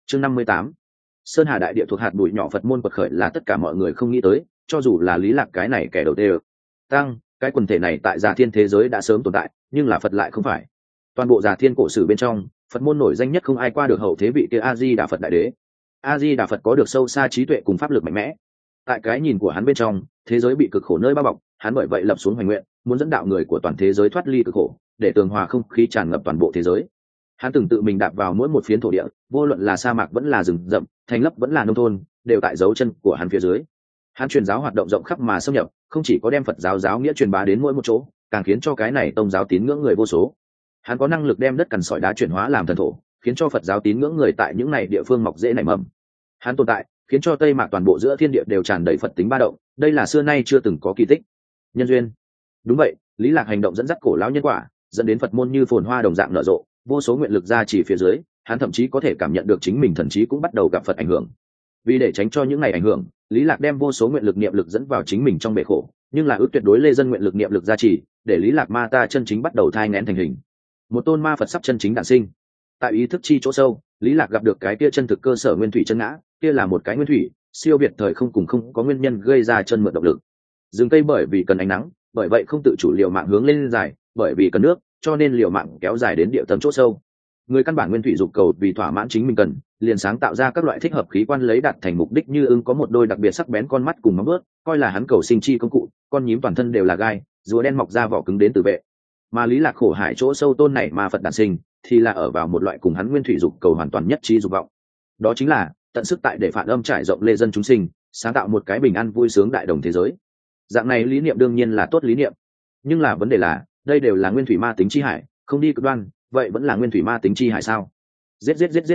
Chương 58. Sơn Hà đại địa thuộc hạt bụi nhỏ Phật môn quật khởi là tất cả mọi người không nghĩ tới, cho dù là Lý Lạc cái này kẻ đầu tiên tăng, cái quần thể này tại Già Thiên thế giới đã sớm tồn tại, nhưng là Phật lại không phải. Toàn bộ Già Thiên cổ sử bên trong, Phật môn nổi danh nhất không ai qua được hậu thế vị kia A Di Đà Phật đại đế. A Di Đà Phật có được sâu xa trí tuệ cùng pháp lực mạnh mẽ. Tại cái nhìn của hắn bên trong, thế giới bị cực khổ nơi bao bọc, hắn bởi vậy lập xuống hoành nguyện, muốn dẫn đạo người của toàn thế giới thoát ly cực khổ, để tường hòa không khí tràn ngập toàn bộ thế giới. Hắn từng tự mình đạp vào mỗi một phiến thổ địa, vô luận là sa mạc vẫn là rừng rậm, thành lấp vẫn là nông thôn, đều tại dấu chân của hắn phía dưới. Hắn truyền giáo hoạt động rộng khắp mà xâm nhập, không chỉ có đem Phật giáo giáo nghĩa truyền bá đến mỗi một chỗ, càng khiến cho cái này tông giáo tín ngưỡng người vô số. Hắn có năng lực đem đất cằn sỏi đá chuyển hóa làm thần thổ, khiến cho Phật giáo tín ngưỡng người tại những này địa phương mọc dễ nảy mầm. Hắn tồn tại, khiến cho Tây Mạc toàn bộ giữa thiên địa đều tràn đầy Phật tính ba động, đây là xưa nay chưa từng có kỳ tích. Nhân duyên. Đúng vậy, Lý Lạc hành động dẫn dắt cổ lão nhân quả, dẫn đến Phật môn như phồn hoa đồng dạng nở rộ, vô số nguyện lực ra chỉ phía dưới, hắn thậm chí có thể cảm nhận được chính mình thần trí cũng bắt đầu gặp Phật ảnh hưởng. Vì để tránh cho những ngày ảnh hưởng, Lý Lạc đem vô số nguyện lực niệm lực dẫn vào chính mình trong bể khổ, nhưng là ước tuyệt đối lê dân nguyện lực niệm lực gia trì, để Lý Lạc ma ta chân chính bắt đầu thai nghén thành hình. Một tôn ma Phật sắp chân chính đản sinh. Tại ý thức chi chỗ sâu, Lý Lạc gặp được cái kia chân thực cơ sở nguyên thủy chân ngã, kia là một cái nguyên thủy, siêu việt thời không cùng không có nguyên nhân gây ra chân mượn động lực. Rừng cây bởi vì cần ánh nắng, bởi vậy không tự chủ liều mạng hướng lên dài, bởi vì cần nước, cho nên liều mạng kéo dài đến địa tâm chỗ sâu. Người căn bản nguyên thủy dục cầu vì thỏa mãn chính mình cần, liền sáng tạo ra các loại thích hợp khí quan lấy đạt thành mục đích, như ưng có một đôi đặc biệt sắc bén con mắt cùng móng vuốt, coi là hắn cầu sinh chi công cụ, con nhím toàn thân đều là gai, rùa đen mọc ra vỏ cứng đến tự vệ. Mà Lý Lạc khổ hải chỗ sâu tôn này mà Phật đản sinh, thì là ở vào một loại cùng hắn nguyên thủy dục cầu hoàn toàn nhất trí dục vọng. Đó chính là tận sức tại để phản âm trải rộng lê dân chúng sinh, sáng tạo một cái bình an vui sướng đại đồng thế giới. Dạng này lý niệm đương nhiên là tốt lý niệm, nhưng là vấn đề là đây đều là nguyên thủy ma tính chi hải, không đi cực đoan, vậy vẫn là nguyên thủy ma tính chi hải sao? Giết,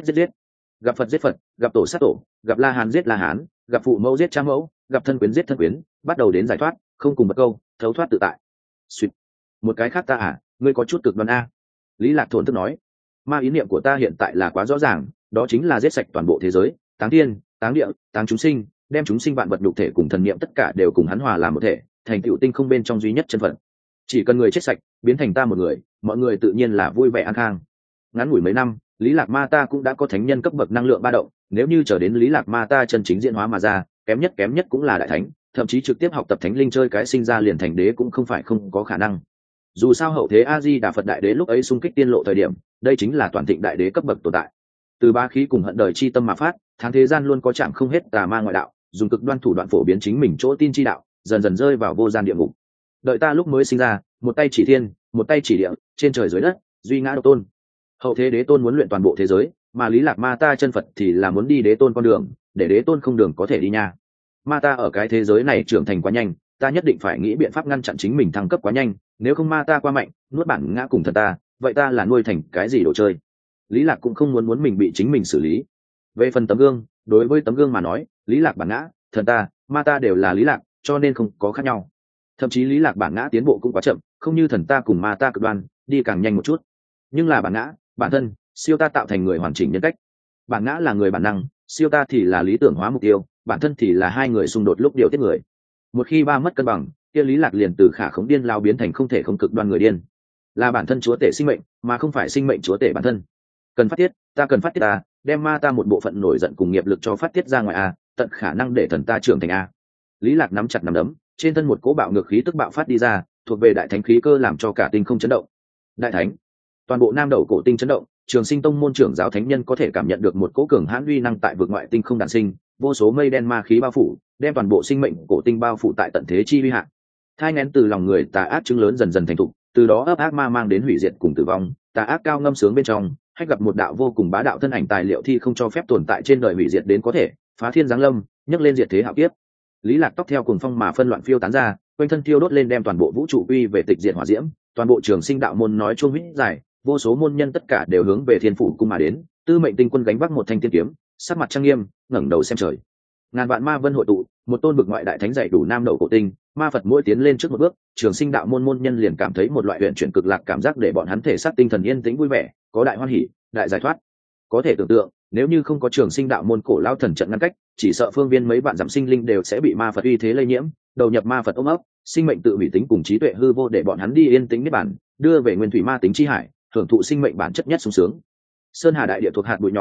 gặp Phật giết Phật, gặp tổ sát tổ, gặp La Hán giết La Hán, gặp phụ mẫu giết cha mẫu, gặp thân quyến giết thân quyến, bắt đầu đến giải thoát, không cùng một câu, thấu thoát tự tại. Xuyệt. Một cái khác ta à, ngươi có chút cực đoan a. Lý Lạc thổn thức nói, ma ý niệm của ta hiện tại là quá rõ ràng, đó chính là giết sạch toàn bộ thế giới, táng thiên, táng địa, táng chúng sinh, đem chúng sinh vạn vật nhục thể cùng thần niệm tất cả đều cùng hắn hòa làm một thể, thành tựu tinh không bên trong duy nhất chân phận. Chỉ cần người chết sạch, biến thành ta một người, mọi người tự nhiên là vui vẻ an khang. Ngắn ngủi mấy năm, Lý Lạc ma ta cũng đã có thánh nhân cấp bậc năng lượng ba động, nếu như chờ đến Lý Lạc ma ta chân chính diễn hóa mà ra, kém nhất cũng là đại thánh, thậm chí trực tiếp học tập thánh linh chơi cái sinh ra liền thành đế cũng không phải không có khả năng. Dù sao hậu thế A Di Đà Phật đại đế lúc ấy xung kích tiên lộ thời điểm, đây chính là toàn thịnh đại đế cấp bậc tồn tại. Từ ba khí cùng hận đời chi tâm mà phát, tháng thế gian luôn có chạm không hết tà ma ngoại đạo, dùng cực đoan thủ đoạn phổ biến chính mình chỗ tin chi đạo, dần dần rơi vào vô gian địa ngục. Đợi ta lúc mới sinh ra, một tay chỉ thiên, một tay chỉ địa, trên trời dưới đất, duy ngã độc tôn. Hậu thế đế tôn muốn luyện toàn bộ thế giới, mà Lý Lạc ma ta chân Phật thì là muốn đi đế tôn con đường, để đế tôn không đường có thể đi nha. Ma ta ở cái thế giới này trưởng thành quá nhanh, ta nhất định phải nghĩ biện pháp ngăn chặn chính mình thăng cấp quá nhanh, nếu không ma ta quá mạnh, nuốt bản ngã cùng thần ta, vậy ta là nuôi thành cái gì đồ chơi? Lý Lạc cũng không muốn mình bị chính mình xử lý. Về phần tấm gương, đối với tấm gương mà nói, Lý Lạc bản ngã, thần ta, ma ta đều là Lý Lạc, cho nên không có khác nhau. Thậm chí Lý Lạc bản ngã tiến bộ cũng quá chậm, không như thần ta cùng ma ta cực đoan, đi càng nhanh một chút. Nhưng là bản ngã, bản thân, siêu ta tạo thành người hoàn chỉnh nhân cách. Bản ngã là người bản năng, siêu ta thì là lý tưởng hóa mục tiêu, bản thân thì là hai người xung đột lúc điều tiết người. Một khi ba mất cân bằng, kia Lý Lạc liền từ khả khống điên lao biến thành không thể không cực đoan người điên. Là bản thân chúa tể sinh mệnh, mà không phải sinh mệnh chúa tể bản thân. Cần phát tiết, ta cần phát tiết ta, đem ma ta một bộ phận nổi giận cùng nghiệp lực cho phát tiết ra ngoài a, tận khả năng để thần ta trưởng thành a. Lý Lạc nắm chặt nắm đấm, trên thân một cỗ bạo ngược khí tức bạo phát đi ra, thuộc về đại thánh khí cơ làm cho cả tinh không chấn động. Đại thánh, toàn bộ nam đầu cổ tinh chấn động, Trường Sinh tông môn trưởng giáo thánh nhân có thể cảm nhận được một cỗ cường hãn uy năng tại vực ngoại tinh không đản sinh, vô số mây đen ma khí bao phủ, đem toàn bộ sinh mệnh cổ tinh bao phủ tại tận thế chi uy hạn. Thai nghén từ lòng người tà ác chứng lớn dần dần thành thục, từ đó ấp ác ma mang đến hủy diệt cùng tử vong, tà ác cao ngâm sướng bên trong, hay gặp một đạo vô cùng bá đạo thân ảnh tài liệu thi không cho phép tồn tại trên đời hủy diệt đến có thể phá thiên giáng lâm, nhấc lên diệt thế hạo kiếp. Lý Lạc tóc theo cuồng phong mà phân loạn phiêu tán ra, quanh thân thiêu đốt lên đem toàn bộ vũ trụ uy về tịch diệt hỏa diễm, toàn bộ Trường Sinh đạo môn nói chuông huýt dài, vô số môn nhân tất cả đều hướng về Thiên Phủ cung mà đến, Tư Mệnh tinh quân gánh vác một thanh tiên kiếm, sắc mặt trang nghiêm, ngẩng đầu xem trời. Ngàn vạn ma vân hội tụ, một tôn bực ngoại đại thánh dạy đủ nam đầu cổ tinh, ma Phật mỗi tiến lên trước một bước, Trường Sinh đạo môn môn nhân liền cảm thấy một loại huyền chuyển cực lạc cảm giác, để bọn hắn thể xác tinh thần yên tĩnh vui vẻ, có đại hoan hỉ, đại giải thoát. Có thể tưởng tượng, nếu như không có Trường Sinh đạo môn cổ lao thần trận ngăn cách, chỉ sợ phương viên mấy vạn dặm sinh linh đều sẽ bị ma Phật uy thế lây nhiễm, đầu nhập ma Phật ôm ấp, sinh mệnh tự hủy tính cùng trí tuệ hư vô, để bọn hắn đi yên tĩnh niết bản, đưa về nguyên thủy ma tính chi hải, hưởng thụ sinh mệnh bản chất nhất sung sướng. Sơn Hà đại địa thuộc hạt bụi nhỏ,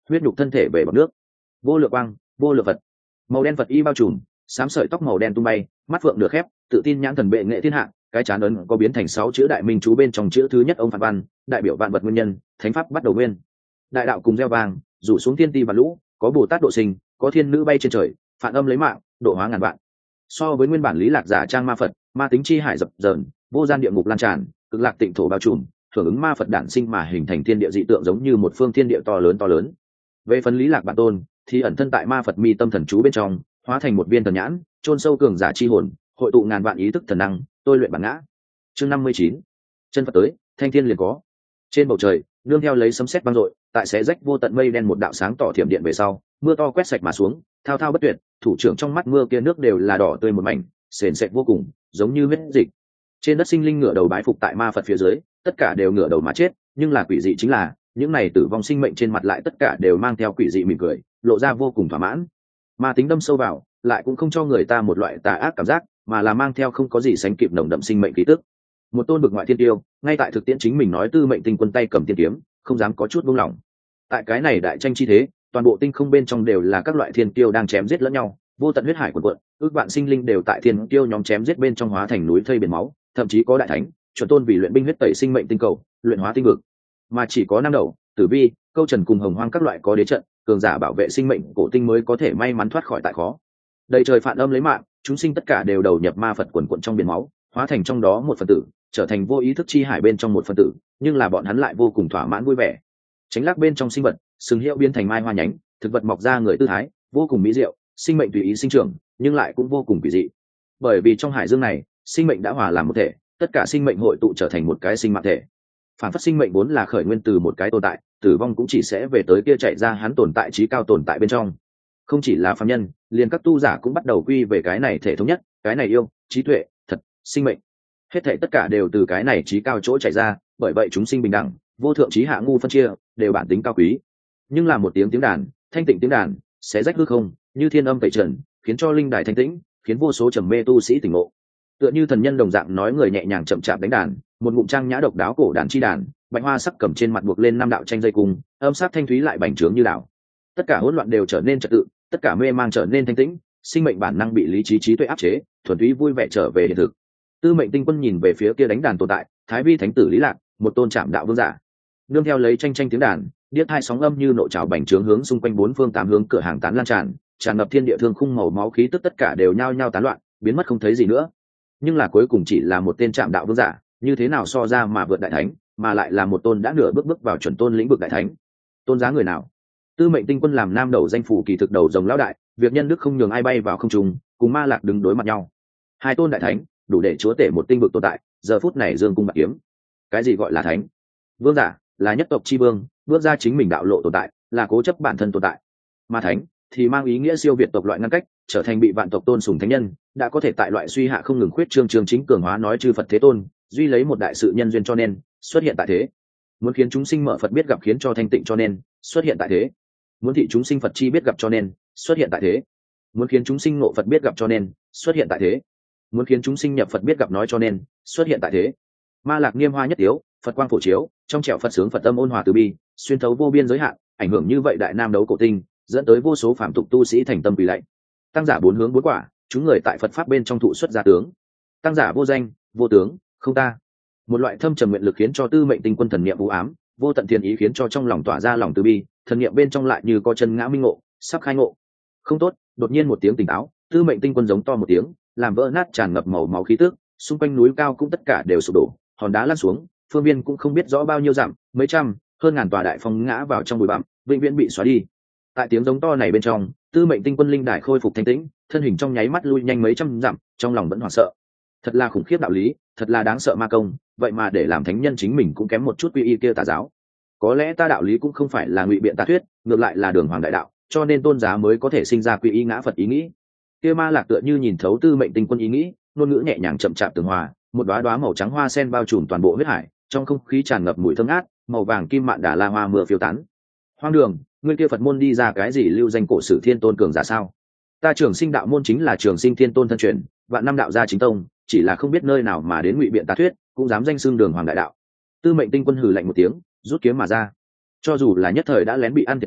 huyết nhục thân thể về bọc nước. Vô lượng quang, vô lượng vật. Màu đen vật y bao trùm, xám sợi tóc màu đen tung bay, mắt phượng được khép, tự tin nhãn thần bệ nghệ thiên hạ, cái chán ấn có biến thành 6 chữ đại minh chú bên trong chữ thứ nhất ông phản văn, đại biểu vạn vật nguyên nhân, thánh pháp bắt đầu nguyên. Đại đạo cùng gieo vàng, rủ xuống thiên ti và lũ, có Bồ Tát độ sinh, có thiên nữ bay trên trời, phản âm lấy mạng, độ hóa ngàn vạn. So với nguyên bản lý lạc giả trang ma Phật, ma tính chi hải dập dờn, vô gian địa ngục lan tràn, cực lạc tịnh thổ bao trùm, hưởng ứng ma Phật đản sinh mà hình thành thiên địa dị tượng giống như một phương thiên địa to lớn. Về phần lý lạc bản tôn, thì ẩn thân tại ma Phật mi tâm thần chú bên trong, hóa thành một viên thần nhãn, chôn sâu cường giả chi hồn, hội tụ ngàn vạn ý thức thần năng, tôi luyện bản ngã. Chương 59. Chân Phật tới, thanh thiên liền có. Trên bầu trời, nương theo lấy sấm sét vang dội, tại xé rách vô tận mây đen một đạo sáng tỏ thiểm điện về sau, mưa to quét sạch mà xuống, thao thao bất tuyệt, thủ trưởng trong mắt mưa kia nước đều là đỏ tươi một mảnh, sền sệt vô cùng, giống như huyết dịch. Trên đất sinh linh ngửa đầu bái phục tại ma Phật phía dưới, tất cả đều ngửa đầu mà chết, nhưng là quỷ dị chính là, những này tử vong sinh mệnh trên mặt lại tất cả đều mang theo quỷ dị mỉm cười, lộ ra vô cùng thỏa mãn. Ma tính đâm sâu vào, lại cũng không cho người ta một loại tà ác cảm giác, mà là mang theo không có gì sánh kịp nồng đậm sinh mệnh khí tức. Một tôn bực ngoại thiên tiêu, ngay tại thực tiễn chính mình nói tư mệnh tinh quân tay cầm tiên kiếm, không dám có chút buông lỏng. Tại cái này đại tranh chi thế, toàn bộ tinh không bên trong đều là các loại thiên tiêu đang chém giết lẫn nhau, vô tận huyết hải cuộn cuộn, ước vạn sinh linh đều tại thiên tiêu nhóm chém giết bên trong hóa thành núi thây biển máu, thậm chí có đại thánh chuẩn tôn vì luyện binh huyết tẩy sinh mệnh tinh cầu, luyện hóa tinh vực. Mà chỉ có Nam Đầu, Tử Vi, Câu Trần cùng Hồng Hoang các loại có đế trận, cường giả bảo vệ sinh mệnh cổ tinh mới có thể may mắn thoát khỏi tại khó. Đầy trời phản âm lấy mạng, chúng sinh tất cả đều đầu nhập ma Phật quần quận trong biển máu, hóa thành trong đó một phần tử, trở thành vô ý thức chi hải bên trong một phần tử, nhưng là bọn hắn lại vô cùng thỏa mãn vui vẻ. Tránh lắc bên trong sinh vật, sừng hiệu biến thành mai hoa nhánh, thực vật mọc ra người tư thái, vô cùng mỹ diệu, sinh mệnh tùy ý sinh trưởng, nhưng lại cũng vô cùng kỳ dị. Bởi vì trong hải dương này, sinh mệnh đã hòa làm một thể, tất cả sinh mệnh hội tụ trở thành một cái sinh mạng thể. Phản phất sinh mệnh vốn là khởi nguyên từ một cái tồn tại, tử vong cũng chỉ sẽ về tới kia chạy ra hắn tồn tại trí cao tồn tại bên trong. Không chỉ là phàm nhân, liền các tu giả cũng bắt đầu quy về cái này thể thống nhất, cái này yêu, trí tuệ, thật, sinh mệnh. Hết thảy tất cả đều từ cái này trí cao chỗ chạy ra, bởi vậy chúng sinh bình đẳng, vô thượng trí hạ ngu phân chia, đều bản tính cao quý. Nhưng là một tiếng đàn, thanh tịnh tiếng đàn, sẽ rách hư không, như thiên âm tẩy trần, khiến cho linh đài thanh tĩnh, khiến vô số trầm mê tu sĩ tỉnh ngộ. Tựa như thần nhân đồng dạng nói người nhẹ nhàng chậm chạp đánh đàn, một ngụm trang nhã độc đáo cổ đàn chi đàn, bạch hoa sắc cầm trên mặt buộc lên 5 đạo tranh dây cung, âm sát thanh thúy lại bành trướng như đảo. Tất cả hỗn loạn đều trở nên trật tự, tất cả mê mang trở nên thanh tĩnh, sinh mệnh bản năng bị lý trí trí tuệ áp chế, thuần túy vui vẻ trở về hiện thực. Tư mệnh tinh quân nhìn về phía kia đánh đàn tồn tại, Thái Vi thánh tử Lý Lạc, một tôn trạm đạo vương giả. Nương theo lấy tranh tiếng đàn, điếc hai sóng âm như nộ trào bành trướng hướng xung quanh 4 phương 8 hướng cửa hàng tán lan tràn, tràn ngập thiên địa thương khung màu máu khí tức tất cả đều nhao nhao tán loạn, biến mất không thấy gì nữa. Nhưng là cuối cùng chỉ là một tên trạm đạo vương giả, như thế nào so ra mà vượt đại thánh, mà lại là một tôn đã nửa bước vào chuẩn tôn lĩnh vực đại thánh. Tôn giá người nào? Tư mệnh tinh quân làm nam đầu danh phủ kỳ thực đầu rồng lão đại, việc nhân đức không nhường ai bay vào không trung, cùng ma lạc đứng đối mặt nhau. Hai tôn đại thánh, đủ để chúa tể một tinh vực tồn tại, giờ phút này dương cung bạc kiếm. Cái gì gọi là thánh? Vương giả là nhất tộc chi vương, bước ra chính mình đạo lộ tồn tại, là cố chấp bản thân tồn tại. Ma thánh thì mang ý nghĩa siêu việt tộc loại ngăn cách, trở thành bị vạn tộc tôn sùng thánh nhân, đã có thể tại loại suy hạ không ngừng khuyết trương trường chính cường hóa nói chư Phật thế tôn, duy lấy một đại sự nhân duyên cho nên xuất hiện tại thế. Muốn khiến chúng sinh mở Phật biết gặp khiến cho thanh tịnh cho nên xuất hiện tại thế. Muốn thị chúng sinh Phật chi biết gặp cho nên xuất hiện tại thế. Muốn khiến chúng sinh ngộ Phật biết gặp cho nên xuất hiện tại thế. Muốn khiến chúng sinh nhập Phật biết gặp nói cho nên xuất hiện tại thế. Ma lạc nghiêm hoa nhất tiếu, Phật quang phổ chiếu, trong trẻo Phật sướng Phật tâm ôn hòa từ bi, xuyên thấu vô biên giới hạn, ảnh hưởng như vậy đại nam đấu cổ tinh, dẫn tới vô số phạm tục tu sĩ thành tâm quỳ lạy. Tăng giả 4 hướng 4 quả, chúng người tại Phật pháp bên trong thụ xuất gia tướng. Tăng giả vô danh, vô tướng, không ta. Một loại thâm trầm nguyện lực khiến cho tư mệnh tinh quân thần niệm u ám, vô tận thiền ý khiến cho trong lòng tỏa ra lòng từ bi, thần niệm bên trong lại như có chân ngã minh ngộ, sắp khai ngộ. Không tốt, đột nhiên một tiếng tỉnh táo, tư mệnh tinh quân giống to một tiếng, làm vỡ nát tràn ngập màu máu khí tức, xung quanh núi cao cũng tất cả đều sụp đổ, hòn đá lăn xuống, phương viên cũng không biết rõ bao nhiêu dặm, mấy trăm, hơn ngàn tòa đại phong ngã vào trong bụi bặm, vĩnh viễn bị xóa đi. Tại tiếng giống to này bên trong, tư mệnh tinh quân linh đài khôi phục thanh tĩnh, thân hình trong nháy mắt lui nhanh mấy trăm dặm, trong lòng vẫn hoảng sợ. Thật là khủng khiếp đạo lý, thật là đáng sợ ma công, vậy mà để làm thánh nhân chính mình cũng kém một chút quy y kia tà giáo. Có lẽ ta đạo lý cũng không phải là ngụy biện tà thuyết, ngược lại là đường hoàng đại đạo, cho nên tôn giá mới có thể sinh ra quy y ngã Phật ý nghĩ. Kia ma lạc tựa như nhìn thấu tư mệnh tinh quân ý nghĩ, ngôn ngữ nhẹ nhàng chậm chạp tường hòa, một đóa đóa màu trắng hoa sen bao trùm toàn bộ huyết hải, trong không khí tràn ngập mùi thơm ngát, màu vàng kim mạn đà la hoa mưa phiêu tán. Hoang đường, ngươi kia Phật môn đi ra cái gì lưu danh cổ sử thiên tôn cường giả sao? Ta Trường Sinh đạo môn chính là Trường Sinh thiên tôn thân truyền, vạn năm đạo gia chính tông, chỉ là không biết nơi nào mà đến ngụy biện tà thuyết, cũng dám danh xưng đường hoàng đại đạo. Tư mệnh tinh quân hừ lạnh một tiếng, rút kiếm mà ra. Cho dù là nhất thời đã lén bị ăn thiệt thòi,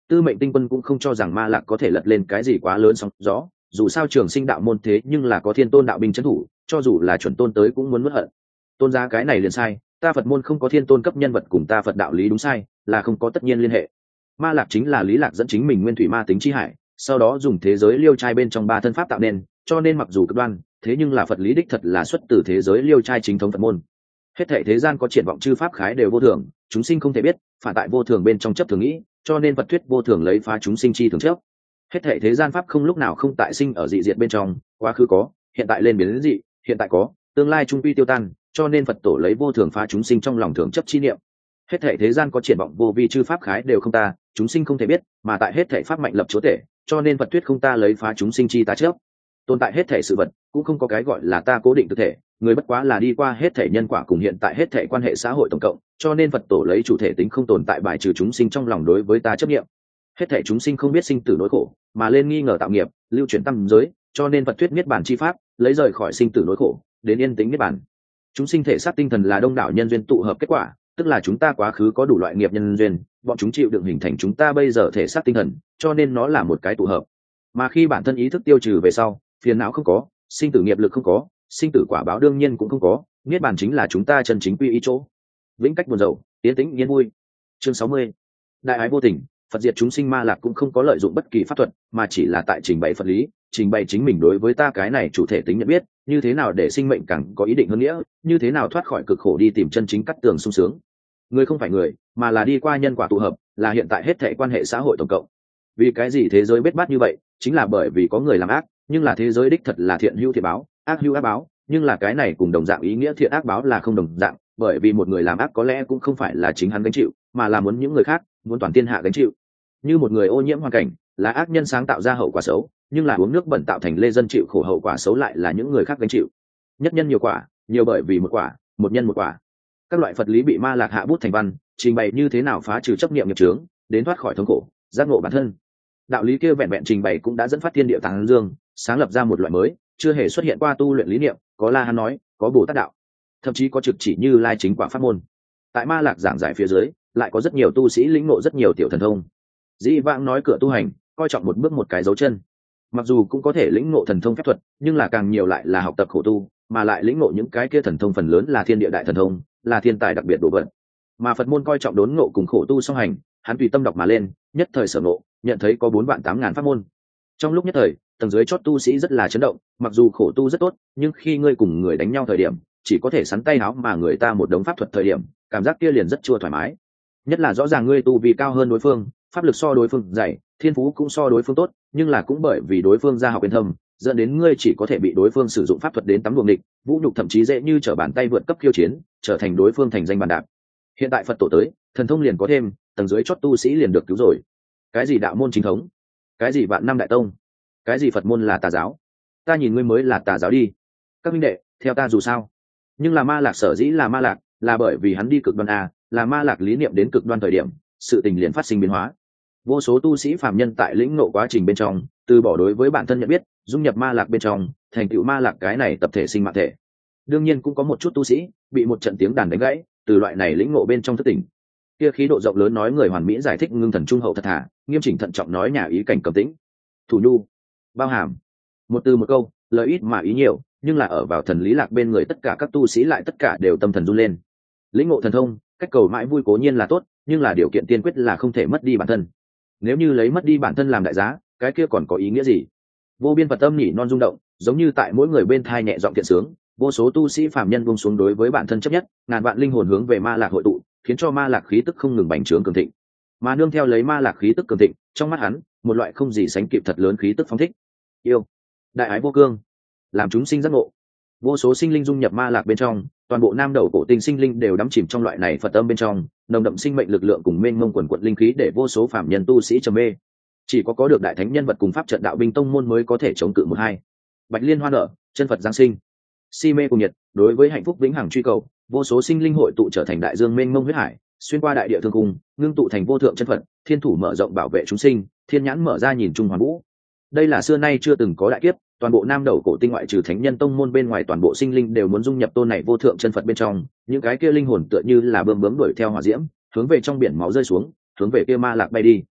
Tư Mệnh Tinh Quân cũng không cho rằng Ma Lạc có thể lật lên cái gì quá lớn sóng gió, dù sao Trường Sinh đạo môn thế nhưng là có Thiên Tôn đạo binh trấn thủ, cho dù là chuẩn tôn tới cũng muốn nuốt hận. Tôn gia cái này liền sai, ta Phật môn không có Thiên Tôn cấp nhân vật cùng ta Phật đạo lý đúng sai, là không có tất nhiên liên hệ. Ma Lạc chính là Lý Lạc dẫn chính mình nguyên thủy ma tính chi hải, sau đó dùng thế giới liêu trai bên trong ba thân pháp tạo nên, cho nên mặc dù cực đoan, thế nhưng là Phật lý đích thật là xuất từ thế giới liêu trai chính thống Phật môn. Hết thảy thế gian có triển vọng chư pháp khái đều vô thường, chúng sinh không thể biết, phản tại vô thường bên trong chấp thường nghĩ, cho nên Phật thuyết vô thường lấy phá chúng sinh chi thường chấp. Hết thảy thế gian pháp không lúc nào không tại sinh ở dị diệt bên trong, quá khứ có, hiện tại lên biến đến dị, hiện tại có, tương lai trung quy tiêu tan, cho nên Phật tổ lấy vô thường phá chúng sinh trong lòng thường chấp chi niệm. Hết thảy thế gian có triển vọng vô vi chư pháp khái đều không ta, chúng sinh không thể biết, mà tại hết thảy pháp mạnh lập chúa tể, cho nên Phật thuyết không ta lấy phá chúng sinh chi tá chấp. Tồn tại hết thảy sự vật, cũng không có cái gọi là ta cố định thực thể, người bất quá là đi qua hết thảy nhân quả cùng hiện tại hết thảy quan hệ xã hội tổng cộng, cho nên Phật tổ lấy chủ thể tính không tồn tại bài trừ chúng sinh trong lòng đối với ta chấp niệm. Hết thảy chúng sinh không biết sinh tử nỗi khổ, mà lên nghi ngờ tạo nghiệp, lưu chuyển tâm giới, cho nên Phật thuyết niết bàn chi pháp, lấy rời khỏi sinh tử nỗi khổ, đến yên tĩnh niết bàn. Chúng sinh thể xác tinh thần là đông đảo nhân duyên tụ hợp kết quả, tức là chúng ta quá khứ có đủ loại nghiệp nhân duyên, bọn chúng chịu đựng hình thành chúng ta bây giờ thể xác tinh thần, cho nên nó là một cái tụ hợp. Mà khi bản thân ý thức tiêu trừ về sau, phiền não không có, sinh tử nghiệp lực không có, sinh tử quả báo đương nhiên cũng không có, niết bàn chính là chúng ta chân chính quy y chỗ. Vĩnh cách buồn rầu, tiến tĩnh yên vui. Chương 60. Đại ái vô tình, Phật diệt chúng sinh. Ma Lạc cũng không có lợi dụng bất kỳ pháp thuật, mà chỉ là tại trình bày Phật lý, trình bày chính mình đối với ta cái này chủ thể tính nhận biết, như thế nào để sinh mệnh càng có ý định hơn nghĩa, như thế nào thoát khỏi cực khổ đi tìm chân chính cắt tường sung sướng. Người không phải người, mà là đi qua nhân quả tụ hợp, là hiện tại hết thảy quan hệ xã hội tổng cộng. Vì cái gì thế giới bết bát như vậy, chính là bởi vì có người làm ác, nhưng là thế giới đích thật là thiện hữu thiện báo, ác hữu ác báo, nhưng là cái này cùng đồng dạng ý nghĩa thiện ác báo là không đồng dạng, bởi vì một người làm ác có lẽ cũng không phải là chính hắn gánh chịu, mà là muốn những người khác, muốn toàn thiên hạ gánh chịu. Như một người ô nhiễm hoàn cảnh, là ác nhân sáng tạo ra hậu quả xấu, nhưng là uống nước bẩn tạo thành lê dân chịu khổ hậu quả xấu lại là những người khác gánh chịu. Nhất nhân nhiều quả, nhiều bởi vì một quả, một nhân một quả. Các loại Phật lý bị Ma Lạc hạ bút thành văn, trình bày như thế nào phá trừ chấp niệm nghiệp chướng, đến thoát khỏi thống khổ, giác ngộ bản thân. Đạo lý kia vẹn vẹn trình bày cũng đã dẫn phát thiên địa tán dương, sáng lập ra một loại mới, chưa hề xuất hiện qua tu luyện lý niệm, có La Hán nói, có Bồ Tát đạo, thậm chí có trực chỉ Như Lai chính quả pháp môn. Tại Ma Lạc giảng giải phía dưới, lại có rất nhiều tu sĩ lĩnh ngộ rất nhiều tiểu thần thông. Dĩ vãng nói cửa tu hành, coi trọng một bước một cái dấu chân. Mặc dù cũng có thể lĩnh ngộ thần thông phép thuật, nhưng là càng nhiều lại là học tập khổ tu, mà lại lĩnh ngộ những cái kia thần thông phần lớn là thiên địa đại thần thông, là thiên tài đặc biệt đồ vật. Mà Phật môn coi trọng đốn ngộ cùng khổ tu song hành, hắn tùy tâm đọc mà lên, nhất thời sở ngộ, nhận thấy có 4.800.000 pháp môn. Trong lúc nhất thời, tầng dưới chót tu sĩ rất là chấn động, mặc dù khổ tu rất tốt, nhưng khi ngươi cùng người đánh nhau thời điểm, chỉ có thể sắn tay áo mà người ta một đống pháp thuật thời điểm, cảm giác kia liền rất chua thoải mái. Nhất là rõ ràng ngươi tu vì cao hơn đối phương, pháp lực so đối phương dày, thiên phú cũng so đối phương tốt, nhưng là cũng bởi vì đối phương ra học bên thâm, dẫn đến ngươi chỉ có thể bị đối phương sử dụng pháp thuật đến tắm luồng địch, vũ nhục thậm chí dễ như trở bàn tay vượt cấp khiêu chiến, trở thành đối phương thành danh bàn đạp. Hiện tại Phật tổ tới, thần thông liền có thêm, tầng dưới chót tu sĩ liền được cứu rồi. Cái gì đạo môn chính thống, cái gì vạn năm đại tông, cái gì Phật môn là tà giáo, ta nhìn ngươi mới là tà giáo đi. Các minh đệ, theo ta dù sao. Nhưng là Ma Lạc sở dĩ là Ma Lạc, là bởi vì hắn đi cực đoan a, là Ma Lạc lý niệm đến cực đoan thời điểm, sự tình liền phát sinh biến hóa. Vô số tu sĩ phàm nhân tại lĩnh ngộ quá trình bên trong, từ bỏ đối với bản thân nhận biết, dung nhập Ma Lạc bên trong, thành tựu Ma Lạc cái này tập thể sinh mạng thể. Đương nhiên cũng có một chút tu sĩ bị một trận tiếng đàn đánh gãy, từ loại này lĩnh ngộ bên trong thức tỉnh. Kia khí độ rộng lớn nói người hoàn mỹ giải thích ngưng thần trung hậu thật thà, nghiêm chỉnh thận trọng nói nhà ý cảnh cầm tĩnh, thủ nhu, bao hàm, một từ một câu, lời ít mà ý nhiều, nhưng là ở vào thần lý lạc bên người tất cả các tu sĩ lại tất cả đều tâm thần run lên. Lĩnh ngộ thần thông, cách cầu mãi vui cố nhiên là tốt, nhưng là điều kiện tiên quyết là không thể mất đi bản thân. Nếu như lấy mất đi bản thân làm đại giá, cái kia còn có ý nghĩa gì? Vô biên Phật tâm nhỉ non rung động, giống như tại mỗi người bên thai nhẹ giọng thiện sướng, vô số tu sĩ phàm nhân buông xuống đối với bản thân chấp nhất, ngàn vạn linh hồn hướng về Ma Lạc hội tụ, khiến cho Ma Lạc khí tức không ngừng bành trướng cường thịnh. Mà nương theo lấy Ma Lạc khí tức cường thịnh, trong mắt hắn, một loại không gì sánh kịp thật lớn khí tức phóng thích. Yêu, đại ái vô cương, làm chúng sinh giác ngộ. Vô số sinh linh dung nhập Ma Lạc bên trong, toàn bộ nam đầu cổ tinh sinh linh đều đắm chìm trong loại này Phật âm bên trong, nồng đậm sinh mệnh lực lượng cùng mênh mông quần quật linh khí để vô số phàm nhân tu sĩ trầm mê. Chỉ có được đại thánh nhân vật cùng pháp trận đạo binh tông môn mới có thể chống cự một hai. Bạch liên hoa nở, chân Phật giáng sinh, si mê cùng nhiệt, đối với hạnh phúc vĩnh hằng truy cầu, vô số sinh linh hội tụ trở thành đại dương mênh mông huyết hải, xuyên qua đại địa thương cung, ngưng tụ thành vô thượng chân Phật, thiên thủ mở rộng bảo vệ chúng sinh, thiên nhãn mở ra nhìn trung hoàn vũ. Đây là xưa nay chưa từng có đại kiếp, toàn bộ nam đầu cổ tinh ngoại trừ thánh nhân tông môn bên ngoài toàn bộ sinh linh đều muốn dung nhập tôn này vô thượng chân Phật bên trong, những cái kia linh hồn tựa như là bướm bướm đuổi theo hỏa diễm, hướng về trong biển máu rơi xuống, hướng về kia Ma Lạc bay đi.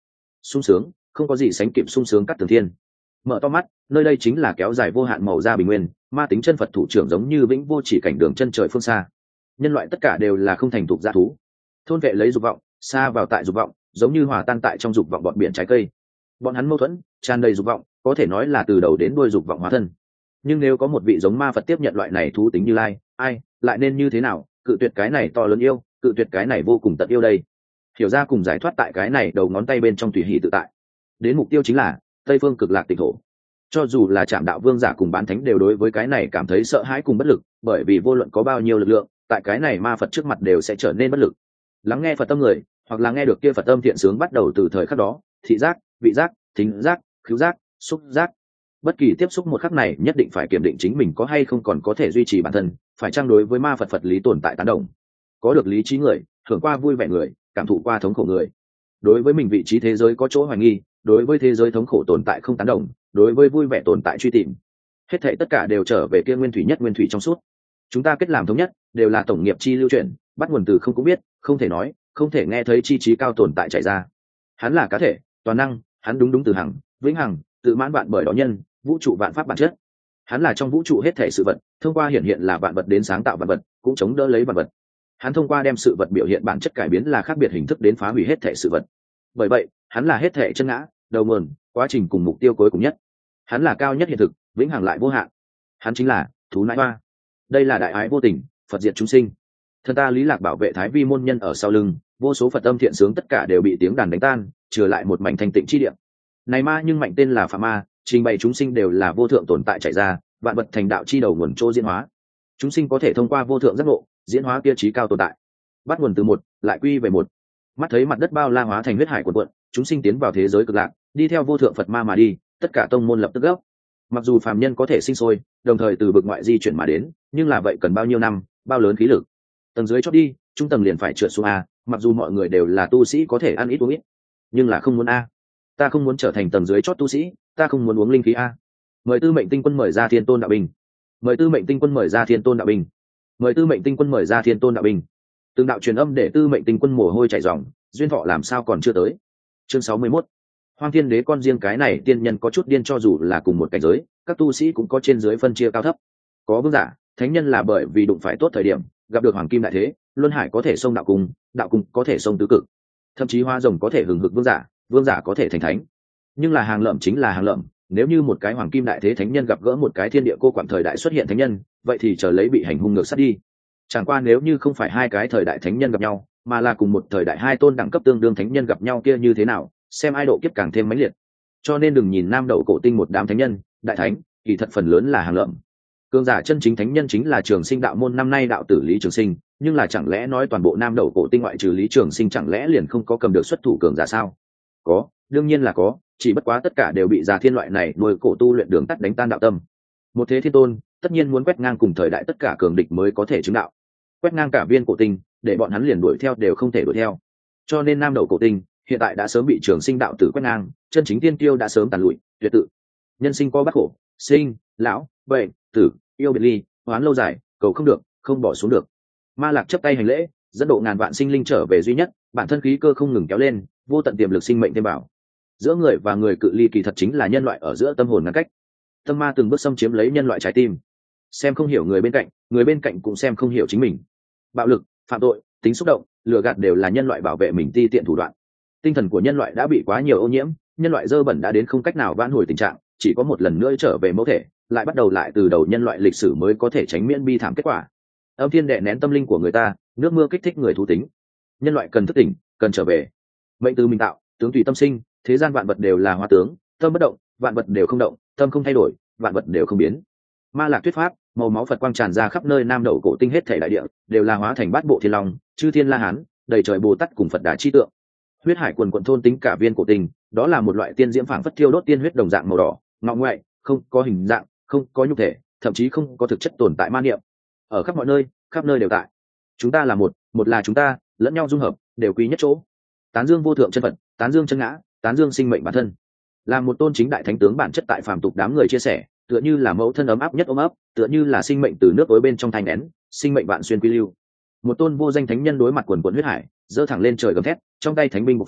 sung sướng, không có gì sánh kịp sung sướng các tường thiên. Mở to mắt, nơi đây chính là kéo dài vô hạn màu da bình nguyên, ma tính chân Phật thủ trưởng giống như vĩnh vô chỉ cảnh đường chân trời phương xa. Nhân loại tất cả đều là không thành thục dã thú, thôn vệ lấy dục vọng, xa vào tại dục vọng, giống như hòa tan tại trong dục vọng bọn biển trái cây. Bọn hắn mâu thuẫn, tràn đầy dục vọng, có thể nói là từ đầu đến đuôi dục vọng hóa thân. Nhưng nếu có một vị giống ma Phật tiếp nhận loại này thú tính Như Lai, ai lại nên như thế nào? Cự tuyệt cái này to lớn yêu, cự tuyệt cái này vô cùng tận yêu đây. Hiểu ra cùng giải thoát tại cái này đầu ngón tay bên trong tùy hỷ tự tại. Đến mục tiêu chính là Tây Phương Cực Lạc Tịnh thổ. Cho dù là Trạm Đạo Vương giả cùng Bán Thánh đều đối với cái này cảm thấy sợ hãi cùng bất lực, bởi vì vô luận có bao nhiêu lực lượng, tại cái này ma Phật trước mặt đều sẽ trở nên bất lực. Lắng nghe Phật tâm người, hoặc là nghe được kia Phật âm thiện sướng bắt đầu từ thời khắc đó, thị giác, vị giác, thính giác, khứu giác, xúc giác. Bất kỳ tiếp xúc một khắc này nhất định phải kiểm định chính mình có hay không còn có thể duy trì bản thân, phải trang đối với ma Phật Phật lý tồn tại tán đồng. Có được lý trí người, hưởng qua vui vẻ người, cảm thụ qua thống khổ người. Đối với mình vị trí thế giới có chỗ hoài nghi, đối với thế giới thống khổ tồn tại không tán đồng, đối với vui vẻ tồn tại truy tìm. Hết thảy tất cả đều trở về kia nguyên thủy nhất nguyên thủy trong suốt. Chúng ta kết làm thống nhất, đều là tổng nghiệp chi lưu chuyển, bắt nguồn từ không cũng biết, không thể nói, không thể nghe thấy chi trí cao tồn tại chảy ra. Hắn là cá thể, toàn năng, hắn đúng từ hằng, vĩnh hằng, tự mãn vạn bởi đó nhân, vũ trụ vạn pháp bản chất. Hắn là trong vũ trụ hết thảy sự vật, thông qua hiện là vạn vật đến sáng tạo vạn vật, cũng chống đỡ lấy vạn vật. Hắn thông qua đem sự vật biểu hiện bản chất cải biến là khác biệt hình thức đến phá hủy hết thảy sự vật. Bởi vậy, hắn là hết thảy chân ngã, đầu nguồn, quá trình cùng mục tiêu cuối cùng nhất. Hắn là cao nhất hiện thực, vĩnh hằng lại vô hạn. Hắn chính là thú nãi hoa. Đây là đại ái vô tình, Phật diệt chúng sinh. Thần ta Lý Lạc bảo vệ Thái Vi môn nhân ở sau lưng, vô số Phật âm thiện sướng tất cả đều bị tiếng đàn đánh tan, trừ lại một mảnh thanh tịnh chi địa. Này ma nhưng mạnh tên là Phạm Ma, trình bày chúng sinh đều là vô thượng tồn tại chảy ra, vạn vật thành đạo chi đầu nguồn chỗ diễn hóa. Chúng sinh có thể thông qua vô thượng giác ngộ, diễn hóa kia trí cao tồn tại. Bắt nguồn từ một, lại quy về một. Mắt thấy mặt đất bao la hóa thành huyết hải cuồn cuộn, chúng sinh tiến vào thế giới cực lạc, đi theo vô thượng Phật Ma mà đi, tất cả tông môn lập tức gấp. Mặc dù phàm nhân có thể sinh sôi, đồng thời từ vực ngoại di chuyển mà đến, nhưng là vậy cần bao nhiêu năm, bao lớn khí lực. Tầng dưới chót đi, trung tầng liền phải trượt xuống a, mặc dù mọi người đều là tu sĩ có thể ăn ít uống ít, nhưng là không muốn a. Ta không muốn trở thành tầng dưới chót tu sĩ, ta không muốn uống linh khí a. Mời Tư Mệnh Tinh Quân mời ra Thiên Tôn đạo binh. Mời Tư Mệnh Tinh Quân mời ra Thiên Tôn đạo binh. Mời Tư Mệnh Tinh Quân mời ra Thiên Tôn đạo binh. Từng đạo truyền âm để Tư Mệnh Tinh Quân mồ hôi chảy ròng, duyên thọ làm sao còn chưa tới. Chương 61. Hoang Thiên Đế con riêng cái này tiên nhân có chút điên, cho dù là cùng một cảnh giới, các tu sĩ cũng có trên dưới phân chia cao thấp. Có vương giả, thánh nhân là bởi vì đụng phải tốt thời điểm, gặp được hoàng kim đại thế, luân hải có thể xông đạo cung có thể xông tứ cực, thậm chí hoa rồng có thể hừng hực vương giả có thể thành thánh. Nhưng là hàng lợm chính là hàng lợm, nếu như một cái hoàng kim đại thế thánh nhân gặp gỡ một cái thiên địa cô quản thời đại xuất hiện thánh nhân, vậy thì chờ lấy bị hành hung ngược sát đi. Chẳng qua nếu như không phải hai cái thời đại thánh nhân gặp nhau, mà là cùng một thời đại hai tôn đẳng cấp tương đương thánh nhân gặp nhau kia như thế nào, xem ai độ kiếp càng thêm mãnh liệt. Cho nên đừng nhìn Nam Đậu Cổ Tinh một đám thánh nhân, đại thánh, kỳ thật phần lớn là hàng lợm. Cường giả chân chính thánh nhân chính là Trường Sinh đạo môn năm nay đạo tử Lý Trường Sinh, nhưng là chẳng lẽ nói toàn bộ Nam Đậu Cổ Tinh ngoại trừ Lý Trường Sinh chẳng lẽ liền không có cầm được xuất thủ cường giả sao? Có, đương nhiên là có, chỉ bất quá tất cả đều bị Già Thiên loại này nuôi cổ tu luyện đường tắt đánh tan đạo tâm. Một thế thiên tôn, tất nhiên muốn quét ngang cùng thời đại tất cả cường địch mới có thể chứng đạo. Quét ngang cả viên cổ tinh, để bọn hắn liền đuổi theo đều không thể đuổi theo. Cho nên Nam Đậu Cổ Tinh hiện tại đã sớm bị Trường Sinh đạo tử quét ngang, chân chính tiên tiêu đã sớm tàn lụi, tuyệt tự. Nhân sinh có bất khổ, sinh, lão, bệnh, tử, yêu biệt ly, hoán lâu dài, cầu không được, không bỏ xuống được. Ma Lạc chấp tay hành lễ, dẫn độ ngàn vạn sinh linh trở về duy nhất, bản thân khí cơ không ngừng kéo lên, vô tận tiềm lực sinh mệnh thêm bảo. Giữa người và người cự ly kỳ thật chính là nhân loại ở giữa tâm hồn ngăn cách. Tâm ma từng bước xâm chiếm lấy nhân loại trái tim, xem không hiểu người bên cạnh cũng xem không hiểu chính mình. Bạo lực, phạm tội, tính xúc động, lừa gạt đều là nhân loại bảo vệ mình ti tiện thủ đoạn. Tinh thần của nhân loại đã bị quá nhiều ô nhiễm, nhân loại dơ bẩn đã đến không cách nào vãn hồi tình trạng, chỉ có một lần nữa trở về mẫu thể, lại bắt đầu lại từ đầu nhân loại lịch sử mới có thể tránh miễn bi thảm kết quả. Âm thiên đè nén tâm linh của người ta, nước mưa kích thích người thú tính. Nhân loại cần thức tỉnh, cần trở về. Mệnh từ mình tạo, tướng tùy tâm sinh, thế gian vạn vật đều là hóa tướng, tâm bất động, vạn vật đều không động, tâm không thay đổi, vạn vật đều không biến. Ma Lạc thuyết pháp, màu máu Phật quang tràn ra khắp nơi Nam Đậu Cổ Tinh hết thảy đại địa, đều là hóa thành bát bộ thiên long, chư thiên la hán, đầy trời Bồ Tát cùng Phật Đà chi tượng. Huyết hải quần quần thôn tính cả viên cổ tinh, đó là một loại tiên diễm phảng phất thiêu đốt tiên huyết đồng dạng màu đỏ, ngọ ngoại, không có hình dạng, không có nhục thể, thậm chí không có thực chất tồn tại ma niệm. Ở khắp mọi nơi, khắp nơi đều tại. Chúng ta là một, một là chúng ta, lẫn nhau dung hợp, đều quý nhất chỗ. Tán dương vô thượng chân Phật, tán dương chân ngã, tán dương sinh mệnh bản thân. Là một tôn chính đại thánh tướng bản chất tại phàm tục đám người chia sẻ, tựa như là mẫu thân ấm áp nhất ôm ấp, tựa như là sinh mệnh từ nước ối bên trong thanh nén, sinh mệnh vạn xuyên quy lưu. Một tôn vô danh thánh nhân đối mặt quần quần huyết hải, giơ thẳng lên trời gầm thét, trong tay thánh binh bộc phát,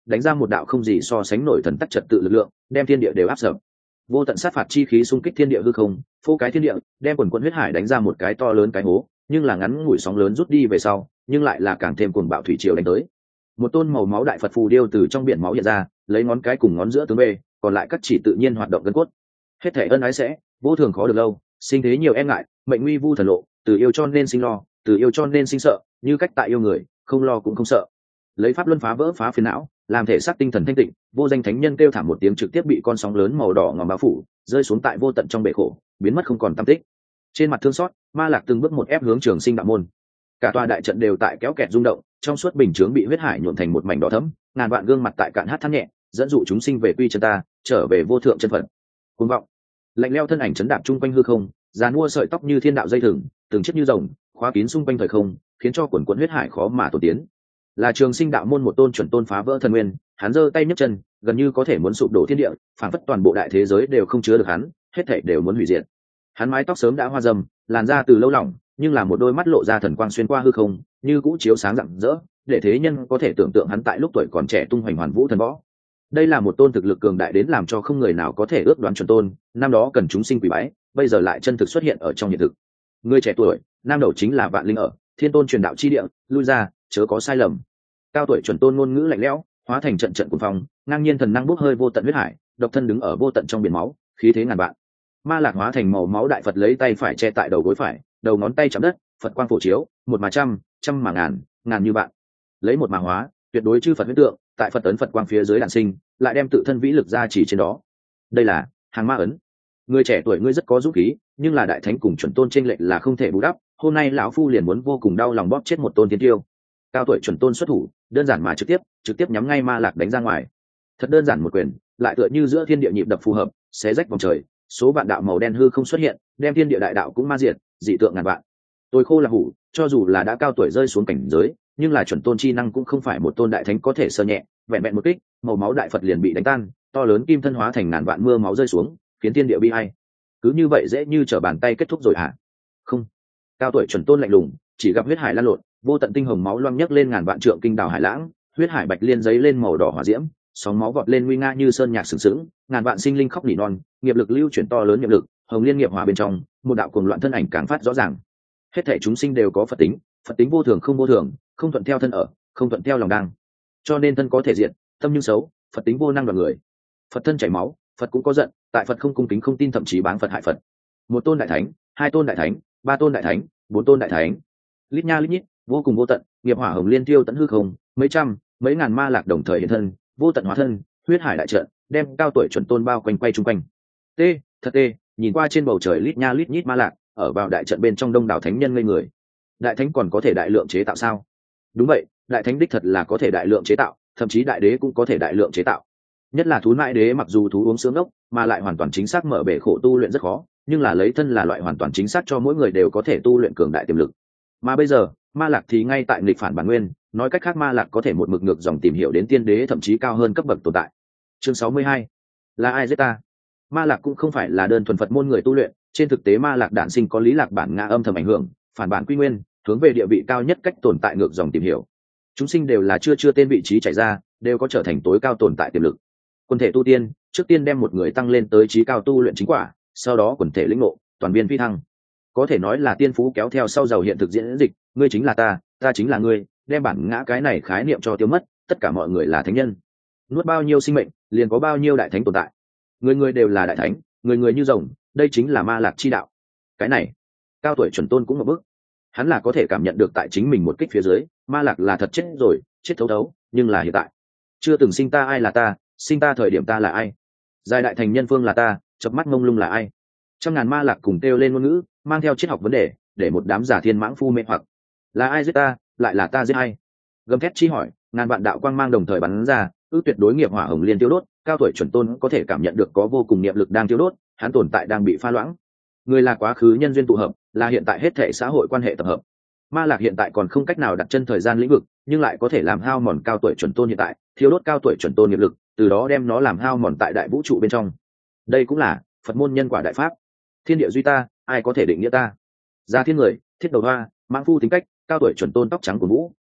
đánh ra một đạo không gì so sánh nổi thần tắc trật tự lực lượng, đem thiên địa đều áp sập. Vô tận sát phạt chi khí xung kích thiên địa hư không, phô cái thiên địa, đem quần quần huyết hải đánh ra một cái to lớn cái hố, nhưng là ngắn ngủi sóng lớn rút đi về sau, nhưng lại là càng thêm cuồng bạo thủy triều đánh tới. Một tôn màu máu đại Phật phù điêu từ trong biển máu hiện ra, lấy ngón cái cùng ngón giữa tướng bê, còn lại các chỉ tự nhiên hoạt động gân cốt. Hết thể ân ái sẽ, vô thường khó được lâu, sinh thế nhiều e ngại, mệnh nguy vu thần lộ, từ yêu cho nên sinh lo, từ yêu cho nên sinh sợ, như cách tại yêu người, không lo cũng không sợ. Lấy pháp luân phá vỡ phá phiền não, làm thể xác tinh thần thanh tịnh, vô danh thánh nhân kêu thảm một tiếng trực tiếp bị con sóng lớn màu đỏ ngòm bao phủ, rơi xuống tại vô tận trong bể khổ, biến mất không còn tăm tích. Trên mặt thương xót, Ma Lạc từng bước một ép hướng Trường Sinh đạo môn. Cả tòa đại trận đều tại kéo kẹt rung động, trong suốt bình chướng bị huyết hải nhuộm thành một mảnh đỏ thẫm, ngàn vạn gương mặt tại cạn hát than nhẹ, dẫn dụ chúng sinh về quy chân ta, trở về vô thượng chân phận. Cuồng vọng, lạnh lẽo thân ảnh chấn đạp chung quanh hư không, giàn mua sợi tóc như thiên đạo dây thừng, từng chiếc như rồng, khóa kín xung quanh thời không, khiến cho quần quần huyết hải khó mà tổ tiến. Là Trường Sinh đạo môn một tôn chuẩn tôn phá vỡ thần nguyên, hắn giơ tay nhấc chân, gần như có thể muốn sụp đổ thiên địa, phản phất toàn bộ đại thế giới đều không chứa được hắn, hết thảy đều muốn hủy diệt. Hắn mái tóc sớm đã hoa râm, làn da từ lâu lỏng, nhưng là một đôi mắt lộ ra thần quang xuyên qua hư không, như cũ chiếu sáng rạng rỡ, để thế nhân có thể tưởng tượng hắn tại lúc tuổi còn trẻ tung hoành hoàn vũ thần võ. Đây là một tôn thực lực cường đại đến làm cho không người nào có thể ước đoán chuẩn tôn, năm đó cần chúng sinh quỳ bái, bây giờ lại chân thực xuất hiện ở trong hiện thực. Người trẻ tuổi, nam đầu chính là vạn linh ở, thiên tôn truyền đạo chi địa, lui ra, chớ có sai lầm. Cao tuổi chuẩn tôn ngôn ngữ lạnh lẽo, hóa thành trận trận cuồng phong, ngang nhiên thần năng bốc hơi vô tận huyết hải, độc thân đứng ở vô tận trong biển máu, khí thế ngàn vạn. Ma Lạc hóa thành màu máu đại Phật lấy tay phải che tại đầu gối phải, đầu ngón tay chạm đất, Phật quang phổ chiếu, một mà trăm, trăm mà ngàn, ngàn như bạn. Lấy một mà hóa, tuyệt đối chư Phật huyết tượng, tại Phật ấn Phật quang phía dưới đản sinh, lại đem tự thân vĩ lực ra chỉ trên đó. Đây là hàng ma ấn. Người trẻ tuổi ngươi rất có dũng khí, nhưng là đại thánh cùng chuẩn tôn chênh lệch là không thể bù đắp, hôm nay lão phu liền muốn vô cùng đau lòng bóp chết một tôn thiên tiêu. Cao tuổi chuẩn tôn xuất thủ, đơn giản mà trực tiếp nhắm ngay Ma Lạc đánh ra ngoài. Thật đơn giản một quyền, lại tựa như giữa thiên địa nhịp đập phù hợp, xé rách vòng trời, số vạn đạo màu đen hư không xuất hiện, đem thiên địa đại đạo cũng ma diệt, dị tượng ngàn vạn. Tôi khô là hủ, cho dù là đã cao tuổi rơi xuống cảnh giới, nhưng là chuẩn tôn chi năng cũng không phải một tôn đại thánh có thể sơ nhẹ, vẹn vẹn một kích, màu máu đại Phật liền bị đánh tan, to lớn kim thân hóa thành ngàn vạn mưa máu rơi xuống, khiến thiên địa bi ai. Cứ như vậy dễ như trở bàn tay kết thúc rồi hả? Không. Cao tuổi chuẩn tôn lạnh lùng, chỉ gặp huyết hải lan lộn, vô tận tinh hồng máu loang nhấc lên ngàn vạn trượng kinh đảo hải lãng, huyết hải bạch liên giấy lên màu đỏ hỏa diễm, sóng máu vọt lên nguy nga như sơn nhạc sừng sững, ngàn vạn sinh linh khóc nỉ non, nghiệp lực lưu chuyển to lớn nghiệp lực, hồng liên nghiệp hòa bên trong, một đạo cuồng loạn thân ảnh càng phát rõ ràng. Hết thảy chúng sinh đều có Phật tính vô thường, không thuận theo thân ở, không thuận theo lòng đang. Cho nên thân có thể diệt, tâm nhưng xấu, Phật tính vô năng đoạt người. Phật thân chảy máu, Phật cũng có giận, tại Phật không cung kính không tin thậm chí báng Phật hại Phật. Một tôn đại thánh, hai tôn đại thánh, ba tôn đại thánh, bốn tôn đại thánh. Lít nha lít nhít, vô cùng vô tận, nghiệp hỏa hồng liên tiêu tận hư không, mấy trăm, mấy ngàn ma lạc đồng thời hiện thân, vô tận hóa thân, huyết hải đại trận, đem cao tuổi chuẩn tôn bao quanh quay trung quanh. Thật tê, nhìn qua trên bầu trời lít nha lít nhít ma lạc, ở vào đại trận bên trong đông đảo thánh nhân ngây người. Đại thánh còn có thể đại lượng chế tạo sao? Đúng vậy, đại thánh đích thật là có thể đại lượng chế tạo, thậm chí đại đế cũng có thể đại lượng chế tạo. Nhất là thú nại đế, mặc dù thú uống sướng ốc, mà lại hoàn toàn chính xác mở bể khổ tu luyện rất khó, nhưng là lấy thân là loại hoàn toàn chính xác cho mỗi người đều có thể tu luyện cường đại tiềm lực. Mà bây giờ, ma lạc thì ngay tại nghịch phản bản nguyên, nói cách khác ma lạc có thể một mực ngược dòng tìm hiểu đến tiên đế thậm chí cao hơn cấp bậc tồn tại. Chương 62. Là ai giết ta? Ma lạc cũng không phải là đơn thuần Phật môn người tu luyện, trên thực tế ma lạc đản sinh có lý lạc bản ngã âm thầm ảnh hưởng, phản bản quy nguyên, hướng về địa vị cao nhất cách tồn tại ngược dòng tìm hiểu. Chúng sinh đều là chưa tên vị trí chạy ra, đều có trở thành tối cao tồn tại tiềm lực. Quần thể tu tiên, trước tiên đem một người tăng lên tới trí cao tu luyện chính quả, sau đó quần thể lĩnh ngộ, toàn viên phi thăng. Có thể nói là tiên phú kéo theo sau giàu hiện thực diễn dịch, ngươi chính là ta chính là ngươi, đem bản ngã cái này khái niệm cho tiêu mất, tất cả mọi người là thánh nhân. Nuốt bao nhiêu sinh mệnh, liền có bao nhiêu đại thánh tồn tại. Người đều là đại thánh, người như rồng, đây chính là ma lạc chi đạo. Cái này, cao tuổi chuẩn tôn cũng một bước. Hắn là có thể cảm nhận được tại chính mình một kích phía dưới, ma lạc là thật chết rồi, chết thấu thấu, nhưng là hiện tại, chưa từng sinh ta ai là ta, sinh ta thời điểm ta là ai, giai đại thành nhân phương là ta, chớp mắt mông lung là ai. Trăm ngàn ma lạc cùng kêu lên ngôn ngữ, mang theo triết học vấn đề, để một đám giả thiên mãng phu mê hoặc. Là ai giết ta, lại là ta giết ai? Gầm thét chi hỏi, ngàn vạn đạo quang mang đồng thời bắn ra, ước tuyệt đối nghiệp hỏa hồng liên tiêu đốt, cao tuổi chuẩn tôn có thể cảm nhận được có vô cùng niệm lực đang tiêu đốt, hắn tồn tại đang bị pha loãng. Người là quá khứ nhân duyên tụ hợp, là hiện tại hết thể xã hội quan hệ tập hợp. Ma lạc hiện tại còn không cách nào đặt chân thời gian lĩnh vực, nhưng lại có thể làm hao mòn cao tuổi chuẩn tôn hiện tại, thiêu đốt cao tuổi chuẩn tôn nghiệp lực, từ đó đem nó làm hao mòn tại đại vũ trụ bên trong. Đây cũng là Phật môn nhân quả đại pháp. Thiên địa duy ta, ai có thể định nghĩa ta? Gia thiên người, thiết đầu hoa, mãng phu tính cách, cao tuổi chuẩn tôn tóc trắng của vũ,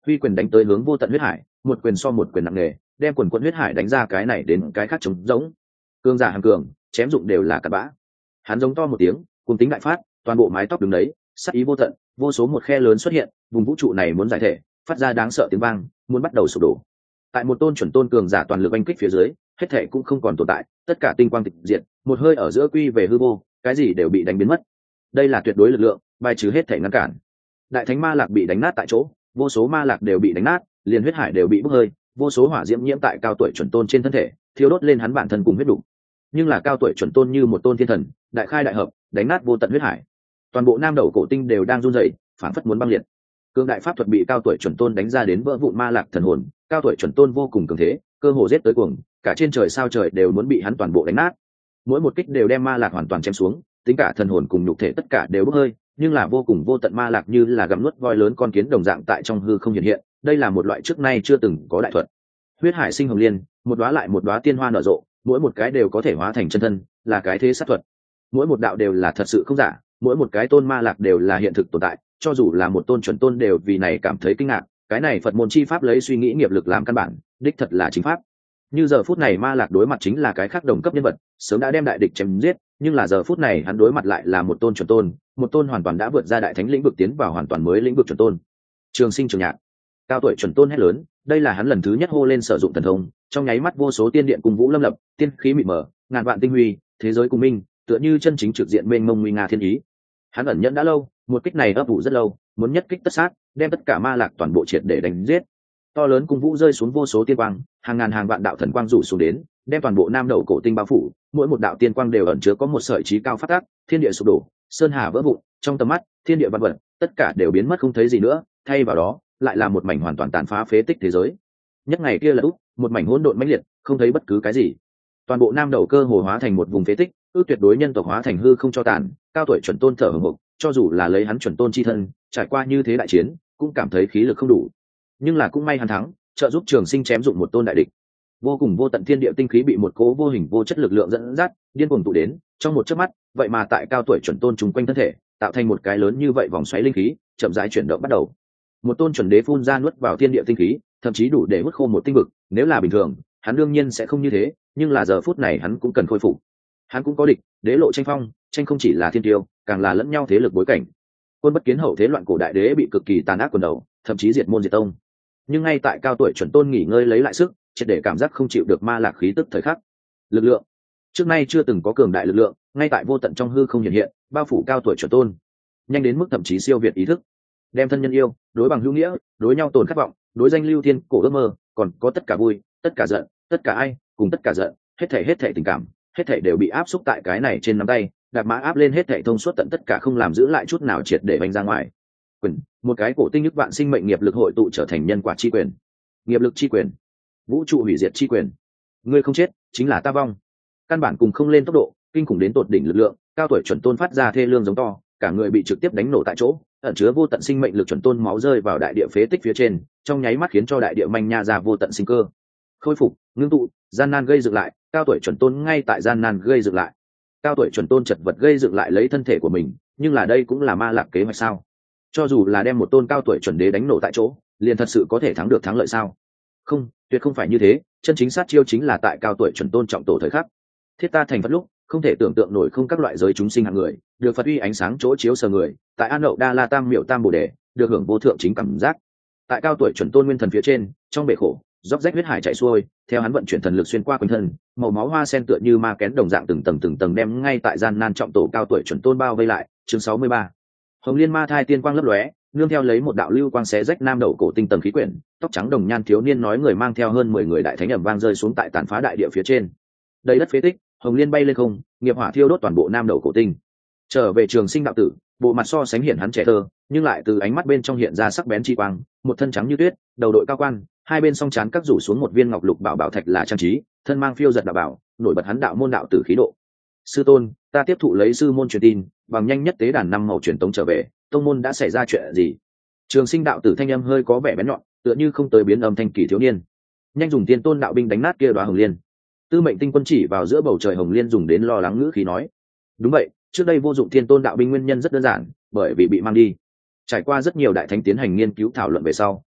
huy quyền đánh tới hướng vô tận huyết hải, một quyền so một quyền nặng nề, đem quần quận huyết hải đánh ra cái này đến cái khác trống rỗng. Cương giả hàng cường, chém dụng đều là cặn bã. Hắn giống to một tiếng, cùng tính đại phát, toàn bộ mái tóc đứng đấy, sắc ý vô tận, vô số một khe lớn xuất hiện, vùng vũ trụ này muốn giải thể, phát ra đáng sợ tiếng vang, muốn bắt đầu sụp đổ. Tại một tôn chuẩn tôn cường giả toàn lực oanh kích phía dưới, hết thể cũng không còn tồn tại, tất cả tinh quang tịch diệt, một hơi ở giữa quy về hư vô, cái gì đều bị đánh biến mất. Đây là tuyệt đối lực lượng, bài trừ hết thể ngăn cản. Đại thánh ma lạc bị đánh nát tại chỗ, vô số ma lạc đều bị đánh nát, liền huyết hải đều bị bốc hơi, vô số hỏa diễm nhiễm tại cao tuổi chuẩn tôn trên thân thể, thiêu đốt lên hắn bản thân cùng huyết đủ. Nhưng là cao tuổi chuẩn tôn như một tôn thiên thần, đại khai đại hợp, đánh nát vô tận huyết hải. Toàn bộ nam đầu cổ tinh đều đang run rẩy, phản phất muốn băng liệt. Cương đại pháp thuật bị cao tuổi chuẩn tôn đánh ra đến vỡ vụn ma lạc thần hồn, cao tuổi chuẩn tôn vô cùng cường thế, cơ hồ giết tới cuồng, cả trên trời sao trời đều muốn bị hắn toàn bộ đánh nát. Mỗi một kích đều đem ma lạc hoàn toàn chém xuống, tính cả thần hồn cùng nhục thể tất cả đều bốc hơi, nhưng là vô cùng vô tận ma lạc như là gặm nuốt voi lớn con kiến đồng dạng tại trong hư không hiện hiện. Đây là một loại trước nay chưa từng có đại thuật. Huyết hải sinh hồng liên, một đóa lại một đóa tiên hoa nở rộ, mỗi một cái đều có thể hóa thành chân thân, là cái thế sát thuật. Mỗi một đạo đều là thật sự không giả, mỗi một cái tôn ma lạc đều là hiện thực tồn tại, cho dù là một tôn chuẩn tôn đều vì này cảm thấy kinh ngạc. Cái này Phật môn chi pháp lấy suy nghĩ nghiệp lực làm căn bản, đích thật là chính pháp. Như giờ phút này ma lạc đối mặt chính là cái khác đồng cấp nhân vật, sớm đã đem đại địch chém giết, nhưng là giờ phút này hắn đối mặt lại là một tôn chuẩn tôn, một tôn hoàn toàn đã vượt ra đại thánh lĩnh vực tiến vào hoàn toàn mới lĩnh vực chuẩn tôn. Trường sinh trường nhạc, cao tuổi chuẩn tôn hét lớn, đây là hắn lần thứ nhất hô lên sử dụng thần thông, trong nháy mắt vô số tiên điện cùng vũ lâm lập, tiên khí mịt mờ, ngàn vạn tinh huy, thế giới cùng minh, tựa như chân chính trực diện mênh mông nguy nga thiên ý. Hắn ẩn nhẫn đã lâu, một kích này ấp ủ rất lâu, muốn nhất kích tất sát, đem tất cả ma lạc toàn bộ triệt để đánh giết. To lớn cung vũ rơi xuống vô số tiên quang, hàng ngàn hàng vạn đạo thần quang rủ xuống đến, đem toàn bộ nam đầu cổ tinh bao phủ, mỗi một đạo tiên quang đều ẩn chứa có một sợi trí cao phát tác, thiên địa sụp đổ, sơn hà vỡ vụn, trong tầm mắt, thiên địa vạn vật, tất cả đều biến mất không thấy gì nữa, thay vào đó, lại là một mảnh hoàn toàn tàn phá phế tích thế giới. Nhất ngày kia là úp, một mảnh hỗn độn mãnh liệt, không thấy bất cứ cái gì. Toàn bộ nam đầu cơ hồ hóa thành một vùng phế tích, ước tuyệt đối nhân tộc hóa thành hư không cho tàn, cao tuổi chuẩn tôn thở hổn hộc, cho dù là lấy hắn chuẩn tôn chi thân, trải qua như thế đại chiến, cũng cảm thấy khí lực không đủ. Nhưng là cũng may hắn thắng, trợ giúp Trường Sinh chém dụng một tôn đại địch. Vô cùng vô tận thiên địa tinh khí bị một cỗ vô hình vô chất lực lượng dẫn dắt, điên cuồng tụ đến, trong một chớp mắt, vậy mà tại cao tuổi chuẩn tôn trùng quanh thân thể, tạo thành một cái lớn như vậy vòng xoáy linh khí, chậm rãi chuyển động bắt đầu. Một tôn chuẩn đế phun ra nuốt vào thiên địa tinh khí, thậm chí đủ để hút khô một tinh vực, nếu là bình thường, hắn đương nhiên sẽ không như thế, nhưng là giờ phút này hắn cũng cần khôi phục. Hắn cũng có địch, đế lộ tranh phong, tranh không chỉ là thiên tiêu, càng là lẫn nhau thế lực bối cảnh. Quân bất kiến hậu thế loạn cổ đại đế bị cực kỳ tàn ác quần đầu, thậm chí diệt môn diệt tông. Nhưng ngay tại cao tuổi chuẩn tôn nghỉ ngơi lấy lại sức, triệt để cảm giác không chịu được ma lạc khí tức thời khắc. Lực lượng trước nay chưa từng có cường đại lực lượng, ngay tại vô tận trong hư không hiện hiện, bao phủ cao tuổi chuẩn tôn, nhanh đến mức thậm chí siêu việt ý thức. Đem thân nhân yêu, đối bằng hữu nghĩa, đối nhau tồn khát vọng, đối danh lưu thiên cổ ước mơ, còn có tất cả vui, tất cả giận, tất cả ai, cùng tất cả giận, hết thảy tình cảm, hết thảy đều bị áp xúc tại cái này trên nắm tay, đạp mã áp lên hết thảy thông suốt tận tất cả không làm giữ lại chút nào triệt để vành ra ngoài. Quyền, một cái cổ tinh nhức vạn sinh mệnh nghiệp lực hội tụ trở thành nhân quả chi quyền. Nghiệp lực chi quyền, vũ trụ hủy diệt chi quyền. Ngươi không chết, chính là ta vong. Căn bản cùng không lên tốc độ, kinh khủng đến tột đỉnh lực lượng, cao tuổi chuẩn tôn phát ra thê lương giống to, cả người bị trực tiếp đánh nổ tại chỗ, ẩn chứa vô tận sinh mệnh lực chuẩn tôn máu rơi vào đại địa phế tích phía trên, trong nháy mắt khiến cho đại địa manh nha ra vô tận sinh cơ. Khôi phục, ngưng tụ, gian nan gây dựng lại, cao tuổi chuẩn tôn ngay tại gian nan gây dựng lại. Cao tuổi chuẩn tôn chật vật gây dựng lại lấy thân thể của mình, nhưng là đây cũng là ma lạc kế hoạch sao? Cho dù là đem một tôn cao tuổi chuẩn đế đánh nổ tại chỗ, liền thật sự có thể thắng được thắng lợi sao? Không, tuyệt không phải như thế, chân chính sát chiêu chính là tại cao tuổi chuẩn tôn trọng tổ thời khắc. Thiết ta thành Phật lúc, không thể tưởng tượng nổi không các loại giới chúng sinh hạng người, được Phật uy ánh sáng chỗ chiếu sờ người, tại An Đậu Đa La Tam Miệu Tam Bồ Đề, được hưởng vô thượng chính cảm giác. Tại cao tuổi chuẩn tôn nguyên thần phía trên, trong bể khổ, róc rách huyết hải chảy xuôi, theo hắn vận chuyển thần lực xuyên qua quanh thân, màu máu hoa sen tựa như ma kén đồng dạng từng tầng đem ngay tại gian nan trọng tổ cao tuổi chuẩn tôn bao vây lại. Chương 63. Hồng Liên Ma Thai tiên quang lấp lóe, nương theo lấy một đạo lưu quang xé rách nam đầu cổ tinh tầng khí quyển, tóc trắng đồng nhan thiếu niên nói người mang theo hơn 10 người đại thánh ầm vang rơi xuống tại tàn phá đại địa phía trên. Đầy đất phế tích, Hồng Liên bay lên không, nghiệp hỏa thiêu đốt toàn bộ nam đầu cổ tinh. Trở về Trường Sinh đạo tử, bộ mặt so sánh hiển hắn trẻ thơ, nhưng lại từ ánh mắt bên trong hiện ra sắc bén chi quang, một thân trắng như tuyết, đầu đội cao quan, hai bên song trán các rủ xuống một viên ngọc lục bảo bảo thạch là trang trí, thân mang phiêu giật đạo bảo, nổi bật hắn đạo môn đạo tử khí độ. Sư tôn, ta tiếp thụ lấy sư môn truyền tin, bằng nhanh nhất tế đàn năm màu truyền tống trở về, tông môn đã xảy ra chuyện gì? Trường Sinh đạo tử thanh âm hơi có vẻ bén nhọn, tựa như không tới biến âm thanh kỳ thiếu niên. Nhanh dùng tiên tôn đạo binh đánh nát kia đóa hồng liên. Tư Mệnh Tinh Quân chỉ vào giữa bầu trời hồng liên dùng đến lo lắng ngữ khí nói. Đúng vậy, trước đây vô dụng tiên tôn đạo binh nguyên nhân rất đơn giản, bởi vì bị mang đi. Trải qua rất nhiều đại thánh tiến hành nghiên cứu thảo luận về sau,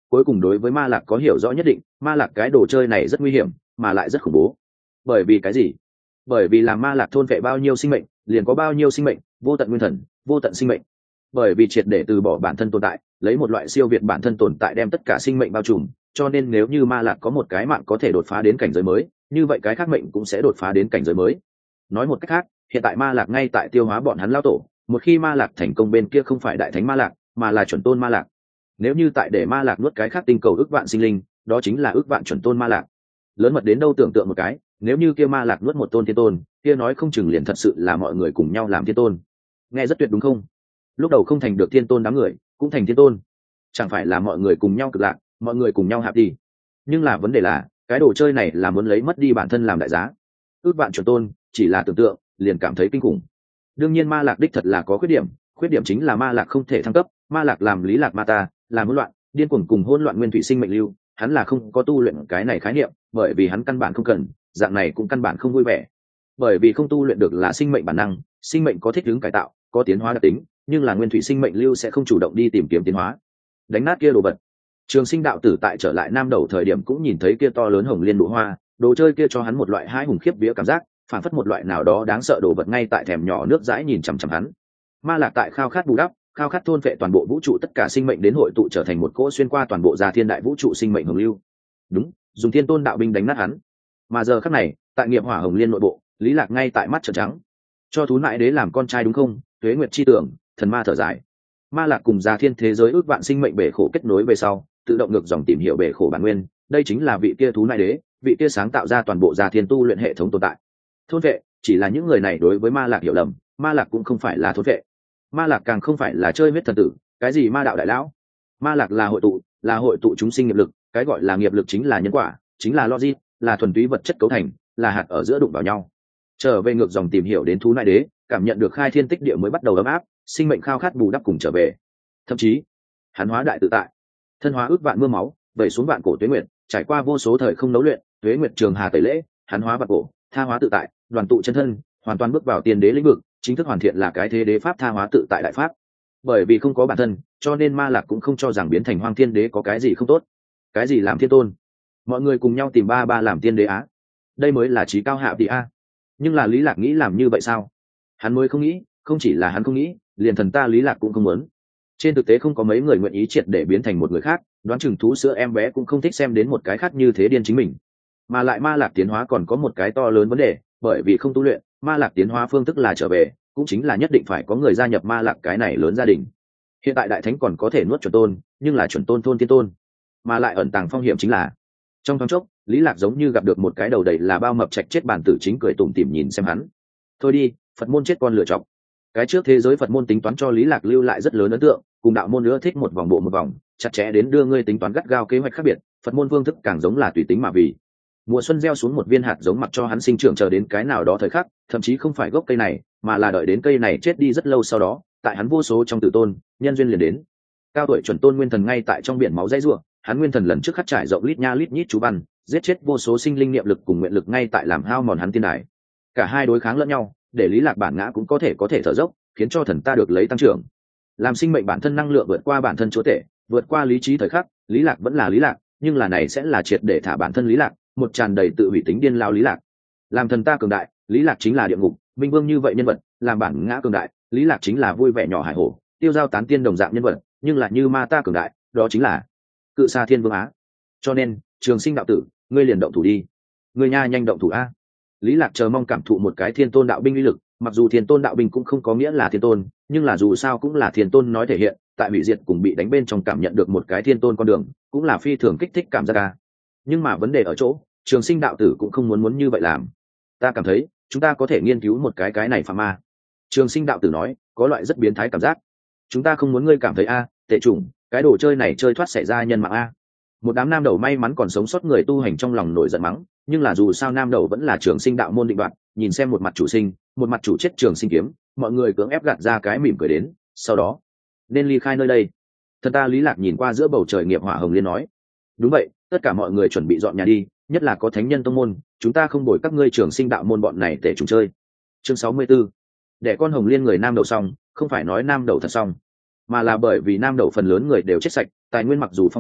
cuối cùng đối với ma lạc có hiểu rõ nhất định, ma lạc cái đồ chơi này rất nguy hiểm mà lại rất khủng bố. Bởi vì cái gì? Bởi vì làm ma lạc thôn vệ bao nhiêu sinh mệnh liền có bao nhiêu sinh mệnh, vô tận nguyên thần, vô tận sinh mệnh. Bởi vì triệt để từ bỏ bản thân tồn tại, lấy một loại siêu việt bản thân tồn tại đem tất cả sinh mệnh bao trùm, cho nên nếu như ma lạc có một cái mạng có thể đột phá đến cảnh giới mới, như vậy cái khác mệnh cũng sẽ đột phá đến cảnh giới mới. Nói một cách khác, hiện tại ma lạc ngay tại tiêu hóa bọn hắn lao tổ, một khi ma lạc thành công bên kia không phải đại thánh ma lạc mà là chuẩn tôn ma lạc. Nếu như tại để ma lạc nuốt cái khác tinh cầu ước vạn sinh linh, đó chính là ước vạn chuẩn tôn ma lạc. Lớn mật đến đâu tưởng tượng một cái, nếu như kia ma lạc nuốt một tôn thiên tôn, kia nói không chừng liền thật sự là mọi người cùng nhau làm thiên tôn. Nghe rất tuyệt đúng không? Lúc đầu không thành được thiên tôn đám người cũng thành thiên tôn, chẳng phải là mọi người cùng nhau cực lạc, mọi người cùng nhau hạp đi. Nhưng là vấn đề là cái đồ chơi này là muốn lấy mất đi bản thân làm đại giá. Ước vạn chuẩn tôn chỉ là tưởng tượng liền cảm thấy kinh khủng. Đương nhiên ma lạc đích thật là có khuyết điểm chính là ma lạc không thể thăng cấp. Ma lạc làm lý lạc ma ta làm hỗn loạn điên cuồng cùng hỗn loạn nguyên thủy sinh mệnh lưu, hắn là không có tu luyện cái này khái niệm, bởi vì hắn căn bản không cần, dạng này cũng căn bản không vui vẻ. Bởi vì không tu luyện được là sinh mệnh bản năng, sinh mệnh có thích ứng cải tạo, có tiến hóa đặc tính, nhưng là nguyên thủy sinh mệnh lưu sẽ không chủ động đi tìm kiếm tiến hóa. Đánh nát kia đồ vật. Trường Sinh đạo tử tại trở lại Nam Đầu thời điểm cũng nhìn thấy kia to lớn hồng liên nụ hoa, đồ chơi kia cho hắn một loại hai hùng khiếp vía cảm giác, phản phất một loại nào đó đáng sợ đồ vật ngay tại thèm nhỏ nước dãi nhìn chằm chằm hắn. Ma lạc tại khao khát bù đắp, khao khát thôn vệ toàn bộ vũ trụ tất cả sinh mệnh đến hội tụ trở thành một cỗ xuyên qua toàn bộ gia thiên đại vũ trụ sinh mệnh hồng lưu. Đúng, dùng thiên tôn đạo binh đánh nát hắn. Mà giờ khắc này, tại nghiệp hỏa hồng liên nội bộ, Lý Lạc ngay tại mắt trợn trắng. Cho thú nại đế làm con trai đúng không? Tuế Nguyệt chi tưởng, thần ma thở dài. Ma lạc cùng gia thiên thế giới ước vạn sinh mệnh bể khổ kết nối về sau, tự động ngược dòng tìm hiểu bể khổ bản nguyên, đây chính là vị kia thú nại đế, vị kia sáng tạo ra toàn bộ gia thiên tu luyện hệ thống tồn tại. Thôn vệ chỉ là những người này đối với ma lạc hiểu lầm, ma lạc cũng không phải là thôn vệ, ma lạc càng không phải là chơi huyết thần tử, cái gì ma đạo đại lão. Ma lạc là hội tụ chúng sinh nghiệp lực, cái gọi là nghiệp lực chính là nhân quả, chính là logic, là thuần túy vật chất cấu thành, là hạt ở giữa đụng vào nhau. Trở về ngược dòng tìm hiểu đến thú nại đế, cảm nhận được khai thiên tích địa mới bắt đầu ấm áp, sinh mệnh khao khát bù đắp cùng trở về. Thậm chí hắn hóa đại tự tại, thân hóa ước vạn mưa máu, vẩy xuống vạn cổ tuế nguyệt, trải qua vô số thời không nấu luyện, tuế nguyệt trường hà tẩy lễ, hắn hóa vạn cổ, tha hóa tự tại, đoàn tụ chân thân, hoàn toàn bước vào tiên đế lĩnh vực, chính thức hoàn thiện là cái thế đế pháp tha hóa tự tại đại pháp. Bởi vì không có bản thân, cho nên ma lạc cũng không cho rằng biến thành hoang thiên đế có cái gì không tốt. Cái gì làm thiên tôn, mọi người cùng nhau tìm ba làm tiên đế á, đây mới là trí cao hạ tỷ a. Nhưng là Lý Lạc nghĩ làm như vậy sao? Hắn mới không nghĩ, không chỉ là hắn không nghĩ, liền thần ta Lý Lạc cũng không muốn. Trên thực tế không có mấy người nguyện ý triệt để biến thành một người khác, đoán chừng thú sữa em bé cũng không thích xem đến một cái khác như thế điên chính mình. Mà lại ma lạc tiến hóa còn có một cái to lớn vấn đề, bởi vì không tu luyện, ma lạc tiến hóa phương thức là trở về, cũng chính là nhất định phải có người gia nhập ma lạc cái này lớn gia đình. Hiện tại đại thánh còn có thể nuốt chuẩn tôn, nhưng là chuẩn tôn thôn tiên tôn, mà lại ẩn tàng phong hiểm chính là trong thoáng chốc Lý Lạc giống như gặp được một cái đầu đầy là bao mập trạch chết bản tử chính cười tủm tỉm nhìn xem hắn. Thôi đi, Phật môn chết con lựa chọc. Cái trước thế giới Phật môn tính toán cho Lý Lạc lưu lại rất lớn ấn tượng, cùng đạo môn nữa thích một vòng bộ một vòng, chặt chẽ đến đưa ngươi tính toán gắt gao kế hoạch khác biệt. Phật môn phương thức càng giống là tùy tính mà vì. Mùa xuân gieo xuống một viên hạt giống mặc cho hắn sinh trưởng chờ đến cái nào đó thời khắc, thậm chí không phải gốc cây này, mà là đợi đến cây này chết đi rất lâu sau đó, tại hắn vô số trong tử tôn, nhân duyên liền đến. Cao tuổi chuẩn tôn nguyên thần ngay tại trong biển máu dãy rủa, hắn nguyên thần lần trước khắc trải rộng lít nha lít nhít chú văn, giết chết vô số sinh linh niệm lực cùng nguyện lực ngay tại làm hao mòn hắn tiên đài. Cả hai đối kháng lẫn nhau, để Lý Lạc bản ngã cũng có thể thở dốc, khiến cho thần ta được lấy tăng trưởng. Làm sinh mệnh bản thân năng lượng vượt qua bản thân chúa tể, vượt qua lý trí thời khắc, Lý Lạc vẫn là Lý Lạc, nhưng là này sẽ là triệt để thả bản thân Lý Lạc, một tràn đầy tự hủy tính điên lao Lý Lạc. Làm thần ta cường đại, Lý Lạc chính là địa ngục, minh vương như vậy nhân vật, làm bản ngã cường đại, Lý Lạc chính là vui vẻ nhỏ hải hổ, tiêu giao tán tiên đồng dạng nhân vật, nhưng là như ma ta cường đại, đó chính là cự sa thiên vương á. Cho nên Trường Sinh đạo tử, ngươi liền động thủ đi, ngươi nha nhanh động thủ a. Lý Lạc chờ mong cảm thụ một cái thiên tôn đạo binh uy lực, mặc dù thiên tôn đạo binh cũng không có nghĩa là thiên tôn, nhưng là dù sao cũng là thiên tôn nói thể hiện, tại hủy diệt cùng bị đánh bên trong cảm nhận được một cái thiên tôn con đường, cũng là phi thường kích thích cảm giác a. Nhưng mà vấn đề ở chỗ, Trường Sinh đạo tử cũng không muốn như vậy làm. Ta cảm thấy chúng ta có thể nghiên cứu một cái này phạm ma. Trường Sinh đạo tử nói, có loại rất biến thái cảm giác. Chúng ta không muốn ngươi cảm thấy a, tệ chủng, cái đồ chơi này chơi thoát xảy ra nhân mạng a. Một đám nam đầu may mắn còn sống sót người tu hành trong lòng nổi giận mắng, nhưng là dù sao nam đầu vẫn là Trường Sinh đạo môn định đoạt, nhìn xem một mặt chủ sinh, một mặt chủ chết Trường Sinh kiếm, mọi người cưỡng ép gạt ra cái mỉm cười đến, sau đó nên ly khai nơi đây. Thần ta Lý Lạc nhìn qua giữa bầu trời nghiệp hỏa hồng liên nói, đúng vậy, tất cả mọi người chuẩn bị dọn nhà đi, nhất là có thánh nhân tông môn, chúng ta không bồi các ngươi Trường Sinh đạo môn bọn này để chúng chơi. Chương 64. Để con hồng liên người nam đầu xong, không phải nói nam đầu thật xong, mà là bởi vì nam đầu phần lớn người đều chết sạch, tài nguyên mặc dù phong phú,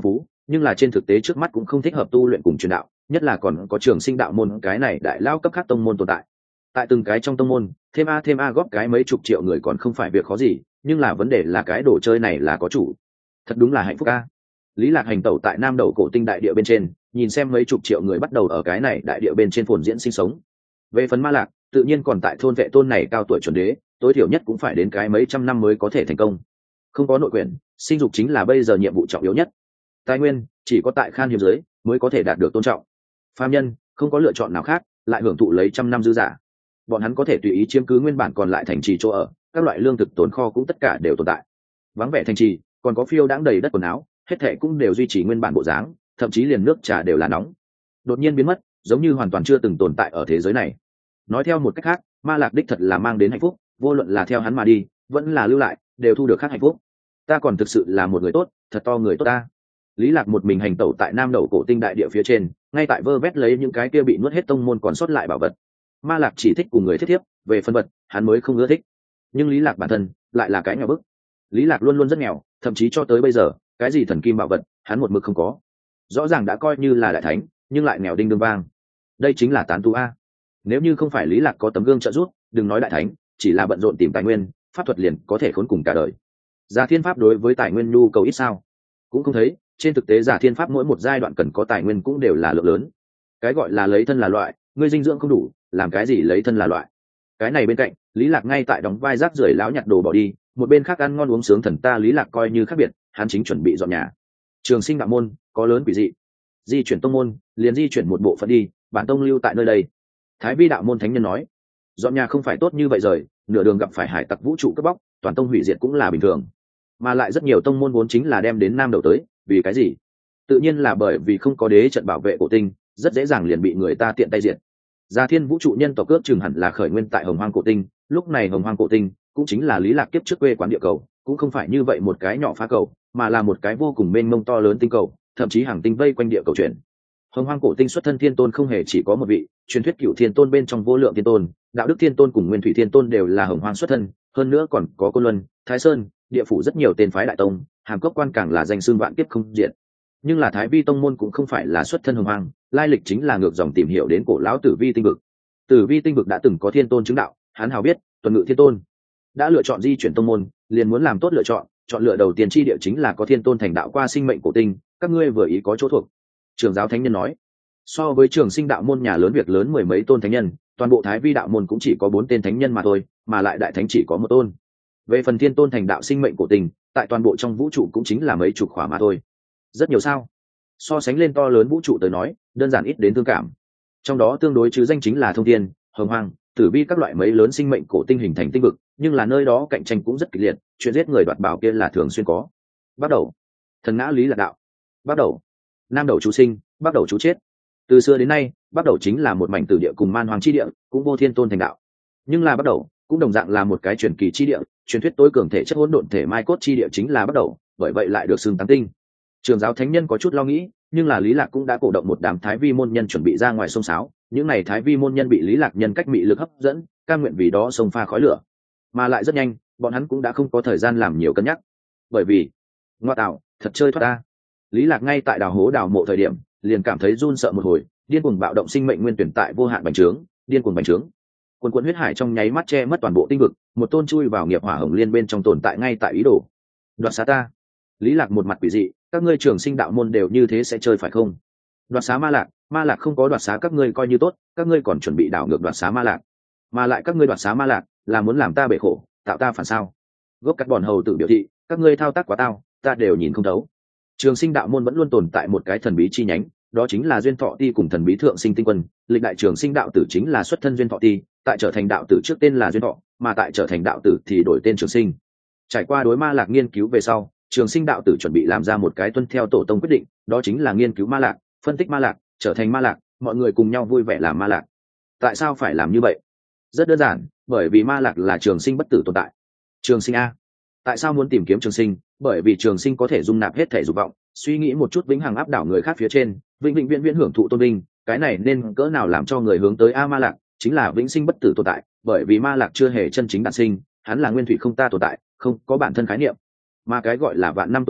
nhưng là trên thực tế trước mắt cũng không thích hợp tu luyện cùng truyền đạo, nhất là còn có trường sinh đạo môn cái này đại lao cấp khác tông môn tồn tại. Tại từng cái trong tông môn thêm a góp cái mấy chục triệu người còn không phải việc khó gì, nhưng là vấn đề là cái đồ chơi này là có chủ. Thật đúng là hạnh phúc a. Lý Lạc hành tẩu tại Nam Đầu Cổ Tinh đại địa bên trên, nhìn xem mấy chục triệu người bắt đầu ở cái này đại địa bên trên phồn diễn sinh sống. Về phần Ma Lạc, tự nhiên còn tại thôn vệ tôn này cao tuổi chuẩn đế, tối thiểu nhất cũng phải đến cái mấy trăm năm mới có thể thành công. Không có nội quyền, sinh dục chính là bây giờ nhiệm vụ trọng yếu nhất. Tài nguyên chỉ có tại khan hiếm giới mới có thể đạt được tôn trọng. Phàm nhân không có lựa chọn nào khác, lại hưởng thụ lấy trăm năm dư giả. Bọn hắn có thể tùy ý chiếm cứ nguyên bản còn lại thành trì chỗ ở, các loại lương thực tồn kho cũng tất cả đều tồn tại. Vắng vẻ thành trì, còn có phiêu đãng đầy đất quần áo, hết thảy cũng đều duy trì nguyên bản bộ dáng, thậm chí liền nước trà đều là nóng. Đột nhiên biến mất, giống như hoàn toàn chưa từng tồn tại ở thế giới này. Nói theo một cách khác, Ma Lạc đích thật là mang đến hạnh phúc, vô luận là theo hắn mà đi, vẫn là lưu lại, đều thu được khác hạnh phúc. Ta còn thực sự là một người tốt, thật to người tốt ta. Lý Lạc một mình hành tẩu tại Nam Đầu Cổ Tinh đại địa phía trên, ngay tại vơ vét lấy những cái kia bị nuốt hết tông môn còn sót lại bảo vật. Ma Lạc chỉ thích cùng người thiết thiếp, về phân vật, hắn mới không ưa thích. Nhưng Lý Lạc bản thân lại là cái nghèo bức. Lý Lạc luôn luôn rất nghèo, thậm chí cho tới bây giờ, cái gì thần kim bảo vật, hắn một mực không có. Rõ ràng đã coi như là đại thánh, nhưng lại nghèo đinh đương vang. Đây chính là tán tu a. Nếu như không phải Lý Lạc có tấm gương trợ giúp, đừng nói đại thánh, chỉ là bận rộn tìm tài nguyên, pháp thuật liền có thể khốn cùng cả đời. Giả Thiên Pháp đối với tài nguyên nhu cầu ít sao? Cũng không thấy, trên thực tế Giả Thiên Pháp mỗi một giai đoạn cần có tài nguyên cũng đều là lượng lớn. Cái gọi là lấy thân là loại, ngươi dinh dưỡng không đủ, làm cái gì lấy thân là loại. Cái này bên cạnh, Lý Lạc ngay tại đóng vai rác rưởi lão nhặt đồ bỏ đi, một bên khác ăn ngon uống sướng thần ta Lý Lạc coi như khác biệt, hắn chính chuẩn bị dọn nhà. Trường Sinh đạo môn có lớn quỷ dị, di chuyển tông môn, liền di chuyển một bộ phận đi, bản tông lưu tại nơi đây. Thái Vi đạo môn thánh nhân nói, dọn nhà không phải tốt như vậy rồi, nửa đường gặp phải hải tặc vũ trụ cướp bóc, toàn tông hủy diệt cũng là bình thường. Mà lại rất nhiều tông môn vốn chính là đem đến Nam Đầu tới, vì cái gì? Tự nhiên là bởi vì không có đế trận bảo vệ cổ tinh, rất dễ dàng liền bị người ta tiện tay diệt. Gia Thiên vũ trụ nhân tộc cướp chừng hẳn là khởi nguyên tại Hồng Hoang cổ tinh, lúc này Hồng Hoang cổ tinh cũng chính là Lý Lạc kiếp trước quê quán địa cầu, cũng không phải như vậy một cái nhỏ phá cầu, mà là một cái vô cùng mênh mông to lớn tinh cầu, thậm chí hàng tinh vây quanh địa cầu chuyển. Hồng Hoang cổ tinh xuất thân thiên tôn không hề chỉ có một vị, truyền thuyết cửu thiên tôn bên trong vô lượng thiên tôn, đạo đức thiên tôn cùng nguyên thủy thiên tôn đều là Hồng Hoang xuất thân, hơn nữa còn có Côn Luân, Thái Sơn, địa phủ rất nhiều tên phái đại tông, Hàm Cốc quan càng là danh xưng vạn kiếp không diệt. Nhưng là Thái Vi tông môn cũng không phải là xuất thân Hồng Hoang, lai lịch chính là ngược dòng tìm hiểu đến cổ lão Tử Vi tinh vực. Tử Vi tinh vực đã từng có thiên tôn chứng đạo, hắn hào biết, tuần ngự thiên tôn đã lựa chọn di chuyển tông môn, liền muốn làm tốt lựa chọn, chọn lựa đầu tiên chi địa chính là có thiên tôn thành đạo qua sinh mệnh cổ tinh, các ngươi vừa ý có chỗ thuộc. Trường giáo thánh nhân nói, so với trường sinh đạo môn nhà lớn việc lớn mười mấy tôn thánh nhân, toàn bộ Thái Vi đạo môn cũng chỉ có 4 tên thánh nhân mà thôi, mà lại đại thánh chỉ có 1 tôn. Về phần thiên tôn thành đạo sinh mệnh cổ tinh, tại toàn bộ trong vũ trụ cũng chính là mấy chục khỏa mà thôi. Rất nhiều sao? So sánh lên to lớn vũ trụ tới nói, đơn giản ít đến thương cảm. Trong đó tương đối chứ danh chính là Thông Thiên, Hồng Hoang, Tử Vi các loại mấy lớn sinh mệnh cổ tinh hình thành tinh vực, nhưng là nơi đó cạnh tranh cũng rất kịch liệt, chuyện giết người đoạt bảo kia là thường xuyên có. Bắt đầu, thần ngã Lý Lạc đạo. Bắt đầu, Nam Đầu chú sinh, bắt đầu chú chết. Từ xưa đến nay, bắt đầu chính là một mảnh tử địa cùng man hoàng chi địa, cũng vô thiên tôn thành đạo. Nhưng là bắt đầu, cũng đồng dạng là một cái truyền kỳ chi địa, truyền thuyết tối cường thể chất hỗn độn thể mai cốt chi địa chính là bắt đầu, bởi vậy lại được xưng tán tinh. Trường giáo thánh nhân có chút lo nghĩ, nhưng là Lý Lạc cũng đã cổ động một đám Thái Vi môn nhân chuẩn bị ra ngoài sông sáo, những này Thái Vi môn nhân bị Lý Lạc nhân cách mị lực hấp dẫn, cam nguyện vì đó xông pha khói lửa. Mà lại rất nhanh, bọn hắn cũng đã không có thời gian làm nhiều cân nhắc. Bởi vì, ngoa tạo, thật chơi thoát ta. Lý Lạc ngay tại đào hố đào mộ thời điểm, liền cảm thấy run sợ một hồi, điên cuồng bạo động sinh mệnh nguyên tuyển tại vô hạn bành trướng, điên cuồng bành trướng. Quần quần huyết hải trong nháy mắt che mất toàn bộ tinh vực, một tôn chui vào nghiệp hỏa hồng liên bên trong tồn tại ngay tại ý đồ đoạt xá ta. Lý Lạc một mặt quỷ dị, các ngươi trường sinh đạo môn đều như thế sẽ chơi phải không? Đoạt xá Ma Lạc không có đoạt xá các ngươi coi như tốt, các ngươi còn chuẩn bị đảo ngược đoạt xá Ma Lạc, mà lại các ngươi đoạt xá Ma Lạc là muốn làm ta bể khổ, tạo ta phản sao? Gốc cắt bòn hầu tự biểu thị, các ngươi thao tác quá tao, ta đều nhìn không thấu. Trường sinh đạo môn vẫn luôn tồn tại một cái thần bí chi nhánh, đó chính là duyên thọ ti cùng thần bí thượng sinh tinh quân. Lịch đại trường sinh đạo tử chính là xuất thân duyên thọ ti, tại trở thành đạo tử trước tên là duyên thọ, mà tại trở thành đạo tử thì đổi tên trường sinh. Trải qua đối Ma Lạc nghiên cứu về sau, trường sinh đạo tử chuẩn bị làm ra một cái tuân theo tổ tông quyết định, đó chính là nghiên cứu Ma Lạc, phân tích Ma Lạc, trở thành Ma Lạc, mọi người cùng nhau vui vẻ làm Ma Lạc. Tại sao phải làm như vậy? Rất đơn giản, bởi vì Ma Lạc là trường sinh bất tử tồn tại. Trường sinh a, tại sao muốn tìm kiếm trường sinh? Bởi vì trường sinh có thể dung nạp hết thể dục vọng, suy nghĩ một chút vĩnh hằng áp đảo người khác phía trên, vĩnh viễn hưởng thụ tôn vinh, cái này nên cỡ nào làm cho người hướng tới a Ma Lạc, chính là vĩnh sinh bất tử tồn tại, bởi vì Ma Lạc chưa hề chân chính đản sinh, hắn là nguyên thủy không ta tồn tại, không có bản thân khái niệm. Mà cái gọi là vạn năm tuổi thọ,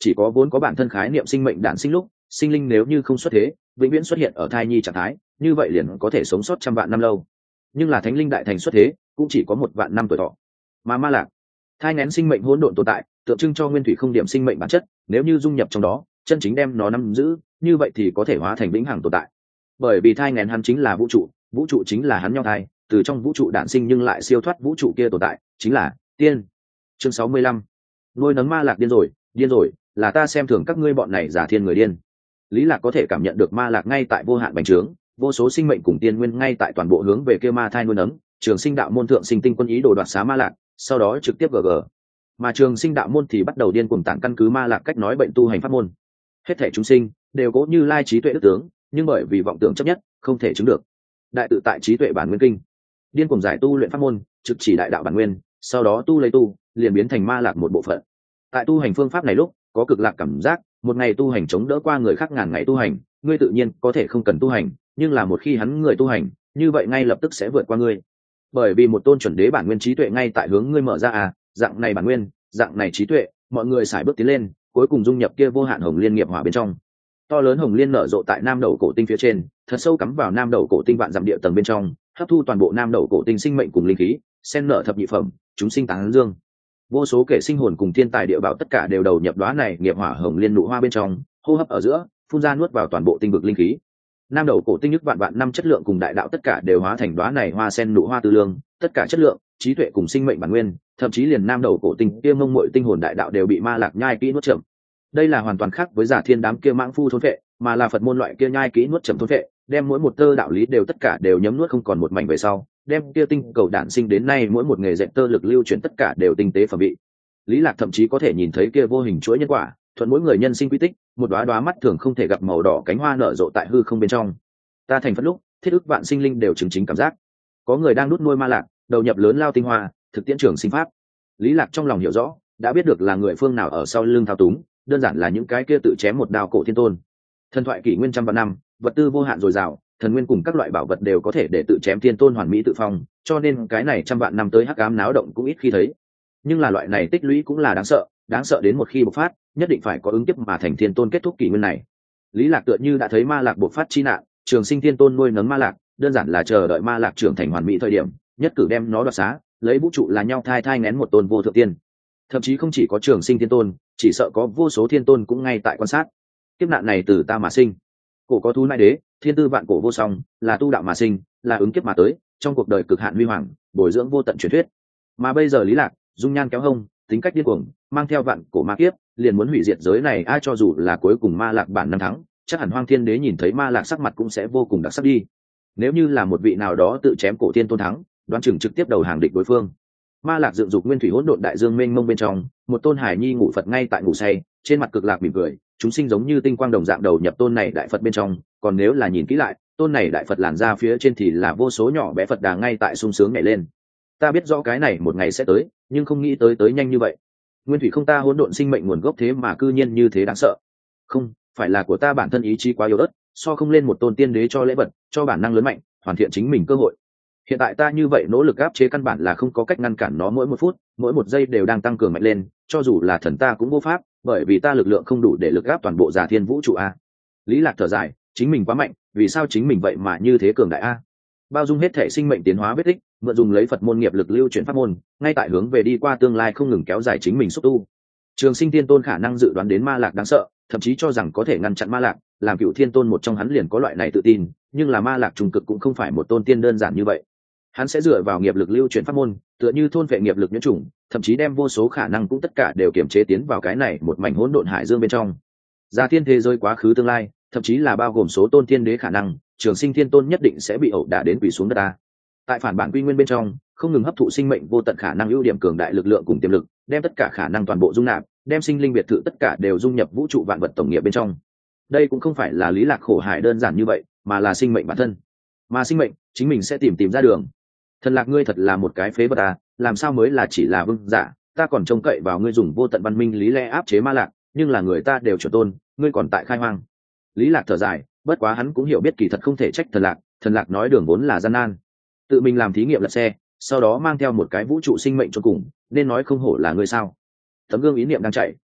chỉ có vốn có bản thân khái niệm sinh mệnh đản sinh lúc, sinh linh nếu như không xuất thế, vĩnh viễn xuất hiện ở thai nhi trạng thái, như vậy liền có thể sống sót trăm vạn năm lâu. Nhưng là thánh linh đại thành xuất thế, cũng chỉ có 1 vạn năm tuổi thọ. Mà ma lạc, thai nghén sinh mệnh hỗn độn tồn tại, tượng trưng cho nguyên thủy không điểm sinh mệnh bản chất, nếu như dung nhập trong đó, chân chính đem nó nắm giữ, như vậy thì có thể hóa thành vĩnh hằng tồn tại. Bởi vì thai nghén hắn chính là vũ trụ chính là hắn nhau thai, từ trong vũ trụ đản sinh nhưng lại siêu thoát vũ trụ kia tồn tại, chính là tiên. Chương 65. Nuôi nấng ma lạc điên rồi, là ta xem thường các ngươi bọn này giả thiên người điên. Lý Lạc có thể cảm nhận được ma lạc ngay tại vô hạn bành trướng, vô số sinh mệnh cùng tiên nguyên ngay tại toàn bộ hướng về kia ma thai nuôi nấng. Trường Sinh đạo môn thượng sinh tinh quân ý đồ đoạt xá ma lạc, sau đó trực tiếp GG. Mà Trường Sinh đạo môn thì bắt đầu điên cuồng tản căn cứ ma lạc cách nói bệnh tu hành pháp môn. Hết thảy chúng sinh đều cố như lai trí tuệ đức tướng, nhưng bởi vì vọng tưởng chấp nhất, không thể chứng được. Đại tự tại trí tuệ bản nguyên kinh, điên cuồng giải tu luyện pháp môn, trực chỉ đại đạo bản nguyên, sau đó tu lấy tu, liền biến thành ma lạc một bộ phận. Tại tu hành phương pháp này lúc, có cực lạc cảm giác, một ngày tu hành chống đỡ qua người khác ngàn ngày tu hành, ngươi tự nhiên có thể không cần tu hành, nhưng là một khi hắn người tu hành, như vậy ngay lập tức sẽ vượt qua ngươi. Bởi vì một tôn chuẩn đế bản nguyên trí tuệ ngay tại hướng ngươi mở ra dạng này bản nguyên, dạng này trí tuệ, mọi người sải bước tiến lên, cuối cùng dung nhập kia vô hạn hồng liên nghiệp hỏa bên trong. To lớn hồng liên nở rộ tại nam đầu cổ tinh phía trên, thật sâu cắm vào nam đầu cổ tinh vạn dặm địa tầng bên trong, hấp thu toàn bộ nam đầu cổ tinh sinh mệnh cùng linh khí, sen nở thập nhị phẩm, chúng sinh tán dương. Vô số kẻ sinh hồn cùng thiên tài địa bảo tất cả đều đầu nhập đóa này nghiệp hỏa hồng liên nụ hoa bên trong, hô hấp ở giữa, phun ra nuốt vào toàn bộ tinh vực linh khí. Nam đầu cổ tinh nhức vạn vạn năm chất lượng cùng đại đạo tất cả đều hóa thành đóa này hoa sen nụ hoa tư lương, tất cả chất lượng, trí tuệ cùng sinh mệnh bản nguyên, thậm chí liền nam đầu cổ tinh kia mông muội tinh hồn đại đạo đều bị ma lạc nhai kỹ nuốt chậm. Đây là hoàn toàn khác với giả thiên đám kia mãng phu thôn vệ, mà là Phật môn loại kia nhai kỹ nuốt chậm thôn vệ, đem mỗi một tơ đạo lý đều tất cả đều nhấm nuốt không còn một mảnh về sau, đem kia tinh cầu đản sinh đến nay mỗi một nghề dệt tơ lực lưu chuyển tất cả đều tinh tế phẩm vị. Lý Lạc thậm chí có thể nhìn thấy kia vô hình chuỗi nhân quả, thuận mỗi người nhân sinh quy tích, một đóa đóa mắt thường không thể gặp màu đỏ cánh hoa nở rộ tại hư không bên trong. Ta thành Phật lúc, thiết ức vạn sinh linh đều chứng chính cảm giác. Có người đang đút nuôi ma lạc, đầu nhập lớn lao tinh hoa, thực tiễn trường sinh pháp. Lý Lạc trong lòng hiểu rõ, đã biết được là người phương nào ở sau lưng thao túng, đơn giản là những cái kia tự chém một đao cổ thiên tôn. Thần thoại kỷ nguyên trăm vạn năm, vật tư vô hạn dồi dào, thần nguyên cùng các loại bảo vật đều có thể để tự chém thiên tôn hoàn mỹ tự phong, cho nên cái này trăm vạn năm tới hắc ám náo động cũng ít khi thấy. Nhưng là loại này tích lũy cũng là đáng sợ đến một khi bộc phát, nhất định phải có ứng kiếp mà thành thiên tôn kết thúc kỷ nguyên này. Lý Lạc tựa như đã thấy ma lạc bộc phát chi nạn, trường sinh thiên tôn nuôi nấng ma lạc, đơn giản là chờ đợi ma lạc trưởng thành hoàn mỹ thời điểm, nhất cử đem nó đoạt xá, lấy vũ trụ là nhau thai nghén một tôn vô thượng tiên. Thậm chí không chỉ có trường sinh thiên tôn, chỉ sợ có vô số thiên tôn cũng ngay tại quan sát. Kiếp nạn này từ ta mà sinh, cổ có thú nai đế, thiên tư vạn cổ vô song, là tu đạo mà sinh, là ứng kiếp mà tới, trong cuộc đời cực hạn huy hoàng, bồi dưỡng vô tận truyền thuyết. Mà bây giờ Lý Lạc, dung nhan kéo hông, tính cách điên cuồng, mang theo vạn cổ ma kiếp, liền muốn hủy diệt giới này. Ai cho dù là cuối cùng ma lạc bản năm thắng, chắc hẳn Hoang Thiên Đế nhìn thấy ma lạc sắc mặt cũng sẽ vô cùng đặc sắc đi. Nếu như là một vị nào đó tự chém cổ tiên tôn thắng, đoán chừng trực tiếp đầu hàng địch đối phương. Ma lạc dựng dục nguyên thủy hỗn độn đại dương mênh mông bên trong, một tôn hải nhi ngủ Phật ngay tại ngủ say, trên mặt cực lạc mỉm cười, chúng sinh giống như tinh quang đồng dạng đầu nhập tôn này đại Phật bên trong. Còn nếu là nhìn kỹ lại, tôn này đại Phật làn ra phía trên thì là vô số nhỏ bé Phật đà ngay tại sung sướng nhảy lên. Ta biết rõ cái này một ngày sẽ tới, nhưng không nghĩ tới nhanh như vậy. Nguyên thủy không ta hỗn độn sinh mệnh nguồn gốc thế mà cư nhiên như thế đáng sợ. Không phải là của ta bản thân ý chí quá yếu ớt, so không lên một tôn tiên đế cho lễ vật, cho bản năng lớn mạnh, hoàn thiện chính mình cơ hội. Hiện tại ta như vậy nỗ lực áp chế căn bản là không có cách ngăn cản nó, mỗi một phút, mỗi một giây đều đang tăng cường mạnh lên, cho dù là thần ta cũng vô pháp, bởi vì ta lực lượng không đủ để lực áp toàn bộ giả thiên vũ trụ a. Lý Lạc thở dài, chính mình quá mạnh, vì sao chính mình vậy mà như thế cường đại a? Bao dung hết thể sinh mệnh tiến hóa vết tích, mượn dùng lấy Phật môn nghiệp lực lưu chuyển pháp môn, ngay tại hướng về đi qua tương lai không ngừng kéo dài chính mình xúc tu. Trường Sinh Thiên Tôn khả năng dự đoán đến ma lạc đáng sợ, thậm chí cho rằng có thể ngăn chặn ma lạc, làm Cựu Thiên Tôn một trong hắn liền có loại này tự tin, nhưng là ma lạc trùng cực cũng không phải một tôn tiên đơn giản như vậy. Hắn sẽ dựa vào nghiệp lực lưu chuyển pháp môn, tựa như thôn vệ nghiệp lực nhiễm trùng, thậm chí đem vô số khả năng cũng tất cả đều kiểm chế tiến vào cái này một mảnh hỗn độn hải dương bên trong. Gia thiên thế giới quá khứ tương lai, thậm chí là bao gồm số tôn tiên đế khả năng, Trường Sinh Thiên Tôn nhất định sẽ bị ẩu đả đến quỳ xuống đất ta. Tại phản bản quy nguyên bên trong, không ngừng hấp thụ sinh mệnh vô tận khả năng, ưu điểm cường đại lực lượng cùng tiềm lực, đem tất cả khả năng toàn bộ dung nạp, đem sinh linh biệt thự tất cả đều dung nhập vũ trụ vạn vật tổng nghiệp bên trong. Đây cũng không phải là Lý Lạc khổ hải đơn giản như vậy, mà là sinh mệnh bản thân. Mà sinh mệnh, chính mình sẽ tìm ra đường. Thần Lạc, ngươi thật là một cái phế vật à, làm sao mới là chỉ là vương giả, ta còn trông cậy vào ngươi dùng vô tận văn minh lý lẽ áp chế ma lạc, nhưng là người ta đều chuẩn tôn, ngươi còn tại khai hoang. Lý Lạc thở dài, bất quá hắn cũng hiểu biết kỳ thật không thể trách Thần Lạc nói đường vốn là gian nan. Tự mình làm thí nghiệm lật xe, sau đó mang theo một cái vũ trụ sinh mệnh cho cùng, nên nói không hổ là ngươi sao? Tấm gương ý niệm đang chạy.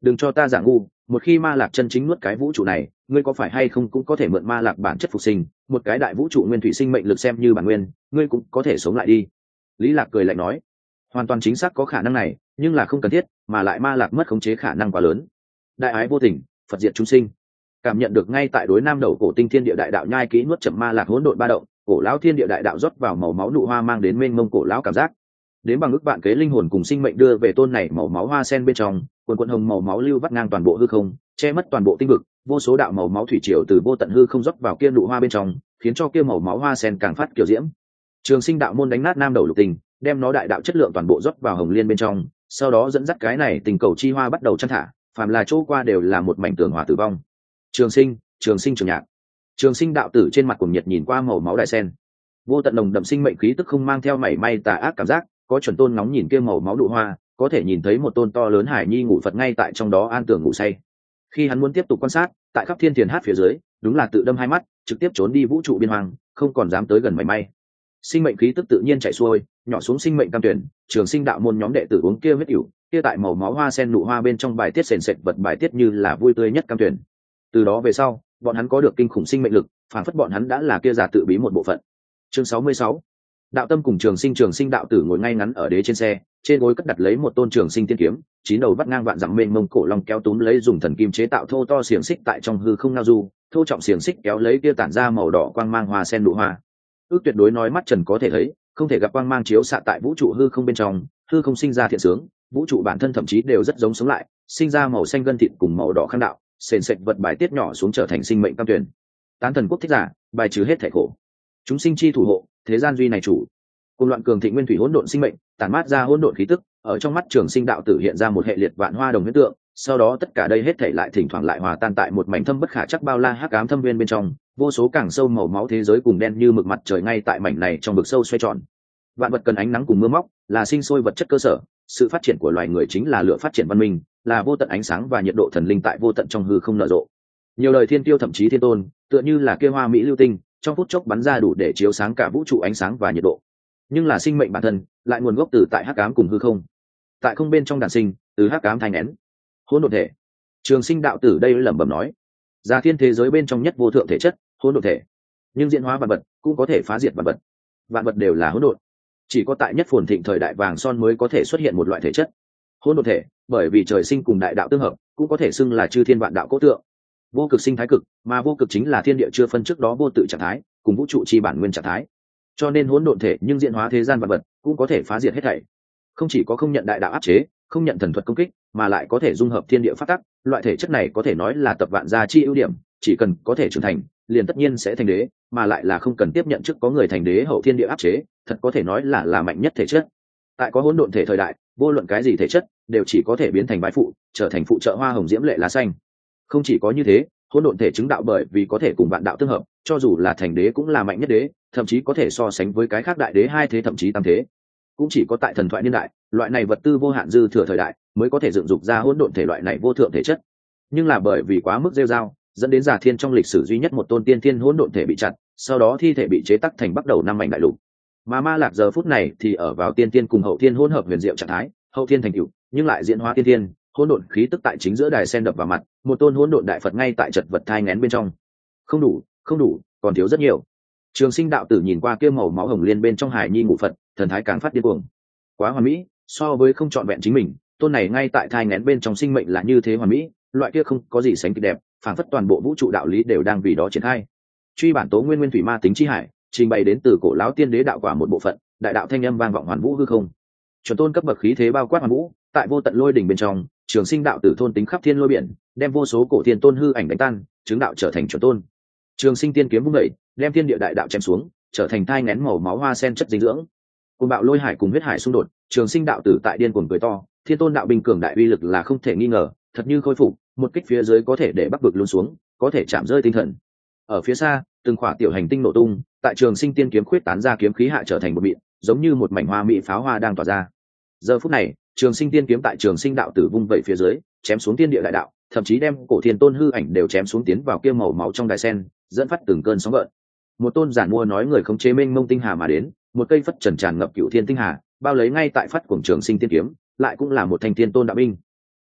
đừng cho ta giả ngu, một khi ma lạc chân chính nuốt cái vũ trụ này, ngươi có phải hay không cũng có thể mượn ma lạc bản chất phục sinh, một cái đại vũ trụ nguyên thủy sinh mệnh lực xem như bản nguyên, ngươi cũng có thể sống lại đi. Lý Lạc cười lạnh nói, hoàn toàn chính xác có khả năng này, nhưng là không cần thiết, mà lại ma lạc mất khống chế khả năng quá lớn. Đại ái vô tình, Phật diệt chúng sinh. Cảm nhận được ngay tại đối nam đầu cổ tinh thiên địa đại đạo nhai kỹ nuốt chậm ma lạc hỗn độn ba động, cổ lão thiên địa đại đạo rót vào màu máu nụ hoa mang đến mênh mông cổ lão cảm giác. Đến bằng ức vạn kế linh hồn cùng sinh mệnh đưa về tôn này màu máu hoa sen bên trong, quần quần hồng màu máu lưu vắt ngang toàn bộ hư không, che mất toàn bộ tinh vực, vô số đạo màu máu thủy triều từ vô tận hư không rót vào kia nụ hoa bên trong, khiến cho kia màu máu hoa sen càng phát kiểu diễm. Trường Sinh đạo môn đánh nát nam đầu lục tình, đem nó đại đạo chất lượng toàn bộ rót vào hồng liên bên trong, sau đó dẫn dắt cái này tình cầu chi hoa bắt đầu chăn thả, phàm là chỗ qua đều là một mảnh tường hòa tử vong. Trường sinh trường nhạc. Trường Sinh đạo tử trên mặt cuồng nhiệt nhìn qua màu máu đại sen, vô tận nồng đậm sinh mệnh khí tức không mang theo mảy may tà ác cảm giác, có chuẩn tôn ngóng nhìn kia màu máu nụ hoa, có thể nhìn thấy một tôn to lớn hải nhi ngủ Phật ngay tại trong đó an tường ngủ say. Khi hắn muốn tiếp tục quan sát, tại khắp thiên thiền hát phía dưới, đúng là tự đâm hai mắt, trực tiếp trốn đi vũ trụ biên hoàng, không còn dám tới gần mảy may. Sinh mệnh khí tức tự nhiên chảy xuôi, nhỏ xuống sinh mệnh cam tuyển, Trường Sinh đạo môn nhóm đệ tử uống kia huyết ỉu, kia tại màu máu hoa sen nụ hoa bên trong bài tiết sền sệt vật bài tiết như là vui tươi nhất cam tuyển. Từ đó về sau, bọn hắn có được kinh khủng sinh mệnh lực, phản phất bọn hắn đã là kia giả tự bí một bộ phận. Chương 66. Đạo Tâm cùng Trường Sinh đạo tử ngồi ngay ngắn ở đế trên xe, trên gối cất đặt lấy một tôn Trường Sinh tiên kiếm, chín đầu vắt ngang vạn dặm mênh mông cổ long kéo túm lấy dùng thần kim chế tạo thô to xiềng xích tại trong hư không nao du, thô trọng xiềng xích kéo lấy kia tản ra màu đỏ quang mang hoa sen nụ hoa. Ước tuyệt đối nói mắt trần có thể thấy, không thể gặp quang mang chiếu xạ tại vũ trụ hư không bên trong, hư không sinh ra thiện sướng, vũ trụ bản thân thậm chí đều rất giống sống lại, sinh ra màu xanh gân thịt cùng màu đỏ khang đạo, sền sệt vật bài tiết nhỏ xuống trở thành sinh mệnh cam tuyển. Tán thần quốc thích giả, bài trừ hết thể khổ. Chúng sinh chi thủ hộ, thế gian duy này chủ. Cùng loạn cường thịnh nguyên thủy hỗn độn sinh mệnh, tản mát ra hỗn độn khí tức, ở trong mắt Trường Sinh đạo tử hiện ra một hệ liệt vạn hoa đồng huyết tượng, sau đó tất cả đây hết thảy lại thỉnh thoảng lại hòa tan tại một mảnh thâm bất khả chắc bao la hắc ám thâm viên bên trong, vô số càng sâu màu máu thế giới cùng đen như mực mặt trời ngay tại mảnh này trong vực sâu xoay tròn. Vạn vật cần ánh nắng cùng mưa móc, là sinh sôi vật chất cơ sở, sự phát triển của loài người chính là lựa phát triển văn minh, là vô tận ánh sáng và nhiệt độ thần linh tại vô tận trong hư không nở rộ. Nhiều đời thiên tiêu thậm chí thiên tôn, tựa như là kia hoa mỹ lưu tinh, trong phút chốc bắn ra đủ để chiếu sáng cả vũ trụ ánh sáng và nhiệt độ. Nhưng là sinh mệnh bản thân lại nguồn gốc từ tại hắc ám cùng hư không, tại không bên trong đản sinh, từ hắc ám thành nén hỗn độn thể. Trường Sinh đạo tử đây lẩm bẩm nói, gia thiên thế giới bên trong nhất vô thượng thể chất hỗn độn thể, nhưng diễn hóa vạn vật cũng có thể phá diệt vạn vật, vạn vật đều là hỗn độn, chỉ có tại nhất phồn thịnh thời đại vàng son mới có thể xuất hiện một loại thể chất hỗn độn thể, bởi vì trời sinh cùng đại đạo tương hợp, cũng có thể xưng là chư thiên vạn đạo cốt tượng. Vô cực sinh thái cực, mà vô cực chính là thiên địa chưa phân trước đó vô tự trạng thái, cùng vũ trụ chi bản nguyên trạng thái. Cho nên hỗn độn thể nhưng diễn hóa thế gian vạn vật, cũng có thể phá diệt hết thảy. Không chỉ có không nhận đại đạo áp chế, không nhận thần thuật công kích, mà lại có thể dung hợp thiên địa pháp tắc, loại thể chất này có thể nói là tập vạn gia chi ưu điểm, chỉ cần có thể trưởng thành, liền tất nhiên sẽ thành đế, mà lại là không cần tiếp nhận trước có người thành đế hậu thiên địa áp chế, thật có thể nói là mạnh nhất thể chất. Tại có hỗn độn thể thời đại, vô luận cái gì thể chất, đều chỉ có thể biến thành bái phụ, trở thành phụ trợ hoa hồng diễm lệ lá xanh. Không chỉ có như thế, hỗn độn thể chứng đạo bởi vì có thể cùng vạn đạo tương hợp, cho dù là thành đế cũng là mạnh nhất đế, thậm chí có thể so sánh với cái khác đại đế hai thế thậm chí tam thế. Cũng chỉ có tại thần thoại niên đại, loại này vật tư vô hạn dư thừa thời đại, mới có thể dựng dục ra hỗn độn thể loại này vô thượng thể chất. Nhưng là bởi vì quá mức rêu rao, dẫn đến Già Thiên trong lịch sử duy nhất một tôn tiên thiên hỗn độn thể bị chặt, sau đó thi thể bị chế tắc thành bắt đầu năm mảnh đại lục. Mà Ma Lạc giờ phút này thì ở vào tiên thiên cùng hậu thiên hỗn hợp huyền diệu trạng thái, hậu thiên thành tựu, nhưng lại diễn hóa tiên thiên, hỗn độn khí tức tại chính giữa đài sen đập vào mặt, một tôn hỗn độn đại Phật ngay tại chật vật thai nghén bên trong. Không đủ, còn thiếu rất nhiều. Trường Sinh đạo tử nhìn qua kia màu máu hồng liên bên trong hài nhi ngũ Phật, thần thái càng phát điên cuồng. Quá hoàn mỹ, so với không trọn vẹn chính mình, tôn này ngay tại thai nghén bên trong sinh mệnh là như thế hoàn mỹ, loại kia không có gì sánh kịp đẹp, phảng phất toàn bộ vũ trụ đạo lý đều đang vì đó triển khai. Truy bản tố nguyên nguyên thủy ma tính chi hải, trình bày đến từ cổ lão tiên đế đạo quả một bộ phận, đại đạo thanh âm vang vọng hoàn vũ hư không. Chuẩn tôn cấp bậc khí thế bao quát hoàn vũ, tại vô tận lôi đỉnh bên trong, Trường Sinh đạo tử thôn tính khắp thiên lôi biển, đem vô số cổ thiên tôn hư ảnh đánh tan, chứng đạo trở thành chuẩn tôn. Trường Sinh tiên kiếm vung dậy, đem thiên địa đại đạo chém xuống, trở thành thai nghén màu máu hoa sen chất dinh dưỡng. Cùng bạo lôi hải cùng huyết hải xung đột, Trường Sinh đạo tử tại điên cuồng cười to, thiên tôn đạo binh cường đại uy lực là không thể nghi ngờ, thật như khôi phục, một kích phía dưới có thể để bắc vực luôn xuống, có thể chạm rơi tinh thần. Ở phía xa, từng khỏa tiểu hành tinh nổ tung, tại Trường Sinh tiên kiếm khuyết tán ra kiếm khí hạ trở thành một mịn, giống như một mảnh hoa mỹ pháo hoa đang tỏa ra. Giờ phút này, Trường Sinh tiên kiếm tại Trường Sinh đạo tử vung vẩy phía dưới, chém xuống thiên địa đại đạo, thậm chí đem cổ thiên tôn hư ảnh đều chém xuống tiến vào kia màu máu trong đài sen, dẫn phát từng cơn sóng gợn. Một tôn giản mua nói người không chế mênh mông tinh hà mà đến, một cây phất trần tràn ngập cựu thiên tinh hà, bao lấy ngay tại phát cuồng Trường Sinh tiên kiếm, lại cũng là một thanh thiên tôn đạo binh.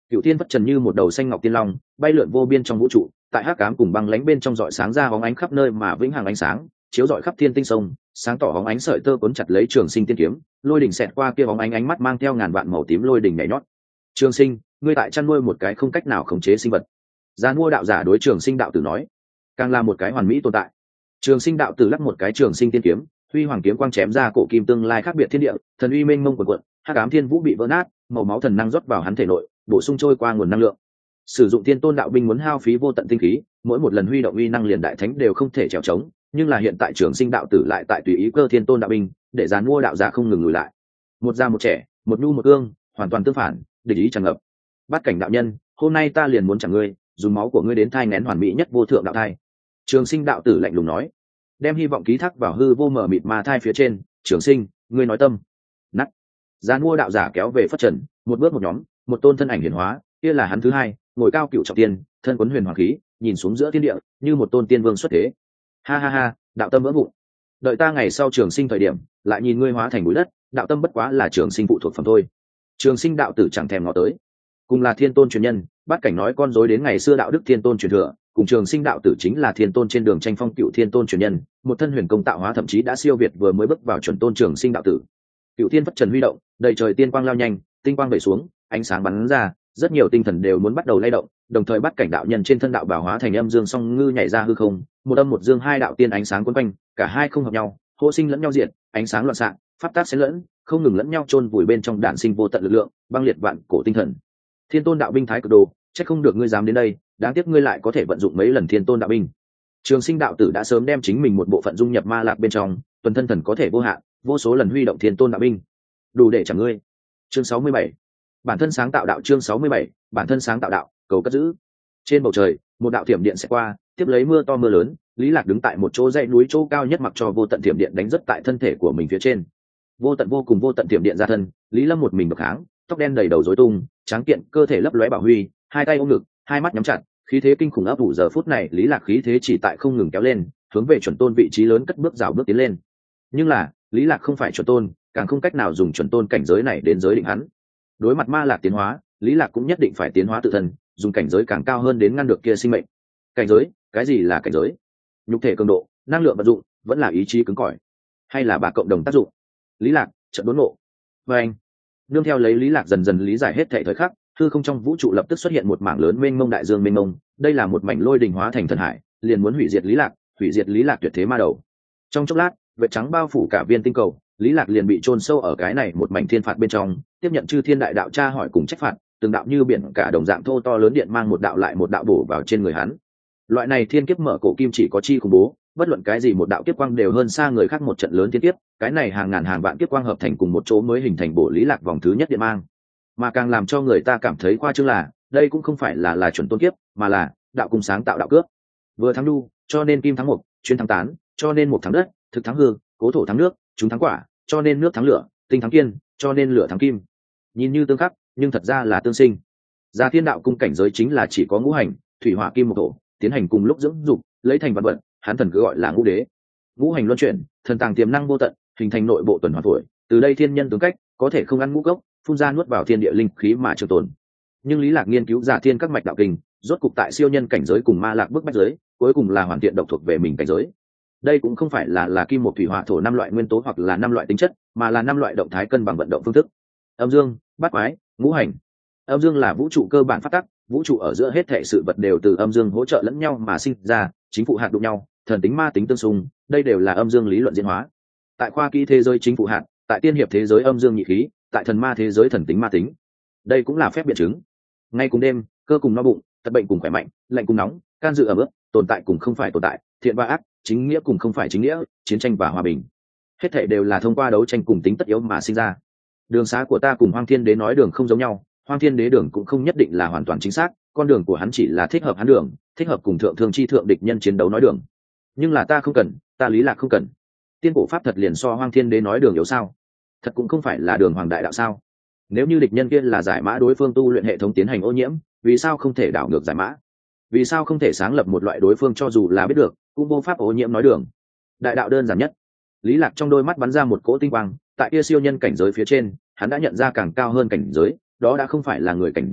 Cựu thiên phất trần như một đầu xanh ngọc tiên long bay lượn vô biên trong vũ trụ, tại hắc ám cùng băng lánh bên trong dọi sáng ra hóng ánh khắp nơi mà vĩnh hằng ánh sáng chiếu dọi khắp thiên tinh sông, sáng tỏ hóng ánh sợi tơ cuốn chặt lấy Trường Sinh tiên kiếm, lôi đỉnh xẹt qua kia hóng ánh ánh mắt mang theo ngàn vạn màu tím lôi đỉnh nhảy nhót. Trường Sinh, ngươi tại chăn nuôi một cái không cách nào khống chế sinh vật. Giàn mua đạo giả đối Trường Sinh đạo tử nói, càng là một cái hoàn mỹ tồn tại. Trường Sinh đạo tử lắc một cái Trường Sinh tiên kiếm, huy hoàng kiếm quang chém ra cổ kim tương lai khác biệt thiên địa, thần uy mênh mông quần quận, hắc ám thiên vũ bị vỡ nát, màu máu thần năng rót vào hắn thể nội, bổ sung trôi qua nguồn năng lượng. Sử dụng thiên tôn đạo binh muốn hao phí vô tận tinh khí, mỗi một lần huy động uy năng liền đại thánh đều không thể trèo trống, nhưng là hiện tại Trường Sinh đạo tử lại tại tùy ý cơ thiên tôn đạo binh, để giàn mua đạo giả không ngừng lùi lại. Một già một trẻ, một nhu một cương, hoàn toàn tương phản, địch ý tràn ngập. Bát cảnh đạo nhân, hôm nay ta liền muốn chẳng ngươi, dùng máu của ngươi đến thai nghén hoàn mỹ nhất vô thượng đạo thai. Trường Sinh đạo tử lạnh lùng nói, đem hy vọng ký thác vào hư vô mở mịt ma thai phía trên. Trường Sinh, ngươi nói tâm. Nắt. Giàn mua đạo giả kéo về phất trần, một bước một nhóm, một tôn thân ảnh hiển hóa, kia là hắn thứ hai, ngồi cao cựu trọng tiên, thân quấn huyền hoàng khí, nhìn xuống giữa thiên địa như một tôn tiên vương xuất thế. Ha ha ha, đạo tâm vỡ vụn. Đợi ta ngày sau Trường Sinh thời điểm, lại nhìn ngươi hóa thành bụi đất, đạo tâm bất quá là Trường Sinh phụ thuộc phẩm thôi. Trường Sinh đạo tử chẳng thèm ngó tới. Cùng là thiên tôn truyền nhân, Bát cảnh nói con rối đến ngày xưa đạo đức thiên tôn truyền thừa, cùng Trường Sinh đạo tử chính là thiên tôn trên đường tranh phong cựu thiên tôn truyền nhân, một thân huyền công tạo hóa thậm chí đã siêu việt vừa mới bước vào chuẩn tôn Trường Sinh đạo tử. Cựu thiên phất trần huy động, đầy trời tiên quang lao nhanh, tinh quang vẩy xuống, ánh sáng bắn ra, rất nhiều tinh thần đều muốn bắt đầu lay động, đồng thời Bát cảnh đạo nhân trên thân đạo bảo hóa thành âm dương song ngư nhảy ra hư không, một âm một dương hai đạo tiên ánh sáng quấn quanh, cả hai không hợp nhau, hô sinh lẫn nhau diệt, ánh sáng loạn xạ, pháp tác xen lẫn, không ngừng lẫn nhau chôn vùi bên trong đạn sinh vô tận lực lượng, băng liệt vạn cổ tinh thần. Thiên tôn đạo binh thái cực đồ, chắc không được ngươi dám đến đây, đáng tiếc ngươi lại có thể vận dụng mấy lần thiên tôn đạo binh. Trường Sinh đạo tử đã sớm đem chính mình một bộ phận dung nhập ma lạc bên trong, tuần thân thần có thể vô hạn, vô số lần huy động thiên tôn đạo binh, đủ để chẳng ngươi. Chương 67. Bản thân sáng tạo đạo. Chương 67. Bản thân sáng tạo đạo, cầu cất giữ. Trên bầu trời, một đạo thiểm điện sẽ qua, tiếp lấy mưa to mưa lớn, Lý Lạc đứng tại một chỗ dãy núi chỗ cao nhất, mặc cho vô tận thiểm điện đánh rất tại thân thể của mình phía trên. Vô tận vô cùng vô tận thiểm điện ra thân, Lý Lâm một mình độc kháng, tóc đen đầy đầu rối tung, tráng kiện cơ thể lấp lóe bảo huy, hai tay ôm ngực, hai mắt nhắm chặt, khí thế kinh khủng ấp ủ. Giờ phút này Lý Lạc khí thế chỉ tại không ngừng kéo lên, hướng về chuẩn tôn vị trí lớn cất bước rào bước tiến lên. Nhưng là, Lý Lạc không phải chuẩn tôn, càng không cách nào dùng chuẩn tôn cảnh giới này đến giới định hắn. Đối mặt ma lạc tiến hóa, Lý Lạc cũng nhất định phải tiến hóa tự thân, dùng cảnh giới càng cao hơn đến ngăn được kia sinh mệnh. Cảnh giới, cái gì là cảnh giới? Nhục thể cường độ, năng lượng vận dụng, vẫn là ý chí cứng cỏi, hay là bà cộng đồng tác dụng? Lý Lạc chợt đốn ngộ. Và anh, nương theo lấy Lý Lạc dần dần lý giải hết thảy thời khắc, hư không trong vũ trụ lập tức xuất hiện một mảng lớn mênh mông đại dương mênh mông, đây là một mảnh lôi đình hóa thành thần hải, liền muốn hủy diệt Lý Lạc, hủy diệt Lý Lạc tuyệt thế ma đầu. Trong chốc lát, vệt trắng bao phủ cả viên tinh cầu, Lý Lạc liền bị chôn sâu ở cái này một mảnh thiên phạt bên trong, tiếp nhận chư thiên đại đạo tra hỏi cùng trách phạt, từng đạo như biển cả đồng dạng thô to lớn điện mang một đạo lại một đạo bổ vào trên người hắn. Loại này thiên kiếp mở cổ kim chỉ có chi khủng bố, bất luận cái gì một đạo kiếp quang đều hơn xa người khác một trận lớn thiên kiếp, cái này hàng ngàn hàng vạn kiếp quang hợp thành cùng một chỗ mới hình thành bổ Lý Lạc vòng thứ nhất điện mang. Mà càng làm cho người ta cảm thấy khoa trương là, đây cũng không phải là chuẩn tôn kiếp, mà là đạo cung sáng tạo đạo cướp. Vừa thắng đu, cho nên kim thắng mộc, chuyên thắng tán, cho nên mộc thắng đất, thực thắng hương, cố thổ thắng nước, chúng thắng quả, cho nên nước thắng lửa, tinh thắng kiên, cho nên lửa thắng kim. Nhìn như tương khắc, nhưng thật ra là tương sinh. Gia thiên đạo cung cảnh giới chính là chỉ có ngũ hành, thủy hỏa kim mộc thổ, tiến hành cùng lúc dưỡng dục, lấy thành vật vật, hắn thần cứ gọi là ngũ đế. Ngũ hành luân chuyển, thần tàng tiềm năng vô tận, hình thành nội bộ tuần hoàn tuổi, từ đây thiên nhân tướng cách, có thể không ăn ngũ gốc, phun ra nuốt vào thiên địa linh khí mà trường tồn. Nhưng Lý Lạc nghiên cứu Gia thiên các mạch đạo kinh, rốt cục tại siêu nhân cảnh giới cùng ma lạc bức bách giới, cuối cùng là hoàn thiện độc thuộc về mình cảnh giới. Đây cũng không phải là kim một thủy hỏa thổ năm loại nguyên tố hoặc là năm loại tính chất, mà là năm loại động thái cân bằng vận động phương thức. Âm dương, bát quái, ngũ hành. Âm dương là vũ trụ cơ bản phát tắc, vũ trụ ở giữa hết thảy sự vật đều từ âm dương hỗ trợ lẫn nhau mà sinh ra, chính phụ hạt đụng nhau, thần tính ma tính tương xung, đây đều là âm dương lý luận diễn hóa. Tại khoa kỹ thế giới chính phụ hạt, tại tiên hiệp thế giới âm dương nhị khí, tại thần ma thế giới thần tính ma tính. Đây cũng là phép biện chứng. Ngay cùng đêm, cơ cùng no bụng, tật bệnh cùng khỏe mạnh, lạnh cùng nóng, can dự ở bước, tồn tại cùng không phải tồn tại, thiện và ác, chính nghĩa cùng không phải chính nghĩa, chiến tranh và hòa bình. Hết thảy đều là thông qua đấu tranh cùng tính tất yếu mà sinh ra. Đường xá của ta cùng Hoang Thiên Đế nói đường không giống nhau, Hoang Thiên Đế đường cũng không nhất định là hoàn toàn chính xác, con đường của hắn chỉ là thích hợp hắn đường, thích hợp cùng thượng thương chi thượng địch nhân chiến đấu nói đường. Nhưng là ta không cần, ta Lý Lạc không cần. Tiên cổ pháp thật liền so Hoang Thiên Đế nói đường yếu sao? Thật cũng không phải là đường hoàng đại đạo sao? Nếu như địch nhân kia là giải mã đối phương tu luyện hệ thống tiến hành ô nhiễm, vì sao không thể đảo ngược giải mã? Vì sao không thể sáng lập một loại đối phương cho dù là biết được cũng vô pháp ô nhiễm nói đường? Đại đạo đơn giản nhất. Lý Lạc trong đôi mắt bắn ra một cỗ tinh quang, tại kia siêu nhân cảnh giới phía trên, hắn đã nhận ra càng cao hơn cảnh giới, đó đã không phải là người cảnh giới,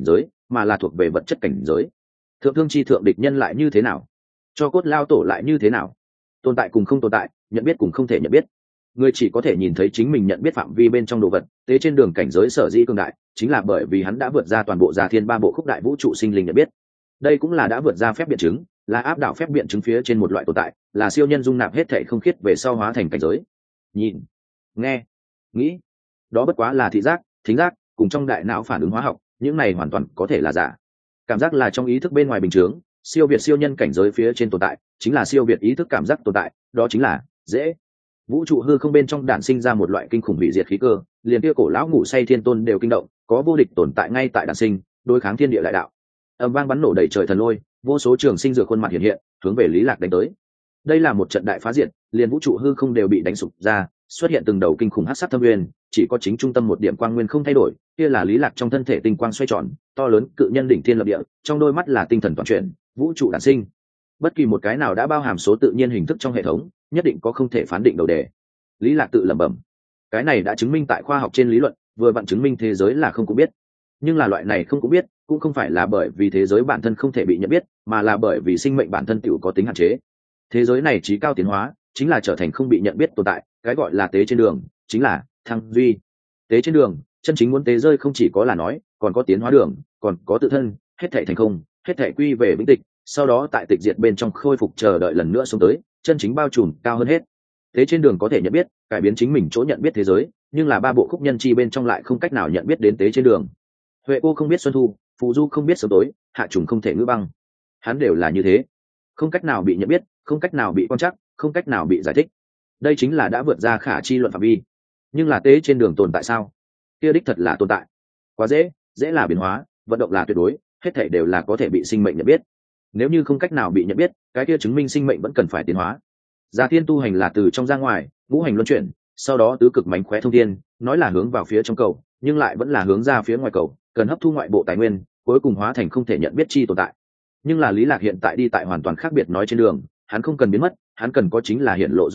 mà là thuộc về vật chất cảnh giới. Thượng thương chi thượng địch nhân lại như thế nào, cho cốt lao tổ lại như thế nào, tồn tại cùng không tồn tại, nhận biết cùng không thể nhận biết. Người chỉ có thể nhìn thấy chính mình nhận biết phạm vi bên trong đồ vật. Tế trên đường cảnh giới sở dĩ cường đại, chính là bởi vì hắn đã vượt ra toàn bộ Già Thiên ba bộ khúc đại vũ trụ sinh linh nhận biết. Đây cũng là đã vượt ra phép biện chứng, là áp đảo phép biện chứng phía trên một loại tồn tại, là siêu nhân dung nạp hết thể không khiết về sau hóa thành cảnh giới. Nhìn, nghe, nghĩ, đó bất quá là thị giác, thính giác cùng trong đại não phản ứng hóa học, những này hoàn toàn có thể là giả. Cảm giác là trong ý thức bên ngoài bình chướng, siêu việt siêu nhân cảnh giới phía trên tồn tại, chính là siêu việt ý thức cảm giác tồn tại, đó chính là dễ. Vũ trụ hư không bên trong đản sinh ra một loại kinh khủng hủy diệt khí cơ, liền kia cổ lão ngủ say thiên tôn đều kinh động, có vô địch tồn tại ngay tại đản sinh, đối kháng thiên địa đại đạo. Âm vang bắn nổ đầy trời thần lôi, vô số trường sinh dược khuôn mặt hiện hiện, hướng về Lý Lạc đánh tới. Đây là một trận đại phá diệt, liền vũ trụ hư không đều bị đánh sụp ra, xuất hiện từng đầu kinh khủng hắc sắc thâm nguyên, chỉ có chính trung tâm một điểm quang nguyên không thay đổi, kia là Lý Lạc trong thân thể tinh quang xoay tròn, to lớn cự nhân đỉnh thiên lập địa, trong đôi mắt là tinh thần toàn chuyển, vũ trụ đản sinh. Bất kỳ một cái nào đã bao hàm số tự nhiên hình thức trong hệ thống, nhất định có không thể phán định đầu đề. Lý Lạc tự lẩm bẩm, cái này đã chứng minh tại khoa học trên lý luận, vừa vặn chứng minh thế giới là không cũng biết. Nhưng là loại này không cũng biết, cũng không phải là bởi vì thế giới bản thân không thể bị nhận biết, mà là bởi vì sinh mệnh bản thân tự có tính hạn chế. Thế giới này trí cao tiến hóa, chính là trở thành không bị nhận biết tồn tại, cái gọi là tế trên đường, chính là thăng duy. Tế trên đường, chân chính muốn tế rơi không chỉ có là nói, còn có tiến hóa đường, còn có tự thân, hết thảy thành không, hết thảy quy về vĩnh tịch, sau đó tại tịch diệt bên trong khôi phục chờ đợi lần nữa xuống tới, chân chính bao trùm cao hơn hết. Tế trên đường có thể nhận biết, cải biến chính mình chỗ nhận biết thế giới, nhưng là ba bộ khúc nhân chi bên trong lại không cách nào nhận biết đến tế trên đường. Huệ cô không biết xuân thu, phù du không biết sớm tối, hạ trùng không thể ngữ băng. Hắn đều là như thế, không cách nào bị nhận biết, không cách nào bị quan trắc, không cách nào bị giải thích. Đây chính là đã vượt ra khả chi luận phạm vi. Nhưng là tế trên đường tồn tại sao? Kia đích thật là tồn tại. Quá dễ là biến hóa, vận động là tuyệt đối, hết thảy đều là có thể bị sinh mệnh nhận biết. Nếu như không cách nào bị nhận biết, cái kia chứng minh sinh mệnh vẫn cần phải tiến hóa. Già Thiên tu hành là từ trong ra ngoài, ngũ hành luân chuyển, sau đó tứ cực mánh khóe thông thiên, nói là hướng vào phía trong cầu, nhưng lại vẫn là hướng ra phía ngoài cầu, cần hấp thu ngoại bộ tài nguyên, cuối cùng hóa thành không thể nhận biết chi tồn tại. Nhưng là Lý Lạc hiện tại đi tại hoàn toàn khác biệt nói trên đường, hắn không cần biến mất, hắn cần có chính là hiện lộ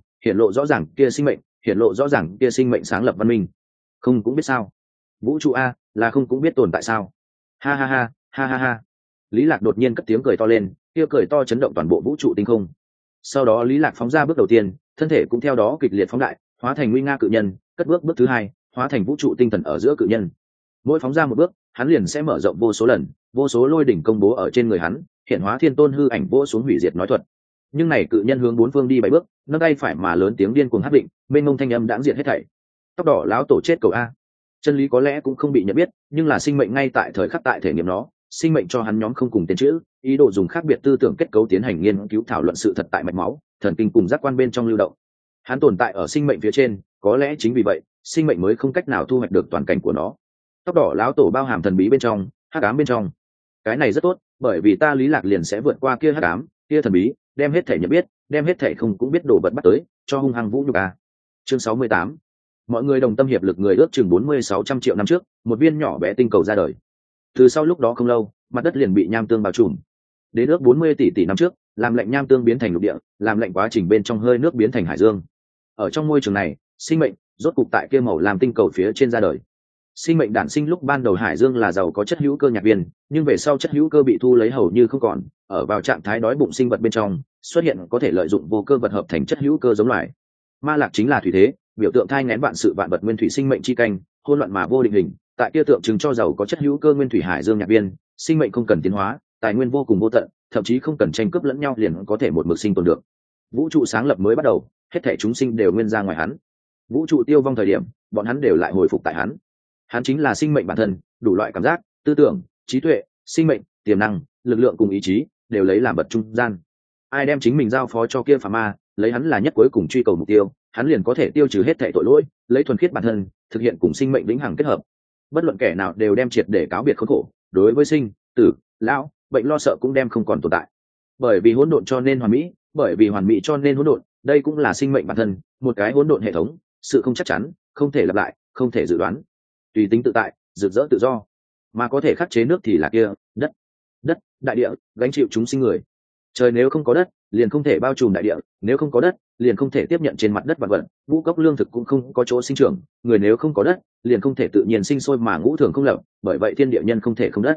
rõ ràng kia sinh mệnh, hiện lộ rõ ràng kia sinh mệnh sáng lập văn minh. Không cũng biết sao? Vũ trụ a, là không cũng biết tồn tại sao? Ha ha ha, ha ha ha. Lý Lạc đột nhiên cất tiếng cười to lên, kia cười to chấn động toàn bộ vũ trụ tinh không. Sau đó Lý Lạc phóng ra bước đầu tiên, thân thể cũng theo đó kịch liệt phóng đại, hóa thành nguy nga cự nhân, cất bước thứ hai, hóa thành vũ trụ tinh thần ở giữa cự nhân. Mỗi phóng ra một bước, hắn liền sẽ mở rộng vô số lần, vô số lôi đỉnh công bố ở trên người hắn, hiện hóa thiên tôn hư ảnh vỗ xuống hủy diệt nói thuật. Nhưng này cự nhân hướng bốn phương đi 7 bước, nâng tay phải mà lớn tiếng điên cuồng hét định, mênh mông thanh âm đãng diện hết thảy. Tóc đỏ lão tổ chết cầu a. Chân lý có lẽ cũng không bị nhận biết, nhưng là sinh mệnh ngay tại thời khắc tại thể nghiệm nó, sinh mệnh cho hắn nhóm không cùng tên chữ, ý đồ dùng khác biệt tư tưởng kết cấu tiến hành nghiên cứu thảo luận sự thật tại mạch máu, thần kinh cùng giác quan bên trong lưu động. Hắn tồn tại ở sinh mệnh phía trên, có lẽ chính vì vậy, sinh mệnh mới không cách nào thu hoạch được toàn cảnh của nó. Tóc đỏ lão tổ bao hàm thần bí bên trong, hắc ám bên trong. Cái này rất tốt, bởi vì ta Lý Lạc liền sẽ vượt qua kia hắc ám, kia thần bí, đem hết thể nhận biết, đem hết thể không cũng biết đồ vật bắt tới, cho hung hăng vũ nhục a. Chương 68. Mọi người đồng tâm hiệp lực, người ước chừng 40-600 triệu năm trước, một viên nhỏ bé tinh cầu ra đời. Từ sau lúc đó không lâu, mặt đất liền bị nham tương bao trùm. Đến ước 40 tỷ năm trước, làm lạnh nham tương biến thành lục địa, làm lạnh quá trình bên trong hơi nước biến thành hải dương. Ở trong môi trường này, sinh mệnh rốt cục tại kia màu làm tinh cầu phía trên ra đời. Sinh mệnh đản sinh lúc ban đầu hải dương là giàu có chất hữu cơ nhạc viên, nhưng về sau chất hữu cơ bị thu lấy hầu như không còn, ở vào trạng thái đói bụng sinh vật bên trong, xuất hiện có thể lợi dụng vô cơ vật hợp thành chất hữu cơ giống loài. Ma lạc chính là thủy thế, biểu tượng thai nghén vạn sự vạn vật nguyên thủy sinh mệnh chi canh, hỗn loạn mà vô định hình, tại kia tượng trưng cho giàu có chất hữu cơ nguyên thủy hải dương nhạc viên, sinh mệnh không cần tiến hóa, tài nguyên vô cùng vô tận, thậm chí không cần tranh cướp lẫn nhau liền có thể một mực sinh tồn được. Vũ trụ sáng lập mới bắt đầu, hết thảy chúng sinh đều nguyên ra ngoài hắn. Vũ trụ tiêu vong thời điểm, bọn hắn đều lại hồi phục tại hắn. Hắn chính là sinh mệnh bản thân, đủ loại cảm giác, tư tưởng, trí tuệ, sinh mệnh, tiềm năng, lực lượng cùng ý chí đều lấy làm vật trung gian. Ai đem chính mình giao phó cho kia phàm ma, lấy hắn là nhất cuối cùng truy cầu mục tiêu, hắn liền có thể tiêu trừ hết thảy tội lỗi, lấy thuần khiết bản thân, thực hiện cùng sinh mệnh vĩnh hằng kết hợp. Bất luận kẻ nào đều đem triệt để cáo biệt khốn khổ, đối với sinh, tử, lão, bệnh lo sợ cũng đem không còn tồn tại. Bởi vì hỗn độn cho nên hoàn mỹ, bởi vì hoàn mỹ cho nên hỗn độn, đây cũng là sinh mệnh bản thân, một cái hỗn độn hệ thống, sự không chắc chắn, không thể lặp lại, không thể dự đoán, tùy tính tự tại, rực rỡ tự do, mà có thể khắc chế nước thì là kia đất, đại địa gánh chịu chúng sinh người. Trời nếu không có đất, liền không thể bao trùm đại địa, nếu không có đất, liền không thể tiếp nhận trên mặt đất vạn vật, ngũ cốc lương thực cũng không có chỗ sinh trưởng, người nếu không có đất, liền không thể tự nhiên sinh sôi mà ngũ thường không lập, bởi vậy thiên địa nhân không thể không đất.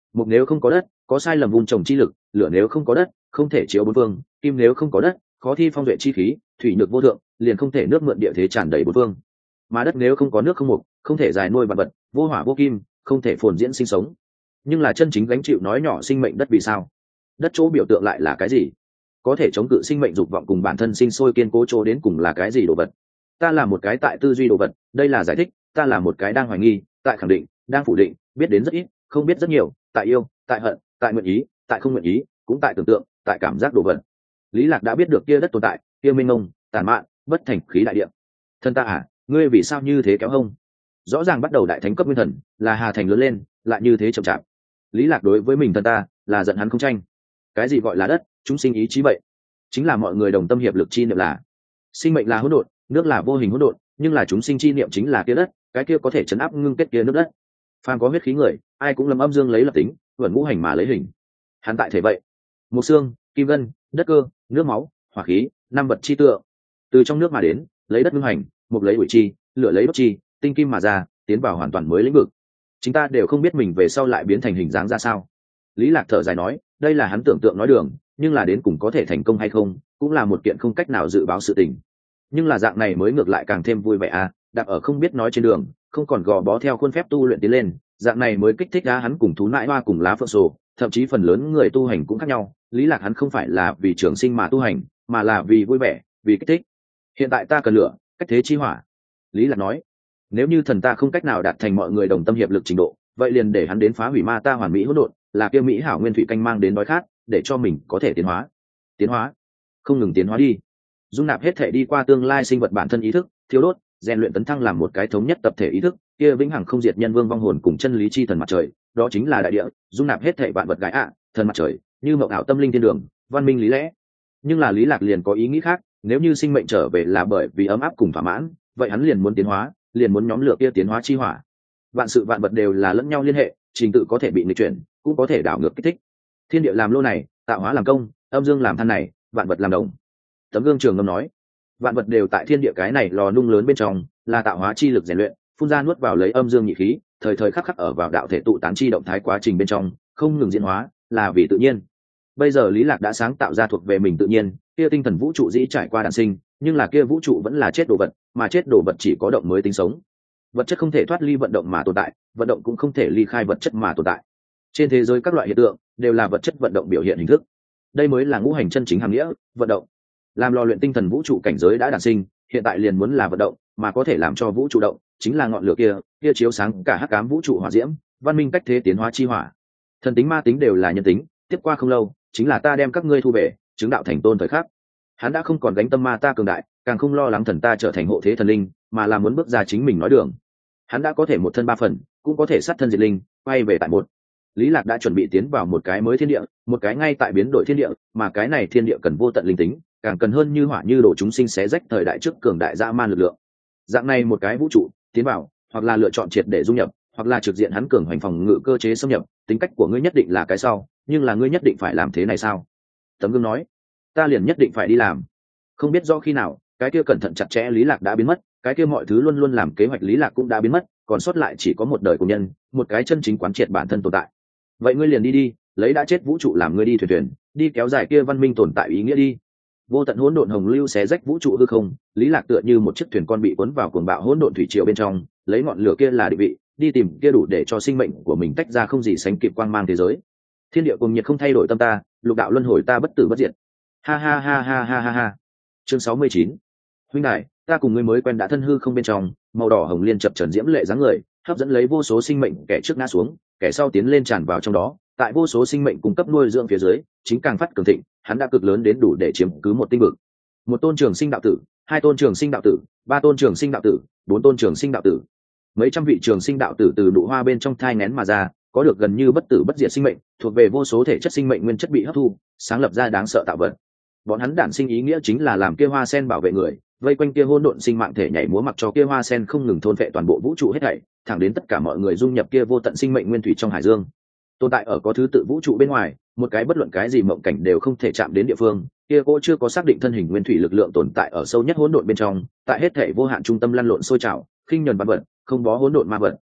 mục nếu không có đất có sai lầm vun trồng chi lực, lửa nếu không có đất không thể chiếu bốn phương, kim nếu không có đất khó thi phong duệ chi khí, thủy nhược vô thượng liền không thể nước mượn địa thế tràn đầy bốn phương. Mà đất nếu không có nước không mục không thể dài nuôi vạn vật, vô hỏa vô kim không thể phồn diễn sinh sống. Nhưng là chân chính gánh chịu nói nhỏ sinh mệnh đất vì sao? Đất chỗ biểu tượng lại là cái gì? Có thể chống cự sinh mệnh dục vọng cùng bản thân sinh sôi kiên cố chỗ đến cùng là cái gì đồ vật? Ta là một cái tại tư duy đồ vật, đây là giải thích. Ta là một cái đang hoài nghi, tại khẳng định, đang phủ định, biết đến rất ít, không biết rất nhiều, tại yêu, tại hận, tại nguyện ý, tại không nguyện ý, cũng tại tưởng tượng, tại cảm giác đồ vật. Lý Lạc đã biết được kia đất tồn tại, kia minh mông, tàn mạn, bất thành khí đại địa. Thân ta à, ngươi vì sao như thế kéo hông? Rõ ràng bắt đầu đại thánh cấp nguyên thần, là Hà Thành lớn lên, lại như thế chậm chạp. Lý Lạc đối với mình thân ta, là giận hắn không tranh. Cái gì gọi là đất, chúng sinh ý chí vậy, chính là mọi người đồng tâm hiệp lực chi niệm là. Sinh mệnh là hỗn độn, nước là vô hình hỗn độn, nhưng là chúng sinh chi niệm chính là kia đất, cái kia có thể chấn áp ngưng kết kia nước đất. Phàm có huyết khí người, ai cũng lâm âm dương lấy lập tính, vẩn ngũ hành mà lấy hình. Hắn tại thể vậy, một xương, kim ngân, đất cơ, nước máu, hỏa khí, năm vật chi tượng, từ trong nước mà đến, lấy đất ngưng hành, một lấy bụi chi, lửa lấy đốt chi, tinh kim mà ra, tiến vào hoàn toàn mới lĩnh vực. Chúng ta đều không biết mình về sau lại biến thành hình dáng ra sao. Lý Lạc thở dài nói, đây là hắn tưởng tượng nói đường, nhưng là đến cùng có thể thành công hay không, cũng là một kiện không cách nào dự báo sự tình. Nhưng là dạng này mới ngược lại càng thêm vui vẻ à, đạp ở không biết nói trên đường, không còn gò bó theo khuôn phép tu luyện tiến lên, dạng này mới kích thích ra hắn cùng thú nãi hoa cùng lá phượng sổ, thậm chí phần lớn người tu hành cũng khác nhau. Lý Lạc hắn không phải là vì trường sinh mà tu hành, mà là vì vui vẻ, vì kích thích. Hiện tại ta cần lửa, cách thế chi hỏa. Lý Lạc nói, nếu như thần ta không cách nào đạt thành mọi người đồng tâm hiệp lực trình độ, vậy liền để hắn đến phá hủy ma ta hoàn mỹ hỗn độn, là kia mỹ hảo nguyên thủy canh mang đến đói khát, để cho mình có thể tiến hóa, không ngừng tiến hóa đi, dung nạp hết thể đi qua tương lai sinh vật bản thân ý thức, thiếu đốt, rèn luyện tấn thăng làm một cái thống nhất tập thể ý thức, kia vĩnh hằng không diệt nhân vương vong hồn cùng chân lý chi thần mặt trời, đó chính là đại địa, dung nạp hết thể vạn vật gái ạ, thần mặt trời, như mộng ảo tâm linh thiên đường, văn minh lý lẽ. Nhưng là Lý Lạc liền có ý nghĩ khác, nếu như sinh mệnh trở về là bởi vì ấm áp cùng thỏa mãn, vậy hắn liền muốn tiến hóa, liền muốn nhóm lửa kia tiến hóa chi hỏa. Vạn sự vạn vật đều là lẫn nhau liên hệ, trình tự có thể bị nghịch chuyển, cũng có thể đảo ngược kích thích. Thiên địa làm lô này, tạo hóa làm công, âm dương làm than này, vạn vật làm đồng. Tấm gương Trường Ngâm nói, vạn vật đều tại thiên địa cái này lò nung lớn bên trong, là tạo hóa chi lực rèn luyện, phun ra nuốt vào lấy âm dương nhị khí, thời thời khắc khắc ở vào đạo thể tụ tán chi động thái quá trình bên trong, không ngừng diễn hóa, là vì tự nhiên. Bây giờ Lý Lạc đã sáng tạo ra thuộc về mình tự nhiên, kia tinh thần vũ trụ dĩ trải qua đản sinh, nhưng là kia vũ trụ vẫn là chết đồ vật, mà chết đồ vật chỉ có động mới tính sống. Vật chất không thể thoát ly vận động mà tồn tại, vận động cũng không thể ly khai vật chất mà tồn tại. Trên thế giới các loại hiện tượng đều là vật chất vận động biểu hiện hình thức. Đây mới là ngũ hành chân chính hàm nghĩa, vận động. Làm lò luyện tinh thần vũ trụ cảnh giới đã đản sinh, hiện tại liền muốn là vận động, mà có thể làm cho vũ trụ động, chính là ngọn lửa kia chiếu sáng cả hắc ám vũ trụ hỏa diễm, văn minh cách thế tiến hóa chi hỏa. Thần tính ma tính đều là nhân tính, tiếp qua không lâu, chính là ta đem các ngươi thu về, chứng đạo thành tôn thời khắc. Hắn đã không còn gánh tâm ma ta cường đại, càng không lo lắng thần ta trở thành hộ thế thần linh, mà là muốn bước ra chính mình nói đường. Hắn đã có thể một thân ba phần, cũng có thể sát thân diệt linh, quay về tại một. Lý Lạc đã chuẩn bị tiến vào một cái mới thiên địa, một cái ngay tại biến đổi thiên địa, mà cái này thiên địa cần vô tận linh tính, càng cần hơn như hỏa như đổ chúng sinh xé rách thời đại trước cường đại dã man lực lượng. Dạng này một cái vũ trụ tiến vào, hoặc là lựa chọn triệt để dung nhập, hoặc là trực diện hắn cường hoành phòng ngự cơ chế xâm nhập, tính cách của ngươi nhất định là cái sau, nhưng là ngươi nhất định phải làm thế này sao? Tấm Gương nói, ta liền nhất định phải đi làm. Không biết do khi nào, cái kia cẩn thận chặt chẽ Lý Lạc đã biến mất, cái kia mọi thứ luôn luôn làm kế hoạch Lý Lạc cũng đã biến mất, còn sót lại chỉ có một đời của nhân, một cái chân chính quán triệt bản thân tồn tại. Vậy ngươi liền đi, lấy đã chết vũ trụ làm ngươi đi thuyền, đi kéo dài kia văn minh tồn tại ý nghĩa đi. Vô tận hỗn độn hồng lưu xé rách vũ trụ hư không, Lý Lạc tựa như một chiếc thuyền con bị cuốn vào cuồng bạo hỗn độn thủy triều bên trong, lấy ngọn lửa kia là định vị, đi tìm kia đủ để cho sinh mệnh của mình tách ra không gì sánh kịp quang mang thế giới. Thiên địa cùng nhiệt không thay đổi tâm ta, lục đạo luân hồi ta bất tử bất diệt. Ha ha ha ha ha ha ha. Chương 69. Huynh đại, ta cùng ngươi mới quen đã thân hư không bên trong, màu đỏ hồng liên chập chờn diễm lệ dáng người, hấp dẫn lấy vô số sinh mệnh kẻ trước ngã xuống, kẻ sau tiến lên tràn vào trong đó, tại vô số sinh mệnh cung cấp nuôi dưỡng phía dưới, chính càng phát cường thịnh, hắn đã cực lớn đến đủ để chiếm cứ một tinh vực. Một tôn trường sinh đạo tử, hai tôn trường sinh đạo tử, ba tôn trường sinh đạo tử, bốn tôn trường sinh đạo tử. Mấy trăm vị trường sinh đạo tử từ nụ hoa bên trong thai nghén mà ra, có được gần như bất tử bất diệt sinh mệnh, thuộc về vô số thể chất sinh mệnh nguyên chất bị hấp thu, sáng lập ra đáng sợ tạo vật. Bọn hắn đản sinh ý nghĩa chính là làm kia hoa sen bảo vệ người, vây quanh kia hỗn độn sinh mạng thể nhảy múa mặc cho kia hoa sen không ngừng thôn phệ toàn bộ vũ trụ hết thảy, thẳng đến tất cả mọi người dung nhập kia vô tận sinh mệnh nguyên thủy trong hải dương. Tồn tại ở có thứ tự vũ trụ bên ngoài, một cái bất luận cái gì mộng cảnh đều không thể chạm đến địa phương, kia cô chưa có xác định thân hình nguyên thủy lực lượng tồn tại ở sâu nhất hỗn độn bên trong, tại hết thảy vô hạn trung tâm lăn lộn sôi trào, khinh nhẫn vạn vật, không bó hỗn độn ma vật.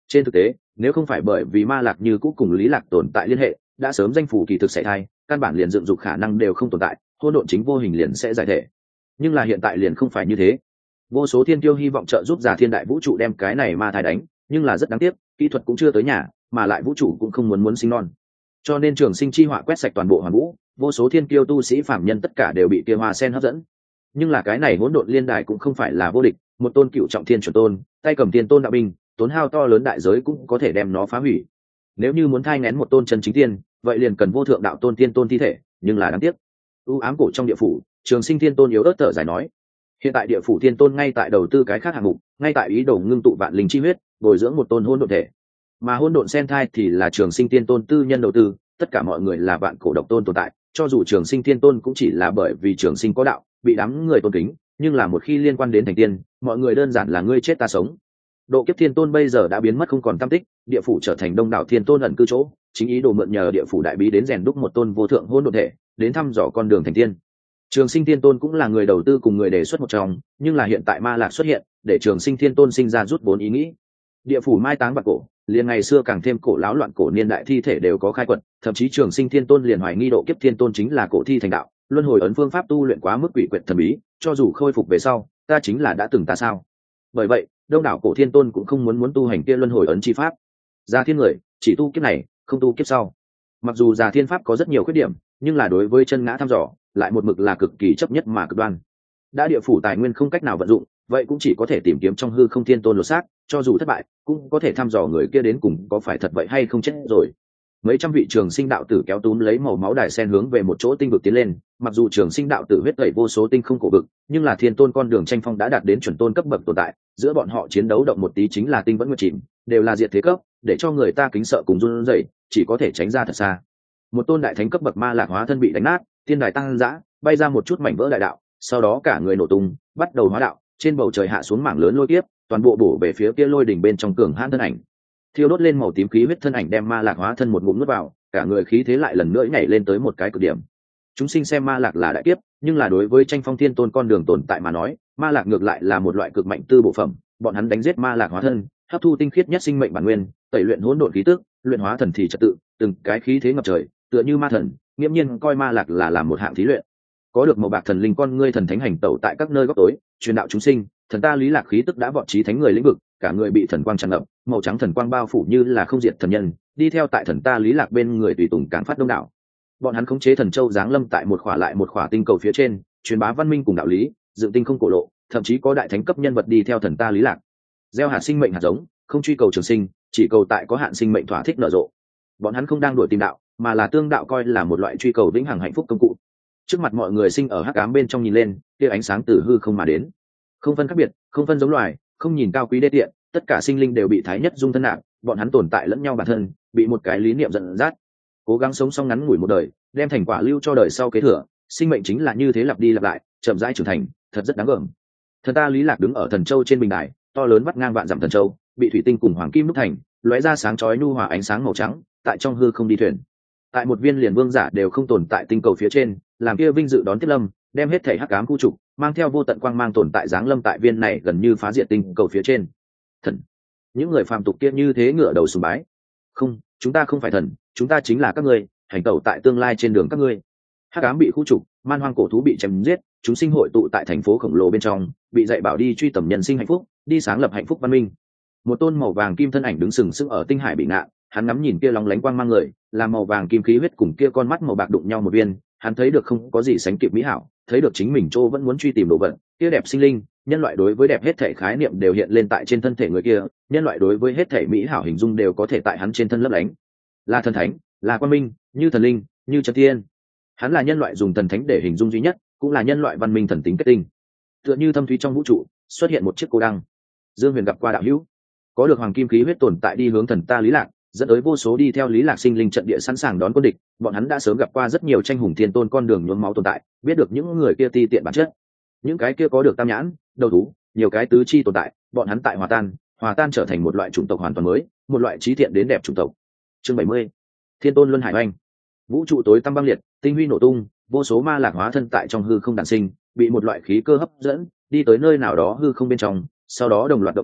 Trên thực tế, nếu không phải bởi vì ma lạc như cũ cùng lý lạc tồn tại liên hệ, đã sớm danh phủ kỳ thực sẽ thai, căn bản liền dựng dục khả năng đều không tồn tại, hỗn độn chính vô hình liền sẽ giải thể. Nhưng là hiện tại liền không phải như thế. Vô số thiên tiêu hy vọng trợ giúp giả thiên đại vũ trụ đem cái này ma thai đánh, nhưng là rất đáng tiếc, kỹ thuật cũng chưa tới nhà, mà lại vũ trụ cũng không muốn sinh non. Cho nên trường sinh chi họa quét sạch toàn bộ hoàn vũ, vô số thiên kiêu tu sĩ phạm nhân tất cả đều bị kia hoa sen hấp dẫn. Nhưng là cái này hỗn độn liên đài cũng không phải là vô địch, một tôn cựu trọng thiên chuẩn tôn, tay cầm tiên tôn đạo binh, tốn hao to lớn đại giới cũng có thể đem nó phá hủy. Nếu như muốn thai nghén một tôn chân chính tiên, vậy liền cần vô thượng đạo tôn tiên tôn thi thể, nhưng là đáng tiếc. U ám cổ trong địa phủ, trường sinh tiên tôn yếu ớt thở dài nói, hiện tại địa phủ tiên tôn ngay tại đầu tư cái khác hạng mục, ngay tại ý đồ ngưng tụ vạn linh chi huyết, bồi dưỡng một tôn hỗn độn thể. Mà hỗn độn sen thai thì là trường sinh tiên tôn tư nhân đầu tư, tất cả mọi người là vạn cổ độc tôn tồn tại, cho dù trường sinh tiên tôn cũng chỉ là bởi vì trường sinh có đạo, bị đám người tôn kính, nhưng là một khi liên quan đến thành tiên, mọi người đơn giản là ngươi chết ta sống. Độ kiếp thiên tôn bây giờ đã biến mất không còn tăm tích, địa phủ trở thành đông đảo thiên tôn ẩn cư chỗ, chính ý đồ mượn nhờ địa phủ đại bí đến rèn đúc một tôn vô thượng hỗn độn thể, đến thăm dò con đường thành tiên. Trường sinh thiên tôn cũng là người đầu tư cùng người đề xuất một trong, nhưng là hiện tại ma lạc xuất hiện, để trường sinh thiên tôn sinh ra rút vốn ý nghĩ. Địa phủ mai táng bạc cổ, liền ngày xưa càng thêm cổ láo loạn cổ niên đại thi thể đều có khai quật, thậm chí trường sinh thiên tôn liền hoài nghi độ kiếp thiên tôn chính là cổ thi thành đạo, luân hồi ấn phương pháp tu luyện quá mức quỷ quyệt thần bí, cho dù khôi phục về sau, ta chính là đã từng ta sao? Bởi vậy, đông đảo cổ thiên tôn cũng không muốn tu hành kia luân hồi ấn chi pháp. Già thiên người chỉ tu kiếp này, không tu kiếp sau. Mặc dù già thiên pháp có rất nhiều khuyết điểm, nhưng là đối với chân ngã thăm dò, lại một mực là cực kỳ chấp nhất mà cực đoan. Đã địa phủ tài nguyên không cách nào vận dụng, vậy cũng chỉ có thể tìm kiếm trong hư không thiên tôn lột xác, cho dù thất bại cũng có thể thăm dò người kia đến cùng có phải thật vậy hay không chết rồi. Mấy trăm vị trường sinh đạo tử kéo túm lấy màu máu đài sen hướng về một chỗ tinh vực tiến lên, mặc dù trường sinh đạo tử huyết tẩy vô số tinh không cổ vực, nhưng là thiên tôn con đường tranh phong đã đạt đến chuẩn tôn cấp bậc tồn tại, giữa bọn họ chiến đấu động một tí chính là tinh vẫn nguyệt chìm, đều là diệt thế cấp, để cho người ta kính sợ cùng run rẩy, chỉ có thể tránh ra thật xa. Một tôn đại thánh cấp bậc ma lạc hóa thân bị đánh nát, thiên đài tăng dã, bay ra một chút mảnh vỡ đại đạo, sau đó cả người nổ tung, bắt đầu hóa đạo, trên bầu trời hạ xuống mảng lớn lôi kiếp, toàn bộ bổ về phía kia lôi đỉnh bên trong cường hãn thân ảnh. Thiêu đốt lên màu tím khí huyết thân ảnh đem ma lạc hóa thân một ngụm nuốt vào, cả người khí thế lại lần nữa nhảy lên tới một cái cực điểm. Chúng sinh xem ma lạc là đại kiếp, nhưng là đối với tranh phong thiên tôn con đường tồn tại mà nói, ma lạc ngược lại là một loại cực mạnh tư bộ phẩm. Bọn hắn đánh giết ma lạc hóa thân, hấp thu tinh khiết nhất sinh mệnh bản nguyên, tẩy luyện hỗn độn khí tức, luyện hóa thần thì trật tự, từng cái khí thế ngập trời, tựa như ma thần, nghiêm nhiên coi ma lạc là làm một hạng thí luyện. Có được màu bạc thần linh con ngươi thần thánh hành tẩu tại các nơi góc tối, truyền đạo chúng sinh, thần ta lý lạc khí tức đã vọt chí thánh người lĩnh vực, cả người bị thần quang tràn ngập, màu trắng thần quang bao phủ như là không diệt thần nhân, đi theo tại thần ta lý lạc bên người tùy tùng càng phát đông đảo. Bọn hắn khống chế thần châu giáng lâm tại một khỏa lại một khỏa tinh cầu phía trên, truyền bá văn minh cùng đạo lý, dựng tinh không cổ lộ, thậm chí có đại thánh cấp nhân vật đi theo thần ta lý lạc. Gieo hạt sinh mệnh hạt giống, không truy cầu trường sinh, chỉ cầu tại có hạn sinh mệnh thỏa thích nở rộ. Bọn hắn không đang đuổi tìm đạo, mà là tương đạo coi là một loại truy cầu vĩnh hằng hạnh phúc công cụ. Trước mặt mọi người sinh ở hắc ám bên trong nhìn lên, kia ánh sáng từ hư không mà đến, không phân khác biệt, không phân giống loài, không nhìn cao quý đê tiện, tất cả sinh linh đều bị thái nhất dung thân nạp, bọn hắn tồn tại lẫn nhau bản thân, bị một cái lý niệm dẫn dắt, cố gắng sống xong ngắn ngủi một đời, đem thành quả lưu cho đời sau kế thừa. Sinh mệnh chính là như thế lặp đi lặp lại, chậm rãi trưởng thành, thật rất đáng gờm. Thần ta lý lạc đứng ở thần châu trên bình đài, to lớn vắt ngang vạn dặm thần châu, bị thủy tinh cùng hoàng kim đúc thành, lóe ra sáng chói nhu hòa ánh sáng màu trắng, tại trong hư không đi thuyền. Tại một viên liền vương giả đều không tồn tại tinh cầu phía trên, làm kia vinh dự đón tiếp lâm, đem hết thảy hắc ám khu trục, mang theo vô tận quang mang tồn tại giáng lâm tại viên này gần như phá diệt tinh cầu phía trên. Thần, những người phàm tục kia như thế ngửa đầu sùng bái. Không, chúng ta không phải thần, chúng ta chính là các ngươi, hành tẩu tại tương lai trên đường các ngươi. Hắc ám bị khu trục, man hoang cổ thú bị chém giết, chúng sinh hội tụ tại thành phố khổng lồ bên trong, bị dạy bảo đi truy tầm nhân sinh hạnh phúc, đi sáng lập hạnh phúc văn minh. Một tôn màu vàng kim thân ảnh đứng sừng sững ở tinh hải bị ngạn, hắn ngắm nhìn kia lóng lánh quang mang người, là màu vàng kim khí huyết cùng kia con mắt màu bạc đụng nhau một viên, hắn thấy được không có gì sánh kịp mỹ hảo, thấy được chính mình Châu vẫn muốn truy tìm đồ vật, kia đẹp sinh linh, nhân loại đối với đẹp hết thể khái niệm đều hiện lên tại trên thân thể người kia, nhân loại đối với hết thể mỹ hảo hình dung đều có thể tại hắn trên thân lấp lánh. Là thần thánh, là quang minh, như thần linh, như chân tiên. Hắn là nhân loại dùng thần thánh để hình dung duy nhất, cũng là nhân loại văn minh thần tính kết tinh. Tựa như thâm thúy trong vũ trụ, xuất hiện một chiếc cô đăng. Dương Huyền gặp qua đạo hữu, có được hoàng kim khí huyết tồn tại đi hướng thần ta lý lạc, dẫn tới vô số đi theo lý lạc sinh linh trận địa sẵn sàng đón quân địch. Bọn hắn đã sớm gặp qua rất nhiều tranh hùng thiên tôn con đường nhuốm máu tồn tại, biết được những người kia ti tiện bản chất, những cái kia có được tam nhãn, đầu thú, nhiều cái tứ chi tồn tại, bọn hắn tại hòa tan trở thành một loại chủng tộc hoàn toàn mới, một loại trí thiện đến đẹp chủng tộc. Chương 70, Thiên tôn luân hải oanh. Vũ trụ tối tăm băng liệt, tinh huy nổ tung, vô số ma lạc hóa thân tại trong hư không đản sinh, bị một loại khí cơ hấp dẫn, đi tới nơi nào đó hư không bên trong, sau đó đồng loạt động thủ,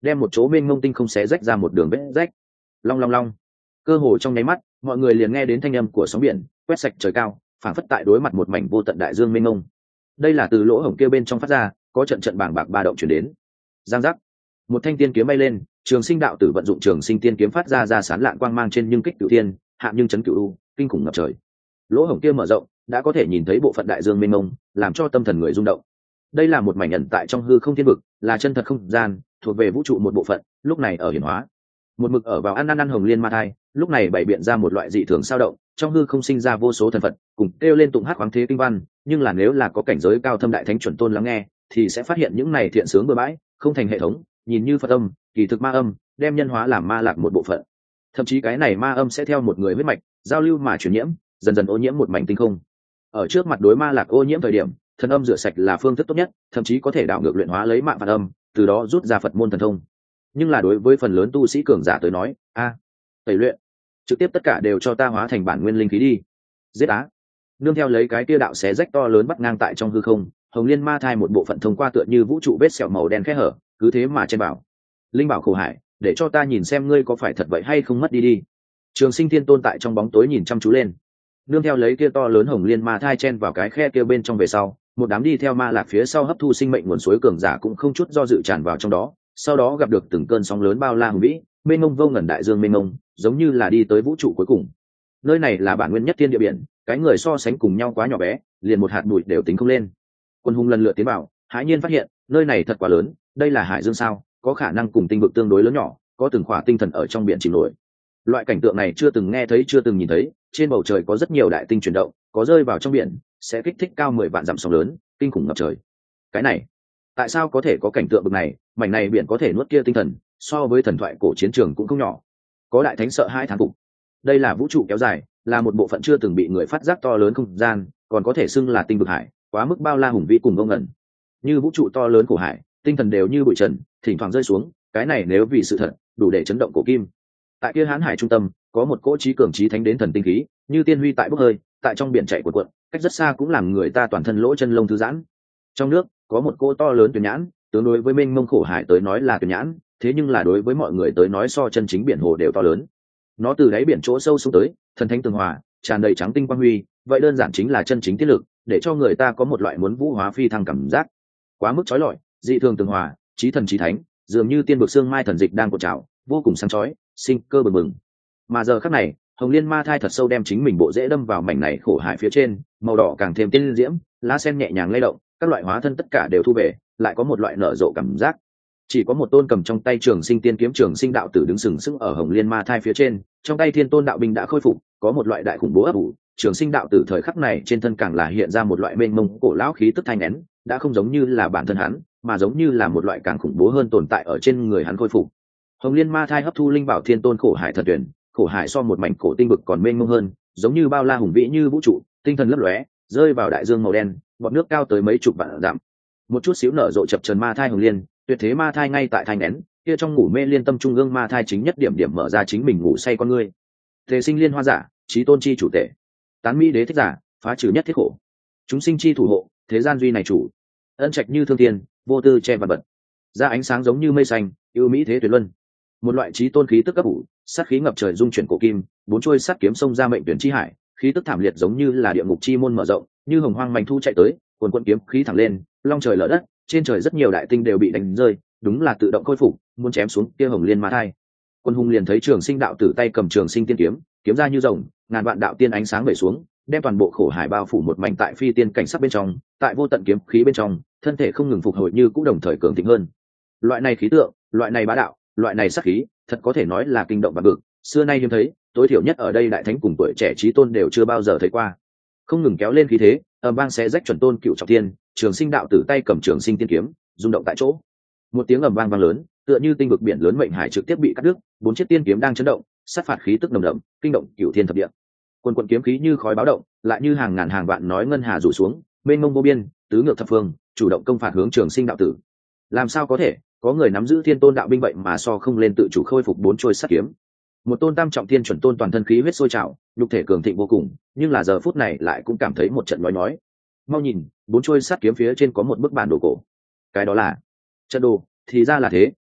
đem một chỗ mênh mông tinh không xé rách ra một đường vết rách. Long long long, cơ hồ trong nháy mắt mọi người liền nghe đến thanh âm của sóng biển quét sạch trời cao, phảng phất tại đối mặt một mảnh vô tận đại dương mênh mông. Đây là từ lỗ hổng kia bên trong phát ra, có trận trận bảng bạc ba động chuyển đến. Giang giác, một thanh tiên kiếm bay lên, Trường Sinh đạo tử vận dụng Trường Sinh tiên kiếm phát ra sán lạn quang mang trên nhưng kích cửu thiên, hạ nhưng chấn cửu u, kinh khủng ngập trời. Lỗ hổng kia mở rộng, đã có thể nhìn thấy bộ phận đại dương mênh mông, làm cho tâm thần người rung động. Đây là một mảnh ẩn tại trong hư không thiên vực, là chân thật không gian, thuộc về vũ trụ một bộ phận, lúc này ở hiển hóa. Một mực ở vào ăn hồng liên ma thai, lúc này bày biện ra một loại dị thường sao động, trong hư không sinh ra vô số thần phật, cùng kêu lên tụng hát khoáng thế kinh văn, nhưng là nếu là có cảnh giới cao thâm đại thánh chuẩn tôn lắng nghe, thì sẽ phát hiện những này thiện sướng bừa bãi, không thành hệ thống, nhìn như Phật âm, kỳ thực ma âm, đem nhân hóa làm ma lạc một bộ phận. Thậm chí cái này ma âm sẽ theo một người huyết mạch, giao lưu mà truyền nhiễm, dần dần ô nhiễm một mảnh tinh không. Ở trước mặt đối ma lạc ô nhiễm thời điểm, thần âm rửa sạch là phương thức tốt nhất, thậm chí có thể đảo ngược luyện hóa lấy mạng phản âm, từ đó rút ra Phật môn thần thông. Nhưng là đối với phần lớn tu sĩ cường giả tới nói, tẩy luyện, trực tiếp tất cả đều cho ta hóa thành bản nguyên linh khí đi. Giết á! Nương theo lấy cái kia đạo xé rách to lớn bắt ngang tại trong hư không, hồng liên ma thai một bộ phận thông qua tựa như vũ trụ vết sẹo màu đen khẽ hở, cứ thế mà chen bảo. Linh bảo khổ hải, để cho ta nhìn xem ngươi có phải thật vậy hay không, mất đi đi. Trường Sinh Thiên Tôn tại trong bóng tối nhìn chăm chú lên. Nương theo lấy kia to lớn hồng liên ma thai chen vào cái khe kia bên trong về sau, một đám đi theo ma lạc phía sau hấp thu sinh mệnh nguồn suối cường giả cũng không chút do dự tràn vào trong đó, sau đó gặp được từng cơn sóng lớn bao la hùng vĩ, mênh mông vô ngần đại dương mênh mông, giống như là đi tới vũ trụ cuối cùng. Nơi này là bản nguyên nhất thiên địa biển, cái người so sánh cùng nhau quá nhỏ bé, liền một hạt bụi đều tính không lên. Quân hùng lần lượt tiến vào, hãi nhiên phát hiện nơi này thật quá lớn, đây là hải dương sao, có khả năng cùng tinh vực tương đối lớn nhỏ, có từng khỏa tinh thần ở trong biển chìm nổi. Loại cảnh tượng này chưa từng nghe thấy, chưa từng nhìn thấy. Trên bầu trời có rất nhiều đại tinh chuyển động, có rơi vào trong biển sẽ kích thích cao 10 vạn dặm sóng lớn, kinh khủng ngập trời. Cái này, tại sao có thể có cảnh tượng bực này? Mảnh này biển có thể nuốt kia tinh thần, so với thần thoại cổ chiến trường cũng không nhỏ. Có đại thánh sợ hai thán phục. Đây là vũ trụ kéo dài, là một bộ phận chưa từng bị người phát giác to lớn không gian, còn có thể xưng là tinh vực hải, quá mức bao la hùng vĩ cùng vô ngần. Như vũ trụ to lớn của hải, tinh thần đều như bụi trần, thỉnh thoảng rơi xuống. Cái này nếu vì sự thật, đủ để chấn động cổ kim. Tại kia hán hải trung tâm có một cỗ trí cường trí thánh đến thần tinh khí, như tiên huy tại bốc hơi, tại trong biển chạy cuộn cuộn, cách rất xa cũng làm người ta toàn thân lỗ chân lông thư giãn. Trong nước có một cỗ to lớn tuyển nhãn, tương đối với mênh mông khổ hải tới nói là tuyển nhãn, thế nhưng là đối với mọi người tới nói so chân chính biển hồ đều to lớn. Nó từ đáy biển chỗ sâu xuống tới, thần thánh tường hòa, tràn đầy trắng tinh quang huy, vậy đơn giản chính là chân chính tiết lực, để cho người ta có một loại muốn vũ hóa phi thăng cảm giác. Quá mức chói lọi, dị thường tường hòa, trí thần trí thánh, dường như tiên vực xương mai thần dịch đang cột trào, vô cùng sáng chói, sinh cơ bừng bừng. Mà giờ khắc này, hồng liên ma thai thật sâu đem chính mình bộ rễ đâm vào mảnh này khổ hải phía trên, màu đỏ càng thêm tiên diễm, lá sen nhẹ nhàng lay động, các loại hóa thân tất cả đều thu về, lại có một loại nở rộ cảm giác. Chỉ có một tôn cầm trong tay Trường Sinh tiên kiếm Trường Sinh đạo tử đứng sừng sững ở hồng liên ma thai phía trên, trong tay Thiên Tôn đạo binh đã khôi phục, có một loại đại khủng bố ấp ủ. Trường Sinh đạo tử thời khắc này trên thân càng là hiện ra một loại mênh mông cổ lão khí tức thanh nén, đã không giống như là bản thân hắn, mà giống như là một loại càng khủng bố hơn tồn tại ở trên người hắn khôi phục. Hồng liên ma thai hấp thu linh bảo Thiên Tôn khổ hải thần tuyển, khổ hải so một mảnh cổ tinh vực còn mênh mông hơn, giống như bao la hùng vĩ như vũ trụ, tinh thần lấp lóe, rơi vào đại dương màu đen, bọt nước cao tới mấy chục vạn dặm. Một chút xíu nở rộ chập chờn ma thai hồng liên, tuyệt thế ma thai ngay tại thai nén, kia trong ngủ mê liên tâm trung ương ma thai chính nhất điểm điểm mở ra chính mình ngủ say con ngươi. Thế sinh liên hoa giả, chí tôn chi chủ tể, tán mỹ đế thích giả, phá trừ nhất thiết khổ, chúng sinh chi thủ hộ, thế gian duy này chủ, ân trạch như thương thiên, vô tư che vật vật, ra ánh sáng giống như mây xanh, yêu mỹ thế tuyệt luân. Một loại chí tôn khí tức cấp ủ, sát khí ngập trời dung chuyển cổ kim, bốn trôi sắt kiếm xông ra mệnh tuyển chi hải, khí tức thảm liệt giống như là địa ngục chi môn mở rộng, như hồng hoang manh thu chạy tới, cuồn cuộn kiếm khí thẳng lên, long trời lở đất, trên trời rất nhiều đại tinh đều bị đánh rơi, đúng là tự động khôi phục, muốn chém xuống kia hồng liên ma thai. Quân hùng liền thấy Trường Sinh đạo tử tay cầm Trường Sinh tiên kiếm, kiếm ra như rồng, ngàn vạn đạo tiên ánh sáng vẩy xuống, đem toàn bộ khổ hải bao phủ một mảnh tại phi tiên cảnh sắc bên trong, tại vô tận kiếm khí bên trong, thân thể không ngừng phục hồi như cũ đồng thời cường thịnh hơn. Loại này khí tượng, loại này bá đạo, loại này sát khí, thật có thể nói là kinh động vạn vực, xưa nay hiếm thấy, tối thiểu nhất ở đây đại thánh cùng tuổi trẻ chí tôn đều chưa bao giờ thấy qua. Không ngừng kéo lên khí thế, ầm vang xé rách chuẩn tôn cựu trọng thiên, Trường Sinh đạo tử tay cầm Trường Sinh tiên kiếm, rung động tại chỗ. Một tiếng ầm vang vang lớn, tựa như tinh vực biển lớn mệnh hải trực tiếp bị cắt đứt, bốn chiếc tiên kiếm đang chấn động, sát phạt khí tức nồng đậm, kinh động cửu thiên thập địa. Quần quần kiếm khí như khói báo động, lại như hàng ngàn hàng vạn nói ngân hà rủ xuống, mênh mông vô biên, tứ ngược thập phương, chủ động công phạt hướng Trường Sinh đạo tử. Làm sao có thể, có người nắm giữ Thiên Tôn đạo binh vậy mà so không lên tự chủ khôi phục bốn trôi sắt kiếm. Một tôn tam trọng thiên chuẩn tôn toàn thân khí huyết sôi trào, nhục thể cường thịnh vô cùng, nhưng là giờ phút này lại cũng cảm thấy một trận nói. Mau nhìn, bốn trôi sắt kiếm phía trên có một bức bản đồ cổ. Cái đó là trận đồ, thì ra là thế,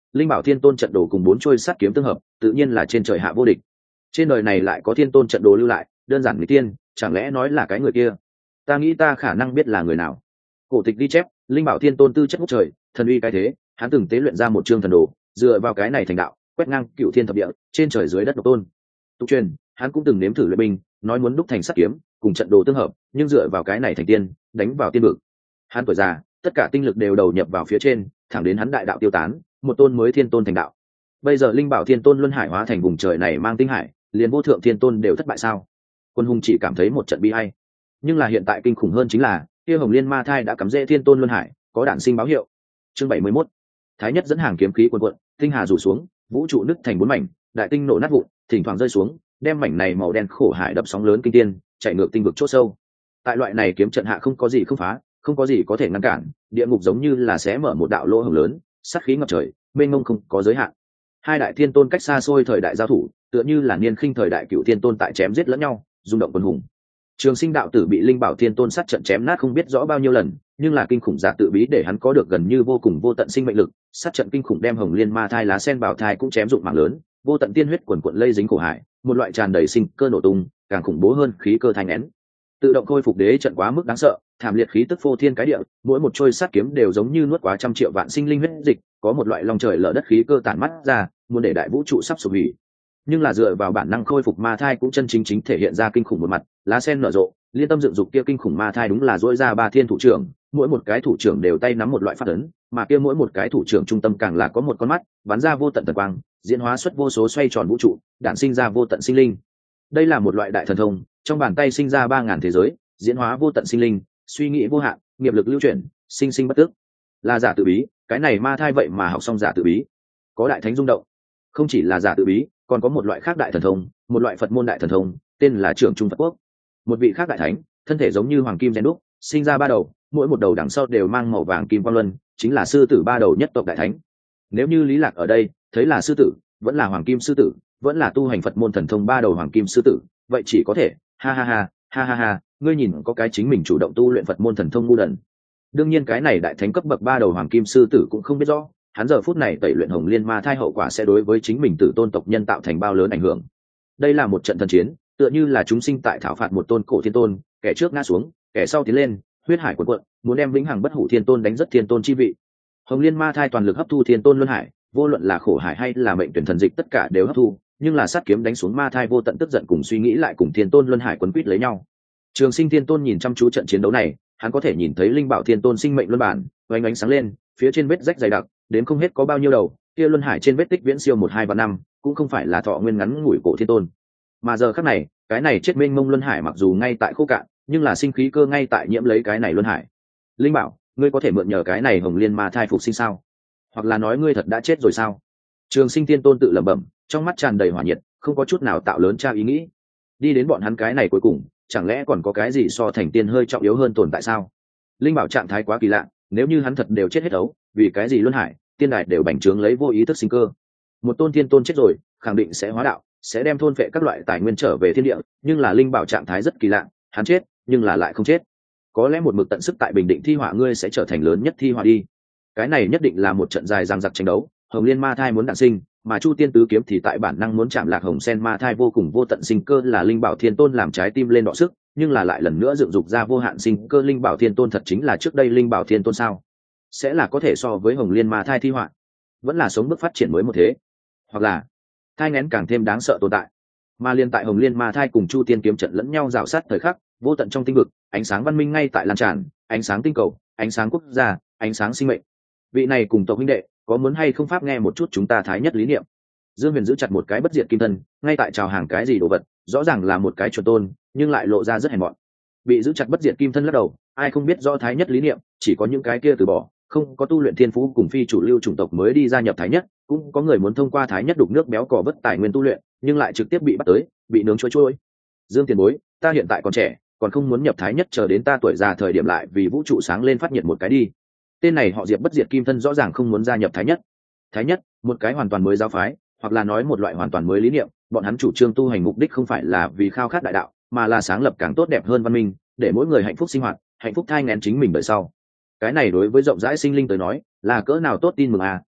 linh bảo thiên tôn trận đồ cùng 4 trôi sắt kiếm tương hợp, tự nhiên là trên trời hạ vô địch. Trên đời này lại có thiên tôn trận đồ lưu lại, đơn giản người tiên, chẳng lẽ nói là cái người kia? Ta nghĩ ta khả năng biết là người nào. Cổ tịch ghi chép, linh bảo thiên tôn tư chất ngút trời, thần uy cái thế, hắn từng tế luyện ra một chương thần đồ, dựa vào cái này thành đạo, quét ngang cựu thiên thập địa, trên trời dưới đất độc tôn. Tục truyền, hắn cũng từng nếm thử luyện binh, nói muốn đúc thành sắt kiếm, cùng trận đồ tương hợp, nhưng dựa vào cái này thành tiên, đánh vào tiên vực. Hắn tuổi già, tất cả tinh lực đều đầu nhập vào phía trên, thẳng đến hắn đại đạo tiêu tán, một tôn mới thiên tôn thành đạo. Bây giờ linh bảo thiên tôn luân hải hóa thành vùng trời này mang tinh hải, liền vô thượng thiên tôn đều thất bại sao? Quân hùng chỉ cảm thấy một trận bi hay. Nhưng là hiện tại kinh khủng hơn chính là, kia hồng liên ma thai đã cắm rễ thiên tôn luân hải, có đản sinh báo hiệu. Chương 71. Thái nhất dẫn hàng kiếm khí cuồn cuộn, tinh hà rủ xuống, vũ trụ nứt thành 4 mảnh, đại tinh nổ nát vụn, thỉnh thoảng rơi xuống, đem mảnh này màu đen khổ hải đập sóng lớn kinh tiên, chạy ngược tinh vực chỗ sâu. Tại loại này kiếm trận hạ không có gì không phá, không có gì có thể ngăn cản, địa ngục giống như là xé mở một đạo lỗ hổng lớn, sát khí ngập trời, mênh mông không có giới hạn. Hai đại thiên tôn cách xa xôi thời đại giao thủ, tựa như là niên khinh thời đại cựu thiên tôn tại chém giết lẫn nhau, rung động quân hùng. Trường Sinh đạo tử bị linh bảo thiên tôn sát trận chém nát không biết rõ bao nhiêu lần, nhưng là kinh khủng giả tự bí để hắn có được gần như vô cùng vô tận sinh mệnh lực, sát trận kinh khủng đem hồng liên ma thai lá sen bảo thai cũng chém dụng mạng lớn, vô tận tiên huyết quần quận lây dính khổ hải, một loại tràn đầy sinh cơ nổ tung, càng khủng bố hơn khí cơ thai nén. Tự động khôi phục đế trận quá mức đáng sợ, thảm liệt khí tức phô thiên cái địa, mỗi một trôi sát kiếm đều giống như nuốt quá trăm triệu vạn sinh linh huyết dịch, có một loại long trời lở đất khí cơ tản mắt ra, muốn để đại vũ trụ sắp sụp hủy. Nhưng là dựa vào bản năng khôi phục ma thai cũng chân chính thể hiện ra kinh khủng một mặt, lá sen nở rộ, liên tâm dựng dục kia kinh khủng ma thai đúng là dỗi ra 3 thiên thủ trưởng, mỗi một cái thủ trưởng đều tay nắm một loại pháp ấn, mà kia mỗi một cái thủ trưởng trung tâm càng là có một con mắt, bắn ra vô tận thần quang, diễn hóa xuất vô số xoay tròn vũ trụ, đản sinh ra vô tận sinh linh. Đây là một loại đại thần thông, trong bàn tay sinh ra 3000 thế giới, diễn hóa vô tận sinh linh, suy nghĩ vô hạn, nghiệp lực lưu chuyển, sinh sinh bất tức. Là giả tự bí, cái này ma thai vậy mà học xong giả tự bí. Có đại thánh rung động. Không chỉ là giả tự bí, còn có một loại khác đại thần thông, một loại Phật môn đại thần thông, tên là Trưởng Trung Phật Quốc. Một vị khác đại thánh, thân thể giống như hoàng kim rèn đúc, sinh ra 3 đầu, mỗi một đầu đằng sau đều mang màu vàng kim quang luân, chính là sư tử 3 đầu nhất tộc đại thánh. Nếu như Lý Lạc ở đây, thấy là sư tử, vẫn là hoàng kim sư tử, vẫn là tu hành Phật môn thần thông 3 đầu hoàng kim sư tử, vậy chỉ có thể, ha ha ha, ha ha ha, ngươi nhìn có cái chính mình chủ động tu luyện Phật môn thần thông ngu đần. Đương nhiên cái này đại thánh cấp bậc 3 đầu hoàng kim sư tử cũng không biết rõ, hắn giờ phút này tẩy luyện hồng liên ma thai hậu quả sẽ đối với chính mình tử tôn tộc nhân tạo thành bao lớn ảnh hưởng. Đây là một trận thần chiến, tựa như là chúng sinh tại thảo phạt một tôn cổ thiên tôn, kẻ trước ngã xuống, kẻ sau tiến lên, huyết hải cuộn cuộn, muốn đem vĩnh hằng bất hủ thiên tôn đánh rất thiên tôn chi vị. Hồng liên ma thai toàn lực hấp thu thiên tôn luân hải, vô luận là khổ hải hay là mệnh tuyển thần dịch tất cả đều hấp thu, nhưng là sát kiếm đánh xuống ma thai vô tận tức giận cùng suy nghĩ lại cùng thiên tôn luân hải quấn quýt lấy nhau. Trường Sinh thiên tôn nhìn chăm chú trận chiến đấu này, hắn có thể nhìn thấy linh bảo thiên tôn sinh mệnh luân bản oanh ánh sáng lên, phía trên vết rách dày đặc, đến không hết có bao nhiêu đầu, kia luân hải trên vết tích viễn siêu 1-2 vạn năm, cũng không phải là thọ nguyên ngắn ngủi cổ thiên tôn. Mà giờ khắc này, cái này chết mênh mông luân hải mặc dù ngay tại khô cạn, nhưng là sinh khí cơ ngay tại nhiễm lấy cái này luân hải. Linh bảo, ngươi có thể mượn nhờ cái này hồng liên ma thai phục sinh sao? Hoặc là nói ngươi thật đã chết rồi sao? Trường Sinh thiên tôn tự lẩm bẩm, trong mắt tràn đầy hỏa nhiệt, không có chút nào tạo lớn tra ý nghĩ. Đi đến bọn hắn cái này cuối cùng, chẳng lẽ còn có cái gì so thành tiên hơi trọng yếu hơn tồn tại sao? Linh bảo trạng thái quá kỳ lạ, nếu như hắn thật đều chết hết ấu, vì cái gì luân hải, tiên đài đều bành trướng lấy vô ý thức sinh cơ. Một tôn thiên tôn chết rồi, khẳng định sẽ hóa đạo, sẽ đem thôn phệ các loại tài nguyên trở về thiên địa, nhưng là linh bảo trạng thái rất kỳ lạ, hắn chết, nhưng là lại không chết. Có lẽ một mực tận sức tại bình định thi họa ngươi sẽ trở thành lớn nhất thi họa đi. Cái này nhất định là một trận dài dằng dặc tranh đấu, hồng liên ma thai muốn đản sinh, mà chu tiên tứ kiếm thì tại bản năng muốn chạm lạc hồng sen ma thai vô cùng vô tận sinh cơ là linh bảo thiên tôn làm trái tim lên đọ sức, nhưng là lại lần nữa dựng dục ra vô hạn sinh cơ linh bảo thiên tôn thật chính là trước đây linh bảo thiên tôn sao? Sẽ là có thể so với hồng liên ma thai thi họa, vẫn là sống bước phát triển mới một thế, hoặc là thai nghén càng thêm đáng sợ tồn tại. Mà liên tại hồng liên ma thai cùng chu tiên kiếm trận lẫn nhau rào sát thời khắc, vô tận trong tinh vực, ánh sáng văn minh ngay tại lan tràn, ánh sáng tinh cầu, ánh sáng quốc gia, ánh sáng sinh mệnh. Vị này cùng tộc huynh đệ, có muốn hay không pháp nghe một chút chúng ta thái nhất lý niệm? Dương Huyền giữ chặt một cái bất diệt kim thân, ngay tại chào hàng cái gì đồ vật, rõ ràng là một cái chuẩn tôn, nhưng lại lộ ra rất hèn mọn. Bị giữ chặt bất diệt kim thân lắc đầu, ai không biết rõ thái nhất lý niệm, chỉ có những cái kia từ bỏ, không có tu luyện thiên phú cùng phi chủ lưu chủng tộc mới đi gia nhập thái nhất, cũng có người muốn thông qua thái nhất đục nước béo cò bất tài nguyên tu luyện, nhưng lại trực tiếp bị bắt tới, bị nướng trôi trôi. Dương tiền bối, ta hiện tại còn trẻ, còn không muốn nhập thái nhất, chờ đến ta tuổi già thời điểm lại vì vũ trụ sáng lên phát nhiệt một cái đi. Tên này họ Diệp bất diệt kim thân rõ ràng không muốn gia nhập thái nhất. Thái nhất, một cái hoàn toàn mới giáo phái, hoặc là nói một loại hoàn toàn mới lý niệm, bọn hắn chủ trương tu hành mục đích không phải là vì khao khát đại đạo, mà là sáng lập càng tốt đẹp hơn văn minh, để mỗi người hạnh phúc sinh hoạt, hạnh phúc thai nghén chính mình đời sau. Cái này đối với rộng rãi sinh linh tới nói, là cỡ nào tốt tin mừng à,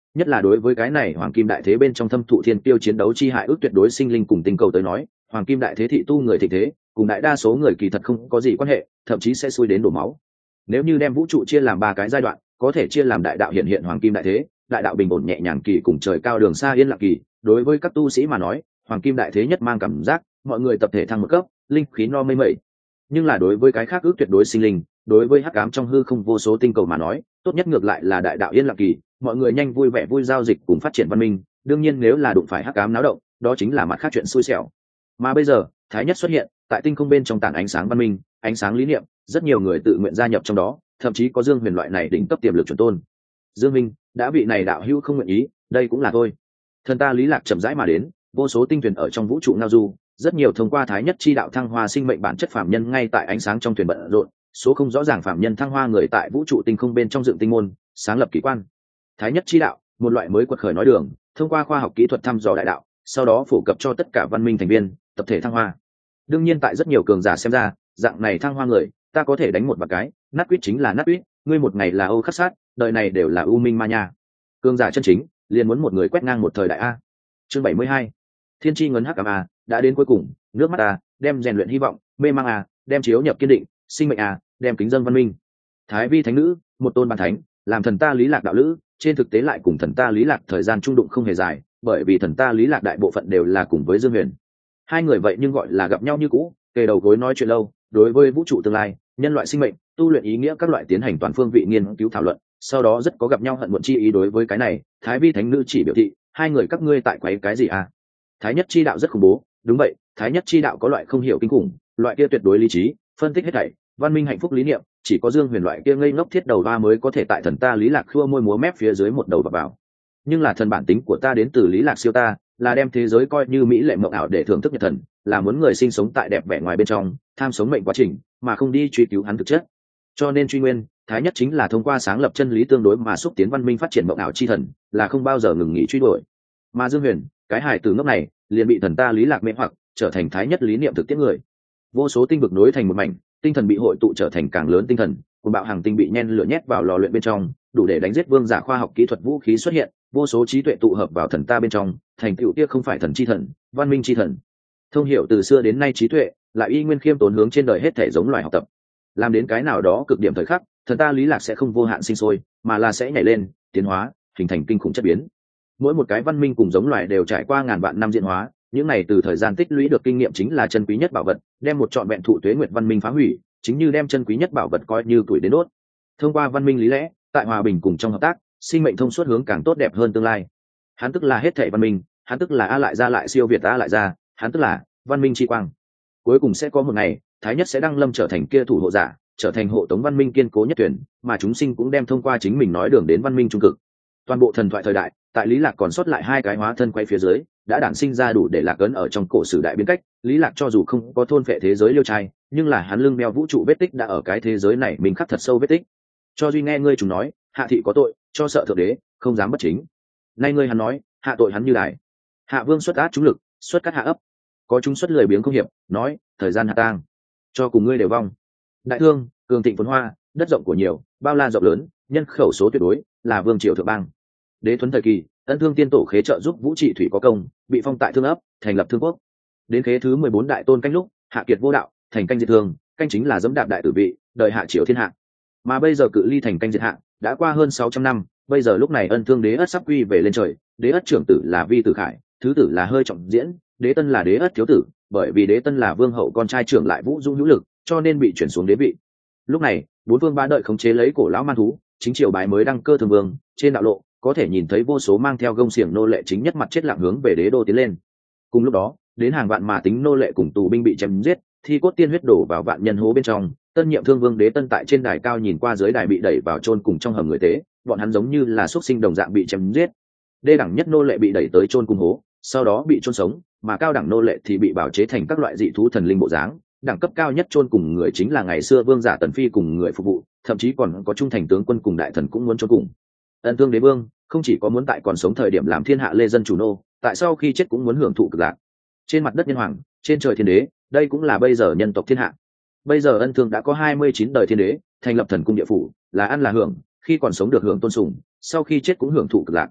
nhất là đối với cái này hoàng kim đại thế bên trong thâm thụ thiên tiêu chiến đấu chi hại ước tuyệt đối sinh linh cùng tinh cầu tới nói, hoàng kim đại thế thị tu người thịnh thế cùng đại đa số người kỳ thật không có gì quan hệ, thậm chí sẽ xui đến đổ máu. Nếu như đem vũ trụ chia làm 3 cái giai đoạn, có thể chia làm đại đạo hiện hiện hoàng kim đại thế, đại đạo bình ổn nhẹ nhàng kỳ cùng trời cao đường xa yên lặng kỳ. Đối với các tu sĩ mà nói, hoàng kim đại thế nhất mang cảm giác mọi người tập thể thăng một cấp, linh khí no mây mẩy. Nhưng là đối với cái khác ước tuyệt đối sinh linh, đối với hắc ám trong hư không vô số tinh cầu mà nói, tốt nhất ngược lại là đại đạo yên lặng kỳ, mọi người nhanh vui vẻ vui giao dịch cùng phát triển văn minh. Đương nhiên nếu là đụng phải hắc ám náo động, đó chính là mặt khác chuyện xui xẻo. Mà bây giờ thái nhất xuất hiện tại tinh không bên trong tảng ánh sáng văn minh, ánh sáng lý niệm, rất nhiều người tự nguyện gia nhập trong đó, thậm chí có Dương Huyền loại này đỉnh cấp tiềm lực chuẩn tôn. Dương Minh đã bị này đạo hữu không nguyện ý, đây cũng là thôi. Thần ta lý lạc chậm rãi mà đến, vô số tinh thuyền ở trong vũ trụ ngao du, rất nhiều thông qua thái nhất chi đạo thăng hoa sinh mệnh bản chất phàm nhân ngay tại ánh sáng trong thuyền bận rộn, số không rõ ràng phàm nhân thăng hoa người tại vũ trụ tinh không bên trong dựng tinh môn, sáng lập kỳ quan. Thái nhất chi đạo, một loại mới quật khởi nói đường, thông qua khoa học kỹ thuật thăm dò đại đạo, sau đó phổ cập cho tất cả văn minh thành viên, tập thể thăng hoa. Đương nhiên tại rất nhiều cường giả xem ra, dạng này thăng hoa người, ta có thể đánh một bạc cái, nát quýt chính là nát quýt, ngươi một ngày là Âu Khắc Sát, đời này đều là U Minh Ma Nha. Cường giả chân chính, liền muốn một người quét ngang một thời đại a. Chương 72. Thiên chi ngấn hắc ám a, đã đến cuối cùng, nước mắt a, đem rèn luyện hy vọng, mê mang a, đem chiếu nhập kiên định, sinh mệnh a, đem kính dân văn minh. Thái vi thánh nữ, một tôn bàn thánh, làm thần ta lý lạc đạo lữ, trên thực tế lại cùng thần ta lý lạc thời gian trung đụng không hề dài, bởi vì thần ta lý lạc đại bộ phận đều là cùng với Dương Huyền. Hai người vậy nhưng gọi là gặp nhau như cũ, kề đầu gối nói chuyện lâu, đối với vũ trụ tương lai, nhân loại sinh mệnh, tu luyện ý nghĩa các loại tiến hành toàn phương vị nghiên cứu thảo luận, sau đó rất có gặp nhau hận muộn chi ý. Đối với cái này, thái vi thánh nữ chỉ biểu thị, hai người các ngươi tại quấy cái gì à? Thái nhất chi đạo rất khủng bố, đúng vậy, thái nhất chi đạo có loại không hiểu kinh khủng, loại kia tuyệt đối lý trí, phân tích hết thảy, văn minh hạnh phúc lý niệm, chỉ có Dương Huyền loại kia ngây ngốc thiết đầu ba mới có thể tại thần ta lý lạc khua môi múa mép phía dưới một đầu vào. Nhưng là thần bản tính của ta đến từ lý lạc siêu ta, là đem thế giới coi như mỹ lệ mộng ảo để thưởng thức nhật thần, là muốn người sinh sống tại đẹp vẻ ngoài bên trong, tham sống mệnh quá trình, mà không đi truy cứu hắn thực chất. Cho nên truy nguyên, thái nhất chính là thông qua sáng lập chân lý tương đối mà xúc tiến văn minh phát triển mộng ảo chi thần, là không bao giờ ngừng nghỉ truy đuổi. Mà Dương Huyền, cái hài từ ngốc này, liền bị thần ta lý lạc mê hoặc, trở thành thái nhất lý niệm thực tiễn người. Vô số tinh vực nối thành một mảnh, tinh thần bị hội tụ trở thành càng lớn tinh thần, cùng bạo hàng tinh bị nhen lửa nhét vào lò luyện bên trong, đủ để đánh giết vương giả khoa học kỹ thuật vũ khí xuất hiện, vô số trí tuệ tụ hợp vào thần ta bên trong, thành tựu kia không phải thần chi thần, văn minh chi thần. Thông hiểu từ xưa đến nay trí tuệ, lại y nguyên khiêm tốn hướng trên đời hết thể giống loài học tập. Làm đến cái nào đó cực điểm thời khắc, thần ta lý lạc sẽ không vô hạn sinh sôi, mà là sẽ nhảy lên, tiến hóa, hình thành kinh khủng chất biến. Mỗi một cái văn minh cùng giống loài đều trải qua ngàn vạn năm diễn hóa, những này từ thời gian tích lũy được kinh nghiệm chính là chân quý nhất bảo vật, đem một trọn vẹn thụ tuế nguyệt văn minh phá hủy, chính như đem chân quý nhất bảo vật coi như tuổi đến đốt. Thông qua văn minh lý lẽ, tại hòa bình cùng trong hợp tác, sinh mệnh thông suốt hướng càng tốt đẹp hơn tương lai. Hắn tức là hết thảy văn minh, hắn tức là a lại ra lại siêu việt a lại ra, hắn tức là văn minh chi quang. Cuối cùng sẽ có một ngày, thái nhất sẽ đăng lâm trở thành kia thủ hộ giả, trở thành hộ tống văn minh kiên cố nhất tuyển, mà chúng sinh cũng đem thông qua chính mình nói đường đến văn minh trung cực. Toàn bộ thần thoại thời đại, tại lý lạc còn sót lại hai cái hóa thân quay phía dưới, đã đản sinh ra đủ để lạc ấn ở trong cổ sử đại biến cách. Lý lạc cho dù không có thôn phệ thế giới liêu trai, nhưng là hắn lưng đeo vũ trụ vết tích đã ở cái thế giới này mình khắc thật sâu vết tích. Cho duy nghe ngươi chúng nói, hạ thị có tội, cho sợ thượng đế không dám bất chính. Nay ngươi hắn nói, hạ tội hắn như đài. Hạ vương xuất át chúng lực, xuất cắt hạ ấp. Có chúng xuất lười biếng không hiệp, nói thời gian hạ tang, cho cùng ngươi đều vong. Đại thương, cường thịnh phồn hoa, đất rộng của nhiều, bao la rộng lớn, nhân khẩu số tuyệt đối, là vương triều thượng bang. Đế thuấn thời kỳ, ân thương tiên tổ khế trợ giúp vũ trị thủy có công, bị phong tại thương ấp, thành lập thương quốc. Đến khế thứ 14 đại tôn canh lúc, hạ kiệt vô đạo, thành canh diệt thương, canh chính là dẫm đạp đại tử vị, đời hạ triều thiên hạ. Mà bây giờ cự ly thành canh diệt hạ đã qua hơn 600 năm, bây giờ lúc này ân thương đế ất sắp quy về lên trời, đế ất trưởng tử là Vi Tử Khải, thứ tử là Hơi Trọng Diễn, đế tân là đế ất thiếu tử, bởi vì đế tân là vương hậu con trai trưởng lại vũ dung hữu lực, cho nên bị chuyển xuống đế vị. Lúc này, bốn vương ba đợi khống chế lấy cổ lão man thú, chính triều bái mới đăng cơ thường vương, trên đạo lộ có thể nhìn thấy vô số mang theo gông xiềng nô lệ chính nhất mặt chết lặng hướng về đế đô tiến lên. Cùng lúc đó, đến hàng vạn mà tính nô lệ cùng tù binh bị chém giết, thi cốt tiên huyết đổ vào vạn nhân hố bên trong. Tân nhiệm thương vương đế tân tại trên đài cao nhìn qua dưới đài bị đẩy vào chôn cùng trong hầm người tế, bọn hắn giống như là xuất sinh đồng dạng bị chém giết. Đê đẳng nhất nô lệ bị đẩy tới chôn cùng hố, sau đó bị chôn sống, mà cao đẳng nô lệ thì bị bảo chế thành các loại dị thú thần linh bộ dáng. Đẳng cấp cao nhất chôn cùng người chính là ngày xưa vương giả Tần Phi cùng người phục vụ, thậm chí còn có trung thành tướng quân cùng đại thần cũng muốn chôn cùng. Ân thương đế vương không chỉ có muốn tại còn sống thời điểm làm thiên hạ lê dân chủ nô, tại sau khi chết cũng muốn hưởng thụ cực lạc. Trên mặt đất nhân hoàng, trên trời thiên đế, đây cũng là bây giờ nhân tộc thiên hạ. Bây giờ ân thương đã có 29 đời thiên đế, thành lập thần cung địa phủ, là ăn là hưởng, khi còn sống được hưởng tôn sùng, sau khi chết cũng hưởng thụ cực lạc.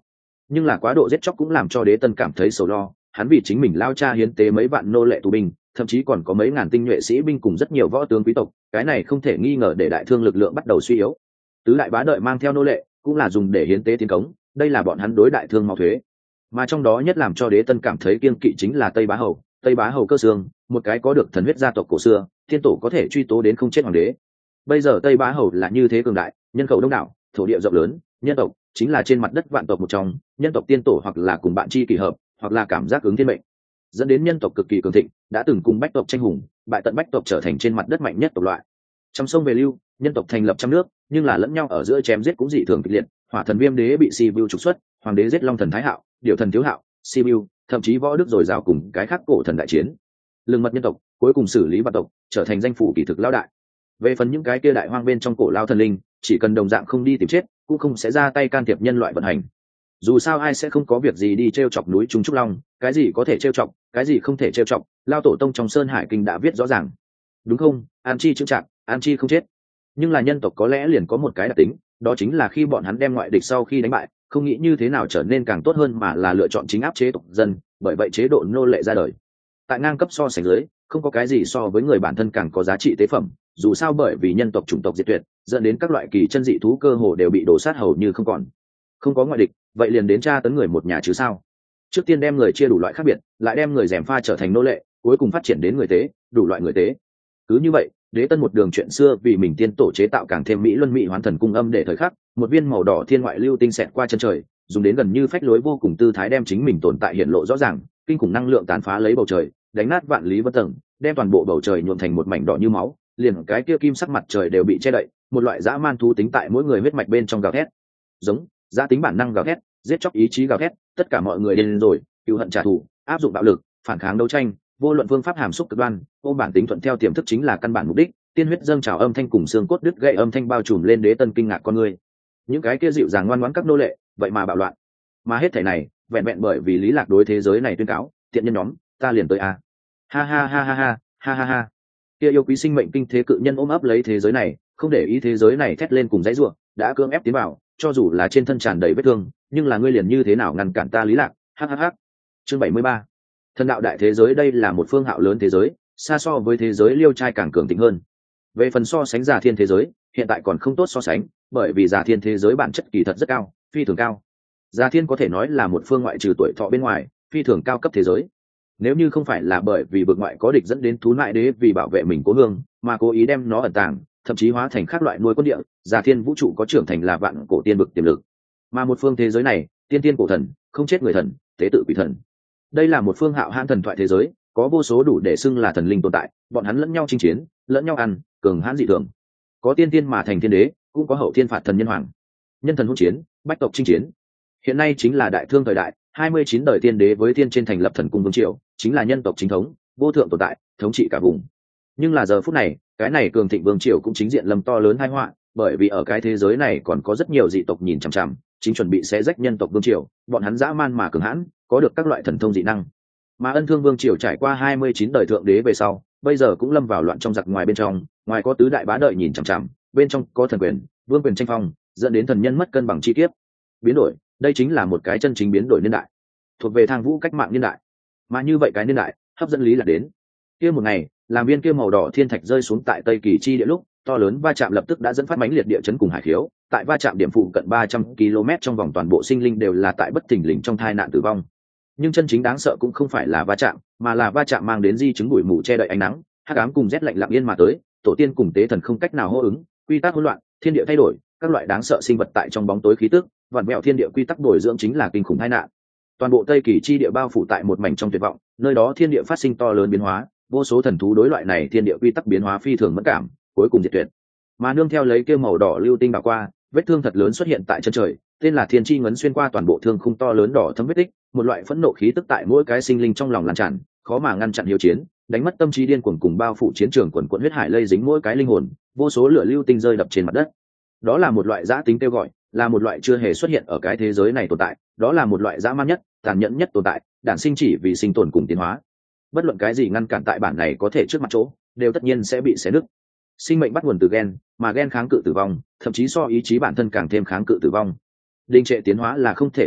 Nhưng là quá độ giết chóc cũng làm cho đế tân cảm thấy sầu lo, hắn vì chính mình lao cha hiến tế mấy vạn nô lệ tù binh, thậm chí còn có mấy ngàn tinh nhuệ sĩ binh cùng rất nhiều võ tướng quý tộc, cái này không thể nghi ngờ để đại thương lực lượng bắt đầu suy yếu. Tứ đại bá đợi mang theo nô lệ cũng là dùng để hiến tế tiến cống, đây là bọn hắn đối đại thương mau thuế. Mà trong đó nhất làm cho đế tân cảm thấy kiêng kỵ chính là Tây Bá Hầu Cơ Sương, một cái có được thần huyết gia tộc cổ xưa, thiên tổ có thể truy tố đến không chết hoàng đế. Bây giờ Tây Bá Hầu là như thế cường đại, nhân khẩu đông đảo, thổ địa rộng lớn, nhân tộc chính là trên mặt đất vạn tộc một trong, nhân tộc tiên tổ hoặc là cùng bạn chi kỳ hợp, hoặc là cảm giác ứng thiên mệnh, dẫn đến nhân tộc cực kỳ cường thịnh, đã từng cùng bách tộc tranh hùng, bại tận bách tộc trở thành trên mặt đất mạnh nhất tộc loại. Trong sông về lưu, nhân tộc thành lập trăm nước, nhưng là lẫn nhau ở giữa chém giết cũng dị thường kịch liệt. Hỏa thần Viêm đế bị Sibiu trục xuất, hoàng đế giết Long thần Thái Hạo, Điểu thần Thiếu Hạo, Sibiu, thậm chí võ đức rồi rào cùng cái khác cổ thần đại chiến. Lương mật nhân tộc, cuối cùng xử lý vạn tộc, trở thành danh phủ kỳ thực lao đại. Về phần những cái kia đại hoang bên trong cổ lao thần linh, chỉ cần đồng dạng không đi tìm chết, cũng không sẽ ra tay can thiệp nhân loại vận hành. Dù sao ai sẽ không có việc gì đi trêu chọc núi Trung Trúc Long, cái gì có thể trêu chọc, cái gì không thể trêu chọc, lao tổ tông trong Sơn Hải Kinh đã viết rõ ràng, đúng không? An chi chững chạc, an chi không chết. Nhưng là nhân tộc có lẽ liền có một cái đặc tính, đó chính là khi bọn hắn đem ngoại địch sau khi đánh bại, không nghĩ như thế nào trở nên càng tốt hơn mà là lựa chọn chính áp chế tộc dân, bởi vậy chế độ nô lệ ra đời. Tại ngang cấp so sánh dưới, không có cái gì so với người bản thân càng có giá trị tế phẩm, dù sao bởi vì nhân tộc chủng tộc diệt tuyệt, dẫn đến các loại kỳ chân dị thú cơ hồ đều bị đổ sát hầu như không còn. Không có ngoại địch, vậy liền đến tra tấn người một nhà chứ sao? Trước tiên đem người chia đủ loại khác biệt, lại đem người gièm pha trở thành nô lệ, cuối cùng phát triển đến người tế, đủ loại người tế. Cứ như vậy, đế tân một đường chuyện xưa vì mình tiên tổ chế tạo càng thêm mỹ luân mỹ hoán thần cung âm để thời khắc, một viên màu đỏ thiên ngoại lưu tinh xẹt qua chân trời, dùng đến gần như phách lối vô cùng tư thái đem chính mình tồn tại hiện lộ rõ ràng, kinh khủng năng lượng tàn phá lấy bầu trời, đánh nát vạn lý vân tầng, đem toàn bộ bầu trời nhuộm thành một mảnh đỏ như máu, liền cái kia kim sắc mặt trời đều bị che đậy, một loại dã man thú tính tại mỗi người huyết mạch bên trong gào thét. Giống, dã tính bản năng gào thét, giết chóc ý chí gào thét, tất cả mọi người điên rồi, cừu hận trả thù, áp dụng bạo lực, phản kháng đấu tranh, vô luận phương pháp hàm xúc cực đoan, ôm bản tính thuận theo tiềm thức chính là căn bản mục đích. Tiên huyết dâng trào âm thanh cùng xương cốt đứt gãy âm thanh bao trùm lên đế tân kinh ngạc con người. Những cái kia dịu dàng ngoan ngoãn các nô lệ, vậy mà bạo loạn. Mà hết thảy này, vẹn vẹn bởi vì Lý Lạc đối thế giới này tuyên cáo, tiện nhân nhóm, ta liền tới a. Ha ha ha ha ha, ha ha ha. Kia yêu quý sinh mệnh kinh thế cự nhân ôm ấp lấy thế giới này, không để ý thế giới này thét lên cùng dãy rủa, đã cưỡng ép tiến vào, cho dù là trên thân tràn đầy vết thương, nhưng là ngươi liền như thế nào ngăn cản ta Lý Lạc? Ha ha ha. Chương 73. Thần đạo đại thế giới, đây là một phương hạo lớn thế giới, xa so với thế giới Liêu trai càng cường thịnh hơn. Về phần so sánh giả thiên thế giới, hiện tại còn không tốt so sánh, bởi vì giả thiên thế giới bản chất kỳ thật rất cao, phi thường cao. Giả thiên có thể nói là một phương ngoại trừ tuổi thọ bên ngoài, phi thường cao cấp thế giới. Nếu như không phải là bởi vì vực ngoại có địch dẫn đến thú nại đế vì bảo vệ mình cố hương, mà cố ý đem nó ẩn tàng, thậm chí hóa thành các loại nuôi quân địa, giả thiên vũ trụ có trưởng thành là vạn cổ tiên vực tiềm lực. Mà một phương thế giới này, tiên tiên cổ thần, không chết người thần, tế tự quỷ thần. Đây là một phương hạo hãn thần thoại thế giới, có vô số đủ để xưng là thần linh tồn tại, bọn hắn lẫn nhau chinh chiến, lẫn nhau ăn, cường hãn dị thường. Có tiên tiên mà thành thiên đế, cũng có hậu thiên phạt thần nhân hoàng. Nhân thần hỗn chiến, bách tộc chinh chiến. Hiện nay chính là đại thương thời đại, 29 đời tiên đế với thiên trên thành lập thần cung vương triều, chính là nhân tộc chính thống, vô thượng tồn tại, thống trị cả vùng. Nhưng là giờ phút này, cái này cường thịnh vương triều cũng chính diện lâm to lớn tai họa, bởi vì ở cái thế giới này còn có rất nhiều dị tộc nhìn chằm chằm, chính chuẩn bị xé rách nhân tộc vương triều, bọn hắn dã man mà cường hãn, có được các loại thần thông dị năng. Mà Ân Thương vương triều trải qua 29 đời thượng đế về sau, bây giờ cũng lâm vào loạn trong giặc ngoài bên trong, ngoài có tứ đại bá đợi nhìn chằm chằm, bên trong có thần quyền, vương quyền tranh phong, dẫn đến thần nhân mất cân bằng chi kiếp. Biến đổi, đây chính là một cái chân chính biến đổi niên đại, thuộc về thang vũ cách mạng niên đại. Mà như vậy cái niên đại, hấp dẫn Lý Lạc đến. Kia một ngày, làm viên kia màu đỏ thiên thạch rơi xuống tại Tây Kỳ chi địa lúc, to lớn va chạm lập tức đã dẫn phát mãnh liệt địa chấn cùng hải khiếu, tại va chạm điểm phụ cận 300 km trong vòng toàn bộ sinh linh đều là tại bất thình lình trong tai nạn tử vong. Nhưng chân chính đáng sợ cũng không phải là va chạm, mà là va chạm mang đến di chứng bụi mù che đậy ánh nắng, hắc ám cùng rét lạnh lặng yên mà tới, tổ tiên cùng tế thần không cách nào hô ứng, quy tắc hỗn loạn, thiên địa thay đổi, các loại đáng sợ sinh vật tại trong bóng tối khí tức, vặn vẹo thiên địa quy tắc bồi dưỡng chính là kinh khủng tai nạn. Toàn bộ Tây Kỳ chi địa bao phủ tại một mảnh trong tuyệt vọng, nơi đó thiên địa phát sinh to lớn biến hóa, vô số thần thú đối loại này thiên địa quy tắc biến hóa phi thường mẫn cảm, cuối cùng diệt tuyệt. Mà nương theo lấy kêu màu đỏ lưu tinh đảo qua, vết thương thật lớn xuất hiện tại chân trời, tên là thiên chi ngấn xuyên qua toàn bộ thương khung to lớn đỏ thấm vết tích, một loại phẫn nộ khí tức tại mỗi cái sinh linh trong lòng lan tràn, khó mà ngăn chặn hiếu chiến, đánh mất tâm trí điên cuồng cùng bao phủ chiến trường quần quần huyết hải lây dính mỗi cái linh hồn, vô số lửa lưu tinh rơi đập trên mặt đất. Đó là một loại dã tính kêu gọi, là một loại chưa hề xuất hiện ở cái thế giới này tồn tại, đó là một loại dã man nhất, tàn nhẫn nhất tồn tại, đản sinh chỉ vì sinh tồn cùng tiến hóa. Bất luận cái gì ngăn cản tại bản này có thể trước mặt chỗ, đều tất nhiên sẽ bị xé nứt. Sinh mệnh bắt nguồn từ gen, mà gen kháng cự tử vong, thậm chí so ý chí bản thân càng thêm kháng cự tử vong. Đình trệ tiến hóa là không thể tiếp nhận,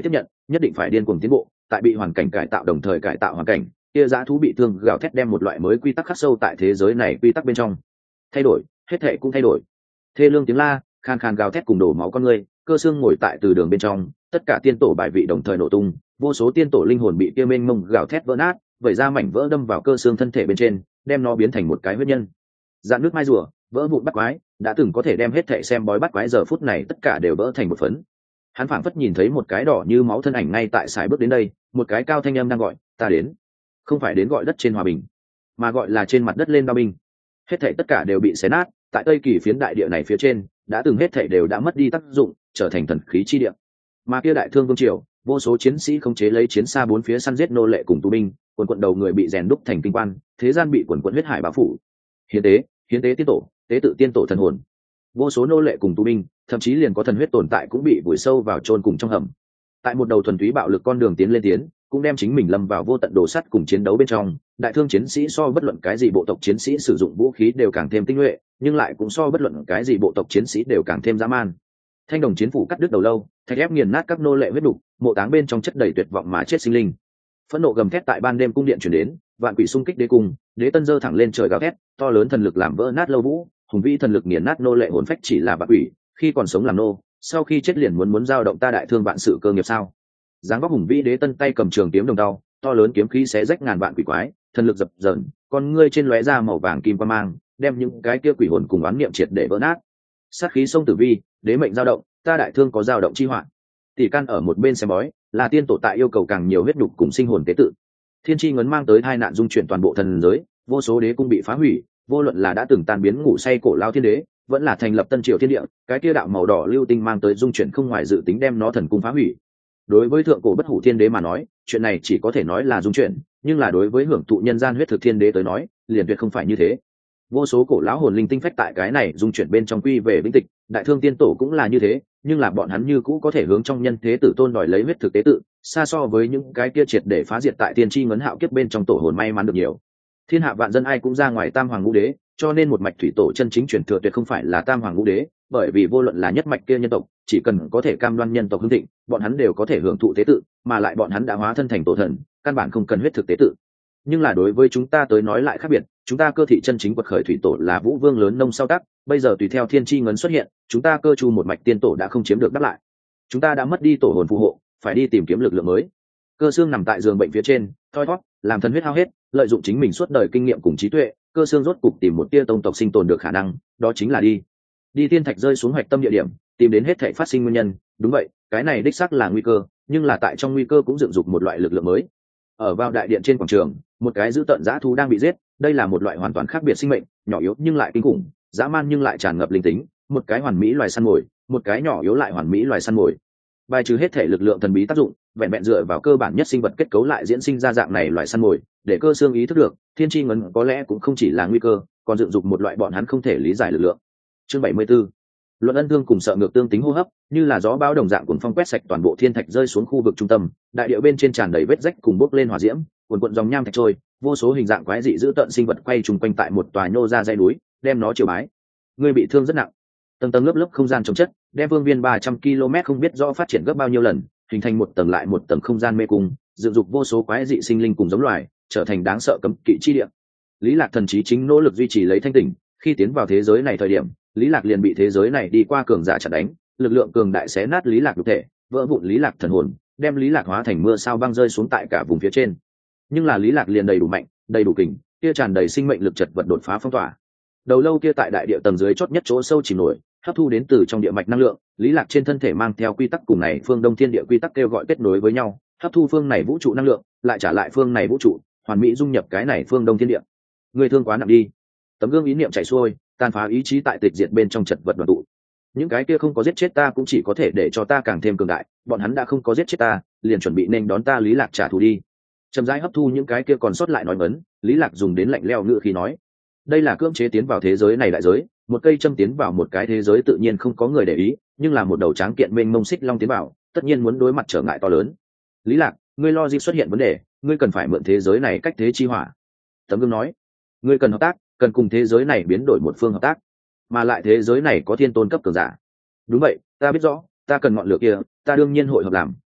nhất định phải điên cuồng tiến bộ, tại bị hoàn cảnh cải tạo đồng thời cải tạo hoàn cảnh, kia dã thú bị thương gào thét đem một loại mới quy tắc khắc sâu tại thế giới này quy tắc bên trong. Thay đổi, hết thảy cũng thay đổi. Thê lương tiếng la, khan khan gào thét cùng đổ máu con người, Cơ Xương ngồi tại từ đường bên trong, tất cả tiên tổ bài vị đồng thời nổ tung, vô số tiên tổ linh hồn bị kia mênh mông gào thét vỡ nát, vẩy ra mảnh vỡ đâm vào Cơ Xương thân thể bên trên, đem nó biến thành một cái huyết nhân. Dạn nước mai rùa, vỡ vụn bắt quái, đã từng có thể đem hết thảy xem bói bắt quái giờ phút này tất cả đều vỡ thành một phấn. Hắn phảng phất nhìn thấy một cái đỏ như máu thân ảnh ngay tại sải bước đến đây, một cái cao thanh âm đang gọi, ta đến. Không phải đến gọi đất trên hòa bình, mà gọi là trên mặt đất lên đao binh. Hết thảy tất cả đều bị xé nát, tại Tây Kỳ phiến đại địa này phía trên, đã từng hết thảy đều đã mất đi tác dụng, trở thành thần khí chi địa. Mà kia Đại Thương vương triều, vô số chiến sĩ khống chế lấy chiến xa bốn phía săn giết nô lệ cùng tù binh, quần quần đầu người bị rèn đúc thành kinh quan, thế gian bị quần quần huyết hải bao phủ. Hiến tế tiên tổ, tế tự tiên tổ thần hồn. Vô số nô lệ cùng tù binh, thậm chí liền có thần huyết tồn tại cũng bị vùi sâu vào chôn cùng trong hầm. Tại một đầu thuần túy bạo lực con đường tiến lên tiến, cũng đem chính mình lâm vào vô tận đồ sắt cùng chiến đấu bên trong. Đại Thương chiến sĩ so bất luận cái gì bộ tộc chiến sĩ sử dụng vũ khí đều càng thêm tinh nhuệ, nhưng lại cũng so bất luận cái gì bộ tộc chiến sĩ đều càng thêm dã man. Thanh đồng chiến phủ cắt đứt đầu lâu, thạch ép nghiền nát các nô lệ huyết đục, mộ táng bên trong chất đầy tuyệt vọng mà chết sinh linh. Phẫn nộ gầm thét tại ban đêm cung điện truyền đến, vạn quỷ xung kích đế cung, đế tân giơ thẳng lên trời gào thét, to lớn thần lực làm vỡ nát lâu vũ, hùng vĩ thần lực nghiền nát nô lệ hồn phách chỉ là vạn quỷ, khi còn sống làm nô, sau khi chết liền muốn giao động ta Đại Thương vạn sự cơ nghiệp sao? Dáng vóc hùng vĩ đế tân tay cầm trường kiếm đồng đao, to lớn kiếm khí xé rách ngàn vạn quỷ quái, thần lực dập dờn, con ngươi trên lóe ra màu vàng kim quang mang, đem những cái kia quỷ hồn cùng oán niệm triệt để vỡ nát. Sát khí sông tử vi, đế mệnh dao động, ta Đại Thương có dao động chi họa. Tỷ Can ở một bên xem bói, là tiên tổ tại yêu cầu càng nhiều huyết nhục cùng sinh hồn tế tự. Thiên chi ngấn mang tới tai nạn dung chuyển toàn bộ thần giới, vô số đế cung bị phá hủy, vô luận là đã từng tan biến ngủ say cổ lao thiên đế, vẫn là thành lập tân triều thiên địa, cái kia đạo màu đỏ lưu tinh mang tới dung chuyển không ngoài dự tính đem nó thần cung phá hủy. Đối với thượng cổ bất hủ thiên đế mà nói, chuyện này chỉ có thể nói là dung chuyển, nhưng là đối với hưởng thụ nhân gian huyết thực thiên đế tới nói, liền tuyệt không phải như thế. Vô số cổ lão hồn linh tinh phách tại cái này dung chuyển bên trong quy về vĩnh tịch, Đại Thương tiên tổ cũng là như thế, nhưng là bọn hắn như cũ có thể hướng trong nhân thế tử tôn đòi lấy huyết thực tế tự, xa so với những cái kia triệt để phá diệt tại tiên tri ngấn hạo kiếp bên trong tổ hồn may mắn được nhiều. Thiên hạ vạn dân ai cũng ra ngoài tam hoàng ngũ đế, cho nên một mạch thủy tổ chân chính truyền thừa tuyệt không phải là tam hoàng ngũ đế, bởi vì vô luận là nhất mạch kia nhân tộc, chỉ cần có thể cam đoan nhân tộc hưng thịnh, bọn hắn đều có thể hưởng thụ tế tự, mà lại bọn hắn đã hóa thân thành tổ thần, căn bản không cần huyết thực tế tự. Nhưng là đối với chúng ta tới nói lại khác biệt, chúng ta cơ thị chân chính quật khởi thủy tổ là Vũ Vương lớn nông sau tác, bây giờ tùy theo thiên chi ngấn xuất hiện, chúng ta cơ chu một mạch tiên tổ đã không chiếm được đáp lại. Chúng ta đã mất đi tổ hồn phù hộ, phải đi tìm kiếm lực lượng mới. Cơ Xương nằm tại giường bệnh phía trên, thoi thót, làm thần huyết hao hết, lợi dụng chính mình suốt đời kinh nghiệm cùng trí tuệ, Cơ Xương rốt cục tìm một tia tông tộc sinh tồn được khả năng, đó chính là đi thiên thạch rơi xuống hoạch tâm địa điểm, tìm đến hết thảy phát sinh nguyên nhân. Đúng vậy, cái này đích xác là nguy cơ, nhưng là tại trong nguy cơ cũng dựng dục một loại lực lượng mới. Ở vào đại điện trên quảng trường, một cái dữ tợn dã thú đang bị giết, đây là một loại hoàn toàn khác biệt sinh mệnh, nhỏ yếu nhưng lại kinh khủng, dã man nhưng lại tràn ngập linh tính, một cái hoàn mỹ loài săn mồi, một cái nhỏ yếu lại hoàn mỹ loài săn mồi. Bài trừ hết thể lực lượng thần bí tác dụng, vẹn vẹn dựa vào cơ bản nhất sinh vật kết cấu lại diễn sinh ra dạng này loài săn mồi, để Cơ Xương ý thức được, thiên chi ngấn có lẽ cũng không chỉ là nguy cơ, còn dựng dục một loại bọn hắn không thể lý giải lực lượng. Chương 74. Luận ân thương cùng sợ ngược tương tính hô hấp, như là gió bão đồng dạng cuồng phong quét sạch toàn bộ thiên thạch rơi xuống khu vực trung tâm, đại địa bên trên tràn đầy vết rách cùng bốc lên hỏa diễm, cuồn cuộn dòng nham thạch trôi, vô số hình dạng quái dị dữ tợn sinh vật quay trùng quanh tại một tòa nhô ra dãy núi, đem nó chiều bái. Người bị thương rất nặng. Tầng tầng lớp lớp không gian chống chất, đem phương viên 300 km không biết rõ phát triển gấp bao nhiêu lần, hình thành một tầng lại một tầng không gian mê cung, dựng dục vô số quái dị sinh linh cùng giống loài, trở thành đáng sợ cấm kỵ chi địa. Lý Lạc thần chí chính nỗ lực duy trì lấy thanh tỉnh, khi tiến vào thế giới này thời điểm, Lý Lạc liền bị thế giới này đi qua cường giả chặn đánh, lực lượng cường đại xé nát Lý Lạc nhục thể, vỡ vụn Lý Lạc thần hồn, đem Lý Lạc hóa thành mưa sao băng rơi xuống tại cả vùng phía trên. Nhưng là Lý Lạc liền đầy đủ mạnh, đầy đủ kình, kia tràn đầy sinh mệnh lực chật vật đột phá phong tỏa. Đầu lâu kia tại đại địa tầng dưới chót nhất chỗ sâu chìm nổi, hấp thu đến từ trong địa mạch năng lượng, Lý Lạc trên thân thể mang theo quy tắc cùng này phương Đông Thiên Địa quy tắc kêu gọi kết nối với nhau, hấp thu phương này vũ trụ năng lượng, lại trả lại phương này vũ trụ, hoàn mỹ dung nhập cái này phương Đông Thiên Địa. Người thương quá nặng đi. Tấm gương ý niệm chảy xuôi, tàn phá ý chí tại tịch diệt bên trong chật vật đoàn tụ. Những cái kia không có giết chết ta cũng chỉ có thể để cho ta càng thêm cường đại, bọn hắn đã không có giết chết ta, liền chuẩn bị nên đón ta Lý Lạc trả thù đi. Chậm rãi hấp thu những cái kia còn sót lại nói vấn, Lý Lạc dùng đến lạnh lẽo ngữ khí nói: đây là cưỡng chế tiến vào thế giới này đại giới, một cây châm tiến vào một cái thế giới tự nhiên không có người để ý, nhưng là một đầu tráng kiện mênh mông xích long tiến vào, tất nhiên muốn đối mặt trở ngại to lớn. Lý Lạc, ngươi lo gì xuất hiện vấn đề, ngươi cần phải mượn thế giới này cách thế chi hỏa. Tấm gương nói: ngươi cần hợp tác, cần cùng thế giới này biến đổi một phương hợp tác, mà lại thế giới này có thiên tôn cấp cường giả. Đúng vậy, ta biết rõ, ta cần ngọn lửa kia, ta đương nhiên hội hợp làm,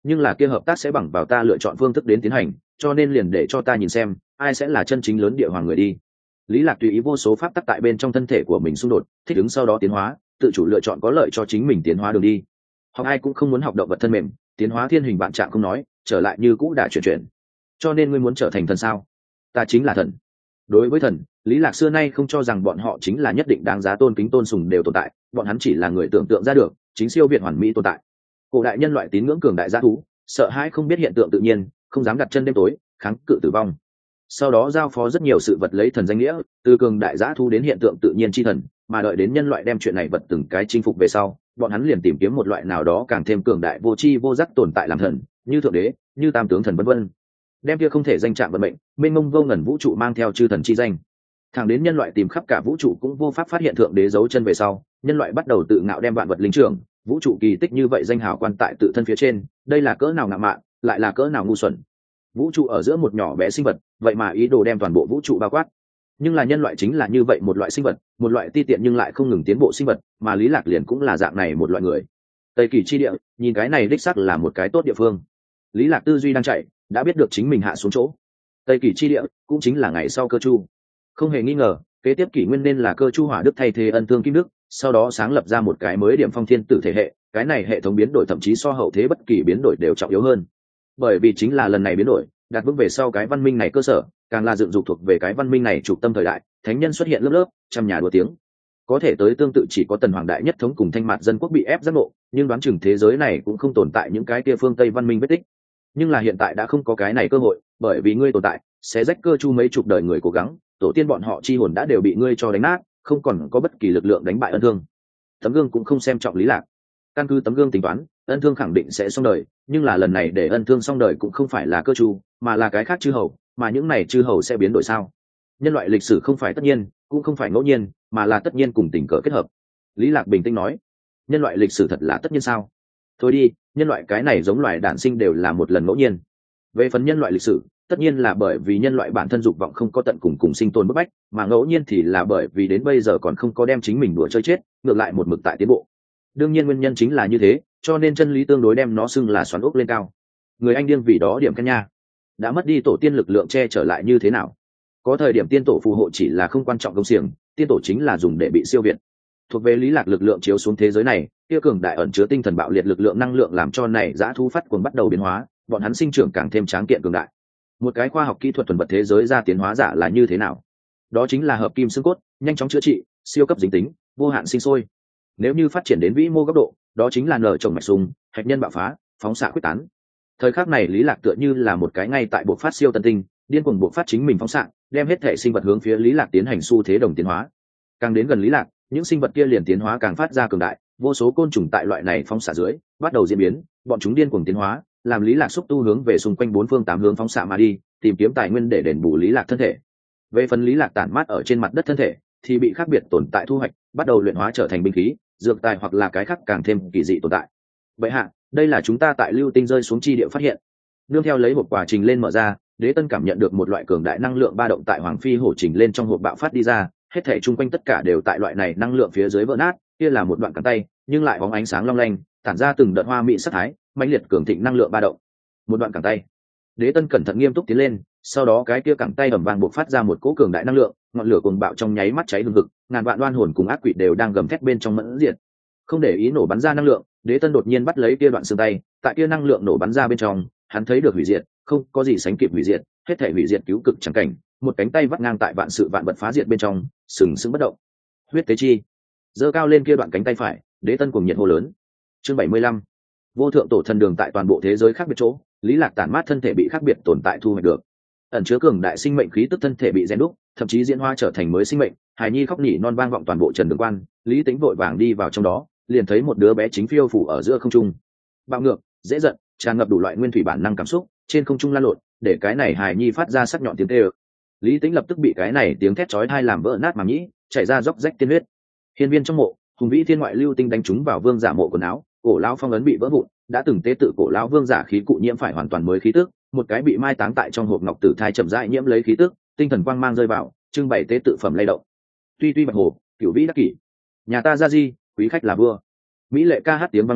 nhưng là kia hợp tác sẽ bằng vào ta lựa chọn phương thức đến tiến hành, cho nên liền để cho ta nhìn xem ai sẽ là chân chính lớn địa hoàng người đi. Lý Lạc tùy ý vô số pháp tắc tại bên trong thân thể của mình xung đột, thích ứng sau đó tiến hóa, tự chủ lựa chọn có lợi cho chính mình tiến hóa đường đi. Học ai cũng không muốn học động vật thân mềm, tiến hóa thiên hình vạn trạng không nói, trở lại như cũ đã chuyển. Cho nên ngươi muốn trở thành thần sao? Ta chính là thần. Đối với thần, Lý Lạc xưa nay không cho rằng bọn họ chính là nhất định đáng giá tôn kính tôn sùng đều tồn tại, bọn hắn chỉ là người tưởng tượng ra được, chính siêu việt hoàn mỹ tồn tại. Cổ đại nhân loại tín ngưỡng cường đại dã thú, sợ hãi không biết hiện tượng tự nhiên, không dám đặt chân đêm tối, kháng cự tử vong. Sau đó giao phó rất nhiều sự vật lấy thần danh nghĩa, từ cường đại dã thú đến hiện tượng tự nhiên chi thần, mà đợi đến nhân loại đem chuyện này vật từng cái chinh phục về sau, bọn hắn liền tìm kiếm một loại nào đó càng thêm cường đại vô tri vô giác tồn tại làm thần, như thượng đế, như tam tướng thần vân vân. Đem kia không thể danh chạm vận mệnh, mênh mông vô ngần vũ trụ mang theo chư thần chi danh. Thẳng đến nhân loại tìm khắp cả vũ trụ cũng vô pháp phát hiện thượng đế dấu chân về sau, nhân loại bắt đầu tự ngạo đem vạn vật linh trưởng, vũ trụ kỳ tích như vậy danh hào quan tại tự thân phía trên, đây là cỡ nào ngạo mạn, lại là cỡ nào ngu xuẩn. Vũ trụ ở giữa một nhỏ bé sinh vật, vậy mà ý đồ đem toàn bộ vũ trụ bao quát. Nhưng là nhân loại chính là như vậy một loại sinh vật, một loại ti tiện nhưng lại không ngừng tiến bộ sinh vật, mà Lý Lạc liền cũng là dạng này một loại người. Tây Kỳ chi địa, nhìn cái này đích xác là một cái tốt địa phương. Lý Lạc tư duy đang chạy, đã biết được chính mình hạ xuống chỗ. Tây Kỳ chi địa cũng chính là ngày sau Cơ Chu. Không hề nghi ngờ, kế tiếp kỷ nguyên nên là Cơ Chu Hỏa Đức thay thế Ân Thương Kim Đức, sau đó sáng lập ra một cái mới điểm phong thiên tử thể hệ, cái này hệ thống biến đổi thậm chí so hậu thế bất kỳ biến đổi đều trọng yếu hơn. Bởi vì chính là lần này biến đổi, đặt vững về sau cái văn minh này cơ sở, càng là dựng dục thuộc về cái văn minh này trục tâm thời đại, thánh nhân xuất hiện lớp lớp, trăm nhà đua tiếng. Có thể tới tương tự chỉ có Tần Hoàng đại nhất thống cùng Thanh Mạt dân quốc bị ép giác ngộ, nhưng đoán chừng thế giới này cũng không tồn tại những cái kia phương Tây văn minh vết tích. Nhưng là hiện tại đã không có cái này cơ hội, bởi vì ngươi tồn tại, sẽ rách Cơ Chu mấy chục đời người cố gắng, tổ tiên bọn họ chi hồn đã đều bị ngươi cho đánh nát, không còn có bất kỳ lực lượng đánh bại Ân Thương. Tấm gương cũng không xem trọng Lý Lạc. Căn cứ tấm gương tính toán, Ân Thương khẳng định sẽ xong đời, nhưng là lần này để Ân Thương xong đời cũng không phải là Cơ Chu, mà là cái khác chư hầu, mà những này chư hầu sẽ biến đổi sao? Nhân loại lịch sử không phải tất nhiên, cũng không phải ngẫu nhiên, mà là tất nhiên cùng tình cờ kết hợp. Lý Lạc bình tĩnh nói, nhân loại lịch sử thật là tất nhiên sao? Thôi đi, nhân loại cái này giống loài đản sinh đều là một lần ngẫu nhiên. Về phần nhân loại lịch sử, tất nhiên là bởi vì nhân loại bản thân dục vọng không có tận cùng sinh tồn bức bách, mà ngẫu nhiên thì là bởi vì đến bây giờ còn không có đem chính mình đùa chơi chết, ngược lại một mực tại tiến bộ. Đương nhiên nguyên nhân chính là như thế, cho nên chân lý tương đối đem nó xưng là xoắn ốc lên cao. Người anh điên vì đó điểm khen nha. Đã mất đi tổ tiên lực lượng che trở lại như thế nào? Có thời điểm tiên tổ phù hộ chỉ là không quan trọng công xiềng, tiên tổ chính là dùng để bị siêu việt. Thuộc về Lý Lạc lực lượng chiếu xuống thế giới này, kia cường đại ẩn chứa tinh thần bạo liệt lực lượng năng lượng làm cho này dã thú phát cuồng bắt đầu biến hóa, bọn hắn sinh trưởng càng thêm tráng kiện cường đại. Một cái khoa học kỹ thuật thuần vật thế giới ra tiến hóa giả là như thế nào? Đó chính là hợp kim xương cốt, nhanh chóng chữa trị, siêu cấp dính tính, vô hạn sinh sôi. Nếu như phát triển đến vĩ mô góc độ, đó chính là nở trồng mạch sung, hạch nhân bạo phá, phóng xạ quyết tán. Thời khắc này Lý Lạc tựa như là một cái ngay tại buộc phát siêu tân tinh, điên cuồng buộc phát chính mình phóng xạ, đem hết thể sinh vật hướng phía Lý Lạc tiến hành xu thế đồng tiến hóa. Càng đến gần Lý Lạc, những sinh vật kia liền tiến hóa càng phát ra cường đại, vô số côn trùng tại loại này phóng xạ dưới bắt đầu diễn biến, bọn chúng điên cuồng tiến hóa, làm Lý Lạc xúc tu hướng về xung quanh bốn phương tám hướng phóng xạ mà đi, tìm kiếm tài nguyên để đền bù Lý Lạc thân thể. Về phần Lý Lạc tản mát ở trên mặt đất thân thể, thì bị khác biệt tồn tại thu hoạch, bắt đầu luyện hóa trở thành binh khí, dược tài hoặc là cái khác càng thêm kỳ dị tồn tại. Vậy hạ, đây là chúng ta tại lưu tinh rơi xuống chi địa phát hiện. Nương theo lấy hộp quả trình lên mở ra, Đế Tân cảm nhận được một loại cường đại năng lượng ba động tại Hoàng Phi hổ trình lên trong hộp bạo phát đi ra, hết thảy chung quanh tất cả đều tại loại này năng lượng phía dưới vỡ nát, kia là một đoạn cánh tay, nhưng lại bóng ánh sáng long lanh, tản ra từng đợt hoa mỹ sắc thái, mãnh liệt cường thịnh năng lượng ba động. Một đoạn cẳng tay. Đế Tân cẩn thận nghiêm túc tiến lên, sau đó cái kia cẳng tay ầm vang bộc phát ra một cỗ cường đại năng lượng, ngọn lửa cuồng bạo trong nháy mắt cháy hừng hực, ngàn vạn oan hồn cùng ác quỷ đều đang gầm thét bên trong mẫn diệt. Không để ý nổ bắn ra năng lượng, Đế Tân đột nhiên bắt lấy kia đoạn xương tay, tại kia năng lượng nổ bắn ra bên trong, hắn thấy được hủy diệt, không có gì sánh kịp hủy diệt, hết thảy hủy diệt cứu cực chẳng cảnh, một cánh tay vắt ngang tại vạn sự vạn vật phá diệt bên trong, sừng sững bất động. Huyết tế chi, giơ cao lên kia đoạn cánh tay phải, Đế Tân cuồng nhiệt hô lớn. Chương 75. Vô thượng tổ thần đường tại toàn bộ thế giới khác biệt chỗ, Lý Lạc tản mát thân thể bị khác biệt tồn tại thu hoạch được. Ẩn chứa cường đại sinh mệnh khí tức thân thể bị rèn đúc, thậm chí diễn hóa trở thành mới sinh mệnh. Hài nhi khóc nỉ non vang vọng toàn bộ Trần Đường Quan, Lý Tĩnh vội vàng đi vào trong đó, liền thấy một đứa bé chính phiêu phủ ở giữa không trung. Bạo ngược, dễ giận, tràn ngập đủ loại nguyên thủy bản năng cảm xúc, trên không trung lan lộn, để cái này hài nhi phát ra sắc nhọn tiếng kêu. Lý Tĩnh lập tức bị cái này tiếng thét chói tai làm vỡ nát màng nhĩ, chảy ra róc rách tiên huyết. Hiên viên trong mộ, hùng vĩ thiên ngoại lưu tinh đánh trúng vào vương giả mộ quần áo, cổ lão phong ấn bị vỡ vụn, đã từng tế tự cổ lão vương giả khí cụ nhiễm phải hoàn toàn mới khí tức, một cái bị mai táng tại trong hộp ngọc tử thai chậm rãi nhiễm lấy khí tức, tinh thần quang mang rơi vào, trưng bày tế tự phẩm lay động. Tuy bạch hồ, cửu vĩ đắc kỷ, nhà ta ra di, quý khách là vua. Mỹ lệ ca hát tiếng vang lên,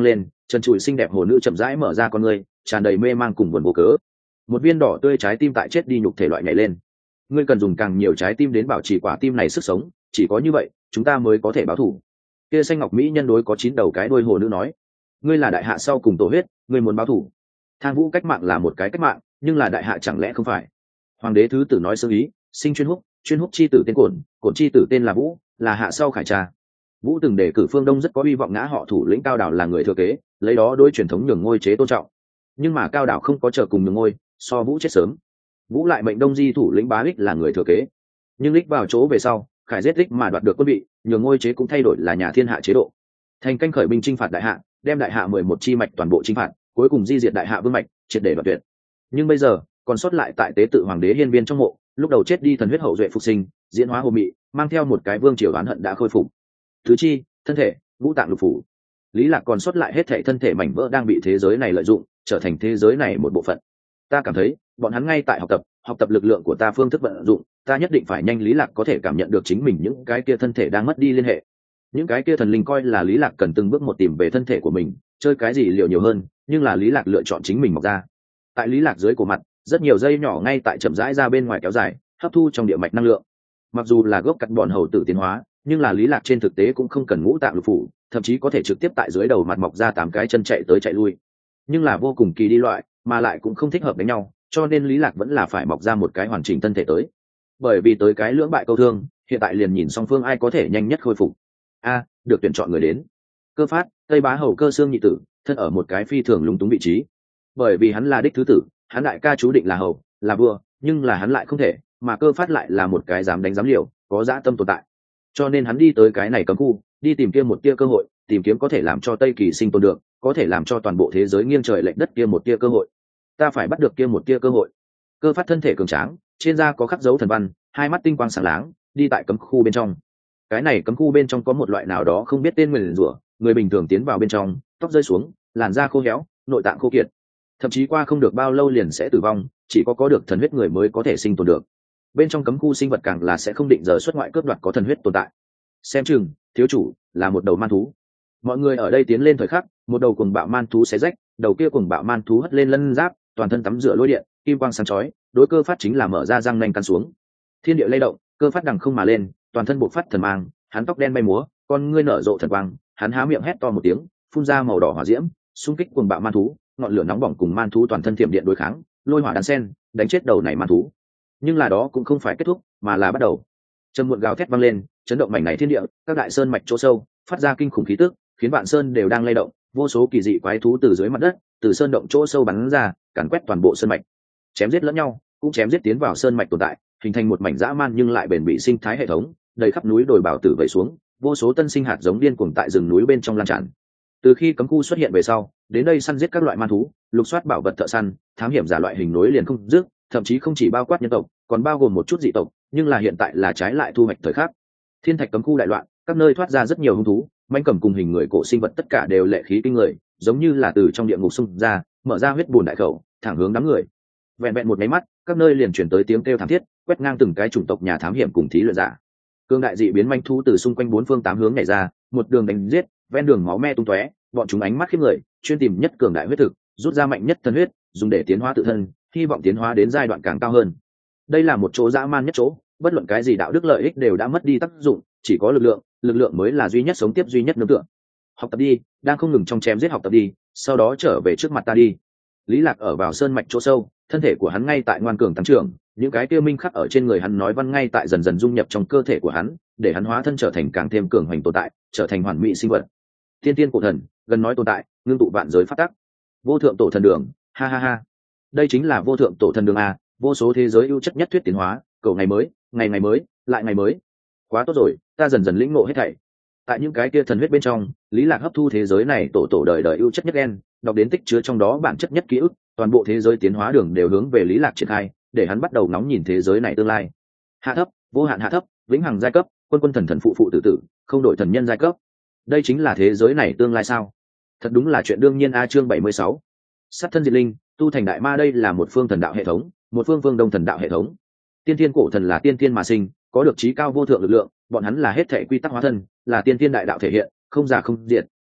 trần trụi xinh đẹp hồ nữ chậm rãi mở ra con ngươi, tràn đầy mê mang cùng buồn vô cớ. Một viên đỏ tươi trái tim tại chết đi nhục thể loại nhảy lên. Ngươi cần dùng càng nhiều trái tim đến bảo trì quả tim này sức sống, chỉ có như vậy chúng ta mới có thể báo thù. Kia xanh ngọc mỹ nhân đối có 9 đầu cái đuôi hồ nữ nói, ngươi là đại hạ sau cùng tổ huyết, ngươi muốn báo thù. Thang Vũ cách mạng là một cái cách mạng, nhưng là đại hạ chẳng lẽ không phải? Hoàng đế thứ tử nói sơ ý, sinh chuyên húc chi tử tên cổn chi tử tên là Vũ, là hạ sau khải cha. Vũ từng đề cử phương Đông rất có hy vọng ngã họ thủ lĩnh Cao Đảo là người thừa kế, lấy đó đối truyền thống nhường ngôi chế tôn trọng. Nhưng mà Cao Đảo không có chờ cùng nhường ngôi, so Vũ chết sớm. Vũ lại mệnh Đông Di thủ lĩnh Bá Ích là người thừa kế, nhưng Ích vào chỗ về sau, khải giết Ích mà đoạt được quân vị, nhường ngôi chế cũng thay đổi là nhà thiên hạ chế độ. Thành canh khởi binh chinh phạt đại hạ, đem đại hạ 11 chi mạch toàn bộ chinh phạt, cuối cùng di diệt đại hạ vương mạch, triệt để đoạt tuyệt. Nhưng bây giờ còn sót lại tại tế tự hoàng đế hiên viên trong mộ, lúc đầu chết đi thần huyết hậu duệ phục sinh, diễn hóa hồ mị, mang theo một cái vương triều oán hận đã khôi phục. Thứ chi, thân thể, ngũ tạng lục phủ. Lý Lạc còn sót lại hết thảy thân thể mảnh vỡ đang bị thế giới này lợi dụng, trở thành thế giới này một bộ phận. Ta cảm thấy, bọn hắn ngay tại học tập lực lượng của ta phương thức vận dụng, ta nhất định phải nhanh. Lý Lạc có thể cảm nhận được chính mình những cái kia thân thể đang mất đi liên hệ. Những cái kia thần linh coi là Lý Lạc cần từng bước một tìm về thân thể của mình, chơi cái gì liệu nhiều hơn, nhưng là Lý Lạc lựa chọn chính mình mọc ra. Tại Lý Lạc dưới cổ mặt, rất nhiều dây nhỏ ngay tại chậm rãi ra bên ngoài kéo dài, hấp thu trong địa mạch năng lượng. Mặc dù là gốc cắt bọn hầu tử tiến hóa, nhưng là Lý Lạc trên thực tế cũng không cần ngũ tạng lục phủ, thậm chí có thể trực tiếp tại dưới đầu mặt mọc ra 8 cái chân chạy tới chạy lui. Nhưng là vô cùng kỳ đi loại, mà lại cũng không thích hợp đánh nhau, cho nên Lý Lạc vẫn là phải mọc ra một cái hoàn chỉnh thân thể tới. Bởi vì tới cái lưỡng bại câu thương, hiện tại liền nhìn song phương ai có thể nhanh nhất khôi phục. Được tuyển chọn người đến. Cơ Phát, Tây Bá hầu Cơ Xương nhị tử, thân ở một cái phi thường lúng túng vị trí. Bởi vì hắn là đích thứ tử, hắn đại ca chú định là hầu, là vua, nhưng là hắn lại không thể, mà Cơ Phát lại là một cái dám đánh dám liều, có dã tâm tồn tại. Cho nên hắn đi tới cái này cấm khu, đi tìm kiếm một tia cơ hội, tìm kiếm có thể làm cho Tây Kỳ sinh tồn được, có thể làm cho toàn bộ thế giới nghiêng trời lệch đất kia một tia cơ hội. Ta phải bắt được kia một tia cơ hội. Cơ Phát thân thể cường tráng, trên da có khắc dấu thần văn, hai mắt tinh quang sáng láng, đi tại cấm khu bên trong. Cái này cấm khu bên trong có một loại nào đó không biết tên nguyền rủa, người bình thường tiến vào bên trong, tóc rơi xuống, làn da khô héo, nội tạng khô kiệt, thậm chí qua không được bao lâu liền sẽ tử vong, chỉ có được thần huyết người mới có thể sinh tồn được. Bên trong cấm khu sinh vật càng là sẽ không định giờ xuất ngoại cướp đoạt có thần huyết tồn tại. Xem chừng thiếu chủ là một đầu man thú. Mọi người ở đây tiến lên thời khắc, một đầu cuồng bạo man thú xé rách, đầu kia cuồng bạo man thú hất lên lân giáp, toàn thân tắm rửa lôi điện, kim quang sáng chói, đối Cơ Phát chính là mở ra răng nanh căn xuống. Thiên địa lay động, Cơ Phát đằng không mà lên, toàn thân bộc phát thần mang, hắn tóc đen bay múa, con ngươi nở rộ thần quang, hắn há miệng hét to một tiếng, phun ra màu đỏ hỏa diễm, xung kích cuồng bạo man thú, ngọn lửa nóng bỏng cùng man thú toàn thân thiểm điện đối kháng, lôi hỏa đan sen, đánh chết đầu này man thú. Nhưng là đó cũng không phải kết thúc, mà là bắt đầu. Trầm muộn gào thét vang lên, chấn động mảnh này thiên địa, các đại sơn mạch chỗ sâu, phát ra kinh khủng khí tức, khiến vạn sơn đều đang lay động, vô số kỳ dị quái thú từ dưới mặt đất, từ sơn động chỗ sâu bắn ra, càn quét toàn bộ sơn mạch. Chém giết lẫn nhau, cũng chém giết tiến vào sơn mạch tồn tại, hình thành một mảnh dã man nhưng lại bền bỉ sinh thái hệ thống, đầy khắp núi đồi bảo tử vẩy xuống, vô số tân sinh hạt giống điên cuồng tại rừng núi bên trong lan tràn. Từ khi cấm khu xuất hiện về sau, đến đây săn giết các loại man thú, lục soát bảo vật thợ săn, thám hiểm giả loại hình nối liền không dứt, thậm chí không chỉ bao quát nhân tộc, còn bao gồm một chút dị tộc, nhưng là hiện tại là trái lại thu hoạch thời khắc. Thiên thạch cấm khu đại loạn, các nơi thoát ra rất nhiều hung thú, mãnh cầm cùng hình người cổ sinh vật tất cả đều lệ khí kinh người, giống như là từ trong địa ngục xung ra, mở ra huyết bùn đại khẩu, thẳng hướng đám người. Vẹn vẹn một cái mắt, các nơi liền chuyển tới tiếng kêu thảm thiết, quét ngang từng cái chủng tộc nhà thám hiểm cùng thí luyện giả. Cương đại dị biến manh thú từ xung quanh 4 phương 8 hướng nhảy ra, một đường đánh giết, ven đường máu me tung tóe, bọn chúng ánh mắt khiếp người, chuyên tìm nhất cường đại huyết thực, rút ra mạnh nhất thần huyết, dùng để tiến hóa tự thân, hy vọng tiến hóa đến giai đoạn càng cao hơn. Đây là một chỗ dã man nhất chỗ, bất luận cái gì đạo đức lợi ích đều đã mất đi tác dụng, chỉ có lực lượng mới là duy nhất sống tiếp, duy nhất nương tựa. Học tập đi, đang không ngừng trong chém giết học tập đi, sau đó trở về trước mặt ta đi. Lý Lạc ở vào sơn mạch chỗ sâu, thân thể của hắn ngay tại ngoan cường tăng trưởng, những cái kia minh khắc ở trên người hắn nói văn ngay tại dần dần dung nhập trong cơ thể của hắn, để hắn hóa thân trở thành càng thêm cường hoành tồn tại, trở thành hoàn mỹ sinh vật. Tiên tiên cổ thần, gần nói tồn tại, ngưng tụ vạn giới phát tắc. Vô thượng tổ thần đường, ha ha ha. Đây chính là vô thượng tổ thần đường a, vô số thế giới ưu chất nhất thuyết tiến hóa, cầu ngày mới, ngày mới, lại ngày mới. Quá tốt rồi, ta dần dần lĩnh ngộ hết thảy. Tại những cái kia thần huyết bên trong, Lý Lạc hấp thu thế giới này tổ đời đời ưu chất nhất gen, đọc đến tích chứa trong đó bản chất nhất ký ức, toàn bộ thế giới tiến hóa đường đều hướng về Lý Lạc triển khai, để hắn bắt đầu ngóng nhìn thế giới này tương lai. Hạ thấp, vô hạn hạ thấp, vĩnh hằng giai cấp, quân thần phụ tử, không đổi thần nhân giai cấp. Đây chính là thế giới này tương lai sao? Thật đúng là chuyện đương nhiên a. Chương 76. Sát thân diệt linh, tu thành đại ma. Đây là một phương thần đạo hệ thống, một phương đông thần đạo hệ thống. Tiên thiên cổ thần là tiên thiên mà sinh, có được trí cao vô thượng lực lượng, bọn hắn là hết thảy quy tắc hóa thân, là tiên thiên đại đạo thể hiện, không già không diệt,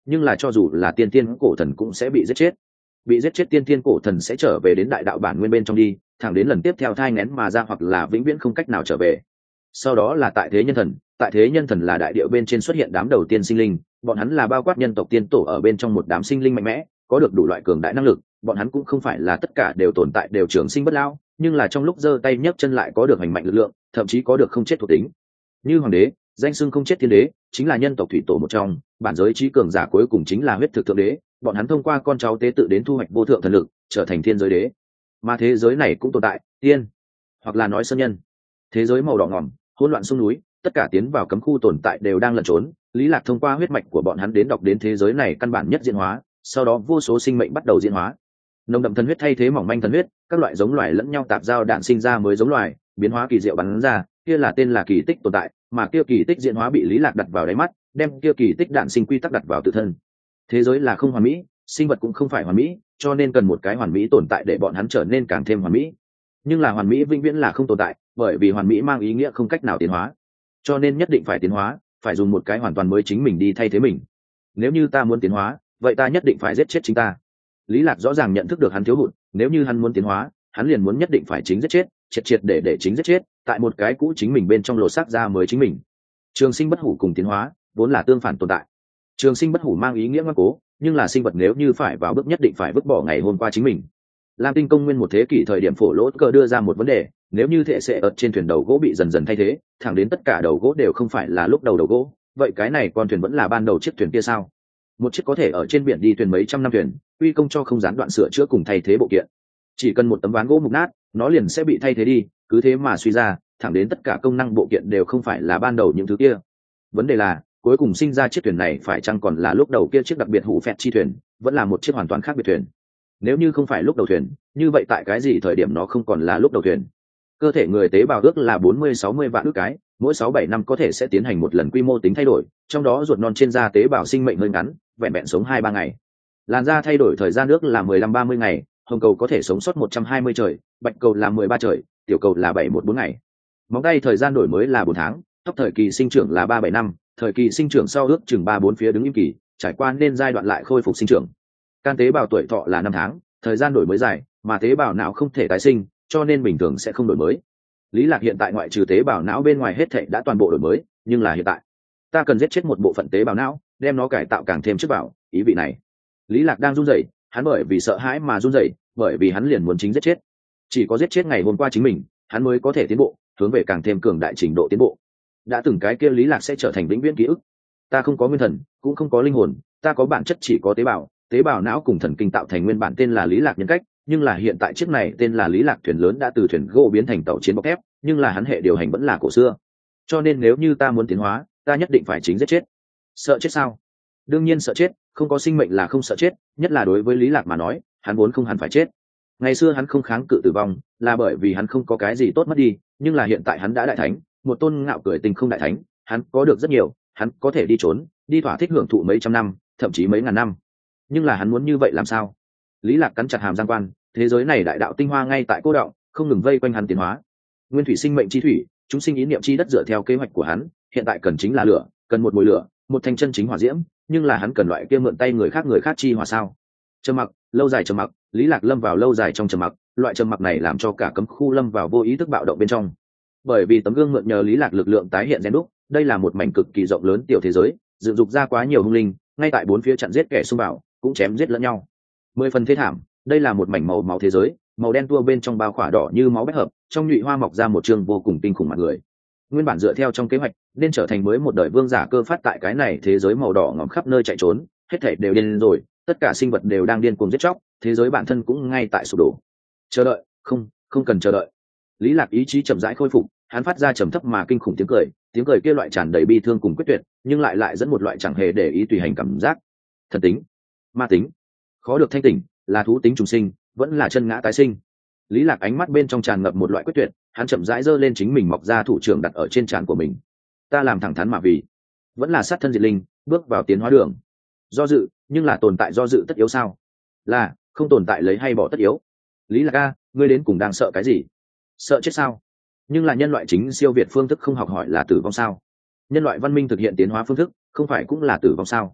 nhưng là cho dù là tiên tiên cổ thần cũng sẽ bị giết chết. Bị giết chết tiên tiên cổ thần sẽ trở về đến đại đạo bản nguyên bên trong đi, thẳng đến lần tiếp theo thai nghén mà ra, hoặc là vĩnh viễn không cách nào trở về. Sau đó là tại thế nhân thần. Tại thế nhân thần là đại địa bên trên xuất hiện đám đầu tiên sinh linh, bọn hắn là bao quát nhân tộc tiên tổ ở bên trong một đám sinh linh mạnh mẽ, có được đủ loại cường đại năng lực. Bọn hắn cũng không phải là tất cả đều tồn tại đều trường sinh bất lão, nhưng là trong lúc giơ tay nhấc chân lại có được hành mạnh lực lượng, thậm chí có được không chết thuộc tính. Như hoàng đế, danh xưng không chết thiên đế, chính là nhân tộc thủy tổ một trong, bản giới trí cường giả cuối cùng chính là huyết thực thượng đế. Bọn hắn thông qua con cháu tế tự đến thu hoạch vô thượng thần lực, trở thành thiên giới đế. Mà thế giới này cũng tồn tại tiên, hoặc là nói sơn nhân. Thế giới màu đỏ ngòm, hỗn loạn sông núi, tất cả tiến vào cấm khu tồn tại đều đang lẩn trốn. Lý Lạc thông qua huyết mạch của bọn hắn đến đọc đến thế giới này căn bản nhất diễn hóa, sau đó vô số sinh mệnh bắt đầu diễn hóa. Nồng đậm thần huyết thay thế mỏng manh thần huyết, các loại giống loài lẫn nhau tạp giao đạn sinh ra mới giống loài, biến hóa kỳ diệu bắn ra, kia là tên là kỳ tích tồn tại, mà kia kỳ tích diễn hóa bị Lý Lạc đặt vào đáy mắt, đem kia kỳ tích đạn sinh quy tắc đặt vào tự thân. Thế giới là không hoàn mỹ, sinh vật cũng không phải hoàn mỹ, cho nên cần một cái hoàn mỹ tồn tại để bọn hắn trở nên càng thêm hoàn mỹ. Nhưng là hoàn mỹ vĩnh viễn là không tồn tại, bởi vì hoàn mỹ mang ý nghĩa không cách nào tiến hóa, cho nên nhất định phải tiến hóa, phải dùng một cái hoàn toàn mới chính mình đi thay thế mình. Nếu như ta muốn tiến hóa, vậy ta nhất định phải giết chết chính ta. Lý Lạc rõ ràng nhận thức được hắn thiếu hụt, nếu như hắn muốn tiến hóa, hắn liền muốn nhất định phải chính giết chết, triệt để chính giết chết, tại một cái cũ chính mình bên trong lột xác ra mới chính mình. Trường sinh bất hủ cùng tiến hóa vốn là tương phản tồn tại. Trường sinh bất hủ mang ý nghĩa ngoan cố, nhưng là sinh vật nếu như phải vào bước nhất định phải vứt bỏ ngày hôm qua chính mình. Lam Tinh công nguyên một thế kỷ thời điểm phổ lỗ cơ đưa ra một vấn đề, nếu như thể sẽ ở trên thuyền đầu gỗ bị dần dần thay thế, thẳng đến tất cả đầu gỗ đều không phải là lúc đầu gỗ, vậy cái này con thuyền vẫn là ban đầu chiếc thuyền kia sao? Một chiếc có thể ở trên biển đi thuyền mấy trăm năm thuyền, uy công cho không gián đoạn sửa chữa cùng thay thế bộ kiện. Chỉ cần một tấm ván gỗ mục nát, nó liền sẽ bị thay thế đi, cứ thế mà suy ra, thẳng đến tất cả công năng bộ kiện đều không phải là ban đầu những thứ kia. Vấn đề là, cuối cùng sinh ra chiếc thuyền này phải chăng còn là lúc đầu kia chiếc đặc biệt hủ phẹt chi thuyền, vẫn là một chiếc hoàn toàn khác biệt thuyền. Nếu như không phải lúc đầu thuyền, như vậy tại cái gì thời điểm nó không còn là lúc đầu thuyền? Cơ thể người tế bào ước là 40-60 vạn ước cái, mỗi 6-7 năm có thể sẽ tiến hành một lần quy mô tính thay đổi, trong đó ruột non trên da tế bào sinh mệnh hơi ngắn, vẹn vẹn sống 2-3 ngày. Làn da thay đổi thời gian ước là 15-30 ngày, hồng cầu có thể sống sót 120 trời, bạch cầu là 13 trời, tiểu cầu là 714 ngày. Móng tay thời gian đổi mới là 4 tháng, tóc thời kỳ sinh trưởng là 3-7 năm, thời kỳ sinh trưởng sau ước chừng 3-4 phía đứng im kỳ, trải qua nên giai đoạn lại khôi phục sinh trưởng. Can tế bào tuổi thọ là 5 tháng, thời gian đổi mới dài, mà tế bào não không thể tái sinh, cho nên bình thường sẽ không đổi mới. Lý Lạc hiện tại ngoại trừ tế bào não bên ngoài hết thảy đã toàn bộ đổi mới, nhưng là hiện tại, ta cần giết chết một bộ phận tế bào não, đem nó cải tạo càng thêm chất bảo, ý vị này. Lý Lạc đang run rẩy, hắn bởi vì sợ hãi mà run rẩy, bởi vì hắn liền muốn chính giết chết. Chỉ có giết chết ngày hôm qua chính mình, hắn mới có thể tiến bộ, hướng về càng thêm cường đại trình độ tiến bộ. Đã từng cái kia Lý Lạc sẽ trở thành vĩnh viễn ký ức. Ta không có nguyên thần, cũng không có linh hồn, ta có bản chất chỉ có tế bào não cùng thần kinh tạo thành nguyên bản tên là Lý Lạc nhân cách, nhưng là hiện tại chiếc này tên là Lý Lạc thuyền lớn đã từ thuyền gỗ biến thành tàu chiến bọc thép, nhưng là hắn hệ điều hành vẫn là cổ xưa. Cho nên nếu như ta muốn tiến hóa, ta nhất định phải chính giết chết. Sợ chết sao? Đương nhiên sợ chết, không có sinh mệnh là không sợ chết, nhất là đối với Lý Lạc mà nói, hắn vốn không hẳn phải chết. Ngày xưa hắn không kháng cự tử vong, là bởi vì hắn không có cái gì tốt mất đi, nhưng là hiện tại hắn đã đại thánh, một tôn ngạo cười tình không đại thánh, hắn có được rất nhiều, hắn có thể đi trốn, đi thỏa thích hưởng thụ mấy trăm năm, thậm chí mấy ngàn năm. Nhưng là hắn muốn như vậy làm sao? Lý Lạc cắn chặt hàm răng quan, thế giới này đại đạo tinh hoa ngay tại cô động, không ngừng vây quanh hắn tiến hóa. Nguyên thủy sinh mệnh chi thủy, chúng sinh ý niệm chi đất dựa theo kế hoạch của hắn, hiện tại cần chính là lửa, cần một mùi lửa, một thanh chân chính hỏa diễm, nhưng là hắn cần loại kia mượn tay người khác chi hỏa sao? Trầm mặc, lâu dài trầm mặc, Lý Lạc lâm vào lâu dài trong trầm mặc, loại trầm mặc này làm cho cả cấm khu lâm vào vô ý thức bạo động bên trong. Bởi vì tấm gương mượn nhờ Lý Lạc lực lượng tái hiện gen đúc, đây là một mảnh cực kỳ rộng lớn tiểu thế giới, dựng dục ra quá nhiều hung linh, ngay tại bốn phía chặn giết kẻ xung vào, cũng chém giết lẫn nhau. 10 phần thế thảm, đây là một mảnh màu máu thế giới, màu đen tua bên trong bao khỏa đỏ như máu bách hợp, trong nhụy hoa mọc ra một trường vô cùng kinh khủng mặt người. Nguyên bản dựa theo trong kế hoạch, nên trở thành mới một đời vương giả cơ phát tại cái này thế giới màu đỏ ngòm khắp nơi chạy trốn, hết thảy đều điên rồi, tất cả sinh vật đều đang điên cuồng giết chóc, thế giới bản thân cũng ngay tại sụp đổ. Chờ đợi, không cần chờ đợi. Lý Lạc ý chí chậm rãi khôi phục, hắn phát ra trầm thấp mà kinh khủng tiếng cười kia loại tràn đầy bi thương cùng quyết tuyệt, nhưng lại dẫn một loại chẳng hề để ý tùy hành cảm giác. Thần tính, ma tính, khó được thanh tỉnh, là thú tính trùng sinh, vẫn là chân ngã tái sinh. Lý Lạc ánh mắt bên trong tràn ngập một loại quyết tuyệt, hắn chậm rãi giơ lên chính mình mọc ra thủ trưởng đặt ở trên trán của mình. Ta làm thẳng thắn mà vì, vẫn là sát thân diệt linh, bước vào tiến hóa đường. Do dự, nhưng là tồn tại do dự tất yếu sao? Là, không tồn tại lấy hay bỏ tất yếu. Lý Lạc a, ngươi đến cùng đang sợ cái gì? Sợ chết sao? Nhưng là nhân loại chính siêu việt phương thức không học hỏi là tử vong sao? Nhân loại văn minh thực hiện tiến hóa phương thức, không phải cũng là tử vong sao?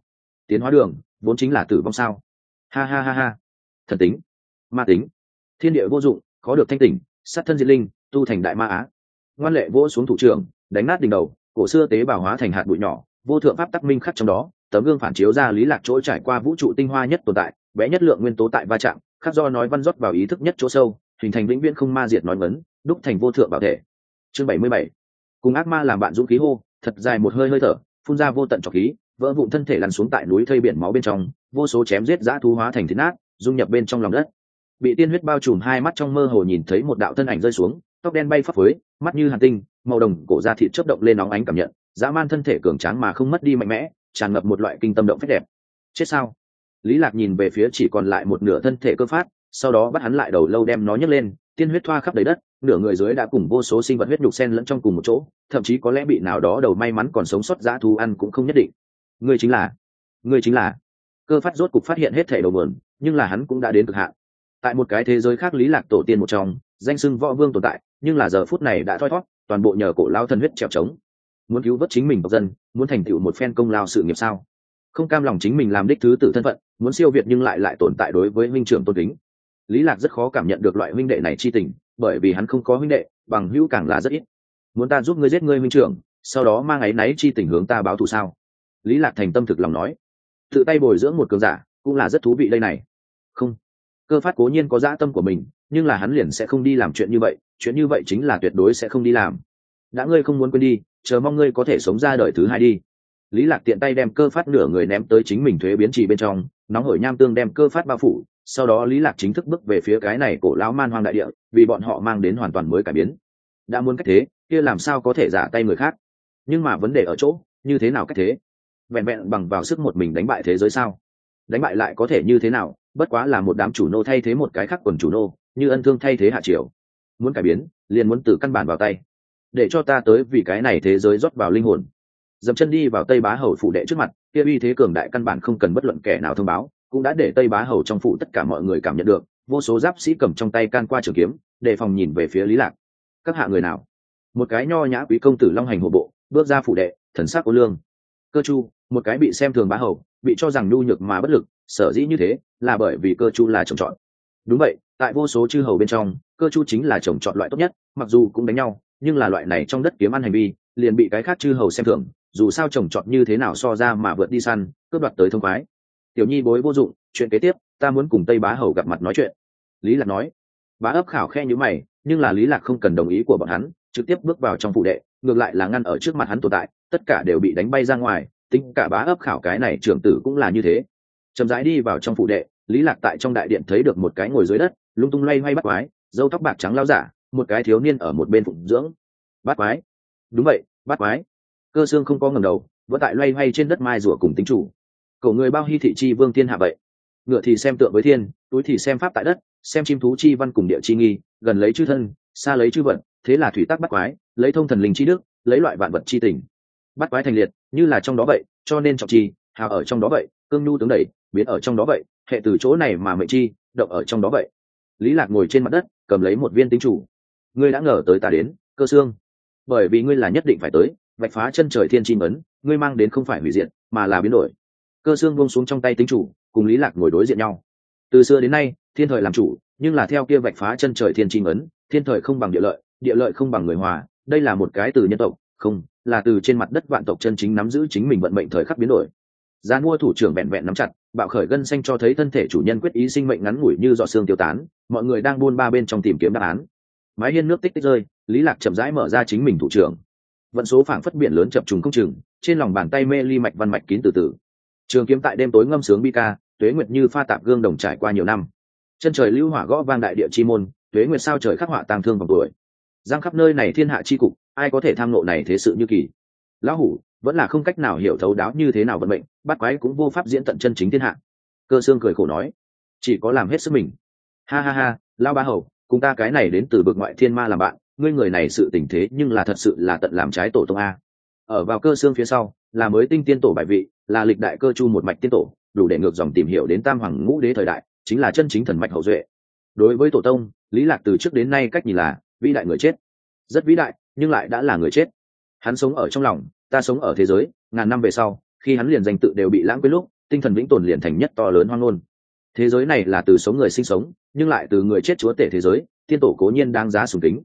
Tiến hóa đường vốn chính là tử vong sao? Ha ha ha ha. Thần tính, ma tính, thiên địa vô dụng, khó được thanh tỉnh, sát thân diệt linh, tu thành đại ma á. Ngoan lệ vỗ xuống thủ trưởng, đánh nát đỉnh đầu, cổ xưa tế bào hóa thành hạt bụi nhỏ, vô thượng pháp tắc minh khắc trong đó, tấm gương phản chiếu ra lý lạc chỗ trải qua vũ trụ tinh hoa nhất tồn tại, bé nhất lượng nguyên tố tại va chạm, khắc do nói văn rót vào ý thức nhất chỗ sâu, hình thành vĩnh viễn không ma diệt nói vấn, đúc thành vô thượng bảo thể. Chương 77. Cùng ác ma làm bạn dũng khí hô, thật dài một hơi hơi thở, phun ra vô tận trọc khí, vỡ vụn thân thể lăn xuống tại núi thây biển máu bên trong, vô số chém giết dã thú hóa thành thịt nát, dung nhập bên trong lòng đất. Bị tiên huyết bao trùm hai mắt trong mơ hồ nhìn thấy một đạo thân ảnh rơi xuống, tóc đen bay phấp phới, mắt như hàn tinh, màu đồng cổ da thịt chớp động lên nóng ánh cảm nhận, dã man thân thể cường tráng mà không mất đi mạnh mẽ, tràn ngập một loại kinh tâm động phách đẹp. Chết sao? Lý Lạc nhìn về phía chỉ còn lại một nửa thân thể cơ phát, sau đó bắt hắn lại đầu lâu đem nó nhấc lên, tiên huyết thoa khắp đầy đất, nửa người dưới đã cùng vô số sinh vật huyết nhục xen lẫn trong cùng một chỗ, thậm chí có lẽ bị nào đó đầu may mắn còn sống sót dã thú ăn cũng không nhất định. Ngươi chính là. Cơ phát rốt cục phát hiện hết thể đầu nguồn, nhưng là hắn cũng đã đến cực hạn. Tại một cái thế giới khác Lý Lạc tổ tiên một trong, danh xưng võ vương tồn tại, nhưng là giờ phút này đã thoi thoát, toàn bộ nhờ cổ lao thân huyết trèo trống. Muốn cứu vớt chính mình tộc dân, muốn thành tựu một phen công lao sự nghiệp sao? Không cam lòng chính mình làm đích thứ tự thân phận, muốn siêu việt nhưng lại tồn tại đối với huynh trưởng tôn kính. Lý Lạc rất khó cảm nhận được loại huynh đệ này chi tình, bởi vì hắn không có huynh đệ, bằng hữu càng là rất ít. Muốn ta giúp ngươi giết ngươi huynh trưởng, sau đó mang áy náy chi tình hướng ta báo thù sao? Lý Lạc thành tâm thực lòng nói. Tự tay bồi dưỡng một cường giả, cũng là rất thú vị đây này. Không, Cơ phát cố nhiên có dã tâm của mình, nhưng là hắn liền sẽ không đi làm chuyện như vậy chính là tuyệt đối sẽ không đi làm. Đã ngươi không muốn quên đi, chờ mong ngươi có thể sống ra đời thứ hai đi. Lý Lạc tiện tay đem cơ phát nửa người ném tới chính mình thuế biến trì bên trong, nóng hổi nham tương đem cơ phát bao phủ, sau đó Lý Lạc chính thức bước về phía cái này cổ lão man hoang đại địa, vì bọn họ mang đến hoàn toàn mới cải biến. Đã muốn cách thế, kia làm sao có thể giả tay người khác? Nhưng mà vấn đề ở chỗ, như thế nào cách thế? Vẹn vẹn bằng vào sức một mình đánh bại thế giới sao? Đánh bại lại có thể như thế nào? Bất quá là một đám chủ nô thay thế một cái khác quần chủ nô, như ân thương thay thế hạ triều. Muốn cải biến, liền muốn từ căn bản vào tay. Để cho ta tới vì cái này thế giới rót vào linh hồn. Dậm chân đi vào Tây Bá Hầu phủ đệ trước mặt, kia uy thế cường đại căn bản không cần bất luận kẻ nào thông báo, cũng đã để Tây Bá Hầu trong phủ tất cả mọi người cảm nhận được, vô số giáp sĩ cầm trong tay can qua trường kiếm, đề phòng nhìn về phía Lý Lạc. Các hạ người nào? Một cái nho nhã quý công tử long hành hộ bộ, bước ra phủ đệ, thần sắc ô lương. Cơ Chu, một cái bị xem thường Bá Hầu, bị cho rằng nhu nhược mà bất lực, sở dĩ như thế, là bởi vì Cơ Chu là chồng chọn. Đúng vậy, tại vô số chư hầu bên trong, Cơ Chu chính là chồng chọn loại tốt nhất, mặc dù cũng đánh nhau, nhưng là loại này trong đất kiếm ăn hành vi, liền bị cái khác chư hầu xem thường, dù sao chồng chọn như thế nào so ra mà vượt đi săn, cướp đoạt tới thông khoái. Tiểu nhi bối vô dụng, chuyện kế tiếp, ta muốn cùng Tây Bá Hầu gặp mặt nói chuyện. Lý Lạc nói. Bá ấp khảo khe nhíu mày, nhưng là Lý Lạc không cần đồng ý của bọn hắn, trực tiếp bước vào trong phủ đệ, ngược lại là ngăn ở trước mặt hắn tồn tại, tất cả đều bị đánh bay ra ngoài, tính cả Bá ấp khảo cái này trưởng tử cũng là như thế. Chậm rãi đi vào trong phủ đệ, Lý Lạc tại trong đại điện thấy được một cái ngồi dưới đất, lung tung loay hoay bắt quái, râu tóc bạc trắng lao giả, một cái thiếu niên ở một bên phụng dưỡng. Bắt quái? Đúng vậy, bắt quái. Cơ Xương không có ngẩng đầu, vẫn tại loay hoay trên đất mai rùa cùng tính chủ. Cổ người bao hy thị chi vương thiên hạ vậy. Ngựa thì xem tượng với thiên, túi thì xem pháp tại đất, xem chim thú chi văn cùng địa chi nghi, gần lấy chư thân, xa lấy chư vận, thế là thủy tác bắt quái, lấy thông thần linh chi đức, lấy loại vạn vật chi tình. Bắt quái thành liệt, như là trong đó vậy, cho nên trọng chi, hào ở trong đó vậy, cương nhu tướng đẩy, biến ở trong đó vậy, hệ từ chỗ này mà mệnh chi, động ở trong đó vậy. Lý Lạc ngồi trên mặt đất, cầm lấy một viên tính chủ. Ngươi đã ngờ tới ta đến, Cơ Xương, bởi vì ngươi là nhất định phải tới, vạch phá chân trời thiên chi ấn, ngươi mang đến không phải hủy diệt, mà là biến đổi. Cơ Xương buông xuống trong tay tính chủ, cùng Lý Lạc ngồi đối diện nhau. Từ xưa đến nay, thiên thời làm chủ, nhưng là theo kia vạch phá chân trời thiên chi ấn, thiên thời không bằng địa lợi không bằng người hòa, đây là một cái từ nhân tộc, không, là từ trên mặt đất vạn tộc chân chính nắm giữ chính mình vận mệnh thời khắc biến đổi. Gián mua thủ trưởng vẹn vẹn nắm chặt, bạo khởi gân xanh cho thấy thân thể chủ nhân quyết ý sinh mệnh ngắn ngủi như giọt sương tiêu tán, mọi người đang buôn ba bên trong tìm kiếm đáp án. Mái hiên nước tích tích rơi, Lý Lạc chậm rãi mở ra chính mình thủ trưởng. Vận số phảng phất biển lớn chập trùng không chừng, trên lòng bàn tay mê ly mạch văn mạch kín từ từ. Trường kiếm tại đêm tối ngâm sướng bi ca, tuế nguyệt như pha tạp gương đồng trải qua nhiều năm. Chân trời lưu hỏa gõ vang đại địa chi môn, tuế nguyệt sao trời khắc họa tang thương vòng tuổi. Giang khắp nơi này thiên hạ chi cục, ai có thể tham ngộ này thế sự như kỳ. Lão hủ vẫn là không cách nào hiểu thấu đáo như thế nào vận mệnh, bắt quái cũng vô pháp diễn tận chân chính thiên hạ. Cơ Xương cười khổ nói, chỉ có làm hết sức mình. Ha ha ha, Lão Bá Hầu, cùng ta cái này đến từ vực ngoại thiên ma làm bạn, ngươi người này sự tình thế nhưng là thật sự là tận làm trái tổ tông a. Ở vào Cơ Xương phía sau là mới tinh tiên tổ bài vị, là lịch đại cơ chu một mạch tiên tổ, đủ để ngược dòng tìm hiểu đến tam hoàng ngũ đế thời đại, chính là chân chính thần mạch hậu duệ. Đối với tổ tông, Lý Lạc từ trước đến nay cách nhìn là vĩ đại người chết, rất vĩ đại, nhưng lại đã là người chết. Hắn sống ở trong lòng, ta sống ở thế giới, ngàn năm về sau, khi hắn liền danh tự đều bị lãng quên lúc, tinh thần vĩnh tồn liền thành nhất to lớn hoang ngôn. Thế giới này là từ sống người sinh sống, nhưng lại từ người chết chúa tể thế giới, tiên tổ cố nhiên đáng giá sùng kính,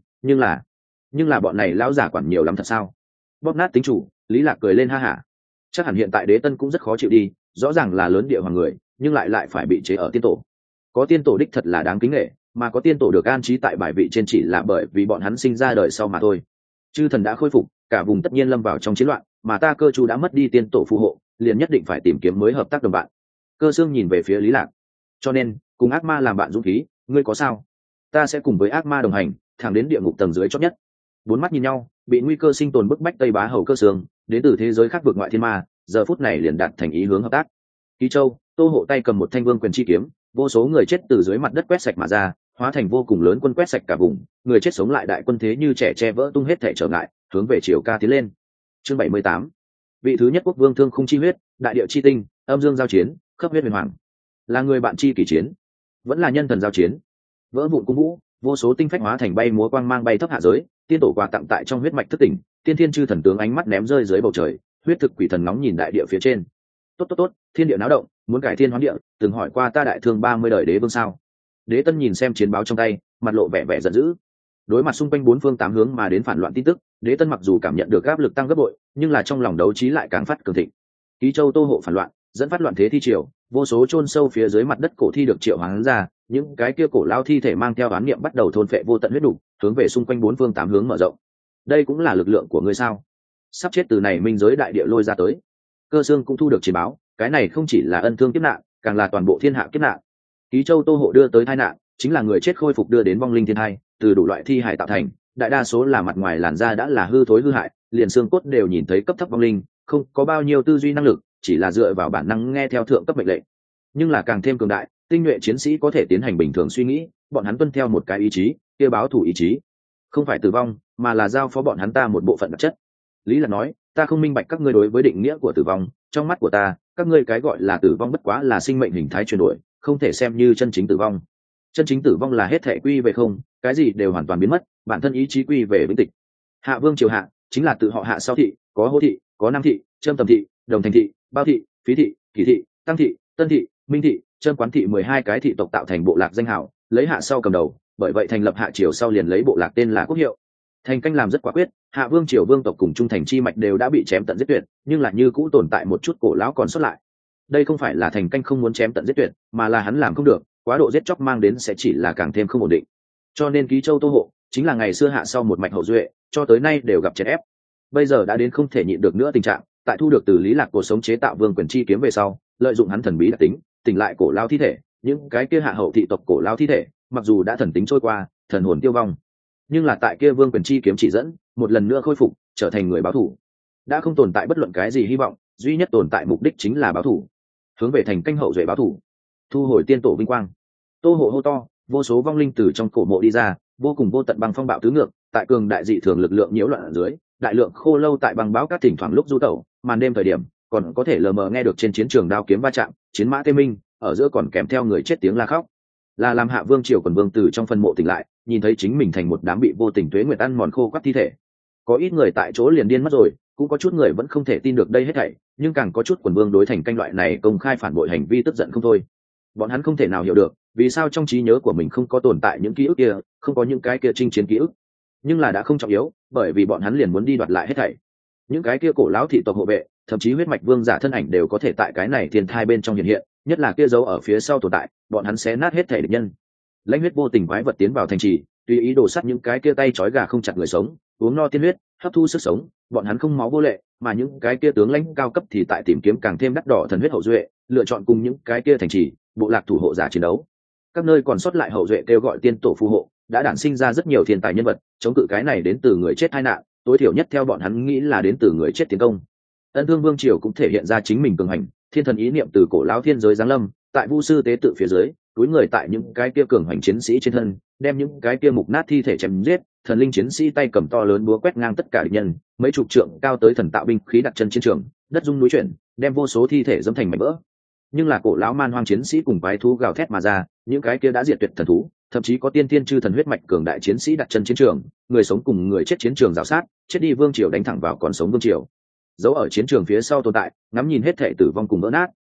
nhưng là bọn này lão giả quản nhiều lắm thật sao? Bóp nát tính chủ, Lý Lạc cười lên ha hả. Chắc hẳn hiện tại Đế Tân cũng rất khó chịu đi, rõ ràng là lớn địa hoàng người, nhưng lại phải bị chế ở tiên tổ. Có tiên tổ đích thật là đáng kính nể, mà có tiên tổ được an trí tại bài vị trên chỉ là bởi vì bọn hắn sinh ra đời sau mà thôi. Chư thần đã khôi phục, cả vùng tất nhiên lâm vào trong chiến loạn, mà ta Cơ Chu đã mất đi tiên tổ phù hộ, liền nhất định phải tìm kiếm mới hợp tác đồng bạn. Cơ Xương nhìn về phía Lý Lạc. Cho nên, cùng ác ma làm bạn dũng khí, ngươi có sao? Ta sẽ cùng với ác ma đồng hành, thẳng đến địa ngục tầng dưới chót nhất. Bốn mắt nhìn nhau, bị nguy cơ sinh tồn bức bách Tây Bá Hầu Cơ Xương, đến từ thế giới khác vượt ngoại thiên ma, giờ phút này liền đạt thành ý hướng hợp tác. Ký Châu, Tô Hộ tay cầm một thanh vương quyền chi kiếm, vô số người chết từ dưới mặt đất quét sạch mà ra, hóa thành vô cùng lớn quân quét sạch cả vùng, người chết sống lại đại quân thế như trẻ che vỡ tung hết thể trở ngại, hướng về triều ca tiến lên. Chương 78. Vị thứ nhất quốc vương thương khung chi huyết, đại điệu chi tinh, âm dương giao chiến, khắp huyết huyền hoàng. Là người bạn chi kỷ chiến, vẫn là nhân thần giao chiến. Vỡ vụn cung vũ, vô số tinh phách hóa thành bay múa quang mang bay thấp hạ giới, tiên tổ quà tặng tại trong huyết mạch thức tỉnh, tiên thiên chư thần tướng ánh mắt ném rơi dưới bầu trời, huyết thực quỷ thần nóng nhìn đại địa phía trên. Tốt, thiên địa náo động, muốn cải thiên hoán địa, từng hỏi qua ta đại thương 30 đời đế vương sao? Đế Tân nhìn xem chiến báo trong tay, mặt lộ vẻ giận dữ. Đối mặt xung quanh bốn phương tám hướng mà đến phản loạn tin tức, Đế Tân mặc dù cảm nhận được áp lực tăng gấp bội, nhưng là trong lòng đấu trí lại càng phát cường thịnh. Ký Châu Tô Hộ phản loạn, dẫn phát loạn thế thi triều, vô số chôn sâu phía dưới mặt đất cổ thi được triệu hoán ra, những cái kia cổ lao thi thể mang theo oán niệm bắt đầu thôn phệ vô tận huyết đủ, hướng về xung quanh bốn phương tám hướng mở rộng. Đây cũng là lực lượng của ngươi sao? Sắp chết từ này minh giới đại địa lôi ra tới. Cơ Xương cũng thu được chiến báo, cái này không chỉ là ân thương kiếp nạn, càng là toàn bộ thiên hạ kiếp nạn. Ký Châu Tô Hộ đưa tới tai nạn, chính là người chết khôi phục đưa đến vong linh thiên hai, từ đủ loại thi hải tạo thành, đại đa số là mặt ngoài làn da đã là hư thối hư hại, liền xương cốt đều nhìn thấy cấp thấp vong linh, không có bao nhiêu tư duy năng lực, chỉ là dựa vào bản năng nghe theo thượng cấp mệnh lệnh. Nhưng là càng thêm cường đại, tinh nhuệ chiến sĩ có thể tiến hành bình thường suy nghĩ, bọn hắn tuân theo một cái ý chí, kia báo thủ ý chí, không phải tử vong, mà là giao phó bọn hắn ta một bộ phận đặc chất. Lý Lạc nói, ta không minh bạch các ngươi đối với định nghĩa của tử vong, trong mắt của ta, các ngươi cái gọi là tử vong bất quá là sinh mệnh hình thái chuyển đổi, không thể xem như chân chính tử vong. Chân chính tử vong là hết thể quy về không, cái gì đều hoàn toàn biến mất, bản thân ý chí quy về vĩnh tịch. Hạ vương triều hạ chính là tự họ hạ sau thị, có hô thị, có nam thị, trâm tầm thị, đồng thành thị, bao thị, phí thị, kỷ thị, tăng thị, tân thị, minh thị, trâm quán thị 12 cái thị tộc tạo thành bộ lạc danh hào, lấy hạ sau cầm đầu, bởi vậy thành lập hạ triều sau liền lấy bộ lạc tên là quốc hiệu. Thành canh làm rất quả quyết, hạ vương triều vương tộc cùng trung thành chi mạch đều đã bị chém tận giết tuyệt, nhưng lại như cũ tồn tại một chút cổ lão còn sót lại. Đây không phải là thành canh không muốn chém tận giết tuyệt, mà là hắn làm không được, quá độ giết chóc mang đến sẽ chỉ là càng thêm không ổn định. Cho nên Ký Châu Tô Hộ chính là ngày xưa hạ sau một mạch hậu duệ, cho tới nay đều gặp chèn ép. Bây giờ đã đến không thể nhịn được nữa tình trạng, tại thu được từ Lý Lạc cuộc sống chế tạo vương quyền chi kiếm về sau, lợi dụng hắn thần bí đặc tính, tỉnh lại cổ lao thi thể, những cái kia hạ hậu thị tộc cổ lao thi thể, mặc dù đã thần tính trôi qua, thần hồn tiêu vong, nhưng là tại kia vương quyền chi kiếm chỉ dẫn, một lần nữa khôi phục, trở thành người báo thù. Đã không tồn tại bất luận cái gì hy vọng, duy nhất tồn tại mục đích chính là báo thù, hướng về thành canh hậu duệ báo thù, thu hồi tiên tổ vinh quang. Tô Hộ hô to, vô số vong linh từ trong cổ mộ đi ra, vô cùng vô tận băng phong bạo tứ ngược, tại cường đại dị thường lực lượng nhiễu loạn ở dưới, đại lượng khô lâu tại băng báo các thỉnh thoảng lúc du tẩu, màn đêm thời điểm còn có thể lờ mờ nghe được trên chiến trường đao kiếm va chạm, chiến mã tê minh, ở giữa còn kèm theo người chết tiếng la khóc. Là làm hạ vương triều quần vương từ trong phân mộ tỉnh lại, nhìn thấy chính mình thành một đám bị vô tình tuế nguyệt ăn mòn khô quắt thi thể. Có ít người tại chỗ liền điên mất rồi, cũng có chút người vẫn không thể tin được đây hết thảy, nhưng càng có chút quần vương đối thành canh loại này công khai phản bội hành vi tức giận không thôi. Bọn hắn không thể nào hiểu được vì sao trong trí nhớ của mình không có tồn tại những ký ức kia, không có những cái kia chinh chiến ký ức, nhưng là đã không trọng yếu, bởi vì bọn hắn liền muốn đi đoạt lại hết thảy. Những cái kia cổ lão thị tộc hộ vệ, thậm chí huyết mạch vương giả thân ảnh đều có thể tại cái này thiên thai bên trong hiện hiện, nhất là kia dấu ở phía sau tồn tại, bọn hắn sẽ nát hết thảy địch nhân. Lãnh huyết vô tình quái vật tiến vào thành trì, tùy ý đổ sát những cái kia tay trói gà không chặt người sống, uống no tiên huyết, hấp thu sức sống, bọn hắn không máu vô lệ, mà những cái kia tướng lãnh cao cấp thì tại tìm kiếm càng thêm đắt đỏ thần huyết hậu duệ, lựa chọn cùng những cái kia thành trì, bộ lạc thủ hộ giả chiến đấu. Các nơi còn sót lại hậu duệ kêu gọi tiên tổ phù hộ, đã đản sinh ra rất nhiều thiên tài nhân vật, chống cự cái này đến từ người chết tai nạn, tối thiểu nhất theo bọn hắn nghĩ là đến từ người chết tiến công. Ân Thương Vương triều cũng thể hiện ra chính mình cường hành, thiên thần ý niệm từ cổ lão thiên giới giáng lâm, tại vu sư tế tự phía dưới, túi người tại những cái kia cường hành chiến sĩ trên thân, đem những cái kia mục nát thi thể chém giết, thần linh chiến sĩ tay cầm to lớn búa quét ngang tất cả địch nhân, mấy chục trượng cao tới thần tạo binh khí đặt chân chiến trường, đất rung núi chuyển, đem vô số thi thể dẫm thành mảnh vỡ. Nhưng là cổ lão man hoang chiến sĩ cùng quái thú gào thét mà ra, những cái kia đã diệt tuyệt thần thú, thậm chí có tiên thiên chư thần huyết mạch cường đại chiến sĩ đặt chân chiến trường, người sống cùng người chết chiến trường rào sát, chết đi vương triều đánh thẳng vào còn sống vương triều. Dấu ở chiến trường phía sau tồn tại, ngắm nhìn hết thể tử vong cùng vỡ nát,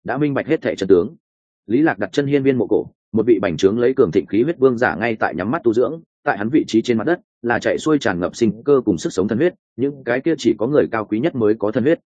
đã minh bạch hết thẻ chân tướng. Lý Lạc đặt chân hiên viên mộ cổ, một vị bành trướng lấy cường thịnh khí huyết vương giả ngay tại nhắm mắt tu dưỡng, tại hắn vị trí trên mặt đất là chạy xuôi tràn ngập sinh cơ cùng sức sống thần huyết, những cái kia chỉ có người cao quý nhất mới có thần huyết.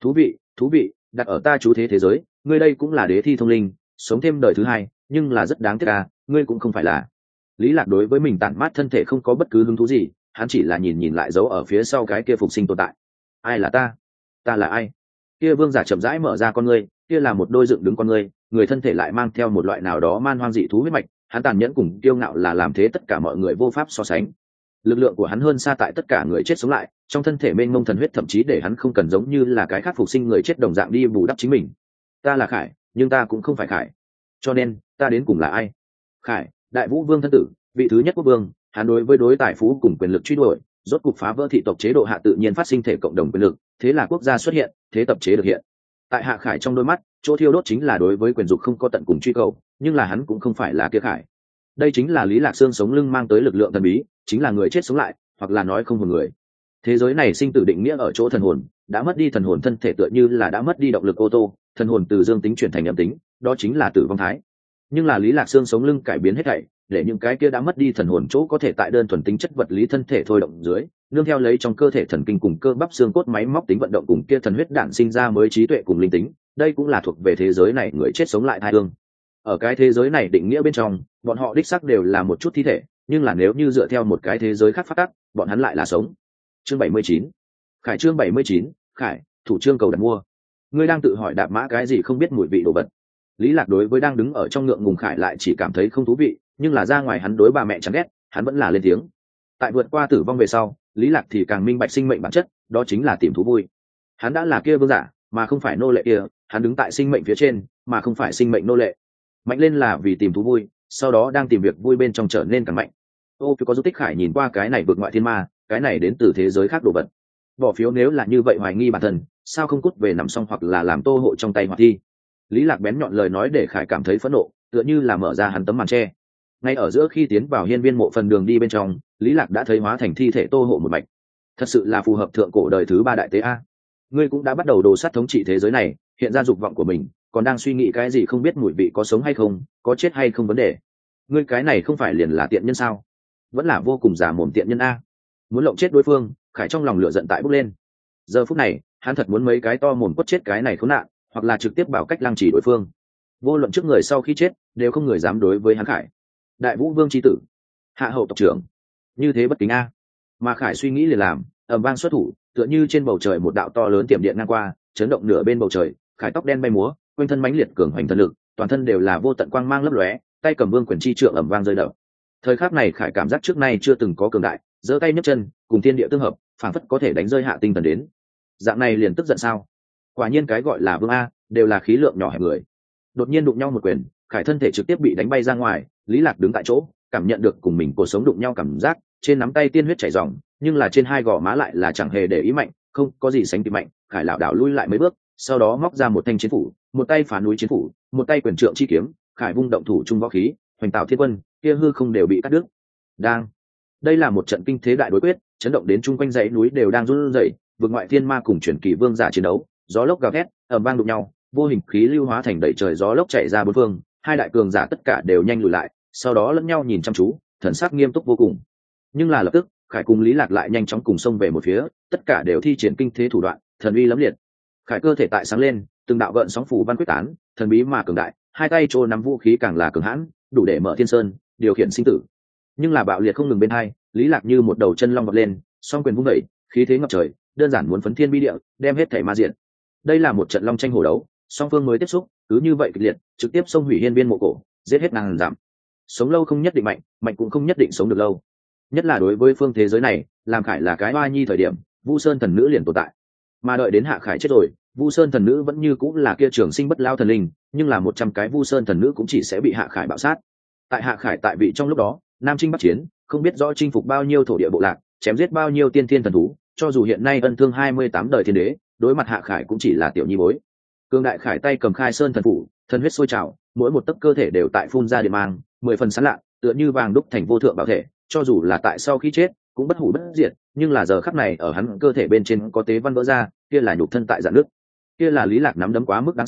Thú vị, đặt ở ta chú thế thế giới, ngươi đây cũng là đế thi thông linh, sống thêm đời thứ hai, nhưng là rất đáng tiếc à, ngươi cũng không phải là. Lý Lạc đối với mình tản mát thân thể không có bất cứ hứng thú gì, hắn chỉ là nhìn lại dấu ở phía sau cái kia phục sinh tồn tại. Ai là ta? Ta là ai? Kia vương giả chậm rãi mở ra con ngươi, kia là một đôi dựng đứng con ngươi, người thân thể lại mang theo một loại nào đó man hoang dị thú huyết mạch, hắn tàn nhẫn cùng kiêu ngạo là làm thế tất cả mọi người vô pháp so sánh. Lực lượng của hắn hơn xa tại tất cả người chết sống lại, trong thân thể mênh mông thần huyết thậm chí để hắn không cần giống như là cái khác phục sinh người chết đồng dạng đi bù đắp chính mình. Ta là Khải, nhưng ta cũng không phải Khải. Cho nên, ta đến cùng là ai? Khải, Đại Vũ Vương thân tử, vị thứ nhất quốc vương, hắn đối với đối tài phú cùng quyền lực truy đuổi, rốt cục phá vỡ thị tộc chế độ hạ tự nhiên phát sinh thể cộng đồng quyền lực, thế là quốc gia xuất hiện, thế tập chế được hiện. Tại Hạ Khải trong đôi mắt, chỗ thiêu đốt chính là đối với quyền dục không có tận cùng truy cầu, nhưng là hắn cũng không phải là kia Khải. Đây chính là Lý Lạc Xương sống lưng mang tới lực lượng thần bí, chính là người chết sống lại, hoặc là nói không hồn người. Thế giới này sinh tử định nghĩa ở chỗ thần hồn, đã mất đi thần hồn thân thể tựa như là đã mất đi động lực ô tô, thần hồn từ dương tính chuyển thành âm tính, đó chính là tử vong thái. Nhưng là Lý Lạc Xương sống lưng cải biến hết thảy, để những cái kia đã mất đi thần hồn chỗ có thể tại đơn thuần tính chất vật lý thân thể thôi động dưới, nương theo lấy trong cơ thể thần kinh cùng cơ bắp xương cốt máy móc tính vận động cùng kia thần huyết đản sinh ra mới trí tuệ cùng linh tính, đây cũng là thuộc về thế giới này người chết sống lại thai hương. Ở cái thế giới này định nghĩa bên trong, bọn họ đích xác đều là một chút thi thể, nhưng là nếu như dựa theo một cái thế giới khác phát tắc, bọn hắn lại là sống. Chương 79. Khải chương 79, Khải, thủ chương cầu đặt mua. Ngươi đang tự hỏi đạp mã cái gì không biết mùi vị đồ vật. Lý Lạc đối với đang đứng ở trong ngượng ngùng Khải lại chỉ cảm thấy không thú vị, nhưng là ra ngoài hắn đối bà mẹ chán ghét, hắn vẫn là lên tiếng. Tại vượt qua tử vong về sau, Lý Lạc thì càng minh bạch sinh mệnh bản chất, đó chính là tìm thú vui. Hắn đã là kia vương giả, mà không phải nô lệ kia, hắn đứng tại sinh mệnh phía trên, mà không phải sinh mệnh nô lệ. Mạnh lên là vì tìm thú vui, sau đó đang tìm việc vui bên trong trở nên càng mạnh. Ô phiếu có giúp tích Khải nhìn qua cái này vượt ngoại thiên ma, cái này đến từ thế giới khác đồ vật. Bỏ phiếu nếu là như vậy hoài nghi bản thân, sao không cút về nằm xong hoặc là làm tô hộ trong tay hoặc thi. Lý Lạc bén nhọn lời nói để Khải cảm thấy phẫn nộ, tựa như là mở ra hắn tấm màn che. Ngay ở giữa khi tiến vào hiên viên mộ phần đường đi bên trong, Lý Lạc đã thấy hóa thành thi thể tô hộ một mạch. Thật sự là phù hợp thượng cổ đời thứ ba đại tế a. Ngươi cũng đã bắt đầu đồ sát thống trị thế giới này, hiện ra dục vọng của mình, còn đang suy nghĩ cái gì không biết mùi vị có sống hay không, có chết hay không vấn đề. Ngươi cái này không phải liền là tiện nhân sao? Vẫn là vô cùng giả mồm tiện nhân a. Muốn lộng chết đối phương, Khải trong lòng lửa giận tại bốc lên. Giờ phút này, hắn thật muốn mấy cái to mồm quất chết cái này khốn nạn, hoặc là trực tiếp bảo cách lăng trì đối phương. Vô luận trước người sau khi chết, đều không người dám đối với hắn Khải. Đại Vũ Vương chi tử, hạ hậu tộc trưởng, như thế bất kính a. Mà Khải suy nghĩ liền làm, ầm vang xuất thủ, tựa như trên bầu trời một đạo to lớn tiệm điện ngang qua, chấn động nửa bên bầu trời. Khải tóc đen bay múa, quanh thân mãnh liệt cường hoành thần lực, toàn thân đều là vô tận quang mang lấp lóe, tay cầm vương quyền chi trượng ầm vang rơi đập. Thời khắc này Khải cảm giác trước nay chưa từng có cường đại, giơ tay nhấc chân, cùng thiên địa tương hợp, phảng phất có thể đánh rơi hạ tinh thần đến. Dạng này liền tức giận sao? Quả nhiên cái gọi là vương a, đều là khí lượng nhỏ hẹp người. Đột nhiên đụng nhau một quyền, Khải thân thể trực tiếp bị đánh bay ra ngoài. Lý Lạc đứng tại chỗ, cảm nhận được cùng mình cuộc sống đụng nhau cảm giác, trên nắm tay tiên huyết chảy ròng, nhưng là trên hai gò má lại là chẳng hề để ý mạnh, không có gì sánh kịp mạnh. Khải lảo đảo lui lại mấy bước, sau đó móc ra một thanh chiến phủ, một tay phá núi chiến phủ, một tay quyền trượng chi kiếm. Khải vung động thủ trung võ khí, hoành tạo thiên quân, kia hư không đều bị cắt đứt. Đang, đây là một trận kinh thế đại đối quyết, chấn động đến chung quanh dãy núi đều đang run rẩy. Vượt ngoại thiên ma cùng truyền kỳ vương giả chiến đấu, gió lốc gào thét, ầm vang đụng nhau, vô hình khí lưu hóa thành đầy trời gió lốc chạy ra bốn phương. Hai đại cường giả tất cả đều nhanh lùi lại, sau đó lẫn nhau nhìn chăm chú, thần sắc nghiêm túc vô cùng. Nhưng là lập tức, Khải cùng Lý Lạc lại nhanh chóng cùng xông về một phía, tất cả đều thi triển kinh thế thủ đoạn, thần uy lẫm liệt. Khải cơ thể tại sáng lên, từng đạo gợn sóng phủ văn quyết tán, thần bí mà cường đại, hai tay trô nắm vũ khí càng là cường hãn, đủ để mở thiên sơn, điều khiển sinh tử. Nhưng là bạo liệt không ngừng bên hai, Lý Lạc như một đầu chân long vọt lên, song quyền vung dậy, khí thế ngập trời, đơn giản muốn phấn thiên bi địa, đem hết thảy ma diện. Đây là một trận long tranh hổ đấu, song phương mới tiếp xúc, cứ như vậy kịch liệt, trực tiếp xông hủy hiên viên mộ cổ, giết hết ngàn giảm. Sống lâu không nhất định mạnh, mạnh cũng không nhất định sống được lâu. Nhất là đối với phương thế giới này, làm Khải là cái oa nhi thời điểm, Vu Sơn thần nữ liền tồn tại. Mà đợi đến Hạ Khải chết rồi, Vu Sơn thần nữ vẫn như cũng là kia trường sinh bất lao thần linh, nhưng là 100 cái Vu Sơn thần nữ cũng chỉ sẽ bị Hạ Khải bạo sát. Tại Hạ Khải tại vị trong lúc đó, Nam Trinh Bắc Chiến, không biết rõ chinh phục bao nhiêu thổ địa bộ lạc, chém giết bao nhiêu tiên thiên thần thú, cho dù hiện nay ân thương 28 đời thiên đế, đối mặt Hạ Khải cũng chỉ là tiểu nhi bối. Cương đại Khải tay cầm Khai Sơn thần phủ, thần huyết sôi trào, mỗi một tấc cơ thể đều tại phun ra điện mang, 10 phần sáng lạ, tựa như vàng đúc thành vô thượng bảo thể, cho dù là tại sau khi chết, cũng bất hủ bất diệt, nhưng là giờ khắc này ở hắn cơ thể bên trên có tế văn vỡ ra, kia là nhục thân tại dạng nước. Kia là Lý Lạc nắm đấm quá mức đáng sợ,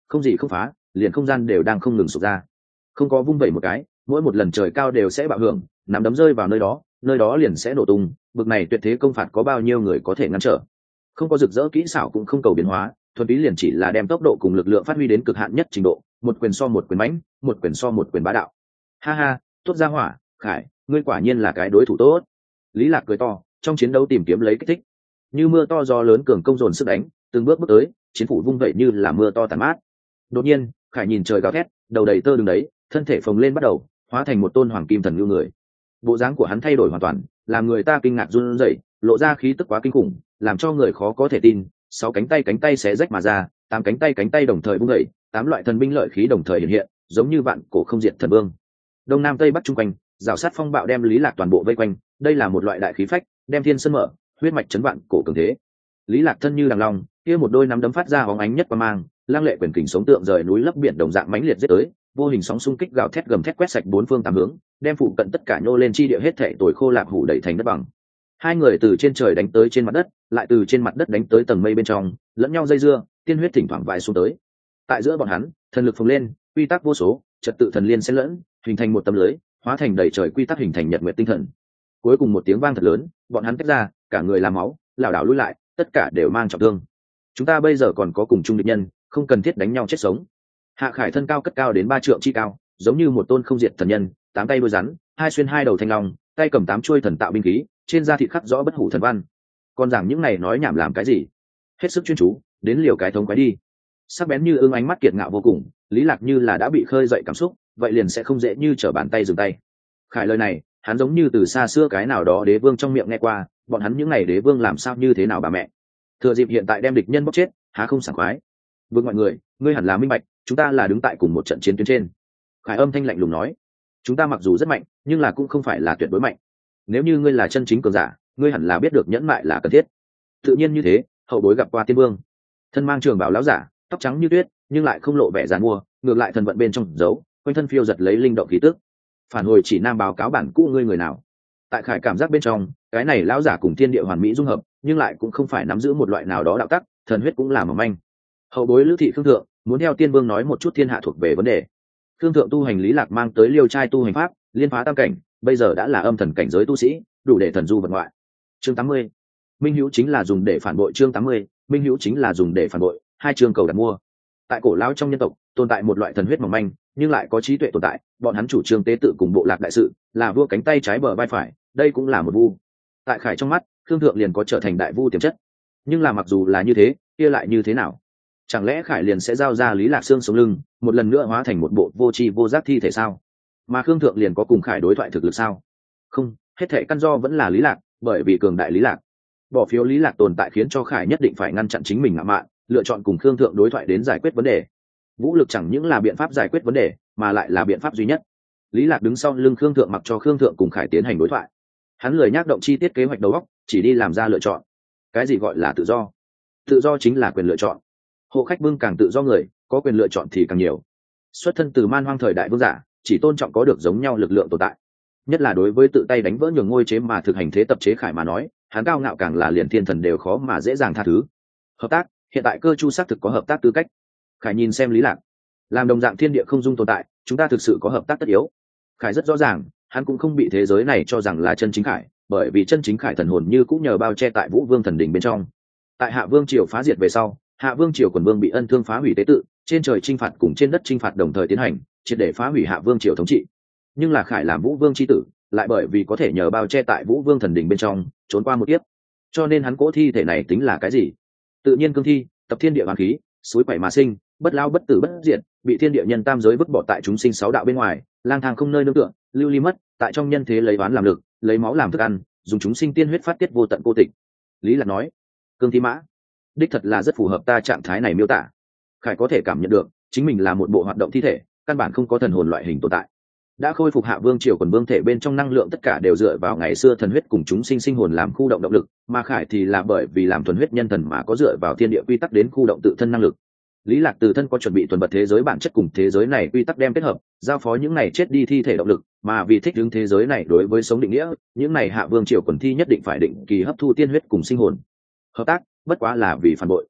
không gì không phá, liền không gian đều đang không ngừng sụp ra. Không có vung vẩy một cái, mỗi một lần trời cao đều sẽ bạo hưởng, nắm đấm rơi vào nơi đó liền sẽ nổ tung. Bực này tuyệt thế công phạt có bao nhiêu người có thể ngăn trở? Không có rực rỡ kỹ xảo cũng không cầu biến hóa, thuần túy liền chỉ là đem tốc độ cùng lực lượng phát huy đến cực hạn nhất trình độ, một quyền so một quyền mãnh, một quyền so một quyền bá đạo. Ha ha, tốt ra hỏa, Khải, ngươi quả nhiên là cái đối thủ tốt. Lý Lạc cười to, trong chiến đấu tìm kiếm lấy kích thích. Như mưa to gió lớn cường công dồn sức đánh, từng bước tới, chiến phủ vung vậy như là mưa to tàn mát. Đột nhiên, Khải nhìn trời gào thét, đầu đầy tơ đứng đấy, thân thể phồng lên bắt đầu, hóa thành một tôn hoàng kim thần lưu người. Bộ dáng của hắn thay đổi hoàn toàn, làm người ta kinh ngạc run rẩy, lộ ra khí tức quá kinh khủng, làm cho người khó có thể tin. 6 cánh tay xé rách mà ra, 8 cánh tay đồng thời vung dậy, 8 loại thần binh lợi khí đồng thời hiện hiện, giống như vạn cổ không diệt thần vương. Đông nam tây bắc trung quanh, rào sát phong bạo đem Lý Lạc toàn bộ vây quanh, đây là một loại đại khí phách, đem thiên sơn mở, huyết mạch chấn vạn cổ cường thế. Lý Lạc thân như đằng long, kia một đôi nắm đấm phát ra bóng ánh nhất qua mang, lang lệ quyền kình sống tượng rời núi lấp biển đồng dạng mãnh liệt giết tới, vô hình sóng xung kích gào thét gầm thét quét sạch bốn phương tám hướng, đem phụ cận tất cả nhô lên chi địa hết thảy tồi khô lạc hủ đẩy thành đất bằng. Hai người từ trên trời đánh tới trên mặt đất, lại từ trên mặt đất đánh tới tầng mây bên trong, lẫn nhau dây dưa, tiên huyết thỉnh thoảng vãi xuống tới. Tại giữa bọn hắn, thần lực phồng lên, quy tắc vô số, trật tự thần liên xen lẫn, hình thành một tấm lưới, hóa thành đầy trời quy tắc hình thành nhật nguyệt tinh thần. Cuối cùng một tiếng vang thật lớn, bọn hắn tách ra, cả người làm máu, lảo đảo lùi lại, tất cả đều mang trọng thương. Chúng ta bây giờ còn có cùng chung địch nhân, không cần thiết đánh nhau chết sống. Hạ Khải thân cao cất cao đến 3 trượng chi cao, giống như một tôn không diệt thần nhân, 8 tay đuôi rắn, hai xuyên hai đầu thanh long, tay cầm 8 chuôi thần tạo binh khí, trên da thịt khắc rõ bất hủ thần văn. Còn giảng những này nói nhảm làm cái gì? Hết sức chuyên chú, đến liều cái thống quái đi. Sắc bén như ương ánh mắt kiệt ngạo vô cùng, Lý Lạc như là đã bị khơi dậy cảm xúc, vậy liền sẽ không dễ như trở bàn tay dừng tay. Khải lời này, hắn giống như từ xa xưa cái nào đó đế vương trong miệng nghe qua, bọn hắn những ngày đế vương làm sao như thế nào bà mẹ. Thừa dịp hiện tại đem địch nhân bóc chết, há không sảng khoái. Vương mọi người, ngươi hẳn là minh bạch, chúng ta là đứng tại cùng một trận chiến tuyến trên. Khải âm thanh lạnh lùng nói, chúng ta mặc dù rất mạnh, nhưng là cũng không phải là tuyệt đối mạnh. Nếu như ngươi là chân chính cường giả, ngươi hẳn là biết được nhẫn mại là cần thiết. Tự nhiên như thế, hậu bối gặp qua tiên vương, thân mang trường bảo lão giả, tóc trắng như tuyết, nhưng lại không lộ vẻ giàn mua, ngược lại thần vận bên trong giấu, quanh thân phiêu giật lấy linh động khí tức. Phản hồi chỉ nam báo cáo bản cũ ngươi người nào. Tại Khải cảm giác bên trong, cái này lão giả cùng thiên địa hoàn mỹ dung hợp, nhưng lại cũng không phải nắm giữ một loại nào đó đạo tắc, thần huyết cũng là mỏng manh. Hậu bối Lữ thị Khương thượng muốn theo tiên vương nói một chút thiên hạ thuộc về vấn đề. Khương thượng tu hành Lý Lạc mang tới Liêu trai tu hành pháp, liên phá tam cảnh, bây giờ đã là âm thần cảnh giới tu sĩ, đủ để thần du vật ngoại. Chương 80. Minh hữu chính là dùng để phản bội. Chương 80. Minh hữu chính là dùng để phản bội, hai chương cầu đặt mua. Tại cổ lão trong nhân tộc, tồn tại một loại thần huyết mỏng manh, nhưng lại có trí tuệ tồn tại, bọn hắn chủ trương tế tự cùng bộ lạc đại sự, là vua cánh tay trái bờ vai phải, đây cũng là một vu. Tại Khải trong mắt, Khương thượng liền có trở thành đại vu tiềm chất. Nhưng là mặc dù là như thế, kia lại như thế nào? Chẳng lẽ Khải liền sẽ giao ra Lý Lạc xương sống lưng, một lần nữa hóa thành một bộ vô tri vô giác thi thể sao? Mà Khương thượng liền có cùng Khải đối thoại thực lực sao? Không, hết thảy căn do vẫn là Lý Lạc, bởi vì cường đại Lý Lạc. Bỏ phiếu Lý Lạc tồn tại khiến cho Khải nhất định phải ngăn chặn chính mình ngạo mạn, lựa chọn cùng Khương thượng đối thoại đến giải quyết vấn đề. Vũ lực chẳng những là biện pháp giải quyết vấn đề, mà lại là biện pháp duy nhất. Lý Lạc đứng sau lưng Khương thượng, mặc cho Khương thượng cùng Khải tiến hành đối thoại. Hắn lười nhắc động chi tiết kế hoạch đầu óc, chỉ đi làm ra lựa chọn. Cái gì gọi là tự do? Tự do chính là quyền lựa chọn. Hộ khách bưng càng tự do người, có quyền lựa chọn thì càng nhiều. Xuất thân từ man hoang thời đại vương giả, chỉ tôn trọng có được giống nhau lực lượng tồn tại. Nhất là đối với tự tay đánh vỡ nhường ngôi chế mà thực hành thế tập chế Khải mà nói, hắn cao ngạo càng là liền thiên thần đều khó mà dễ dàng tha thứ. Hợp tác, hiện tại cơ chu xác thực có hợp tác tư cách. Khải nhìn xem Lý Lạc, làm đồng dạng thiên địa không dung tồn tại, chúng ta thực sự có hợp tác tất yếu. Khải rất rõ ràng, hắn cũng không bị thế giới này cho rằng là chân chính Khải, bởi vì chân chính Khải thần hồn như cũng nhờ bao che tại Vũ Vương thần đỉnh bên trong. Tại Hạ Vương triều phá diệt về sau, Hạ Vương triều quần vương bị ân thương phá hủy tế tự, trên trời chinh phạt cùng trên đất chinh phạt đồng thời tiến hành, triệt để phá hủy Hạ Vương triều thống trị. Nhưng là Khải làm Vũ Vương chi tử, lại bởi vì có thể nhờ bao che tại Vũ Vương thần đỉnh bên trong, trốn qua một kiếp. Cho nên hắn cỗ thi thể này tính là cái gì? Tự nhiên cương thi, tập thiên địa hoàn khí, suối quẩy mà sinh, bất lao bất tử bất diệt, bị thiên địa nhân tam giới vứt bỏ tại chúng sinh 6 đạo bên ngoài, lang thang không nơi nương tựa, lưu ly mất, tại trong nhân thế lấy oán làm lực, lấy máu làm thức ăn, dùng chúng sinh tiên huyết phát tiết vô tận cô tịch. Lý Lạc nói, cương thi mã, đích thật là rất phù hợp ta trạng thái này miêu tả. Khải có thể cảm nhận được, chính mình là một bộ hoạt động thi thể, căn bản không có thần hồn loại hình tồn tại. Đã khôi phục Hạ Vương triều quần vương thể bên trong năng lượng tất cả đều dựa vào ngày xưa thần huyết cùng chúng sinh sinh hồn làm khu động động lực, mà Khải thì là bởi vì làm thuần huyết nhân thần mà có dựa vào thiên địa quy tắc đến khu động tự thân năng lực. Lý Lạc từ thân có chuẩn bị tuần bật thế giới bản chất cùng thế giới này quy tắc đem kết hợp, giao phó những này chết đi thi thể động lực, mà vì thích ứng thế giới này đối với sống định nghĩa, những này Hạ Vương triều quần thi nhất định phải định kỳ hấp thu tiên huyết cùng sinh hồn. Hợp tác, bất quá là vì phản bội.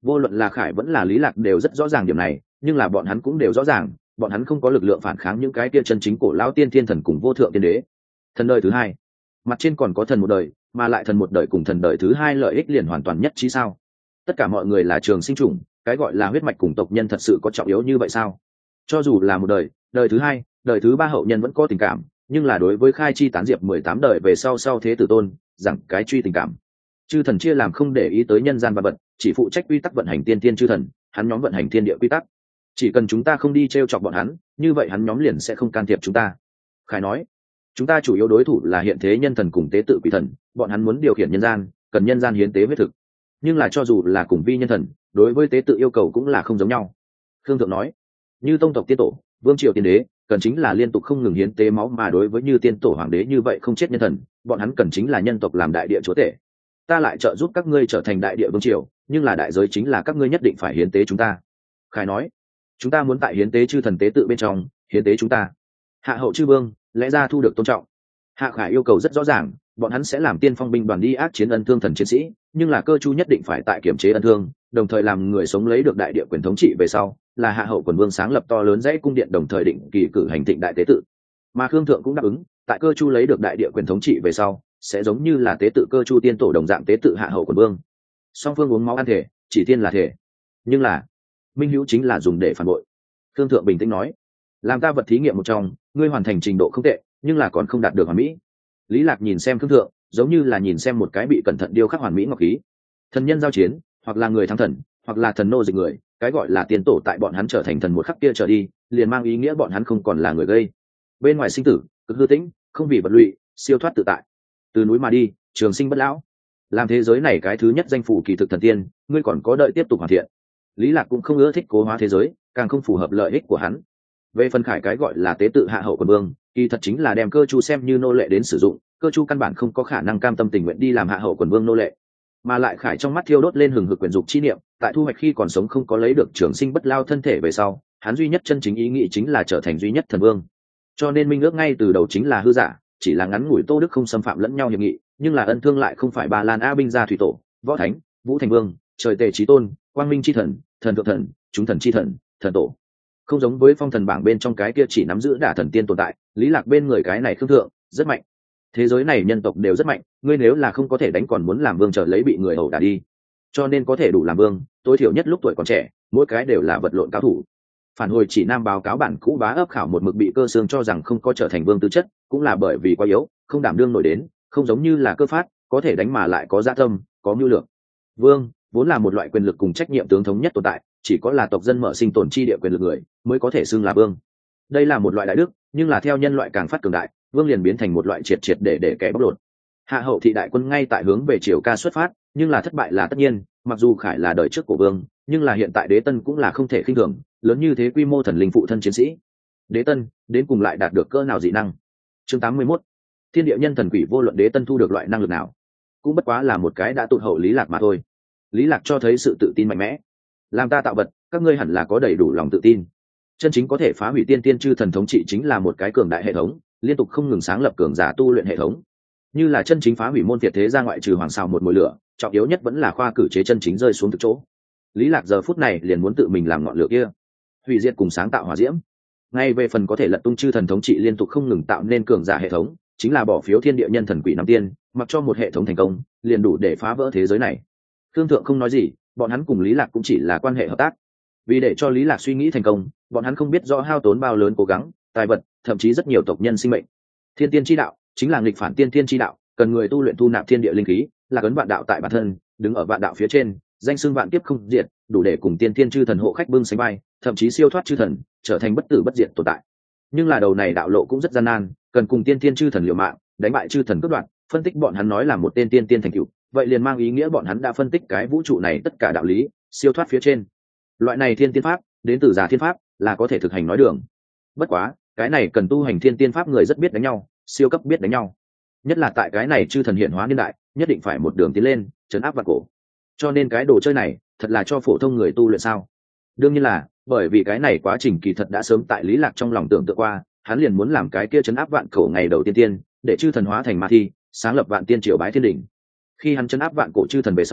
Vô luận là Khải vẫn là Lý Lạc đều rất rõ ràng điểm này, nhưng là bọn hắn cũng đều rõ ràng, bọn hắn không có lực lượng phản kháng những cái kia chân chính cổ lão tiên thiên thần cùng vô thượng tiên đế. Thần đời thứ hai, mặt trên còn có thần một đời, mà lại thần một đời cùng thần đời thứ hai lợi ích liền hoàn toàn nhất trí sao? Tất cả mọi người là trường sinh chủng, cái gọi là huyết mạch cùng tộc nhân thật sự có trọng yếu như vậy sao? Cho dù là một đời, đời thứ hai, đời thứ ba hậu nhân vẫn có tình cảm, nhưng là đối với khai chi tán diệp 18 đời về sau thế tử tôn, rằng cái truy tình cảm. Chư thần chia làm không để ý tới nhân gian vật vật, chỉ phụ trách quy tắc vận hành tiên tiên chư thần, hắn nhóm vận hành thiên địa quy tắc. Chỉ cần chúng ta không đi trêu chọc bọn hắn, như vậy hắn nhóm liền sẽ không can thiệp chúng ta. Khải nói, chúng ta chủ yếu đối thủ là hiện thế nhân thần cùng tế tự quỷ thần, bọn hắn muốn điều khiển nhân gian, cần nhân gian hiến tế huyết thực. Nhưng là cho dù là cùng vi nhân thần, đối với tế tự yêu cầu cũng là không giống nhau. Khương Thượng nói, như tông tộc tiên tổ, vương triều tiên đế, cần chính là liên tục không ngừng hiến tế máu, mà đối với như tiên tổ hoàng đế như vậy không chết nhân thần, bọn hắn cần chính là nhân tộc làm đại địa chúa tể. Ta lại trợ giúp các ngươi trở thành đại địa vương triều, nhưng là đại giới chính là các ngươi nhất định phải hiến tế chúng ta. Khải nói, chúng ta muốn tại hiến tế chư thần tế tự bên trong hiến tế chúng ta. Hạ hậu chư vương lẽ ra thu được tôn trọng. Hạ Khải yêu cầu rất rõ ràng, bọn hắn sẽ làm tiên phong binh đoàn đi ác chiến ân thương thần chiến sĩ, nhưng là cơ chu nhất định phải tại kiểm chế ân thương, đồng thời làm người sống lấy được đại địa quyền thống trị về sau, là hạ hậu quần vương sáng lập to lớn dãy cung điện, đồng thời định kỳ cử hành thịnh đại tế tự. Mà Khương Thượng cũng đáp ứng, tại cơ chu lấy được đại địa quyền thống trị về sau, sẽ giống như là tế tự cơ chu tiên tổ đồng dạng tế tự hạ hậu quần vương. Song phương uống máu ăn thể, chỉ tiên là thể, nhưng là minh hữu chính là dùng để phản bội. Khương Thượng bình tĩnh nói, làm ta vật thí nghiệm một trong, ngươi hoàn thành trình độ không tệ, nhưng là còn không đạt được hoàn mỹ. Lý Lạc nhìn xem Khương Thượng, giống như là nhìn xem một cái bị cẩn thận điêu khắc hoàn mỹ ngọc khí. Thần nhân giao chiến, hoặc là người thắng thần, hoặc là thần nô dịch người, cái gọi là tiên tổ tại bọn hắn trở thành thần một khắc kia trở đi, liền mang ý nghĩa bọn hắn không còn là người gây. Bên ngoài sinh tử, cực hư tĩnh, không vì vật lụy, siêu thoát tự tại. Từ núi mà đi, trường sinh bất lão. Làm thế giới này cái thứ nhất danh phủ kỳ thực thần tiên, ngươi còn có đợi tiếp tục hoàn thiện. Lý Lạc cũng không ưa thích cố hóa thế giới, càng không phù hợp lợi ích của hắn. Về phần Khải cái gọi là tế tự hạ hậu quần vương, kỳ thật chính là đem cơ chu xem như nô lệ đến sử dụng, cơ chu căn bản không có khả năng cam tâm tình nguyện đi làm hạ hậu quần vương nô lệ. Mà lại Khải trong mắt thiêu đốt lên hừng hực quyền dục chi niệm, tại thu hoạch khi còn sống không có lấy được trường sinh bất lao thân thể về sau, hắn duy nhất chân chính ý nghĩ chính là trở thành duy nhất thần vương. Cho nên minh ước ngay từ đầu chính là hư giả, chỉ là ngắn ngủi Tô Đức không xâm phạm lẫn nhau hiệp nghị, nhưng là ân thương lại không phải Ba Lan A binh gia thủy tổ, võ thánh, vũ thành vương, trời tề chí tôn, quang minh chi thần, thần thượng thần, chúng thần chi thần, thần tổ. Không giống với phong thần bảng bên trong cái kia chỉ nắm giữ đả thần tiên tồn tại, Lý Lạc bên người cái này Khương Thượng rất mạnh. Thế giới này nhân tộc đều rất mạnh, ngươi nếu là không có thể đánh còn muốn làm vương, chờ lấy bị người hầu đả đi. Cho nên có thể đủ làm vương, tối thiểu nhất lúc tuổi còn trẻ, mỗi cái đều là vật lộn cao thủ. Phản hồi chỉ nam báo cáo bản cũ bá ấp khảo một mực bị cơ xương cho rằng không có trở thành vương tư chất, cũng là bởi vì quá yếu, không đảm đương nổi đến, không giống như là cơ phát, có thể đánh mà lại có dạ tâm, có mưu lược. Vương vốn là một loại quyền lực cùng trách nhiệm tướng thống nhất tồn tại, chỉ có là tộc dân mở sinh tồn chi địa quyền lực người mới có thể xưng là vương. Đây là một loại đại đức, nhưng là theo nhân loại càng phát cường đại, vương liền biến thành một loại triệt triệt để kẻ bóc lột. Hạ hậu thị đại quân ngay tại hướng về triều ca xuất phát, nhưng là thất bại là tất nhiên, mặc dù Khải là đời trước của vương, nhưng là hiện tại đế tân cũng là không thể khinh thường, lớn như thế quy mô thần linh phụ thân chiến sĩ. Đế tân đến cùng lại đạt được cỡ nào dị năng? Chương 81. Thiên địa nhân thần quỷ vô luận đế tân thu được loại năng lực nào, cũng bất quá là một cái đã tụt hậu Lý Lạc mà thôi. Lý Lạc cho thấy sự tự tin mạnh mẽ. Làm ta tạo vật, các ngươi hẳn là có đầy đủ lòng tự tin. Chân chính có thể phá hủy tiên tiên chư thần thống trị chính là một cái cường đại hệ thống, liên tục không ngừng sáng lập cường giả tu luyện hệ thống. Như là chân chính phá hủy môn Việt thế ra ngoại trừ hoàng sao một mùi lửa, trọng yếu nhất vẫn là khoa cử chế chân chính rơi xuống thực chỗ. Lý Lạc giờ phút này liền muốn tự mình làm ngọn lửa kia, hủy diệt cùng sáng tạo hỏa diễm. Ngay về phần có thể lật tung chư thần thống trị liên tục không ngừng tạo nên cường giả hệ thống, chính là bỏ phiếu thiên địa nhân thần quỷ năm tiên, mặc cho một hệ thống thành công, liền đủ để phá vỡ thế giới này. Thương Thượng không nói gì, bọn hắn cùng Lý Lạc cũng chỉ là quan hệ hợp tác. Vì để cho Lý Lạc suy nghĩ thành công, bọn hắn không biết rõ hao tốn bao lớn cố gắng, tài vật, thậm chí rất nhiều tộc nhân sinh mệnh. Thiên tiên chi đạo chính là nghịch phản tiên tiên chi đạo, cần người tu luyện thu nạp thiên địa linh khí, là cấn vạn đạo tại bản thân, đứng ở vạn đạo phía trên, danh xưng vạn kiếp không diệt, đủ để cùng tiên tiên chư thần hộ khách bưng sánh vai, thậm chí siêu thoát chư thần, trở thành bất tử bất diệt tồn tại. Nhưng là đầu này đạo lộ cũng rất gian nan, cần cùng tiên tiên chư thần liều mạng, đánh bại chư thần cướp đoạt, phân tích bọn hắn nói là một tên tiên tiên thành tựu, vậy liền mang ý nghĩa bọn hắn đã phân tích cái vũ trụ này tất cả đạo lý, siêu thoát phía trên. Loại này thiên tiên pháp, đến từ giả thiên pháp, là có thể thực hành nói đường. Bất quá, cái này cần tu hành thiên tiên pháp người rất biết đánh nhau, siêu cấp biết đánh nhau. Nhất là tại cái này chư thần hiện hóa niên đại, nhất định phải một đường tiến lên, trấn áp vạn cổ. Cho nên cái đồ chơi này, thật là cho phổ thông người tu luyện sao? Đương nhiên là, bởi vì cái này quá trình kỳ thật đã sớm tại Lý Lạc trong lòng tưởng tượng qua, hắn liền muốn làm cái kia trấn áp vạn cổ ngày đầu tiên tiên, để chư thần hóa thành ma thi, sáng lập vạn tiên triều bái thiên đỉnh. Khi hắn trấn áp vạn cổ chư thần về sau,